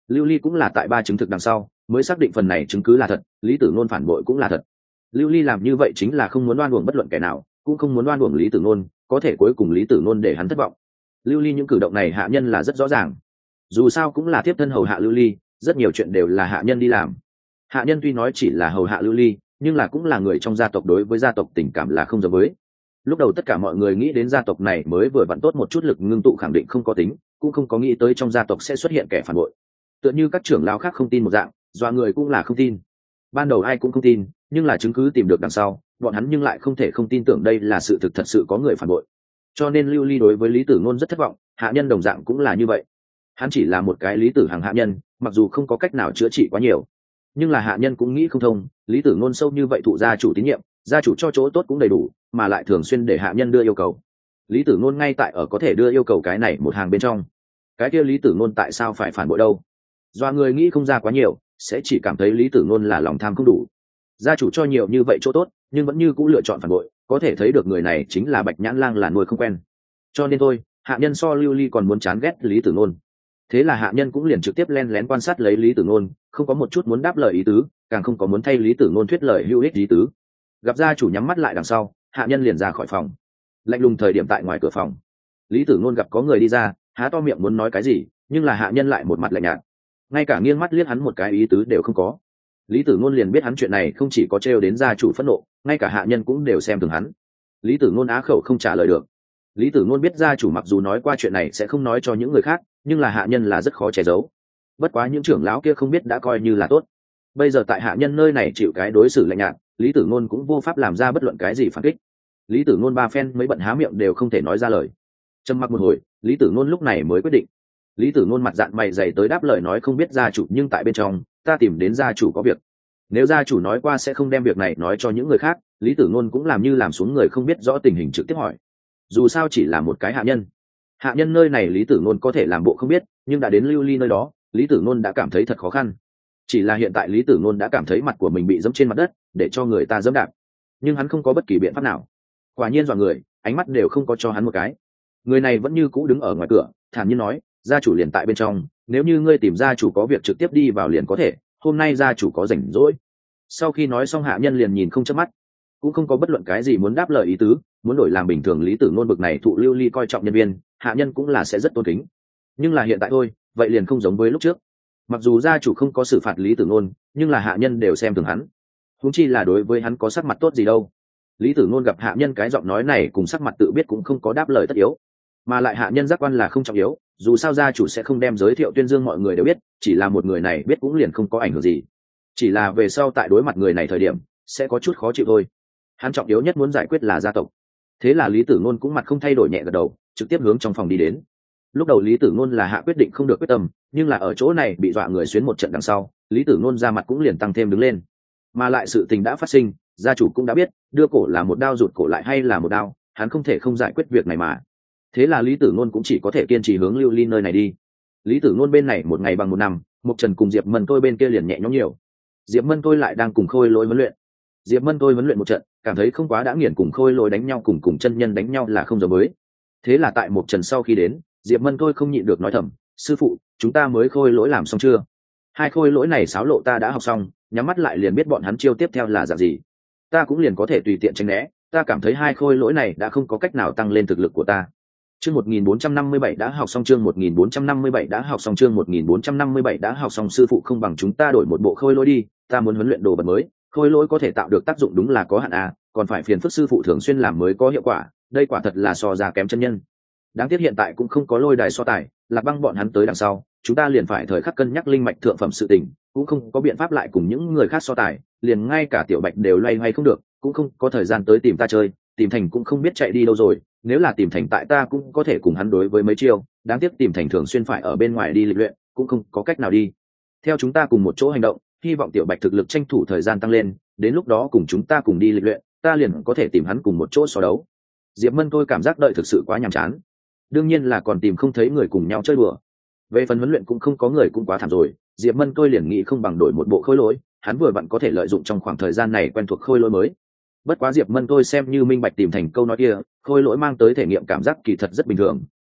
Lưu Ly cũng là tại 3 chứng thực đằng sau mới xác định phần này chứng cứ là thật, Lý Tử Ngôn phản bội cũng là thật. Lưu Ly làm như vậy chính là không muốn oan uổng bất luận kẻ nào, cũng không muốn oan uổng Lý Tử Ngôn, có thể cuối cùng Lý Tử Ngôn để hắn thất vọng. Lưu Ly những cử động này hạ nhân là rất rõ ràng, dù sao cũng là tiếp thân hầu hạ Lưu Ly, rất nhiều chuyện đều là hạ nhân đi làm. Hạ nhân tuy nói chỉ là hầu hạ Lưu Ly, nhưng là cũng là người trong gia tộc, đối với gia tộc tình cảm là không giống với. Lúc đầu tất cả mọi người nghĩ đến gia tộc này mới vừa vặn tốt một chút lực ngưng tụ khẳng định không có tính, cũng không có nghĩ tới trong gia tộc sẽ xuất hiện kẻ phản bội. Tựa như các trưởng lão khác không tin một dạng, dọa người cũng là không tin. Ban đầu ai cũng không tin, nhưng là chứng cứ tìm được đằng sau, bọn hắn nhưng lại không thể không tin tưởng đây là sự thực, thật sự có người phản bội. Cho nên Lưu Ly đối với Lý Tử Ngôn rất thất vọng, hạ nhân đồng dạng cũng là như vậy. Hắn chỉ là một cái Lý Tử Hằng hạ nhân, mặc dù không có cách nào chữa trị quá nhiều, nhưng là hạ nhân cũng nghĩ không thông, Lý Tử Ngôn sâu như vậy thụ gia chủ tín nhiệm, gia chủ cho chỗ tốt cũng đầy đủ, mà lại thường xuyên để hạ nhân đưa yêu cầu. Lý Tử Ngôn ngay tại ở có thể đưa yêu cầu cái này một hàng bên trong, cái kia Lý Tử Ngôn tại sao phải phản bội đâu? Do người nghĩ không ra quá nhiều, sẽ chỉ cảm thấy Lý Tử Ngôn là lòng tham không đủ. Gia chủ cho nhiều như vậy chỗ tốt, nhưng vẫn như cũ lựa chọn phản bội, có thể thấy được người này chính là Bạch Nhãn Lang, là nuôi không quen. Cho nên thôi, hạ nhân so Lưu Ly còn muốn chán ghét Lý Tử Ngôn. Thế là hạ nhân cũng liền trực tiếp len lén quan sát lấy Lý Tử Ngôn, không có một chút muốn đáp lời ý tứ, càng không có muốn thay Lý Tử Ngôn thuyết lời hữu ích ý tứ. Gặp gia chủ nhắm mắt lại đằng sau, hạ nhân liền ra khỏi phòng. Lạnh lùng thời điểm tại ngoài cửa phòng, Lý Tử Ngôn gặp có người đi ra, há to miệng muốn nói cái gì, nhưng là hạ nhân lại một mặt lạnh nhạt, ngay cả nghiêng mắt liếc hắn một cái ý tứ đều không có. Lý Tử Ngôn liền biết hắn chuyện này không chỉ có trêu đến gia chủ phẫn nộ, ngay cả hạ nhân cũng đều xem thường hắn. Lý Tử Ngôn á khẩu không trả lời được. Lý Tử Ngôn biết gia chủ mặc dù nói qua chuyện này sẽ không nói cho những người khác, nhưng là hạ nhân là rất khó che giấu. Bất quá những trưởng lão kia không biết đã coi như là tốt. Bây giờ tại hạ nhân nơi này chịu cái đối xử lạnh nhạt, Lý Tử Ngôn cũng vô pháp làm ra bất luận cái gì phản kích. Lý Tử Ngôn ba phen mới bận há miệng đều không thể nói ra lời. Trầm mặc một hồi, Lý Tử Ngôn lúc này mới quyết định. Lý Tử Ngôn mặt dạn mày dày tới đáp lời nói, không biết gia chủ, nhưng tại bên trong ta tìm đến gia chủ có việc. Nếu gia chủ nói qua sẽ không đem việc này nói cho những người khác, Lý Tử Ngôn cũng làm như làm xuống người không biết rõ tình hình trực tiếp hỏi. Dù sao chỉ là một cái hạ nhân, hạ nhân nơi này Lý Tử Ngôn có thể làm bộ không biết, nhưng đã đến Lưu Ly nơi đó, Lý Tử Ngôn đã cảm thấy thật khó khăn. Chỉ là hiện tại Lý Tử Ngôn đã cảm thấy mặt của mình bị giẫm trên mặt đất, để cho người ta giẫm đạp, nhưng hắn không có bất kỳ biện pháp nào. Quả nhiên dọa người, ánh mắt đều không có cho hắn một cái. Người này vẫn như cũ đứng ở ngoài cửa, thản nhiên nói, gia chủ liền tại bên trong, nếu như ngươi tìm gia chủ có việc trực tiếp đi vào liền có thể, hôm nay gia chủ có rảnh rỗi. Sau khi nói xong, hạ nhân liền nhìn không chớp mắt, cũng không có bất luận cái gì muốn đáp lời ý tứ. Muốn đổi làm bình thường Lý Tử Ngôn bực này thụ Lưu Ly coi trọng nhân viên, hạ nhân cũng là sẽ rất tôn kính, nhưng là hiện tại thôi, vậy liền không giống với lúc trước. Mặc dù gia chủ không có xử phạt Lý Tử Ngôn, nhưng là hạ nhân đều xem thường hắn, huống chi là đối với hắn có sắc mặt tốt gì đâu. Lý Tử Ngôn gặp hạ nhân cái giọng nói này cùng sắc mặt tự biết cũng không có đáp lời tất yếu, mà lại hạ nhân giác quan là không trọng yếu, dù sao gia chủ sẽ không đem giới thiệu tuyên dương mọi người đều biết, chỉ là một người này biết cũng liền không có ảnh hưởng gì, chỉ là về sau tại đối mặt người này thời điểm sẽ có chút khó chịu thôi. Hắn trọng yếu nhất muốn giải quyết là gia tộc. Thế là Lý Tử Ngôn cũng mặt không thay đổi nhẹ gật đầu, trực tiếp hướng trong phòng đi đến. Lúc đầu Lý Tử Ngôn là hạ quyết định không được quyết tâm, nhưng là ở chỗ này bị dọa người xuyến một trận đằng sau, Lý Tử Ngôn ra mặt cũng liền tăng thêm đứng lên. Mà lại sự tình đã phát sinh, gia chủ cũng đã biết, đưa cổ là một đao rụt cổ lại hay là một đao, hắn không thể không giải quyết việc này mà. Thế là Lý Tử Ngôn cũng chỉ có thể kiên trì hướng Lưu Ly nơi này đi. Lý Tử Ngôn bên này một ngày bằng một năm, Mục Trần cùng Diệp Mân Tôi bên kia liền nhẹ nhõm nhiều. Diệp Mân Tôi lại đang cùng Khôi Lỗi huấn luyện. Diệp Mân Tôi huấn luyện một trận, cảm thấy không quá đã nghiền, cùng Khôi Lỗi đánh nhau cùng chân nhân đánh nhau là không giống với. Thế là tại Mục Trần sau khi đến, Diệp Mân Tôi không nhịn được nói thầm, sư phụ, chúng ta mới Khôi Lỗi làm xong chưa? Hai Khôi Lỗi này xáo lộ ta đã học xong, nhắm mắt lại liền biết bọn hắn chiêu tiếp theo là dạng gì, ta cũng liền có thể tùy tiện tránh né. Ta cảm thấy hai Khôi Lỗi này đã không có cách nào tăng lên thực lực của ta. Chương 1457 đã học xong, chương 1457 đã học xong, chương 1457 đã học xong. Sư phụ, không bằng chúng ta đổi một bộ Khôi Lỗi đi, ta muốn huấn luyện đồ vật mới. Khôi Lỗi có thể tạo được tác dụng đúng là có hạn à, còn phải phiền phức sư phụ thường xuyên làm mới có hiệu quả, đây quả thật là so ra kém chân nhân. Đáng tiếc hiện tại cũng không có lôi đài so tài, Lạc Băng bọn hắn tới đằng sau, chúng ta liền phải thời khắc cân nhắc linh mạch thượng phẩm sự tình, cũng không có biện pháp lại cùng những người khác so tài, liền ngay cả Tiểu Bạch đều loay hoay không được, cũng không có thời gian tới tìm ta chơi, Tìm Thành cũng không biết chạy đi đâu rồi. Nếu là Tìm Thành tại ta cũng có thể cùng hắn đối với mấy chiêu, đáng tiếc Tìm Thành thường xuyên phải ở bên ngoài đi lịch luyện, cũng không có cách nào đi theo chúng ta cùng một chỗ hành động. Hy vọng Tiểu Bạch thực lực tranh thủ thời gian tăng lên, đến lúc đó cùng chúng ta cùng đi lịch luyện, ta liền có thể tìm hắn cùng một chỗ so đấu. Diệp Mân tôi cảm giác đợi thực sự quá nhàm chán, đương nhiên là còn tìm không thấy người cùng nhau chơi đùa. Về phần huấn luyện cũng không có người cũng quá thảm rồi, Diệp Mân tôi liền nghĩ không bằng đổi một bộ Khôi Lỗi, hắn vừa vặn có thể lợi dụng trong khoảng thời gian này quen thuộc Khôi Lỗi mới. Bất quá Diệp Mân tôi xem như minh bạch Tìm Thành câu nói kia, Khôi Lỗi mang tới thể nghiệm cảm giác kỳ thật rất bình thường,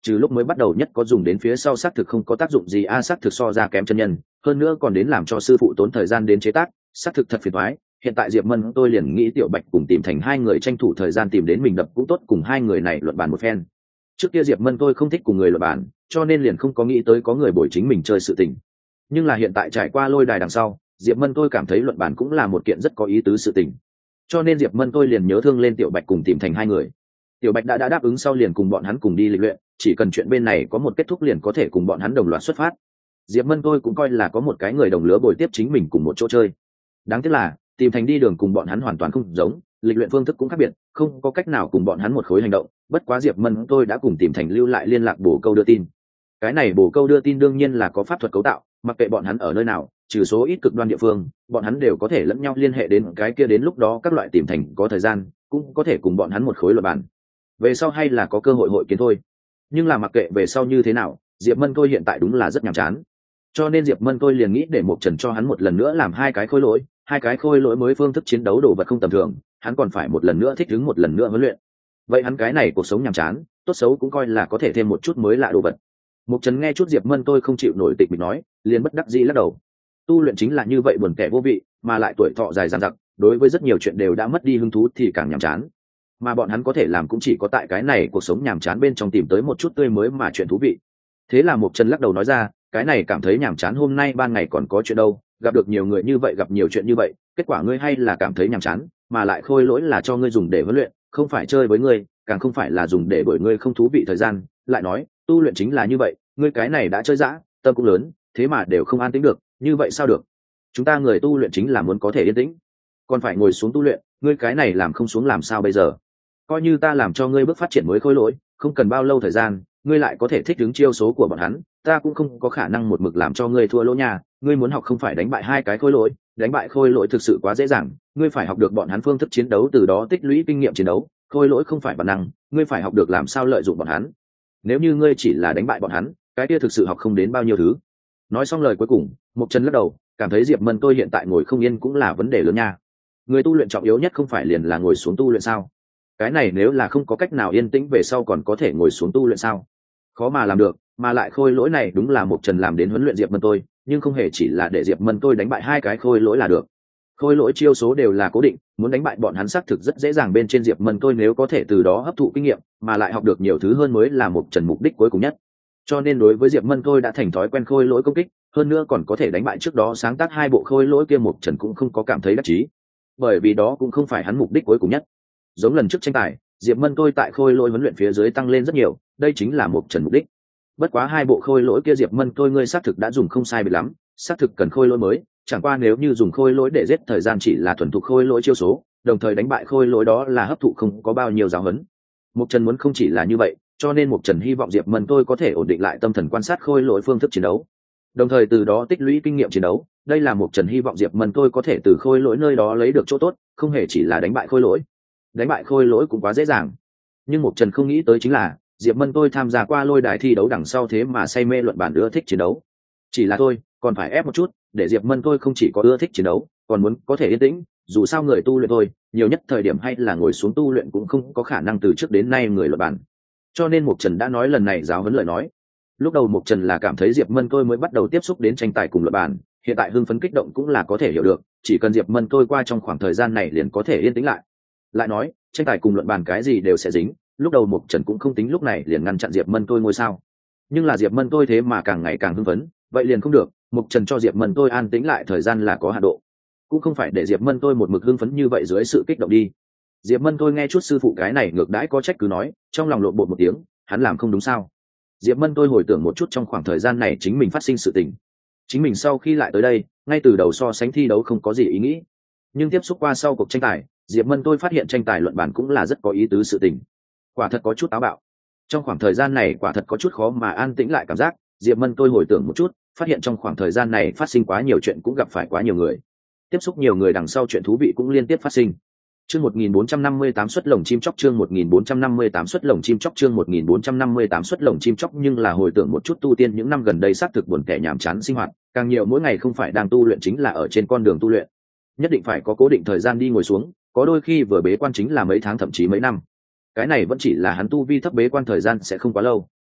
trừ lúc mới bắt đầu nhất có dùng đến phía sau xác thực không có tác dụng gì xác thực so ra kém chân nhân, hơn nữa còn đến làm cho sư phụ tốn thời gian đến chế tác, xác thực thật phiền toái. Hiện tại Diệp Mân tôi liền nghĩ Tiểu Bạch cùng tìm thành hai người tranh thủ thời gian tìm đến mình đập cũng tốt, cùng hai người này luận bàn một phen. Trước kia Diệp Mân tôi không thích cùng người luận bàn, cho nên liền không có nghĩ tới có người bồi chính mình chơi sự tình. Nhưng là hiện tại trải qua lôi đài đằng sau, Diệp Mân tôi cảm thấy luận bàn cũng là một kiện rất có ý tứ sự tình. Cho nên Diệp Mân tôi liền nhớ thương lên Tiểu Bạch cùng tìm thành hai người. Tiểu Bạch đã đáp ứng sau liền cùng bọn hắn cùng đi lịch luyện, chỉ cần chuyện bên này có một kết thúc liền có thể cùng bọn hắn đồng loạt xuất phát. Diệp Mân tôi cũng coi là có một cái người đồng lứa bồi tiếp chính mình cùng một chỗ chơi. Đáng tiếc là tìm thành đi đường cùng bọn hắn hoàn toàn không giống, lịch luyện phương thức cũng khác biệt, không có cách nào cùng bọn hắn một khối hành động. Bất quá Diệp Mân tôi đã cùng tìm thành lưu lại liên lạc bổ câu đưa tin. Cái này bổ câu đưa tin đương nhiên là có pháp thuật cấu tạo, mặc kệ bọn hắn ở nơi nào, trừ số ít cực đoan địa phương, bọn hắn đều có thể lẫn nhau liên hệ đến cái kia, đến lúc đó các loại tìm thành có thời gian cũng có thể cùng bọn hắn một khối luận bàn. Về sau hay là có cơ hội hội kiến thôi. Nhưng là mặc kệ về sau như thế nào, Diệp Mân tôi hiện tại đúng là rất nhàm chán. Cho nên Diệp Mân tôi liền nghĩ để Mộc Trần cho hắn một lần nữa làm hai cái khôi lỗi mới phương thức chiến đấu đồ vật không tầm thường, hắn còn phải một lần nữa thích ứng, một lần nữa huấn luyện. Vậy hắn cái này cuộc sống nhàm chán, tốt xấu cũng coi là có thể thêm một chút mới lạ đồ vật. Mộc Trần nghe chút Diệp Mân tôi không chịu nổi tịch mình nói, liền bất đắc dĩ lắc đầu. Tu luyện chính là như vậy, buồn kẻ vô vị, mà lại tuổi thọ dài dằng dặc, đối với rất nhiều chuyện đều đã mất đi hứng thú thì càng nhàm chán. Mà bọn hắn có thể làm cũng chỉ có tại cái này cuộc sống nhàm chán bên trong tìm tới một chút tươi mới mà chuyện thú vị. Thế là Mộc Trần lắc đầu nói ra, cái này cảm thấy nhàm chán, hôm nay ban ngày còn có chuyện đâu, gặp được nhiều người như vậy, gặp nhiều chuyện như vậy, kết quả ngươi hay là cảm thấy nhàm chán, mà lại khôi lỗi là cho ngươi dùng để huấn luyện, không phải chơi với ngươi, càng không phải là dùng để bởi ngươi không thú vị thời gian. Lại nói, tu luyện chính là như vậy, ngươi cái này đã chơi dã, tâm cũng lớn, thế mà đều không an tĩnh được, như vậy sao được? Chúng ta người tu luyện chính là muốn có thể yên tĩnh, còn phải ngồi xuống tu luyện, ngươi cái này làm không xuống làm sao bây giờ? Coi như ta làm cho ngươi bước phát triển mới khôi lỗi, không cần bao lâu thời gian, ngươi lại có thể thích ứng chiêu số của bọn hắn, ta cũng không có khả năng một mực làm cho ngươi thua lỗ nhà. Ngươi muốn học không phải đánh bại hai cái khôi lỗi, đánh bại khôi lỗi thực sự quá dễ dàng, ngươi phải học được bọn hắn phương thức chiến đấu, từ đó tích lũy kinh nghiệm chiến đấu. Khôi lỗi không phải bản năng, ngươi phải học được làm sao lợi dụng bọn hắn. Nếu như ngươi chỉ là đánh bại bọn hắn, cái kia thực sự học không đến bao nhiêu thứ. Nói xong lời cuối cùng, Mộc Trần lắc đầu, cảm thấy Diệp Mân tôi hiện tại ngồi không yên cũng là vấn đề lớn nha. Người tu luyện trọng yếu nhất không phải liền là ngồi xuống tu luyện sao? Cái này nếu là không có cách nào yên tĩnh về sau còn có thể ngồi xuống tu luyện sao? Khó mà làm được, mà lại khôi lỗi này đúng là Mộc Trần làm đến huấn luyện Diệp Mân tôi, nhưng không hề chỉ là để Diệp Mân tôi đánh bại hai cái khôi lỗi là được. Khôi lỗi chiêu số đều là cố định, muốn đánh bại bọn hắn xác thực rất dễ dàng, bên trên Diệp Mân tôi nếu có thể từ đó hấp thụ kinh nghiệm, mà lại học được nhiều thứ hơn mới là Mộc Trần mục đích cuối cùng nhất. Cho nên đối với Diệp Mân tôi đã thành thói quen khôi lỗi công kích, hơn nữa còn có thể đánh bại trước đó sáng tác hai bộ khôi lỗi kia, Mộc Trần cũng không có cảm thấy đắc chí, bởi vì đó cũng không phải hắn mục đích cuối cùng nhất. Giống lần trước tranh tài, Diệp Mân tôi tại khôi lỗi huấn luyện phía dưới tăng lên rất nhiều, đây chính là Mộc Trần mục đích. Bất quá hai bộ khôi lỗi kia Diệp Mân tôi ngươi xác thực đã dùng không sai biệt lắm, xác thực cần khôi lỗi mới, chẳng qua nếu như dùng khôi lỗi để giết thời gian chỉ là thuần thục khôi lỗi chiêu số, đồng thời đánh bại khôi lỗi đó là hấp thụ không có bao nhiêu giáo huấn. Mộc Trần muốn không chỉ là như vậy, cho nên Mộc Trần hy vọng Diệp Mân tôi có thể ổn định lại tâm thần quan sát khôi lỗi phương thức chiến đấu, đồng thời từ đó tích lũy kinh nghiệm chiến đấu. Đây là Mộc Trần hy vọng Diệp Mân tôi có thể từ khôi lỗi nơi đó lấy được chỗ tốt, không hề chỉ là đánh bại khôi lỗi. Đánh bại khôi lỗi cũng quá dễ dàng, nhưng Mộc Trần không nghĩ tới chính là Diệp Mân tôi tham gia qua lôi đài thi đấu đằng sau thế mà say mê luận bản, ưa thích chiến đấu. Chỉ là thôi, còn phải ép một chút, để Diệp Mân tôi không chỉ có ưa thích chiến đấu, còn muốn có thể yên tĩnh, dù sao người tu luyện thôi, nhiều nhất thời điểm hay là ngồi xuống tu luyện cũng không có khả năng từ trước đến nay người luận bản. Cho nên Mộc Trần đã nói lần này giáo huấn lời nói. Lúc đầu Mộc Trần là cảm thấy Diệp Mân tôi mới bắt đầu tiếp xúc đến tranh tài cùng luận bản, hiện tại hưng phấn kích động cũng là có thể hiểu được, chỉ cần Diệp Mân tôi qua trong khoảng thời gian này liền có thể yên tĩnh lại. Lại nói, tranh tài cùng luận bàn cái gì đều sẽ dính, lúc đầu Mộc Trần cũng không tính lúc này liền ngăn chặn Diệp Mân tôi ngôi sao. Nhưng là Diệp Mân tôi thế mà càng ngày càng hưng phấn, vậy liền không được, Mộc Trần cho Diệp Mân tôi an tĩnh lại thời gian là có hạn độ, cũng không phải để Diệp Mân tôi một mực hưng phấn như vậy dưới sự kích động đi. Diệp Mân tôi nghe chút sư phụ cái này ngược đãi có trách cứ nói, trong lòng lộn bột một tiếng, hắn làm không đúng sao? Diệp Mân tôi hồi tưởng một chút trong khoảng thời gian này chính mình phát sinh sự tình. Chính mình sau khi lại tới đây, ngay từ đầu so sánh thi đấu không có gì ý nghĩ, nhưng tiếp xúc qua sau cuộc tranh tài, Diệp Mân tôi phát hiện tranh tài luận bàn cũng là rất có ý tứ sự tình. Quả thật có chút táo bạo. Trong khoảng thời gian này quả thật có chút khó mà an tĩnh lại cảm giác, Diệp Mân tôi hồi tưởng một chút, phát hiện trong khoảng thời gian này phát sinh quá nhiều chuyện, cũng gặp phải quá nhiều người. Tiếp xúc nhiều người đằng sau chuyện thú vị cũng liên tiếp phát sinh. Chương 1458 xuất lồng chim chóc, chương 1458 xuất lồng chim chóc, chương 1458 xuất lồng chim chóc, nhưng là hồi tưởng một chút tu tiên những năm gần đây xác thực buồn tẻ nhàm chán sinh hoạt, càng nhiều mỗi ngày không phải đang tu luyện chính là ở trên con đường tu luyện. Nhất định phải có cố định thời gian đi ngồi xuống, có đôi khi vừa bế quan chính là mấy tháng thậm chí mấy năm. Cái này vẫn chỉ là hắn tu vi thấp, bế quan thời gian sẽ không quá lâu.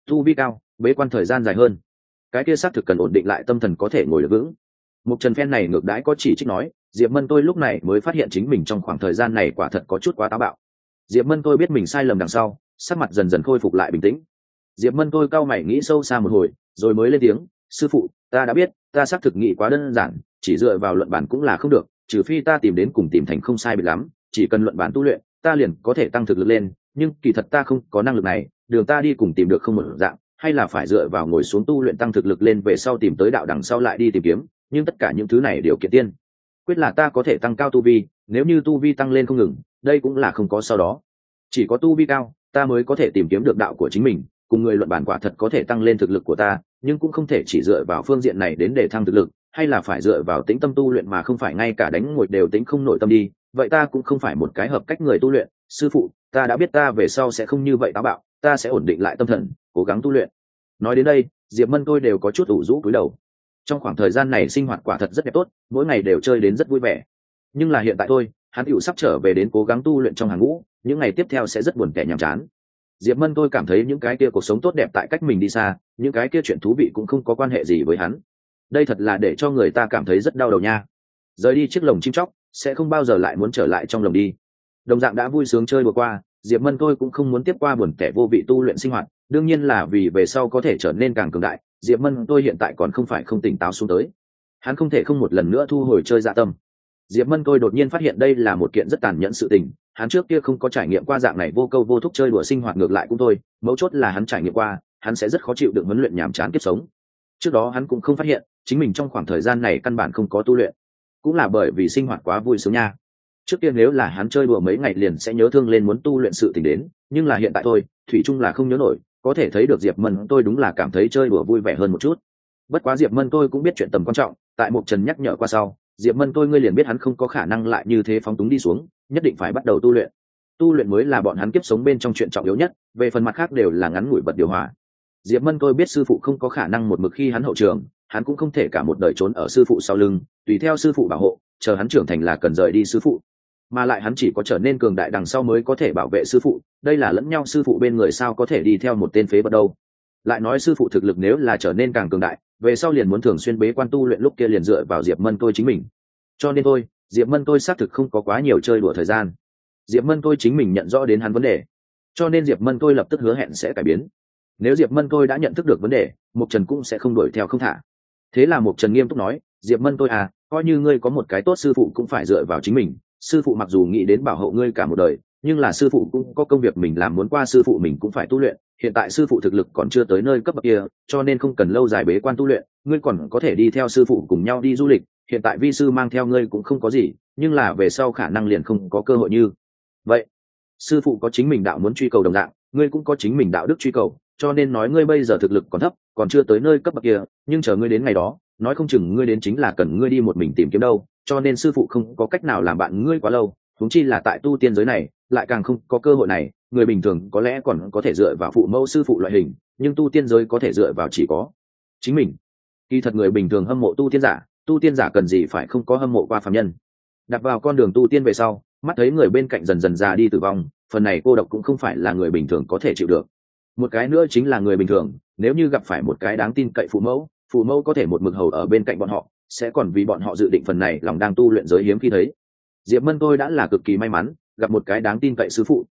tu vi cao, bế quan thời gian dài hơn, cái kia xác thực cần ổn định lại tâm thần có thể ngồi được vững. Mục Trần phen này ngược đãi có chỉ trích nói, Diệp Mân tôi lúc này mới phát hiện chính mình trong khoảng thời gian này quả thật có chút quá táo bạo. Diệp Mân tôi biết mình sai lầm đằng sau, sắc mặt dần dần khôi phục lại bình tĩnh. Diệp Mân tôi cau mày nghĩ sâu xa một hồi, rồi mới lên tiếng, sư phụ, ta đã biết, ta xác thực nghĩ quá đơn giản, chỉ dựa vào luận bản cũng là không được, trừ phi ta tìm đến cùng tìm thành không sai biệt lắm, chỉ cần luận bản tu luyện, ta liền có thể tăng thực lực lên, nhưng kỳ thật ta không có năng lực này, đường ta đi cùng tìm được không một dạng, hay là phải dựa vào ngồi xuống tu luyện tăng thực lực lên về sau tìm tới đạo đằng sau lại đi tìm kiếm, nhưng tất cả những thứ này điều kiện tiên quyết là ta có thể tăng cao tu vi, nếu như tu vi tăng lên không ngừng, đây cũng là không có sau đó. Chỉ có tu vi cao, ta mới có thể tìm kiếm được đạo của chính mình, cùng người luận bản quả thật có thể tăng lên thực lực của ta, nhưng cũng không thể chỉ dựa vào phương diện này đến để thăng thực lực, hay là phải dựa vào tĩnh tâm tu luyện mà không phải ngay cả đánh ngồi đều tĩnh không nội tâm đi, vậy ta cũng không phải một cái hợp cách người tu luyện. Sư phụ, ta đã biết ta về sau sẽ không như vậy táo bạo, ta sẽ ổn định lại tâm thần, cố gắng tu luyện. Nói đến đây, Diệp Mân tôi đều có chút ủ rũ cúi đầu. Trong khoảng thời gian này sinh hoạt quả thật rất đẹp tốt, mỗi ngày đều chơi đến rất vui vẻ. Nhưng là hiện tại thôi, hắn hữu sắp trở về đến cố gắng tu luyện trong hàng ngũ, những ngày tiếp theo sẽ rất buồn tẻ nhàm chán. Diệp Mân tôi cảm thấy những cái kia cuộc sống tốt đẹp tại cách mình đi xa, những cái kia chuyện thú vị cũng không có quan hệ gì với hắn. Đây thật là để cho người ta cảm thấy rất đau đầu nha. Rời đi chiếc lồng chim chóc, sẽ không bao giờ lại muốn trở lại trong lồng đi. Đồng dạng đã vui sướng chơi vừa qua, Diệp Mân tôi cũng không muốn tiếp qua buồn tẻ vô vị tu luyện sinh hoạt, đương nhiên là vì về sau có thể trở nên càng cường đại. Diệp Mân tôi hiện tại còn không phải không tỉnh táo xuống tới, hắn không thể không một lần nữa thu hồi chơi dạ tâm. Diệp Mân tôi đột nhiên phát hiện đây là một kiện rất tàn nhẫn sự tình, hắn trước kia không có trải nghiệm qua dạng này vô câu vô thúc chơi đùa sinh hoạt, ngược lại cũng thôi, mấu chốt là hắn trải nghiệm qua, hắn sẽ rất khó chịu đựng huấn luyện nhàm chán kiếp sống. Trước đó hắn cũng không phát hiện chính mình trong khoảng thời gian này căn bản không có tu luyện, cũng là bởi vì sinh hoạt quá vui sướng nha. Trước kia nếu là hắn chơi đùa mấy ngày liền sẽ nhớ thương lên muốn tu luyện sự tình đến, nhưng là hiện tại thôi, thủy chung là không nhớ nổi, có thể thấy được Diệp Mân tôi đúng là cảm thấy chơi đùa vui vẻ hơn một chút. Bất quá Diệp Mân tôi cũng biết chuyện tầm quan trọng, tại Mục Trần nhắc nhở qua sau, Diệp Mân tôi ngươi liền biết hắn không có khả năng lại như thế phóng túng đi xuống, nhất định phải bắt đầu tu luyện. Tu luyện mới là bọn hắn kiếp sống bên trong chuyện trọng yếu nhất, về phần mặt khác đều là ngắn ngủi bật điều hòa. Diệp Mân tôi biết sư phụ không có khả năng một mực khi hắn hậu trường, hắn cũng không thể cả một đời trốn ở sư phụ sau lưng, tùy theo sư phụ bảo hộ, chờ hắn trưởng thành là cần rời đi sư phụ. Mà lại hắn chỉ có trở nên cường đại đằng sau mới có thể bảo vệ sư phụ, đây là lẫn nhau sư phụ bên người sao có thể đi theo một tên phế vật đâu. Lại nói sư phụ thực lực nếu là trở nên càng cường đại, về sau liền muốn thường xuyên bế quan tu luyện, lúc kia liền dựa vào Diệp Mân tôi chính mình. Cho nên thôi, Diệp Mân tôi xác thực không có quá nhiều chơi đùa thời gian. Diệp Mân tôi chính mình nhận rõ đến hắn vấn đề, cho nên Diệp Mân tôi lập tức hứa hẹn sẽ cải biến. Nếu Diệp Mân tôi đã nhận thức được vấn đề, Mục Trần cũng sẽ không đuổi theo không thả. Thế là Mục Trần nghiêm túc nói, Diệp Mân tôi à, coi như ngươi có một cái tốt sư phụ cũng phải dựa vào chính mình. Sư phụ mặc dù nghĩ đến bảo hộ ngươi cả một đời, nhưng là sư phụ cũng có công việc mình làm, muốn qua sư phụ mình cũng phải tu luyện. Hiện tại sư phụ thực lực còn chưa tới nơi cấp bậc kia, cho nên không cần lâu dài bế quan tu luyện, ngươi còn có thể đi theo sư phụ cùng nhau đi du lịch. Hiện tại vi sư mang theo ngươi cũng không có gì, nhưng là về sau khả năng liền không có cơ hội như vậy. Sư phụ có chính mình đạo muốn truy cầu đồng dạng, ngươi cũng có chính mình đạo đức truy cầu, cho nên nói ngươi bây giờ thực lực còn thấp, còn chưa tới nơi cấp bậc kia, nhưng chờ ngươi đến ngày đó, nói không chừng ngươi đến chính là cần ngươi đi một mình tìm kiếm đâu. Cho nên sư phụ không có cách nào làm bạn ngươi quá lâu, huống chi là tại tu tiên giới này, lại càng không có cơ hội này. Người bình thường có lẽ còn có thể dựa vào phụ mẫu sư phụ loại hình, nhưng tu tiên giới có thể dựa vào chỉ có chính mình. Kỳ thật người bình thường hâm mộ tu tiên giả cần gì phải không có hâm mộ qua phàm nhân. Đặt vào con đường tu tiên về sau, mắt thấy người bên cạnh dần dần già đi tử vong, phần này cô độc cũng không phải là người bình thường có thể chịu được. Một cái nữa chính là người bình thường nếu như gặp phải một cái đáng tin cậy phụ mẫu có thể một mực hầu ở bên cạnh bọn họ, sẽ còn vì bọn họ dự định phần này lòng đang tu luyện giới hiếm khi thấy. Diệp Mân tôi đã là cực kỳ may mắn gặp một cái đáng tin cậy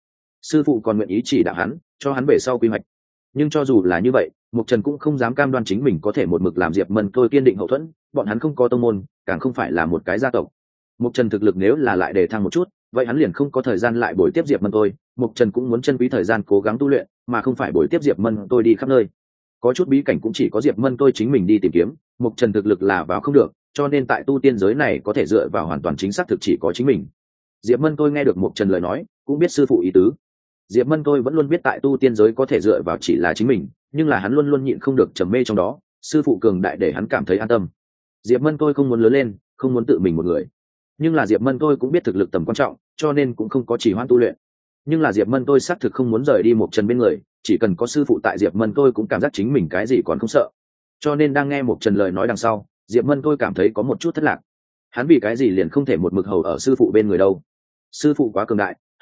sư phụ còn nguyện ý chỉ đạo hắn, cho hắn về sau quy hoạch. Nhưng cho dù là như vậy, Mục Trần cũng không dám cam đoan chính mình có thể một mực làm Diệp Mân tôi kiên định hậu thuẫn, bọn hắn không có tông môn, càng không phải là một cái gia tộc. Mục Trần thực lực nếu là lại đề thăng một chút, vậy hắn liền không có thời gian lại bồi tiếp Diệp Mân tôi. Mục Trần cũng muốn chân quý thời gian cố gắng tu luyện, mà không phải bồi tiếp Diệp Mân tôi đi khắp nơi. Có chút bí cảnh cũng chỉ có Diệp Mân tôi chính mình đi tìm kiếm, Mục Trần thực lực là vào không được, cho nên tại tu tiên giới này có thể dựa vào hoàn toàn chính xác thực chỉ có chính mình. Diệp Mân tôi nghe được Mục Trần lời nói, cũng biết sư phụ ý tứ. Diệp Mân tôi vẫn luôn biết tại tu tiên giới có thể dựa vào chỉ là chính mình, nhưng là hắn luôn luôn nhịn không được trầm mê trong đó, sư phụ cường đại để hắn cảm thấy an tâm. Diệp Mân tôi không muốn lớn lên, không muốn tự mình một người. Nhưng là Diệp Mân tôi cũng biết thực lực tầm quan trọng, cho nên cũng không có chỉ hoãn tu luyện. Nhưng là Diệp Mân tôi xác thực không muốn rời đi Mục Trần bên người, chỉ cần có sư phụ tại Diệp Mân tôi cũng cảm giác chính mình cái gì còn không sợ. Cho nên đang nghe Mục Trần lời nói đằng sau, Diệp Mân tôi cảm thấy có một chút thất lạc. Hắn vì cái gì liền không thể một mực hầu ở sư phụ bên người đâu? Sư phụ quá cường đại,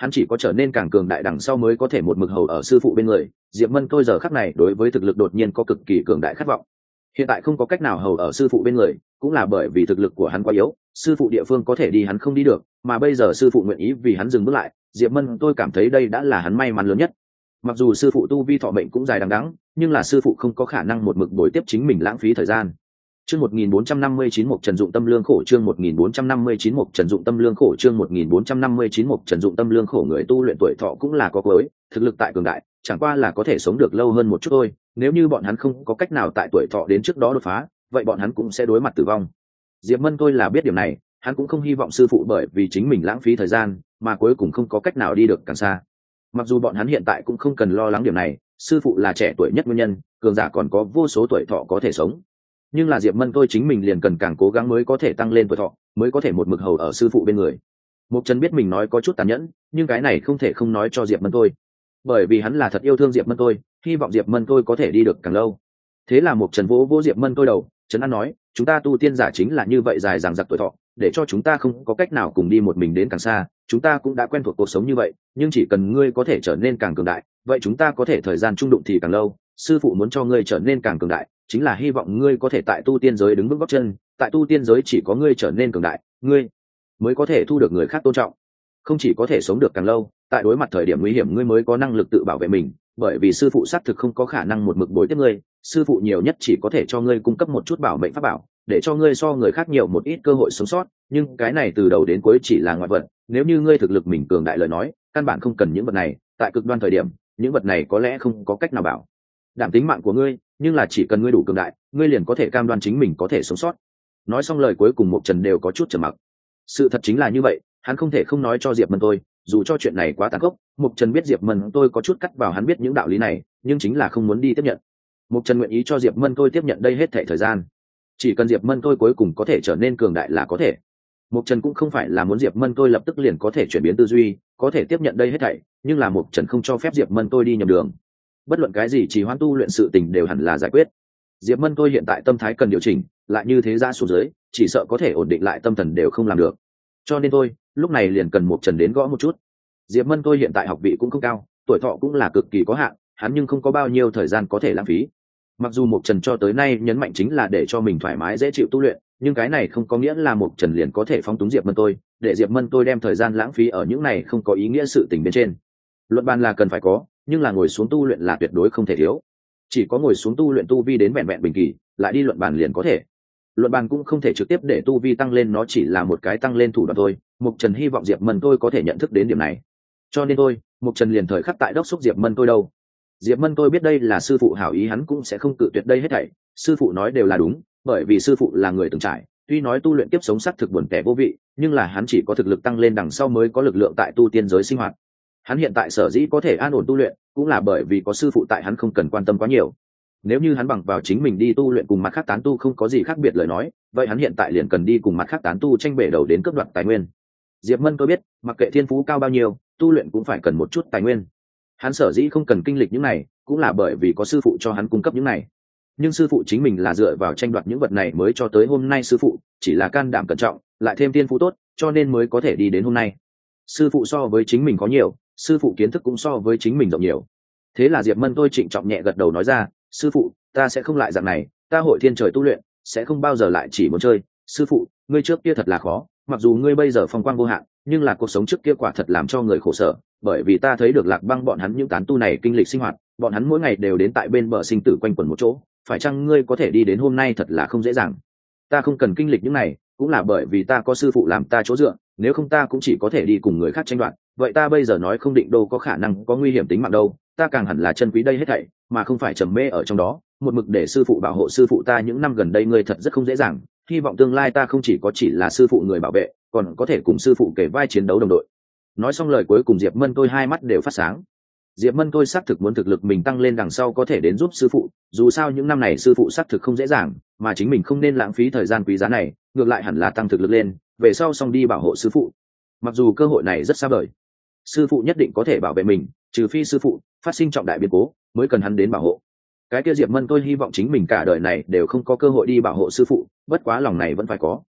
hắn chỉ có trở nên càng cường đại đằng sau mới có thể một mực hầu ở sư phụ bên người. Diệp Mân tôi giờ khắc này đối với thực lực đột nhiên có cực kỳ cường đại khát vọng. Hiện tại không có cách nào hầu ở sư phụ bên người, cũng là bởi vì thực lực của hắn quá yếu, sư phụ địa phương có thể đi hắn không đi được, mà bây giờ sư phụ nguyện ý vì hắn dừng bước lại, Diệp Mân tôi cảm thấy đây đã là hắn may mắn lớn nhất. Mặc dù sư phụ tu vi thọ mệnh cũng dài đằng đẵng, nhưng là sư phụ không có khả năng một mực bồi tiếp chính mình lãng phí thời gian. Chương 1459 Mộc Trần dụng tâm lương khổ, chương 1459 Mộc Trần dụng tâm lương khổ, chương 1459 Mộc Trần dụng tâm lương khổ. Người tu luyện tuổi thọ cũng là có cuối, thực lực tại cường đại, chẳng qua là có thể sống được lâu hơn một chút thôi, nếu như bọn hắn không có cách nào tại tuổi thọ đến trước đó đột phá, vậy bọn hắn cũng sẽ đối mặt tử vong. Diệp Mân tôi là biết điểm này, hắn cũng không hy vọng sư phụ bởi vì chính mình lãng phí thời gian, mà cuối cùng không có cách nào đi được càng xa. Mặc dù bọn hắn hiện tại cũng không cần lo lắng điểm này, sư phụ là trẻ tuổi nhất nguyên nhân, cường giả còn có vô số tuổi thọ có thể sống. Nhưng là Diệp Mân tôi chính mình liền cần càng cố gắng mới có thể tăng lên tuổi thọ, mới có thể một mực hầu ở sư phụ bên người. Mục Trần biết mình nói có chút tàn nhẫn, nhưng cái này không thể không nói cho Diệp Mân tôi, bởi vì hắn là thật yêu thương Diệp Mân tôi, hy vọng Diệp Mân tôi có thể đi được càng lâu. Thế là Mục Trần vỗ vỗ Diệp Mân tôi đầu, Trấn An nói, chúng ta tu tiên giả chính là như vậy dài dằng dặc tuổi thọ, để cho chúng ta không có cách nào cùng đi một mình đến càng xa, chúng ta cũng đã quen thuộc cuộc sống như vậy, nhưng chỉ cần ngươi có thể trở nên càng cường đại, vậy chúng ta có thể thời gian chung đụng thì càng lâu. Sư phụ muốn cho ngươi trở nên càng cường đại, chính là hy vọng ngươi có thể tại tu tiên giới đứng vững gót chân, tại tu tiên giới chỉ có ngươi trở nên cường đại, ngươi mới có thể thu được người khác tôn trọng, không chỉ có thể sống được càng lâu, tại đối mặt thời điểm nguy hiểm ngươi mới có năng lực tự bảo vệ mình, bởi vì sư phụ xác thực không có khả năng một mực bồi tiếp ngươi, sư phụ nhiều nhất chỉ có thể cho ngươi cung cấp một chút bảo mệnh pháp bảo, để cho ngươi so người khác nhiều một ít cơ hội sống sót, nhưng cái này từ đầu đến cuối chỉ là ngoại vật, nếu như ngươi thực lực mình cường đại lời nói, căn bản không cần những vật này, tại cực đoan thời điểm, những vật này có lẽ không có cách nào bảo đảm tính mạng của ngươi, nhưng là chỉ cần ngươi đủ cường đại, ngươi liền có thể cam đoan chính mình có thể sống sót. Nói xong lời cuối cùng Mộc Trần đều có chút trầm mặc. Sự thật chính là như vậy, hắn không thể không nói cho Diệp Mân tôi, dù cho chuyện này quá tàn khốc, Mộc Trần biết Diệp Mân tôi có chút cắt vào hắn biết những đạo lý này, nhưng chính là không muốn đi tiếp nhận. Mộc Trần nguyện ý cho Diệp Mân tôi tiếp nhận đây hết thảy thời gian, chỉ cần Diệp Mân tôi cuối cùng có thể trở nên cường đại là có thể. Mộc Trần cũng không phải là muốn Diệp Mân tôi lập tức liền có thể chuyển biến tư duy, có thể tiếp nhận đây hết thảy, nhưng là Mộc Trần không cho phép Diệp Mân tôi đi nhầm đường. Bất luận cái gì trì hoãn tu luyện sự tình đều hẳn là giải quyết. Diệp Mân tôi hiện tại tâm thái cần điều chỉnh, lại như thế ra xuống dưới, chỉ sợ có thể ổn định lại tâm thần đều không làm được. Cho nên tôi, lúc này liền cần Mộc Trần đến gõ một chút. Diệp Mân tôi hiện tại học vị cũng không cao, tuổi thọ cũng là cực kỳ có hạn, hắn nhưng không có bao nhiêu thời gian có thể lãng phí. Mặc dù Mộc Trần cho tới nay nhấn mạnh chính là để cho mình thoải mái dễ chịu tu luyện, nhưng cái này không có nghĩa là Mộc Trần liền có thể phóng túng Diệp Mân tôi, để Diệp Mân tôi đem thời gian lãng phí ở những này không có ý nghĩa sự tình bên trên. Luận bàn là cần phải có, nhưng là ngồi xuống tu luyện là tuyệt đối không thể thiếu. Chỉ có ngồi xuống tu luyện tu vi đến vẹn vẹn bình kỳ, lại đi luận bàn liền có thể. Luận bàn cũng không thể trực tiếp để tu vi tăng lên, nó chỉ là một cái tăng lên thủ đoạn thôi. Mộc Trần hy vọng Diệp Mân tôi có thể nhận thức đến điểm này. Cho nên Mộc Trần liền thời khắc tại đốc xúc Diệp Mân tôi đâu. Diệp Mân tôi biết đây là sư phụ hảo ý, hắn cũng sẽ không cự tuyệt đây hết thảy, sư phụ nói đều là đúng, bởi vì sư phụ là người từng trải, tuy nói tu luyện tiếp sống sắc thực buồn tẻ vô vị, nhưng là hắn chỉ có thực lực tăng lên đằng sau mới có lực lượng tại tu tiên giới sinh hoạt. Hắn hiện tại sở dĩ có thể an ổn tu luyện, cũng là bởi vì có sư phụ tại, hắn không cần quan tâm quá nhiều. Nếu như hắn bằng vào chính mình đi tu luyện cùng mặt khác tán tu không có gì khác biệt lời nói, vậy hắn hiện tại liền cần đi cùng mặt khác tán tu tranh bể đầu đến cướp đoạt tài nguyên. Diệp Mân tôi biết, mặc kệ thiên phú cao bao nhiêu, tu luyện cũng phải cần một chút tài nguyên. Hắn sở dĩ không cần kinh lịch những này, cũng là bởi vì có sư phụ cho hắn cung cấp những này. Nhưng sư phụ chính mình là dựa vào tranh đoạt những vật này mới cho tới hôm nay, sư phụ chỉ là can đảm cẩn trọng, lại thêm thiên phú tốt, cho nên mới có thể đi đến hôm nay. Sư phụ so với chính mình có nhiều, sư phụ kiến thức cũng so với chính mình rộng nhiều. Thế là Diệp Mân tôi trịnh trọng nhẹ gật đầu nói ra, sư phụ, ta sẽ không lại dạng này, ta hội thiên trời tu luyện, sẽ không bao giờ lại chỉ muốn chơi. Sư phụ, ngươi trước kia thật là khó, mặc dù ngươi bây giờ phong quang vô hạn, nhưng là cuộc sống trước kia quả thật làm cho người khổ sở, bởi vì ta thấy được Lạc Băng bọn hắn những tán tu này kinh lịch sinh hoạt, bọn hắn mỗi ngày đều đến tại bên bờ sinh tử quanh quẩn một chỗ, phải chăng ngươi có thể đi đến hôm nay thật là không dễ dàng. Ta không cần kinh lịch những này, cũng là bởi vì ta có sư phụ làm ta chỗ dựa, nếu không ta cũng chỉ có thể đi cùng người khác tranh đoạt, vậy ta bây giờ nói không định đâu có khả năng có nguy hiểm tính mạng đâu, ta càng hẳn là chân quý đây hết thảy, mà không phải trầm mê ở trong đó, một mực để sư phụ bảo hộ sư phụ ta. Những năm gần đây ngươi thật rất không dễ dàng, hy vọng tương lai ta không chỉ có chỉ là sư phụ người bảo vệ, còn có thể cùng sư phụ kể vai chiến đấu đồng đội. Nói xong lời cuối cùng Diệp Mân tôi hai mắt đều phát sáng. Diệp Mân tôi xác thực muốn thực lực mình tăng lên đằng sau có thể đến giúp sư phụ, dù sao những năm này sư phụ xác thực không dễ dàng, mà chính mình không nên lãng phí thời gian quý giá này, ngược lại hẳn là tăng thực lực lên, về sau xong đi bảo hộ sư phụ. Mặc dù cơ hội này rất xa vời, sư phụ nhất định có thể bảo vệ mình, trừ phi sư phụ phát sinh trọng đại biến cố mới cần hắn đến bảo hộ. Cái kia Diệp Mân tôi hy vọng chính mình cả đời này đều không có cơ hội đi bảo hộ sư phụ, bất quá lòng này vẫn phải có.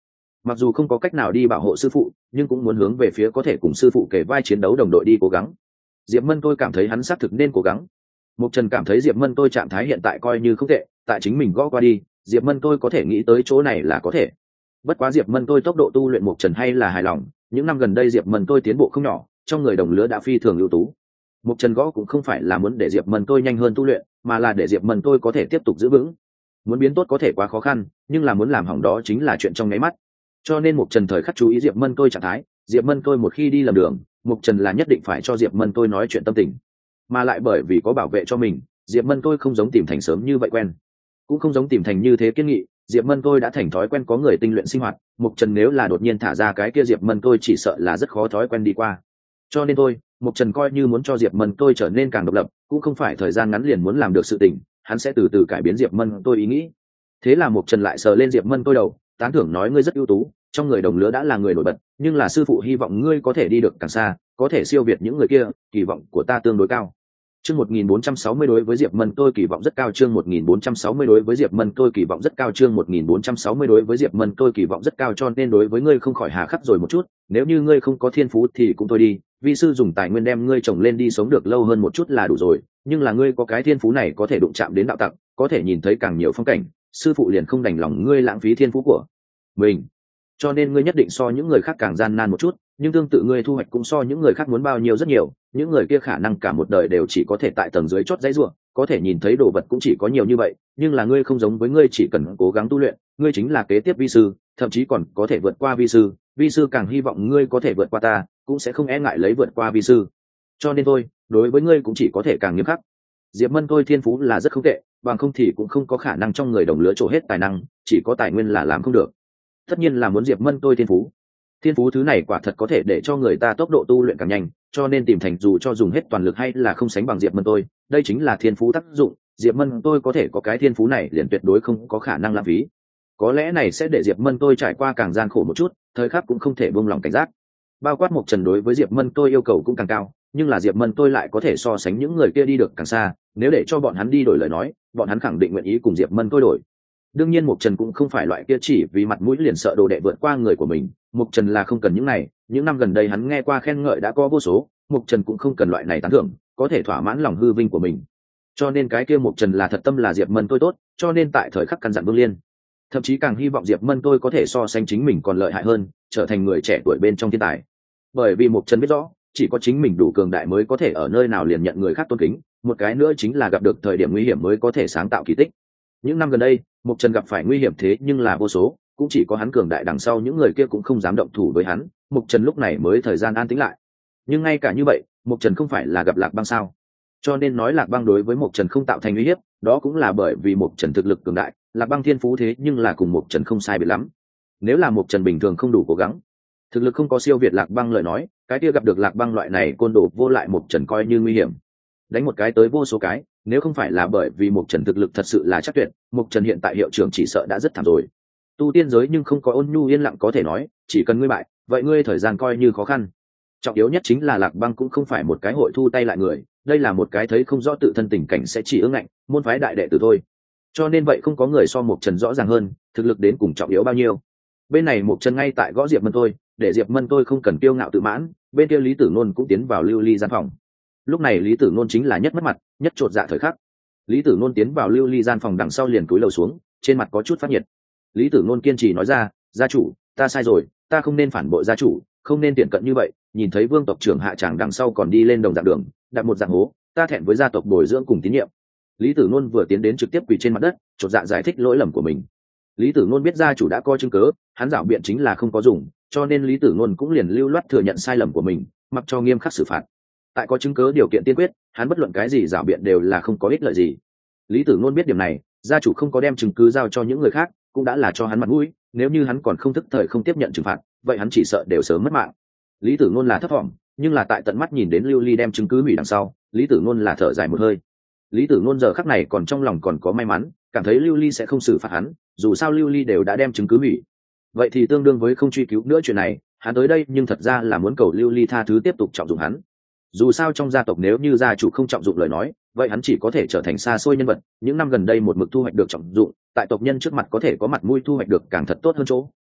mặc dù không có cách nào đi bảo hộ sư phụ, nhưng cũng muốn hướng về phía có thể cùng sư phụ kể vai chiến đấu đồng đội đi cố gắng. Diệp Mân tôi cảm thấy hắn xác thực nên cố gắng. Mục Trần cảm thấy Diệp Mân tôi trạng thái hiện tại coi như không tệ, tại chính mình gõ qua đi, Diệp Mân tôi có thể nghĩ tới chỗ này là có thể. Bất quá Diệp Mân tôi tốc độ tu luyện Mục Trần hay là hài lòng, những năm gần đây Diệp Mân tôi tiến bộ không nhỏ, trong người đồng lứa đã phi thường ưu tú. Mục Trần gõ cũng không phải là muốn để Diệp Mân tôi nhanh hơn tu luyện, mà là để Diệp Mân tôi có thể tiếp tục giữ vững. Muốn biến tốt có thể quá khó khăn, nhưng là muốn làm hỏng đó chính là chuyện trong nháy mắt. Cho nên Mục Trần thời khắc chú ý Diệp Mân tôi trạng thái, Diệp Mân tôi một khi đi lầm đường, Mục Trần là nhất định phải cho Diệp Mân tôi nói chuyện tâm tình. Mà lại bởi vì có bảo vệ cho mình, Diệp Mân tôi không giống Tìm Thành sớm như vậy quen, cũng không giống Tìm Thành như thế kiên nghị. Diệp Mân tôi đã thành thói quen có người tinh luyện sinh hoạt, Mục Trần nếu là đột nhiên thả ra cái kia Diệp Mân tôi chỉ sợ là rất khó thói quen đi qua. Cho nên Mục Trần coi như muốn cho Diệp Mân tôi trở nên càng độc lập, cũng không phải thời gian ngắn liền muốn làm được sự tình, hắn sẽ từ từ cải biến Diệp Mân tôi ý nghĩ. Thế là Mục Trần lại sờ lên Diệp Mân tôi đầu, tán thưởng nói ngươi rất ưu tú, trong người đồng lứa đã là người nổi bật, nhưng là sư phụ hy vọng ngươi có thể đi được càng xa, có thể siêu việt những người kia, kỳ vọng của ta tương đối cao. Chương 1460 đối với Diệp Mân tôi kỳ vọng rất cao, chương 1460 đối với Diệp Mân tôi kỳ vọng rất cao, chương 1460 đối với Diệp Mân tôi kỳ vọng rất cao, cho nên đối với ngươi không khỏi hà khắc rồi một chút, nếu như ngươi không có thiên phú thì cũng thôi đi, vi sư dùng tài nguyên đem ngươi trồng lên đi sống được lâu hơn một chút là đủ rồi, nhưng là ngươi có cái thiên phú này có thể đụng chạm đến đạo tặc, có thể nhìn thấy càng nhiều phong cảnh, sư phụ liền không đành lòng ngươi lãng phí thiên phú của mình. Cho nên ngươi nhất định so những người khác càng gian nan một chút, nhưng tương tự ngươi thu hoạch cũng so những người khác muốn bao nhiêu rất nhiều, những người kia khả năng cả một đời đều chỉ có thể tại tầng dưới chót dãy ruộng, có thể nhìn thấy đồ vật cũng chỉ có nhiều như vậy, nhưng là ngươi không giống với ngươi chỉ cần cố gắng tu luyện, ngươi chính là kế tiếp vi sư, thậm chí còn có thể vượt qua vi sư càng hy vọng ngươi có thể vượt qua ta, cũng sẽ không e ngại lấy vượt qua vi sư. Cho nên đối với ngươi cũng chỉ có thể càng nghiêm khắc. Diệp Mân tôi thiên phú là rất không tệ, bằng không thì cũng không có khả năng trong người đồng lứa trổ hết tài năng, chỉ có tài nguyên là làm không được. Tất nhiên là muốn Diệp Mân tôi thiên phú thứ này quả thật có thể để cho người ta tốc độ tu luyện càng nhanh, cho nên Tìm Thành dù cho dùng hết toàn lực hay là không sánh bằng Diệp Mân tôi, đây chính là thiên phú tác dụng, Diệp Mân tôi có thể có cái thiên phú này liền tuyệt đối không có khả năng lãng phí. Có lẽ này sẽ để Diệp Mân tôi trải qua càng gian khổ một chút, thời khắc cũng không thể buông lòng cảnh giác. Bao quát Mục Trần đối với Diệp Mân tôi yêu cầu cũng càng cao, nhưng là Diệp Mân tôi lại có thể so sánh những người kia đi được càng xa, nếu để cho bọn hắn đi đổi lời nói, bọn hắn khẳng định nguyện ý cùng Diệp Mân tôi đổi. Đương nhiên Mục Trần cũng không phải loại kia chỉ vì mặt mũi liền sợ đồ đệ vượt qua người của mình, Mục Trần là không cần những này, những năm gần đây hắn nghe qua khen ngợi đã có vô số, Mục Trần cũng không cần loại này tán thưởng, có thể thỏa mãn lòng hư vinh của mình. Cho nên cái kia Mục Trần là thật tâm là Diệp Mân tôi tốt, cho nên tại thời khắc căn dặn Vương Liên, thậm chí càng hy vọng Diệp Mân tôi có thể so sánh chính mình còn lợi hại hơn, trở thành người trẻ tuổi bên trong thiên tài. Bởi vì Mục Trần biết rõ, chỉ có chính mình đủ cường đại mới có thể ở nơi nào liền nhận người khác tôn kính, một cái nữa chính là gặp được thời điểm nguy hiểm mới có thể sáng tạo kỳ tích. Những năm gần đây, Mục Trần gặp phải nguy hiểm thế nhưng là vô số, cũng chỉ có hắn cường đại đằng sau những người kia cũng không dám động thủ với hắn, Mục Trần lúc này mới thời gian an tĩnh lại. Nhưng ngay cả như vậy, Mục Trần không phải là gặp Lạc Băng sao? Cho nên nói Lạc Băng đối với Mục Trần không tạo thành uy hiếp, đó cũng là bởi vì Mục Trần thực lực cường đại, Lạc Băng thiên phú thế nhưng là cùng Mục Trần không sai biệt lắm. Nếu là Mục Trần bình thường không đủ cố gắng, thực lực không có siêu việt Lạc Băng lời nói, cái kia gặp được Lạc Băng loại này côn đồ vô lại Mục Trần coi như nguy hiểm. Đánh một cái tới vô số cái, nếu không phải là bởi vì Mục Trần thực lực thật sự là chắc tuyệt, Mục Trần hiện tại hiệu trưởng chỉ sợ đã rất thảm rồi. Tu tiên giới nhưng không có ôn nhu yên lặng có thể nói, chỉ cần ngươi bại, vậy ngươi thời gian coi như khó khăn. Trọng yếu nhất chính là Lạc Băng cũng không phải một cái hội thu tay lại người, đây là một cái thấy không rõ tự thân tình cảnh sẽ chỉ ương ngạnh, môn phái đại đệ tử thôi. Cho nên vậy không có người so Mục Trần rõ ràng hơn, thực lực đến cùng trọng yếu bao nhiêu. Bên này Mục Trần ngay tại gõ Diệp Mân tôi, để Diệp Mân tôi không cần kiêu ngạo tự mãn, bên kia Lý Tử Nôn cũng tiến vào lưu ly gian phòng. Lúc này Lý Tử Nôn chính là nhất mất mặt, nhất chột dạ thời khắc. Lý Tử Nôn tiến vào lưu ly gian phòng đằng sau liền cúi đầu xuống, trên mặt có chút phát nhiệt. Lý Tử Nôn kiên trì nói ra, gia chủ, ta sai rồi, ta không nên phản bội gia chủ, không nên tiện cận như vậy, nhìn thấy Vương tộc trưởng hạ tràng đằng sau còn đi lên đồng dạng đường, đặt một dạng hố, ta thẹn với gia tộc bồi dưỡng cùng tín nhiệm. Lý Tử Nôn vừa tiến đến trực tiếp quỳ trên mặt đất, chột dạ giải thích lỗi lầm của mình. Lý Tử Nôn biết gia chủ đã có chứng cứ, hắn giảo biện chính là không có dùng, cho nên Lý Tử Nôn cũng liền lưu loát thừa nhận sai lầm của mình, mặc cho nghiêm khắc xử phạt. Tại có chứng cứ điều kiện tiên quyết, hắn bất luận cái gì giảo biện đều là không có ích lợi gì. Lý Tử Nôn biết điểm này, gia chủ không có đem chứng cứ giao cho những người khác, cũng đã là cho hắn mặt mũi, nếu như hắn còn không thức thời không tiếp nhận trừng phạt, vậy hắn chỉ sợ đều sớm mất mạng. Lý Tử Nôn là thấp thỏm, nhưng là tại tận mắt nhìn đến Lưu Ly đem chứng cứ hủy đằng sau, Lý Tử Nôn là thở dài một hơi. Lý Tử Nôn giờ khắc này còn trong lòng còn có may mắn, cảm thấy Lưu Ly sẽ không xử phạt hắn, dù sao Lưu Ly đều đã đem chứng cứ hủy. Vậy thì tương đương với không truy cứu nữa chuyện này, hắn tới đây nhưng thật ra là muốn cầu Lưu Ly tha thứ tiếp tục trọng dụng hắn. Dù sao trong gia tộc nếu như gia chủ không trọng dụng lời nói, vậy hắn chỉ có thể trở thành xa xôi nhân vật, những năm gần đây một mực thu hoạch được trọng dụng, tại tộc nhân trước mặt có thể có mặt mũi thu hoạch được càng thật tốt hơn chỗ.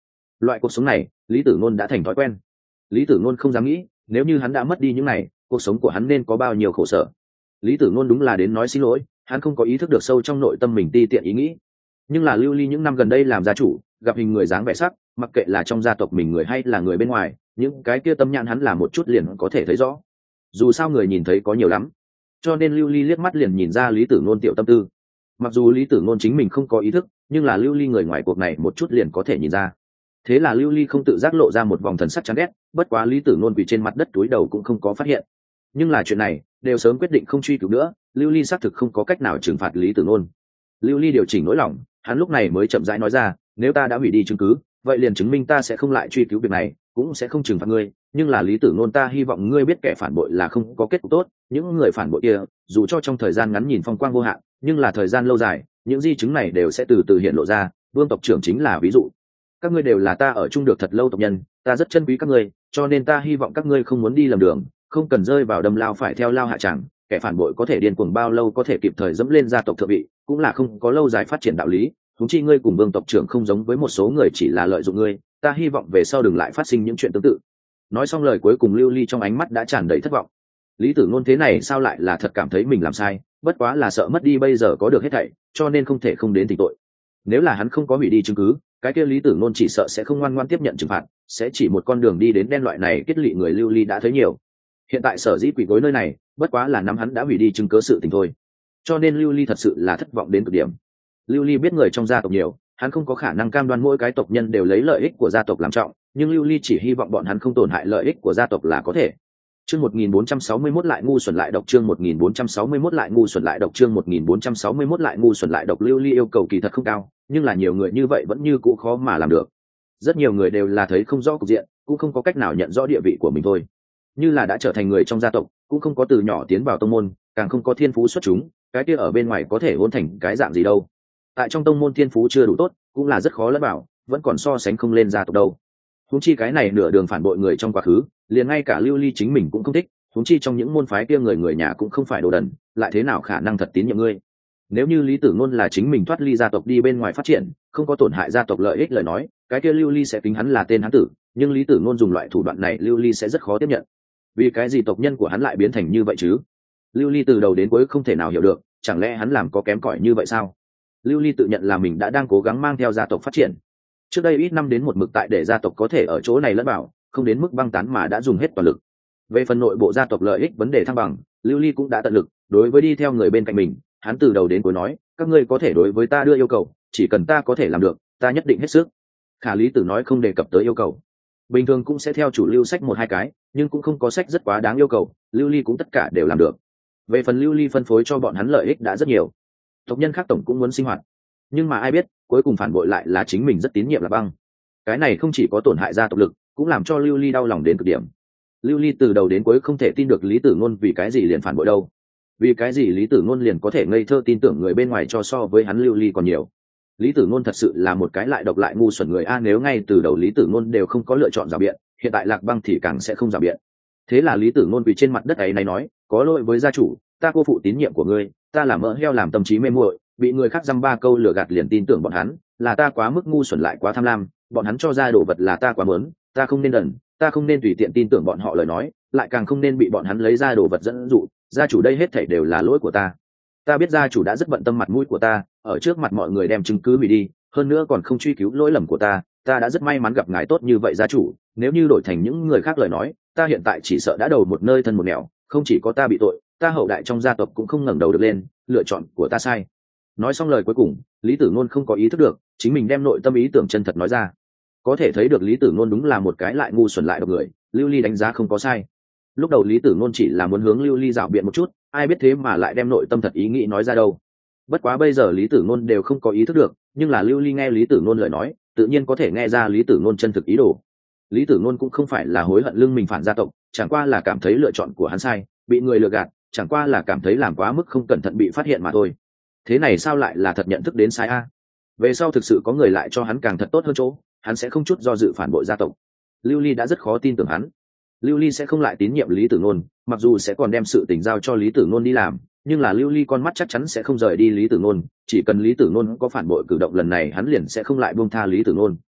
Loại cuộc sống này Lý Tử Ngôn đã thành thói quen. Lý Tử Ngôn không dám nghĩ nếu như hắn đã mất đi những này, cuộc sống của hắn nên có bao nhiêu khổ sở. Lý Tử Ngôn đúng là đến nói xin lỗi, hắn không có ý thức được sâu trong nội tâm mình ti tiện ý nghĩ. Nhưng là Lưu Ly những năm gần đây làm gia chủ, gặp hình người dáng vẻ sắc, mặc kệ là trong gia tộc mình người hay là người bên ngoài, những cái kia tâm nhãn hắn là một chút liền có thể thấy rõ. Dù sao người nhìn thấy có nhiều lắm, cho nên Lưu Ly liếc mắt liền nhìn ra Lý Tử Ngôn tiểu tâm tư. Mặc dù Lý Tử Ngôn chính mình không có ý thức, nhưng là Lưu Ly người ngoài cuộc này một chút liền có thể nhìn ra. Thế là Lưu Ly không tự giác lộ ra một vòng thần sắc chán ghét, bất quá Lý Tử Ngôn quỳ trên mặt đất túi đầu cũng không có phát hiện. Nhưng là chuyện này đều sớm quyết định không truy cứu nữa, Lưu Ly xác thực không có cách nào trừng phạt Lý Tử Ngôn. Lưu Ly điều chỉnh nỗi lòng, hắn lúc này mới chậm rãi nói ra, nếu ta đã hủy đi chứng cứ, vậy liền chứng minh ta sẽ không lại truy cứu việc này, cũng sẽ không trừng phạt ngươi. Nhưng là Lý Tử Ngôn, ta hy vọng ngươi biết kẻ phản bội là không có kết cục tốt, những người phản bội kia, dù cho trong thời gian ngắn nhìn phong quang vô hạn, nhưng là thời gian lâu dài, những di chứng này đều sẽ từ từ hiện lộ ra. Vương tộc trưởng chính là ví dụ. Các ngươi đều là ta ở chung được thật lâu tộc nhân, ta rất trân quý các ngươi, cho nên ta hy vọng các ngươi không muốn đi lầm đường, không cần rơi vào đâm lao phải theo lao hạ chẳng. Kẻ phản bội có thể điên cuồng bao lâu có thể kịp thời dẫm lên gia tộc thượng vị, cũng là không có lâu dài phát triển đạo lý. Huống chi ngươi cùng Vương tộc trưởng không giống với một số người chỉ là lợi dụng ngươi, ta hy vọng về sau đừng lại phát sinh những chuyện tương tự. Nói xong lời cuối cùng, Lưu Ly trong ánh mắt đã tràn đầy thất vọng. Lý Tử Ngôn thế này sao lại là thật cảm thấy mình làm sai, bất quá là sợ mất đi bây giờ có được hết thảy, cho nên không thể không đến tỉnh tội. Nếu là hắn không có hủy đi chứng cứ, cái kia Lý Tử Ngôn chỉ sợ sẽ không ngoan ngoãn tiếp nhận trừng phạt, sẽ chỉ một con đường đi đến đen loại này kết lị người Lưu Ly đã thấy nhiều. Hiện tại sở dĩ quỳ gối nơi này, bất quá là nắm hắn đã hủy đi chứng cứ sự tình thôi. Cho nên Lưu Ly thật sự là thất vọng đến cực điểm. Lưu Ly biết người trong gia tộc nhiều, hắn không có khả năng cam đoan mỗi cái tộc nhân đều lấy lợi ích của gia tộc làm trọng, nhưng Lưu Ly chỉ hy vọng bọn hắn không tổn hại lợi ích của gia tộc là có thể. Chương 1461 lại ngu xuẩn lại độc, chương 1461 lại ngu xuẩn lại độc, chương 1461 lại ngu xuẩn lại độc. Lưu Ly yêu cầu kỳ thật không cao, nhưng là nhiều người như vậy vẫn như cũ khó mà làm được. Rất nhiều người đều là thấy không rõ cục diện, cũng không có cách nào nhận rõ địa vị của mình thôi. Như là đã trở thành người trong gia tộc, cũng không có từ nhỏ tiến vào tông môn, càng không có thiên phú xuất chúng, cái kia ở bên ngoài có thể hôn thành cái dạng gì đâu. Tại trong tông môn thiên phú chưa đủ tốt, cũng là rất khó lẫn vào, vẫn còn so sánh không lên gia tộc đâu. Huống chi cái này nửa đường phản bội người trong quá khứ, liền ngay cả Lưu Ly chính mình cũng không thích, huống chi trong những môn phái kia người nhà cũng không phải đồ đần, lại thế nào khả năng thật tín nhiệm ngươi. Nếu như Lý Tử Ngôn là chính mình thoát ly gia tộc đi bên ngoài phát triển, không có tổn hại gia tộc lợi ích lời nói, cái kia Lưu Ly sẽ tính hắn là tên hắn tử, nhưng Lý Tử Ngôn dùng loại thủ đoạn này, Lưu Ly sẽ rất khó tiếp nhận. Vì cái gì tộc nhân của hắn lại biến thành như vậy chứ? Lưu Ly từ đầu đến cuối không thể nào hiểu được, chẳng lẽ hắn làm có kém cỏi như vậy sao? Lưu Ly tự nhận là mình đã đang cố gắng mang theo gia tộc phát triển. Trước đây ít năm đến một mực tại để gia tộc có thể ở chỗ này lẫn vào, không đến mức băng tán mà đã dùng hết toàn lực. Về phần nội bộ gia tộc lợi ích vấn đề thăng bằng, Lưu Ly cũng đã tận lực, đối với đi theo người bên cạnh mình, hắn từ đầu đến cuối nói, các ngươi có thể đối với ta đưa yêu cầu, chỉ cần ta có thể làm được, ta nhất định hết sức. Khả Lý Tử nói không đề cập tới yêu cầu. Bình thường cũng sẽ theo chủ lưu sách một hai cái, nhưng cũng không có sách rất quá đáng yêu cầu, Lưu Ly cũng tất cả đều làm được. Về phần Lưu Ly phân phối cho bọn hắn lợi ích đã rất nhiều. Tộc nhân khác tổng cũng muốn sinh hoạt, nhưng mà ai biết cuối cùng phản bội lại là chính mình rất tín nhiệm là băng. Cái này không chỉ có tổn hại gia tộc lực, cũng làm cho Lưu Ly đau lòng đến cực điểm. Lưu Ly từ đầu đến cuối không thể tin được Lý Tử Ngôn vì cái gì liền phản bội đâu, vì cái gì Lý Tử Ngôn liền có thể ngây thơ tin tưởng người bên ngoài cho so với hắn Lưu Ly còn nhiều. Lý Tử Ngôn thật sự là một cái lại độc lại ngu xuẩn người a, nếu ngay từ đầu Lý Tử Ngôn đều không có lựa chọn rào biện, hiện tại Lạc Băng thì càng sẽ không rào biện. Thế là Lý Tử Ngôn quỳ trên mặt đất ấy này nói, có lỗi với gia chủ, ta cô phụ tín nhiệm của ngươi, ta là mỡ heo làm tâm trí mê muội, bị người khác dăm ba câu lừa gạt liền tin tưởng bọn hắn, là ta quá mức ngu xuẩn lại quá tham lam, bọn hắn cho ra đồ vật là ta quá muốn, ta không nên đần, ta không nên tùy tiện tin tưởng bọn họ lời nói, lại càng không nên bị bọn hắn lấy ra đồ vật dẫn dụ, gia chủ đây hết thảy đều là lỗi của ta. Ta biết gia chủ đã rất bận tâm mặt mũi của ta, ở trước mặt mọi người đem chứng cứ hủy đi, hơn nữa còn không truy cứu lỗi lầm của ta đã rất may mắn gặp ngài tốt như vậy gia chủ, nếu như đổi thành những người khác lời nói, ta hiện tại chỉ sợ đã đầu một nơi thân một nẻo, không chỉ có ta bị tội, ta hậu đại trong gia tộc cũng không ngẩng đầu được lên, lựa chọn của ta sai. Nói xong lời cuối cùng, Lý Tử Ngôn không có ý thức được chính mình đem nội tâm ý tưởng chân thật nói ra. Có thể thấy được Lý Tử Ngôn đúng là một cái lại ngu xuẩn lại độc người, Lưu Ly đánh giá không có sai. Lúc đầu Lý Tử Ngôn chỉ là muốn hướng Lưu Ly rảo biện một chút, ai biết thế mà lại đem nội tâm thật ý nghĩ nói ra đâu. Bất quá bây giờ Lý Tử Ngôn đều không có ý thức được, nhưng là Lưu Ly nghe Lý Tử Ngôn lời nói, tự nhiên có thể nghe ra Lý Tử Ngôn chân thực ý đồ. Lý Tử Ngôn cũng không phải là hối hận lưng mình phản gia tộc, chẳng qua là cảm thấy lựa chọn của hắn sai, bị người lừa gạt, chẳng qua là cảm thấy làm quá mức không cẩn thận bị phát hiện mà thôi. Thế này sao lại là thật nhận thức đến sai a? Về sau thực sự có người lại cho hắn càng thật tốt hơn chỗ, hắn sẽ không chút do dự phản bội gia tộc. Lưu Ly đã rất khó tin tưởng hắn. Lưu Ly sẽ không lại tín nhiệm Lý Tử Ngôn, mặc dù sẽ còn đem sự tình giao cho Lý Tử Ngôn đi làm, nhưng là Lưu Ly con mắt chắc chắn sẽ không rời đi Lý Tử Ngôn, chỉ cần Lý Tử Ngôn có phản bội cử động lần này hắn liền sẽ không lại buông tha Lý Tử Ngôn.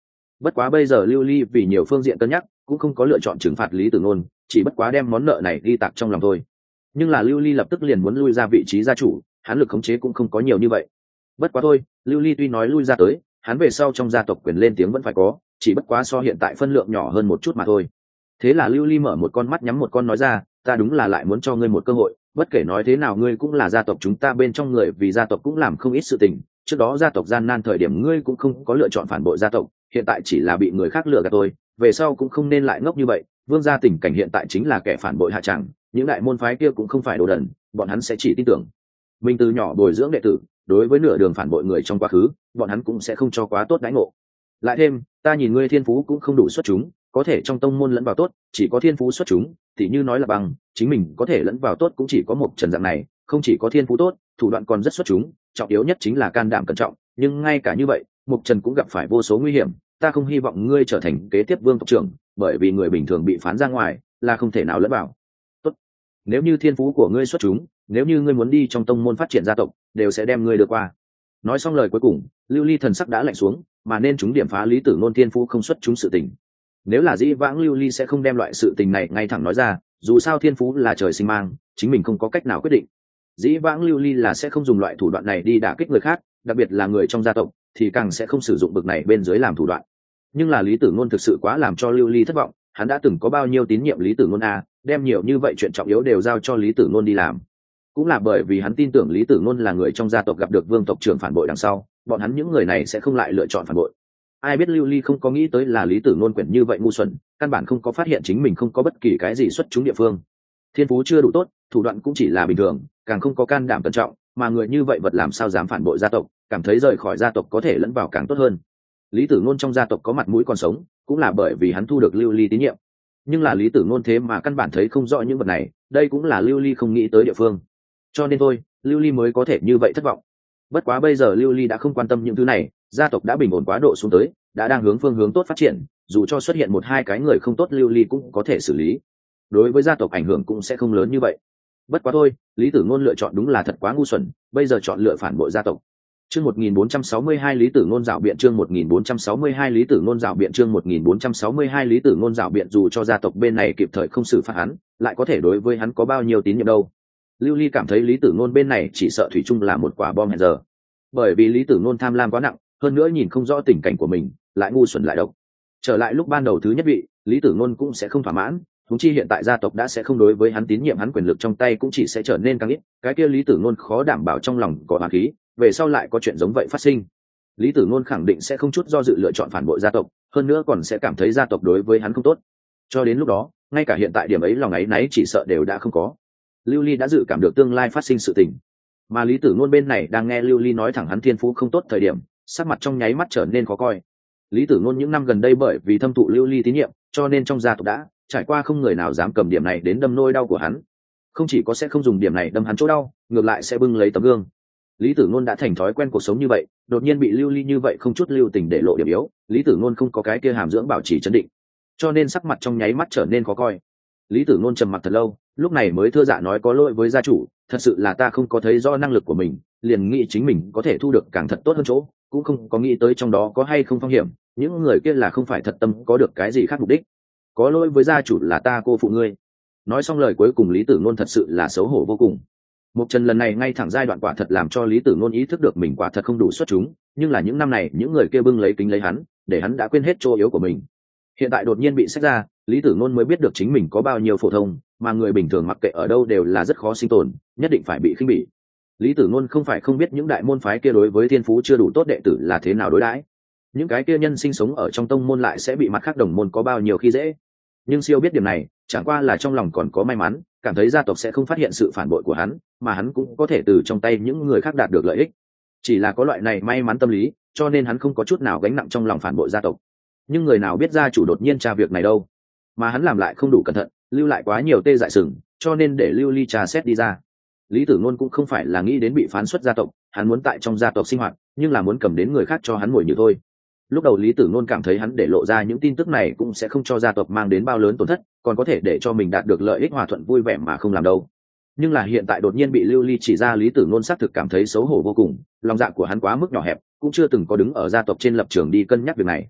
Bất quá bây giờ lưu ly vì nhiều phương diện cân nhắc cũng không có lựa chọn trừng phạt lý tử ngôn, chỉ bất quá đem món nợ này ghi tạc trong lòng thôi. Nhưng là lưu ly lập tức liền muốn lui ra vị trí gia chủ, hắn lực khống chế cũng không có nhiều như vậy. Bất quá thôi, lưu ly tuy nói lui ra tới, hắn về sau trong gia tộc quyền lên tiếng vẫn phải có, chỉ bất quá so hiện tại phân lượng nhỏ hơn một chút mà thôi. Thế là lưu ly mở một con mắt nhắm một con nói ra, ta đúng là lại muốn cho ngươi một cơ hội, bất kể nói thế nào ngươi cũng là gia tộc chúng ta bên trong người, vì gia tộc cũng làm không ít sự tình, trước đó gia tộc gian nan thời điểm ngươi cũng không có lựa chọn phản bội gia tộc, hiện tại chỉ là bị người khác lừa gạt tôi, về sau cũng không nên lại ngốc như vậy. Vương gia tình cảnh hiện tại chính là kẻ phản bội hạ tràng, những đại môn phái kia cũng không phải đồ đần, bọn hắn sẽ chỉ tin tưởng mình từ nhỏ bồi dưỡng đệ tử, đối với nửa đường phản bội người trong quá khứ bọn hắn cũng sẽ không cho quá tốt đãi ngộ. Lại thêm ta nhìn ngươi thiên phú cũng không đủ xuất chúng, có thể trong tông môn lẫn vào tốt chỉ có thiên phú xuất chúng, thì như nói là bằng chính mình có thể lẫn vào tốt cũng chỉ có một trần dạng này, không chỉ có thiên phú tốt, thủ đoạn còn rất xuất chúng, trọng yếu nhất chính là can đảm cẩn trọng. Nhưng ngay cả như vậy mục trần cũng gặp phải vô số nguy hiểm, ta không hy vọng ngươi trở thành kế tiếp vương tộc trưởng, bởi vì người bình thường bị phán ra ngoài là không thể nào lẫn vào. Tốt, nếu như thiên phú của ngươi xuất chúng, nếu như ngươi muốn đi trong tông môn phát triển gia tộc, đều sẽ đem ngươi đưa qua. Nói xong lời cuối cùng lưu ly thần sắc đã lạnh xuống, mà nên chúng điểm phá lý tử ngôn thiên phú không xuất chúng sự tình. Nếu là dĩ vãng lưu ly sẽ không đem loại sự tình này ngay thẳng nói ra, dù sao thiên phú là trời sinh mang, chính mình không có cách nào quyết định. Dĩ vãng lưu ly là sẽ không dùng loại thủ đoạn này đi đả kích người khác, đặc biệt là người trong gia tộc thì càng sẽ không sử dụng bực này bên dưới làm thủ đoạn. Nhưng là lý tử ngôn thực sự quá làm cho lưu ly thất vọng, hắn đã từng có bao nhiêu tín nhiệm lý tử ngôn a, đem nhiều như vậy chuyện trọng yếu đều giao cho lý tử ngôn đi làm. Cũng là bởi vì hắn tin tưởng lý tử ngôn là người trong gia tộc gặp được vương tộc trưởng phản bội đằng sau, bọn hắn những người này sẽ không lại lựa chọn phản bội. Ai biết lưu ly không có nghĩ tới là lý tử ngôn quyển như vậy ngu xuẩn, căn bản không có phát hiện chính mình không có bất kỳ cái gì xuất chúng địa phương, thiên phú chưa đủ tốt, thủ đoạn cũng chỉ là bình thường, càng không có can đảm cẩn trọng, mà người như vậy vật làm sao dám phản bội gia tộc, cảm thấy rời khỏi gia tộc có thể lẫn vào càng tốt hơn. Lý tử ngôn trong gia tộc có mặt mũi còn sống cũng là bởi vì hắn thu được lưu ly tín nhiệm, nhưng là lý tử ngôn thế mà căn bản thấy không rõ những vật này, đây cũng là lưu ly không nghĩ tới địa phương, cho nên thôi lưu ly mới có thể như vậy thất vọng. Bất quá bây giờ lưu ly đã không quan tâm những thứ này, gia tộc đã bình ổn quá độ xuống tới, đã đang hướng phương hướng tốt phát triển, dù cho xuất hiện một hai cái người không tốt lưu ly cũng có thể xử lý, đối với gia tộc ảnh hưởng cũng sẽ không lớn như vậy. Bất quá thôi, lý tử ngôn lựa chọn đúng là thật quá ngu xuẩn, bây giờ chọn lựa phản bội gia tộc. Chương 1462 lý tử ngôn dạo biện, chương 1462 lý tử ngôn dạo biện, chương 1462 lý tử ngôn dạo biện, dù cho gia tộc bên này kịp thời không xử phạt hắn, lại có thể đối với hắn có bao nhiêu tín nhiệm đâu. Lưu ly cảm thấy lý tử ngôn bên này chỉ sợ thủy chung là một quả bom hẹn giờ, bởi vì lý tử ngôn tham lam quá nặng, hơn nữa nhìn không rõ tình cảnh của mình, lại ngu xuẩn lại độc. Trở lại lúc ban đầu thứ nhất vị, lý tử ngôn cũng sẽ không thỏa mãn, huống chi hiện tại gia tộc đã sẽ không đối với hắn tín nhiệm, hắn quyền lực trong tay cũng chỉ sẽ trở nên càng ít, cái kia lý tử ngôn khó đảm bảo trong lòng có oán khí, về sau lại có chuyện giống vậy phát sinh. Lý tử ngôn khẳng định sẽ không chút do dự lựa chọn phản bội gia tộc, hơn nữa còn sẽ cảm thấy gia tộc đối với hắn không tốt. Cho đến lúc đó, ngay cả hiện tại điểm ấy lòng áy náy chỉ sợ đều đã không có. Lưu ly đã dự cảm được tương lai phát sinh sự tình, mà lý tử ngôn bên này đang nghe lưu ly nói thẳng hắn thiên phú không tốt thời điểm, sắc mặt trong nháy mắt trở nên khó coi. Lý tử ngôn những năm gần đây bởi vì thâm thụ lưu ly tín nhiệm, cho nên trong gia tộc đã trải qua không người nào dám cầm điểm này đến đâm nỗi đau của hắn, không chỉ có sẽ không dùng điểm này đâm hắn chỗ đau, ngược lại sẽ bưng lấy tấm gương. Lý tử ngôn đã thành thói quen cuộc sống như vậy, đột nhiên bị lưu ly như vậy không chút lưu tình để lộ điểm yếu, lý tử ngôn không có cái kia hàm dưỡng bảo trì trấn định, cho nên sắc mặt trong nháy mắt trở nên khó coi. Lý tử ngôn trầm mặc thật lâu, lúc này mới thưa dạ nói, có lỗi với gia chủ, thật sự là ta không có thấy rõ năng lực của mình, liền nghĩ chính mình có thể thu được càng thật tốt hơn chỗ, cũng không có nghĩ tới trong đó có hay không phong hiểm, những người kia là không phải thật tâm có được cái gì khác mục đích. Có lỗi với gia chủ là ta cô phụ ngươi. Nói xong lời cuối cùng lý tử ngôn thật sự là xấu hổ vô cùng. Mục Trần lần này ngay thẳng giai đoạn quả thật làm cho lý tử ngôn ý thức được mình quả thật không đủ xuất chúng, nhưng là những năm này những người kia bưng lấy kính lấy hắn, để hắn đã quên hết chỗ yếu của mình. Hiện tại đột nhiên bị xét ra, lý tử ngôn mới biết được chính mình có bao nhiêu phổ thông, mà người bình thường mặc kệ ở đâu đều là rất khó sinh tồn, nhất định phải bị khinh bỉ. Lý tử ngôn không phải không biết những đại môn phái kia đối với thiên phú chưa đủ tốt đệ tử là thế nào đối đãi, những cái kia nhân sinh sống ở trong tông môn lại sẽ bị mặt khác đồng môn có bao nhiêu khi dễ. Nhưng siêu biết điểm này, chẳng qua là trong lòng còn có may mắn, cảm thấy gia tộc sẽ không phát hiện sự phản bội của hắn, mà hắn cũng có thể từ trong tay những người khác đạt được lợi ích. Chỉ là có loại này may mắn tâm lý, cho nên hắn không có chút nào gánh nặng trong lòng phản bội gia tộc. Nhưng người nào biết gia chủ đột nhiên tra việc này đâu, mà hắn làm lại không đủ cẩn thận, lưu lại quá nhiều tê dại sừng, cho nên để lưu ly trà xét đi ra. Lý tử ngôn cũng không phải là nghĩ đến bị phán xuất gia tộc, hắn muốn tại trong gia tộc sinh hoạt, nhưng là muốn cầm đến người khác cho hắn mồi nhử thôi. Lúc đầu lý tử ngôn cảm thấy hắn để lộ ra những tin tức này cũng sẽ không cho gia tộc mang đến bao lớn tổn thất, còn có thể để cho mình đạt được lợi ích hòa thuận vui vẻ mà không làm đâu. Nhưng là hiện tại đột nhiên bị lưu ly chỉ ra, lý tử ngôn xác thực cảm thấy xấu hổ vô cùng, lòng dạ của hắn quá mức nhỏ hẹp, cũng chưa từng có đứng ở gia tộc trên lập trường đi cân nhắc việc này.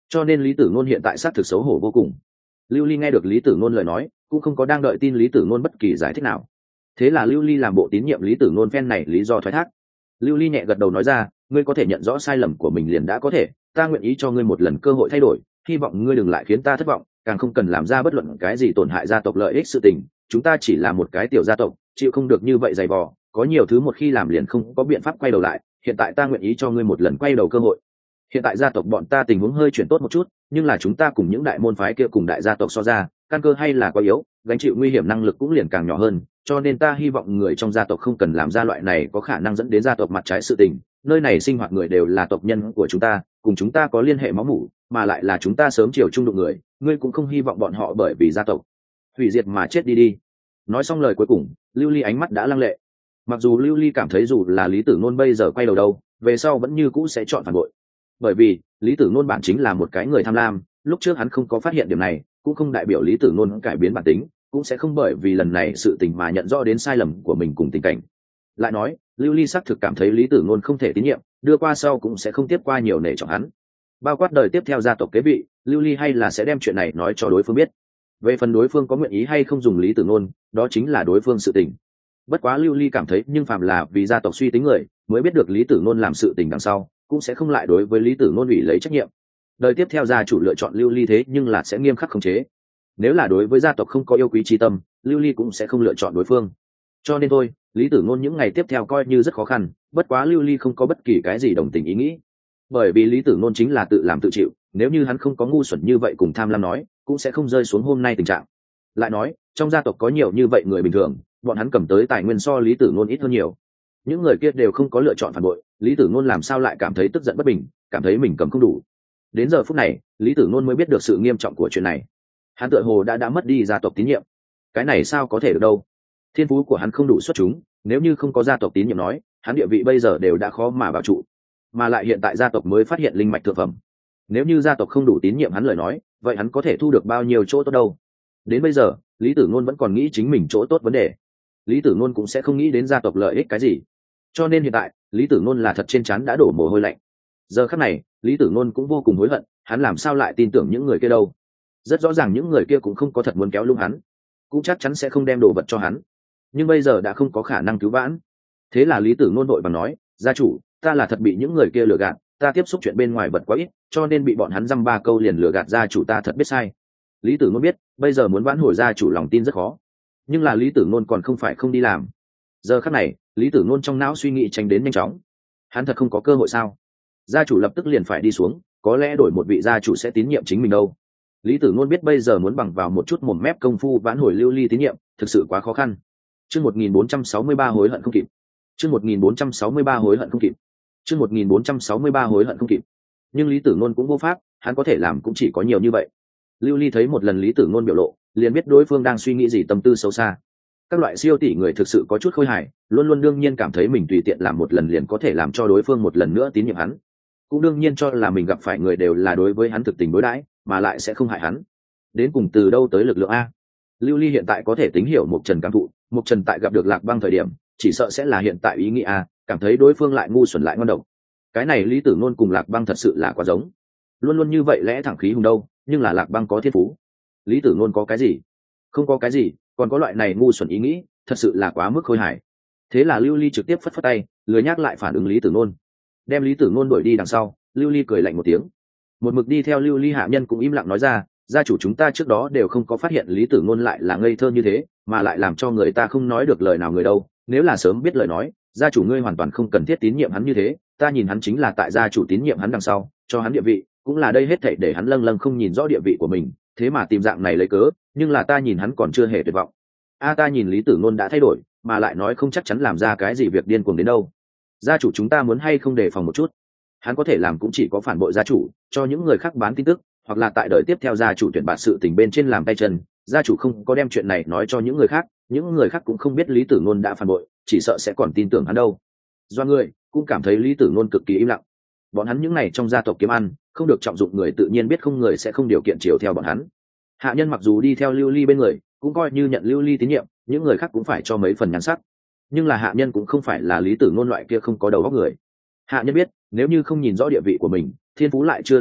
cho nên lý tử ngôn hiện tại xác thực xấu hổ vô cùng. Lưu Ly nghe được lý tử ngôn lời nói cũng không có đang đợi tin lý tử ngôn bất kỳ giải thích nào, thế là Lưu Ly làm bộ tín nhiệm lý tử ngôn phen này lý do thoái thác. Lưu Ly nhẹ gật đầu nói ra, ngươi có thể nhận rõ sai lầm của mình liền đã có thể, ta nguyện ý cho ngươi một lần cơ hội thay đổi, hy vọng ngươi đừng lại khiến ta thất vọng, càng không cần làm ra bất luận cái gì tổn hại gia tộc lợi ích sự tình, chúng ta chỉ là một cái tiểu gia tộc, chịu không được như vậy dày vò, có nhiều thứ một khi làm liền không có biện pháp quay đầu lại, hiện tại ta nguyện ý cho ngươi một lần quay đầu cơ hội. Hiện tại gia tộc bọn ta tình huống hơi chuyển tốt một chút, nhưng là chúng ta cùng những đại môn phái kia cùng đại gia tộc so ra, căn cơ hay là quá yếu, gánh chịu nguy hiểm năng lực cũng liền càng nhỏ hơn, cho nên ta hy vọng người trong gia tộc không cần làm ra loại này có khả năng dẫn đến gia tộc mặt trái sự tình. Nơi này sinh hoạt người đều là tộc nhân của chúng ta, cùng chúng ta có liên hệ máu mủ, mà lại là chúng ta sớm chiều chung đụng người, ngươi cũng không hy vọng bọn họ bởi vì gia tộc hủy diệt mà chết đi đi. Nói xong lời cuối cùng, Lưu Ly ánh mắt đã lăng lệ. Mặc dù Lưu Ly cảm thấy dù là lý tử ngôn bây giờ quay đầu đâu, về sau vẫn như cũ sẽ chọn phản bội, bởi vì lý tử ngôn bản chính là một cái người tham lam, lúc trước hắn không có phát hiện điểm này cũng không đại biểu lý tử ngôn cải biến bản tính, cũng sẽ không bởi vì lần này sự tình mà nhận rõ đến sai lầm của mình cùng tình cảnh. Lại nói Lưu Ly xác thực cảm thấy lý tử ngôn không thể tín nhiệm, đưa qua sau cũng sẽ không tiếp qua nhiều nể trọng hắn, bao quát đời tiếp theo gia tộc kế vị, Lưu Ly hay là sẽ đem chuyện này nói cho đối phương biết. Về phần đối phương có nguyện ý hay không dùng lý tử ngôn, đó chính là đối phương sự tình. Bất quá Lưu Ly cảm thấy nhưng phàm là vì gia tộc suy tính người mới biết được lý tử ngôn làm sự tình đằng sau cũng sẽ không lại đối với lý tử ngôn ủy lấy trách nhiệm. Đời tiếp theo gia chủ lựa chọn Lưu Ly thế nhưng là sẽ nghiêm khắc khống chế, nếu là đối với gia tộc không có yêu quý tri tâm, Lưu Ly cũng sẽ không lựa chọn đối phương. Cho nên thôi, lý tử ngôn những ngày tiếp theo coi như rất khó khăn, bất quá Lưu Ly không có bất kỳ cái gì đồng tình ý nghĩ, bởi vì lý tử ngôn chính là tự làm tự chịu, nếu như hắn không có ngu xuẩn như vậy cùng tham lam nói cũng sẽ không rơi xuống hôm nay tình trạng. Lại nói trong gia tộc có nhiều như vậy người bình thường, bọn hắn cầm tới tài nguyên so lý tử ngôn ít hơn nhiều, những người kia đều không có lựa chọn phản bội, lý tử ngôn làm sao lại cảm thấy tức giận bất bình, cảm thấy mình cầm không đủ. Đến giờ phút này lý tử ngôn mới biết được sự nghiêm trọng của chuyện này, hắn tựa hồ đã mất đi gia tộc tín nhiệm. Cái này sao có thể được đâu, thiên phú của hắn không đủ xuất chúng, nếu như không có gia tộc tín nhiệm nói hắn địa vị bây giờ đều đã khó mà bảo trụ, mà lại hiện tại gia tộc mới phát hiện linh mạch thượng phẩm, nếu như gia tộc không đủ tín nhiệm hắn lời nói vậy hắn có thể thu được bao nhiêu chỗ tốt đâu. Đến bây giờ lý tử ngôn vẫn còn nghĩ chính mình chỗ tốt vấn đề, lý tử ngôn cũng sẽ không nghĩ đến gia tộc lợi ích cái gì, cho nên hiện tại lý tử ngôn là thật trên trán đã đổ mồ hôi lạnh. Giờ khắc này lý tử ngôn cũng vô cùng hối hận, hắn làm sao lại tin tưởng những người kia đâu, rất rõ ràng những người kia cũng không có thật muốn kéo lung hắn, cũng chắc chắn sẽ không đem đồ vật cho hắn, nhưng bây giờ đã không có khả năng cứu vãn. Thế là lý tử ngôn vội vàng nói, gia chủ, ta là thật bị những người kia lừa gạt, ta tiếp xúc chuyện bên ngoài vật quá ít, cho nên bị bọn hắn dăm ba câu liền lừa gạt gia chủ, ta thật biết sai. Lý tử ngôn biết bây giờ muốn vãn hồi gia chủ lòng tin rất khó, nhưng là lý tử ngôn còn không phải không đi làm. Giờ khắc này lý tử ngôn trong não suy nghĩ tranh đến nhanh chóng, hắn thật không có cơ hội sao? Gia chủ lập tức liền phải đi xuống, có lẽ đổi một vị gia chủ sẽ tín nhiệm chính mình đâu. Lý tử ngôn biết bây giờ muốn bằng vào một chút mồm mép công phu vãn hồi Lưu Ly tín nhiệm thực sự quá khó khăn. Chương 1463 hối hận không kịp. Chương 1463 hối hận không kịp. Chương 1463 hối hận không kịp. Nhưng lý tử ngôn cũng vô pháp, hắn có thể làm cũng chỉ có nhiều như vậy. Lưu Ly thấy một lần lý tử ngôn biểu lộ liền biết đối phương đang suy nghĩ gì, tâm tư sâu xa. Các loại siêu tỷ người thực sự có chút khôi hài, luôn luôn đương nhiên cảm thấy mình tùy tiện làm một lần liền có thể làm cho đối phương một lần nữa tín nhiệm hắn, cũng đương nhiên cho là mình gặp phải người đều là đối với hắn thực tình đối đãi mà lại sẽ không hại hắn. Đến cùng từ đâu tới lực lượng a? Lưu Ly hiện tại có thể tính hiểu Mộc Trần cảm thụ, Mộc Trần tại gặp được Lạc Băng thời điểm chỉ sợ sẽ là hiện tại ý nghĩ a, cảm thấy đối phương lại ngu xuẩn lại ngon độc. Cái này lý tử ngôn cùng Lạc Băng thật sự là quá giống, luôn luôn như vậy lẽ thẳng khí hùng đâu, nhưng là Lạc Băng có thiên phú, lý tử ngôn có cái gì? Không có cái gì, còn có loại này ngu xuẩn ý nghĩ, thật sự là quá mức khôi hài. Thế là Lưu Ly trực tiếp phất phất tay, lười nhắc lại phản ứng lý tử ngôn, đem lý tử ngôn đuổi đi đằng sau. Lưu Ly cười lạnh một tiếng, một mực đi theo Lưu Ly hạ nhân cũng im lặng nói ra, gia chủ chúng ta trước đó đều không có phát hiện lý tử ngôn lại là ngây thơ như thế, mà lại làm cho người ta không nói được lời nào người đâu, nếu là sớm biết lời nói gia chủ ngươi hoàn toàn không cần thiết tín nhiệm hắn như thế, ta nhìn hắn chính là tại gia chủ tín nhiệm hắn đằng sau cho hắn địa vị, cũng là đây hết thảy để hắn lâng lâng không nhìn rõ địa vị của mình, thế mà tìm dạng này lấy cớ, nhưng là ta nhìn hắn còn chưa hề tuyệt vọng. Ta nhìn lý tử ngôn đã thay đổi, mà lại nói không chắc chắn làm ra cái gì việc điên cuồng đến đâu, gia chủ chúng ta muốn hay không đề phòng một chút, hắn có thể làm cũng chỉ có phản bội gia chủ, cho những người khác bán tin tức, hoặc là tại đời tiếp theo gia chủ tuyển bạt sự tình bên trên làm tay chân, gia chủ không có đem chuyện này nói cho những người khác cũng không biết lý tử ngôn đã phản bội, chỉ sợ sẽ còn tin tưởng hắn đâu. Do người cũng cảm thấy lý tử ngôn cực kỳ im lặng, bọn hắn những này trong gia tộc kiếm ăn không được trọng dụng người tự nhiên biết không người sẽ không điều kiện chiều theo bọn hắn. Hạ nhân mặc dù đi theo Lưu Ly bên người cũng coi như nhận Lưu Ly tín nhiệm, những người khác cũng phải cho mấy phần nhan sắc, nhưng là hạ nhân cũng không phải là lý tử ngôn loại kia không có đầu óc người. Hạ nhân biết nếu như không nhìn rõ địa vị của mình, thiên phú lại chưa đủ tốt,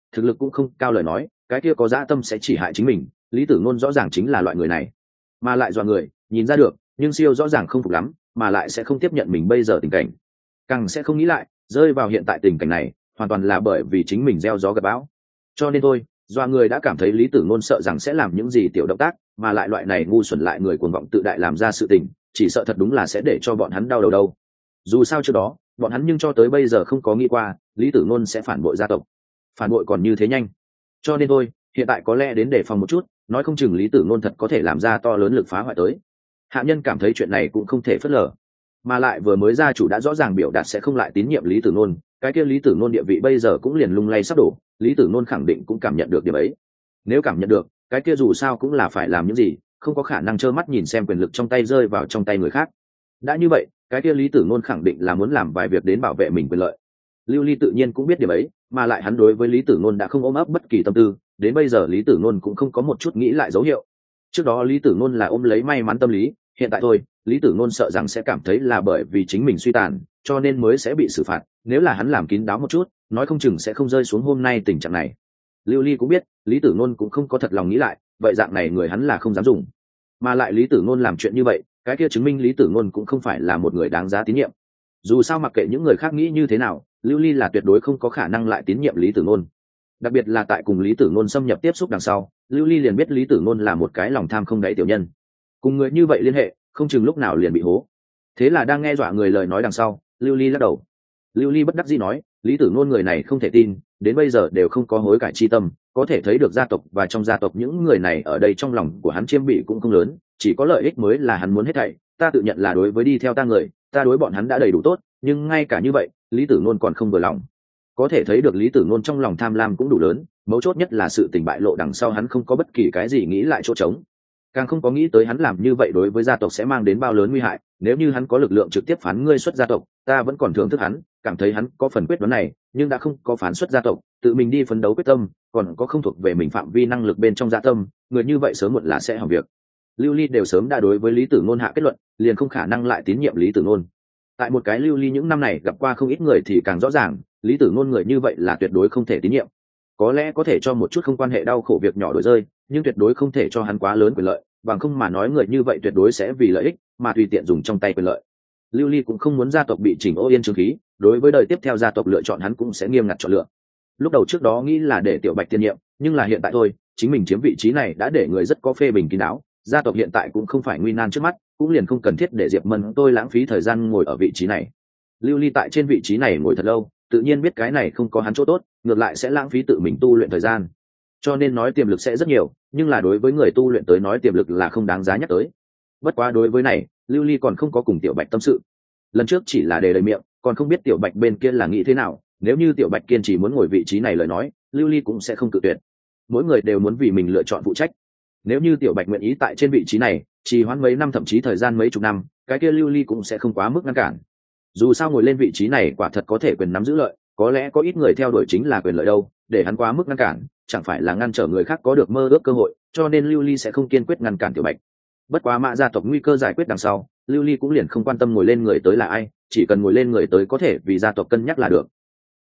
thực lực cũng không cao lời nói, cái kia có dã tâm sẽ chỉ hại chính mình. Lý Tử Ngôn rõ ràng chính là loại người này, mà lại dọa người, nhìn ra được, nhưng siêu rõ ràng không phục lắm, mà lại sẽ không tiếp nhận mình bây giờ tình cảnh, càng sẽ không nghĩ lại rơi vào hiện tại tình cảnh này hoàn toàn là bởi vì chính mình gieo gió gặp bão. Cho nên thôi, dọa người đã cảm thấy Lý Tử Ngôn sợ rằng sẽ làm những gì tiểu động tác, mà lại loại này ngu xuẩn lại người cuồng vọng tự đại làm ra sự tình, chỉ sợ thật đúng là sẽ để cho bọn hắn đau đầu đâu. Dù sao trước đó bọn hắn nhưng cho tới bây giờ không có nghĩ qua Lý Tử Ngôn sẽ phản bội gia tộc, phản bội còn như thế nhanh. Cho nên thôi, hiện tại có lẽ đến đề phòng một chút, nói không chừng Lý Tử Ngôn thật có thể làm ra to lớn lực phá hoại tới. Hạ nhân cảm thấy chuyện này cũng không thể phớt lờ, mà lại vừa mới gia chủ đã rõ ràng biểu đạt sẽ không lại tín nhiệm Lý Tử Ngôn, cái kia Lý Tử Ngôn địa vị bây giờ cũng liền lung lay sắp đổ. Lý Tử Ngôn khẳng định cũng cảm nhận được điểm ấy, nếu cảm nhận được, cái kia dù sao cũng là phải làm những gì, không có khả năng trơ mắt nhìn xem quyền lực trong tay rơi vào trong tay người khác. Đã như vậy, cái kia Lý Tử Ngôn khẳng định là muốn làm vài việc đến bảo vệ mình quyền lợi. Lưu Ly tự nhiên cũng biết điểm ấy, mà lại hắn đối với Lý Tử Ngôn đã không ôm ấp bất kỳ tâm tư, đến bây giờ Lý Tử Ngôn cũng không có một chút nghĩ lại dấu hiệu. Trước đó Lý Tử Ngôn là ôm lấy may mắn tâm lý, hiện tại thôi, Lý Tử Ngôn sợ rằng sẽ cảm thấy là bởi vì chính mình suy tàn, cho nên mới sẽ bị xử phạt. Nếu là hắn làm kín đáo một chút, nói không chừng sẽ không rơi xuống hôm nay tình trạng này. Lưu Ly cũng biết, Lý Tử Ngôn cũng không có thật lòng nghĩ lại, vậy dạng này người hắn là không dám dùng. Mà lại Lý Tử Ngôn làm chuyện như vậy, cái kia chứng minh Lý Tử Ngôn cũng không phải là một người đáng giá tín nhiệm. Dù sao mặc kệ những người khác nghĩ như thế nào, Lưu Ly là tuyệt đối không có khả năng lại tín nhiệm Lý Tử Ngôn. Đặc biệt là tại cùng Lý Tử Ngôn xâm nhập tiếp xúc đằng sau, Lưu Ly liền biết Lý Tử Ngôn là một cái lòng tham không đáy tiểu nhân. Cùng người như vậy liên hệ, không chừng lúc nào liền bị hố. Thế là đang nghe dọa người lời nói đằng sau, Lưu Ly lắc đầu. Lưu Ly bất đắc dĩ nói, Lý Tử Ngôn người này không thể tin, đến bây giờ đều không có hối cải chi tâm, có thể thấy được gia tộc và trong gia tộc những người này ở đây trong lòng của hắn chiêm bị cũng không lớn, chỉ có lợi ích mới là hắn muốn hết thảy. Ta tự nhận là đối với đi theo ta người, ta đối bọn hắn đã đầy đủ tốt, nhưng ngay cả như vậy, Lý Tử Ngôn còn không vừa lòng. Có thể thấy được Lý Tử Ngôn trong lòng tham lam cũng đủ lớn, mấu chốt nhất là sự tình bại lộ đằng sau hắn không có bất kỳ cái gì nghĩ lại chỗ trống, càng không có nghĩ tới hắn làm như vậy đối với gia tộc sẽ mang đến bao lớn nguy hại. Nếu như hắn có lực lượng trực tiếp phán ngươi xuất gia tộc, ta vẫn còn thưởng thức hắn, cảm thấy hắn có phần quyết đoán này, nhưng đã không có phán xuất gia tộc, tự mình đi phấn đấu quyết tâm, còn có không thuộc về mình phạm vi năng lực bên trong dạ tâm, người như vậy sớm muộn là sẽ hỏng việc. Lưu Ly đều sớm đã đối với Lý Tử Ngôn hạ kết luận, liền không khả năng lại tín nhiệm Lý Tử Ngôn. Tại một cái Lưu Ly những năm này gặp qua không ít người thì càng rõ ràng, Lý Tử Ngôn người như vậy là tuyệt đối không thể tín nhiệm. Có lẽ có thể cho một chút không quan hệ đau khổ việc nhỏ đổi rơi, nhưng tuyệt đối không thể cho hắn quá lớn quyền lợi, bằng không mà nói người như vậy tuyệt đối sẽ vì lợi ích mà tùy tiện dùng trong tay quyền lợi. Lưu Ly cũng không muốn gia tộc bị chỉnh ô yên trương khí, đối với đời tiếp theo gia tộc lựa chọn hắn cũng sẽ nghiêm ngặt chọn lựa. Lúc đầu trước đó nghĩ là để Tiểu Bạch tiên nhiệm, nhưng là hiện tại thôi, chính mình chiếm vị trí này đã để người rất có phê bình kín đáo, gia tộc hiện tại cũng không phải nguy nan trước mắt, cũng liền không cần thiết để Diệp Mân tôi lãng phí thời gian ngồi ở vị trí này. Lưu Ly tại trên vị trí này ngồi thật lâu, tự nhiên biết cái này không có hắn chỗ tốt, ngược lại sẽ lãng phí tự mình tu luyện thời gian. Cho nên nói tiềm lực sẽ rất nhiều, nhưng là đối với người tu luyện tới nói tiềm lực là không đáng giá nhắc tới. Bất quá đối với này, Lưu Ly còn không có cùng Tiểu Bạch tâm sự. Lần trước chỉ là để đầy miệng, còn không biết Tiểu Bạch bên kia là nghĩ thế nào. Nếu như Tiểu Bạch kiên trì muốn ngồi vị trí này lời nói, Lưu Ly cũng sẽ không cự tuyệt. Mỗi người đều muốn vì mình lựa chọn phụ trách. Nếu như Tiểu Bạch nguyện ý tại trên vị trí này trì hoãn mấy năm thậm chí thời gian mấy chục năm, cái kia Lưu Ly cũng sẽ không quá mức ngăn cản. Dù sao ngồi lên vị trí này quả thật có thể quyền nắm giữ lợi, có lẽ có ít người theo đuổi chính là quyền lợi đâu, để hắn quá mức ngăn cản chẳng phải là ngăn trở người khác có được mơ ước cơ hội, cho nên Lưu Ly sẽ không kiên quyết ngăn cản Tiểu Bạch. Bất quá Mã gia tộc nguy cơ giải quyết đằng sau, Lưu Ly cũng liền không quan tâm ngồi lên người tới là ai, chỉ cần ngồi lên người tới có thể vì gia tộc cân nhắc là được.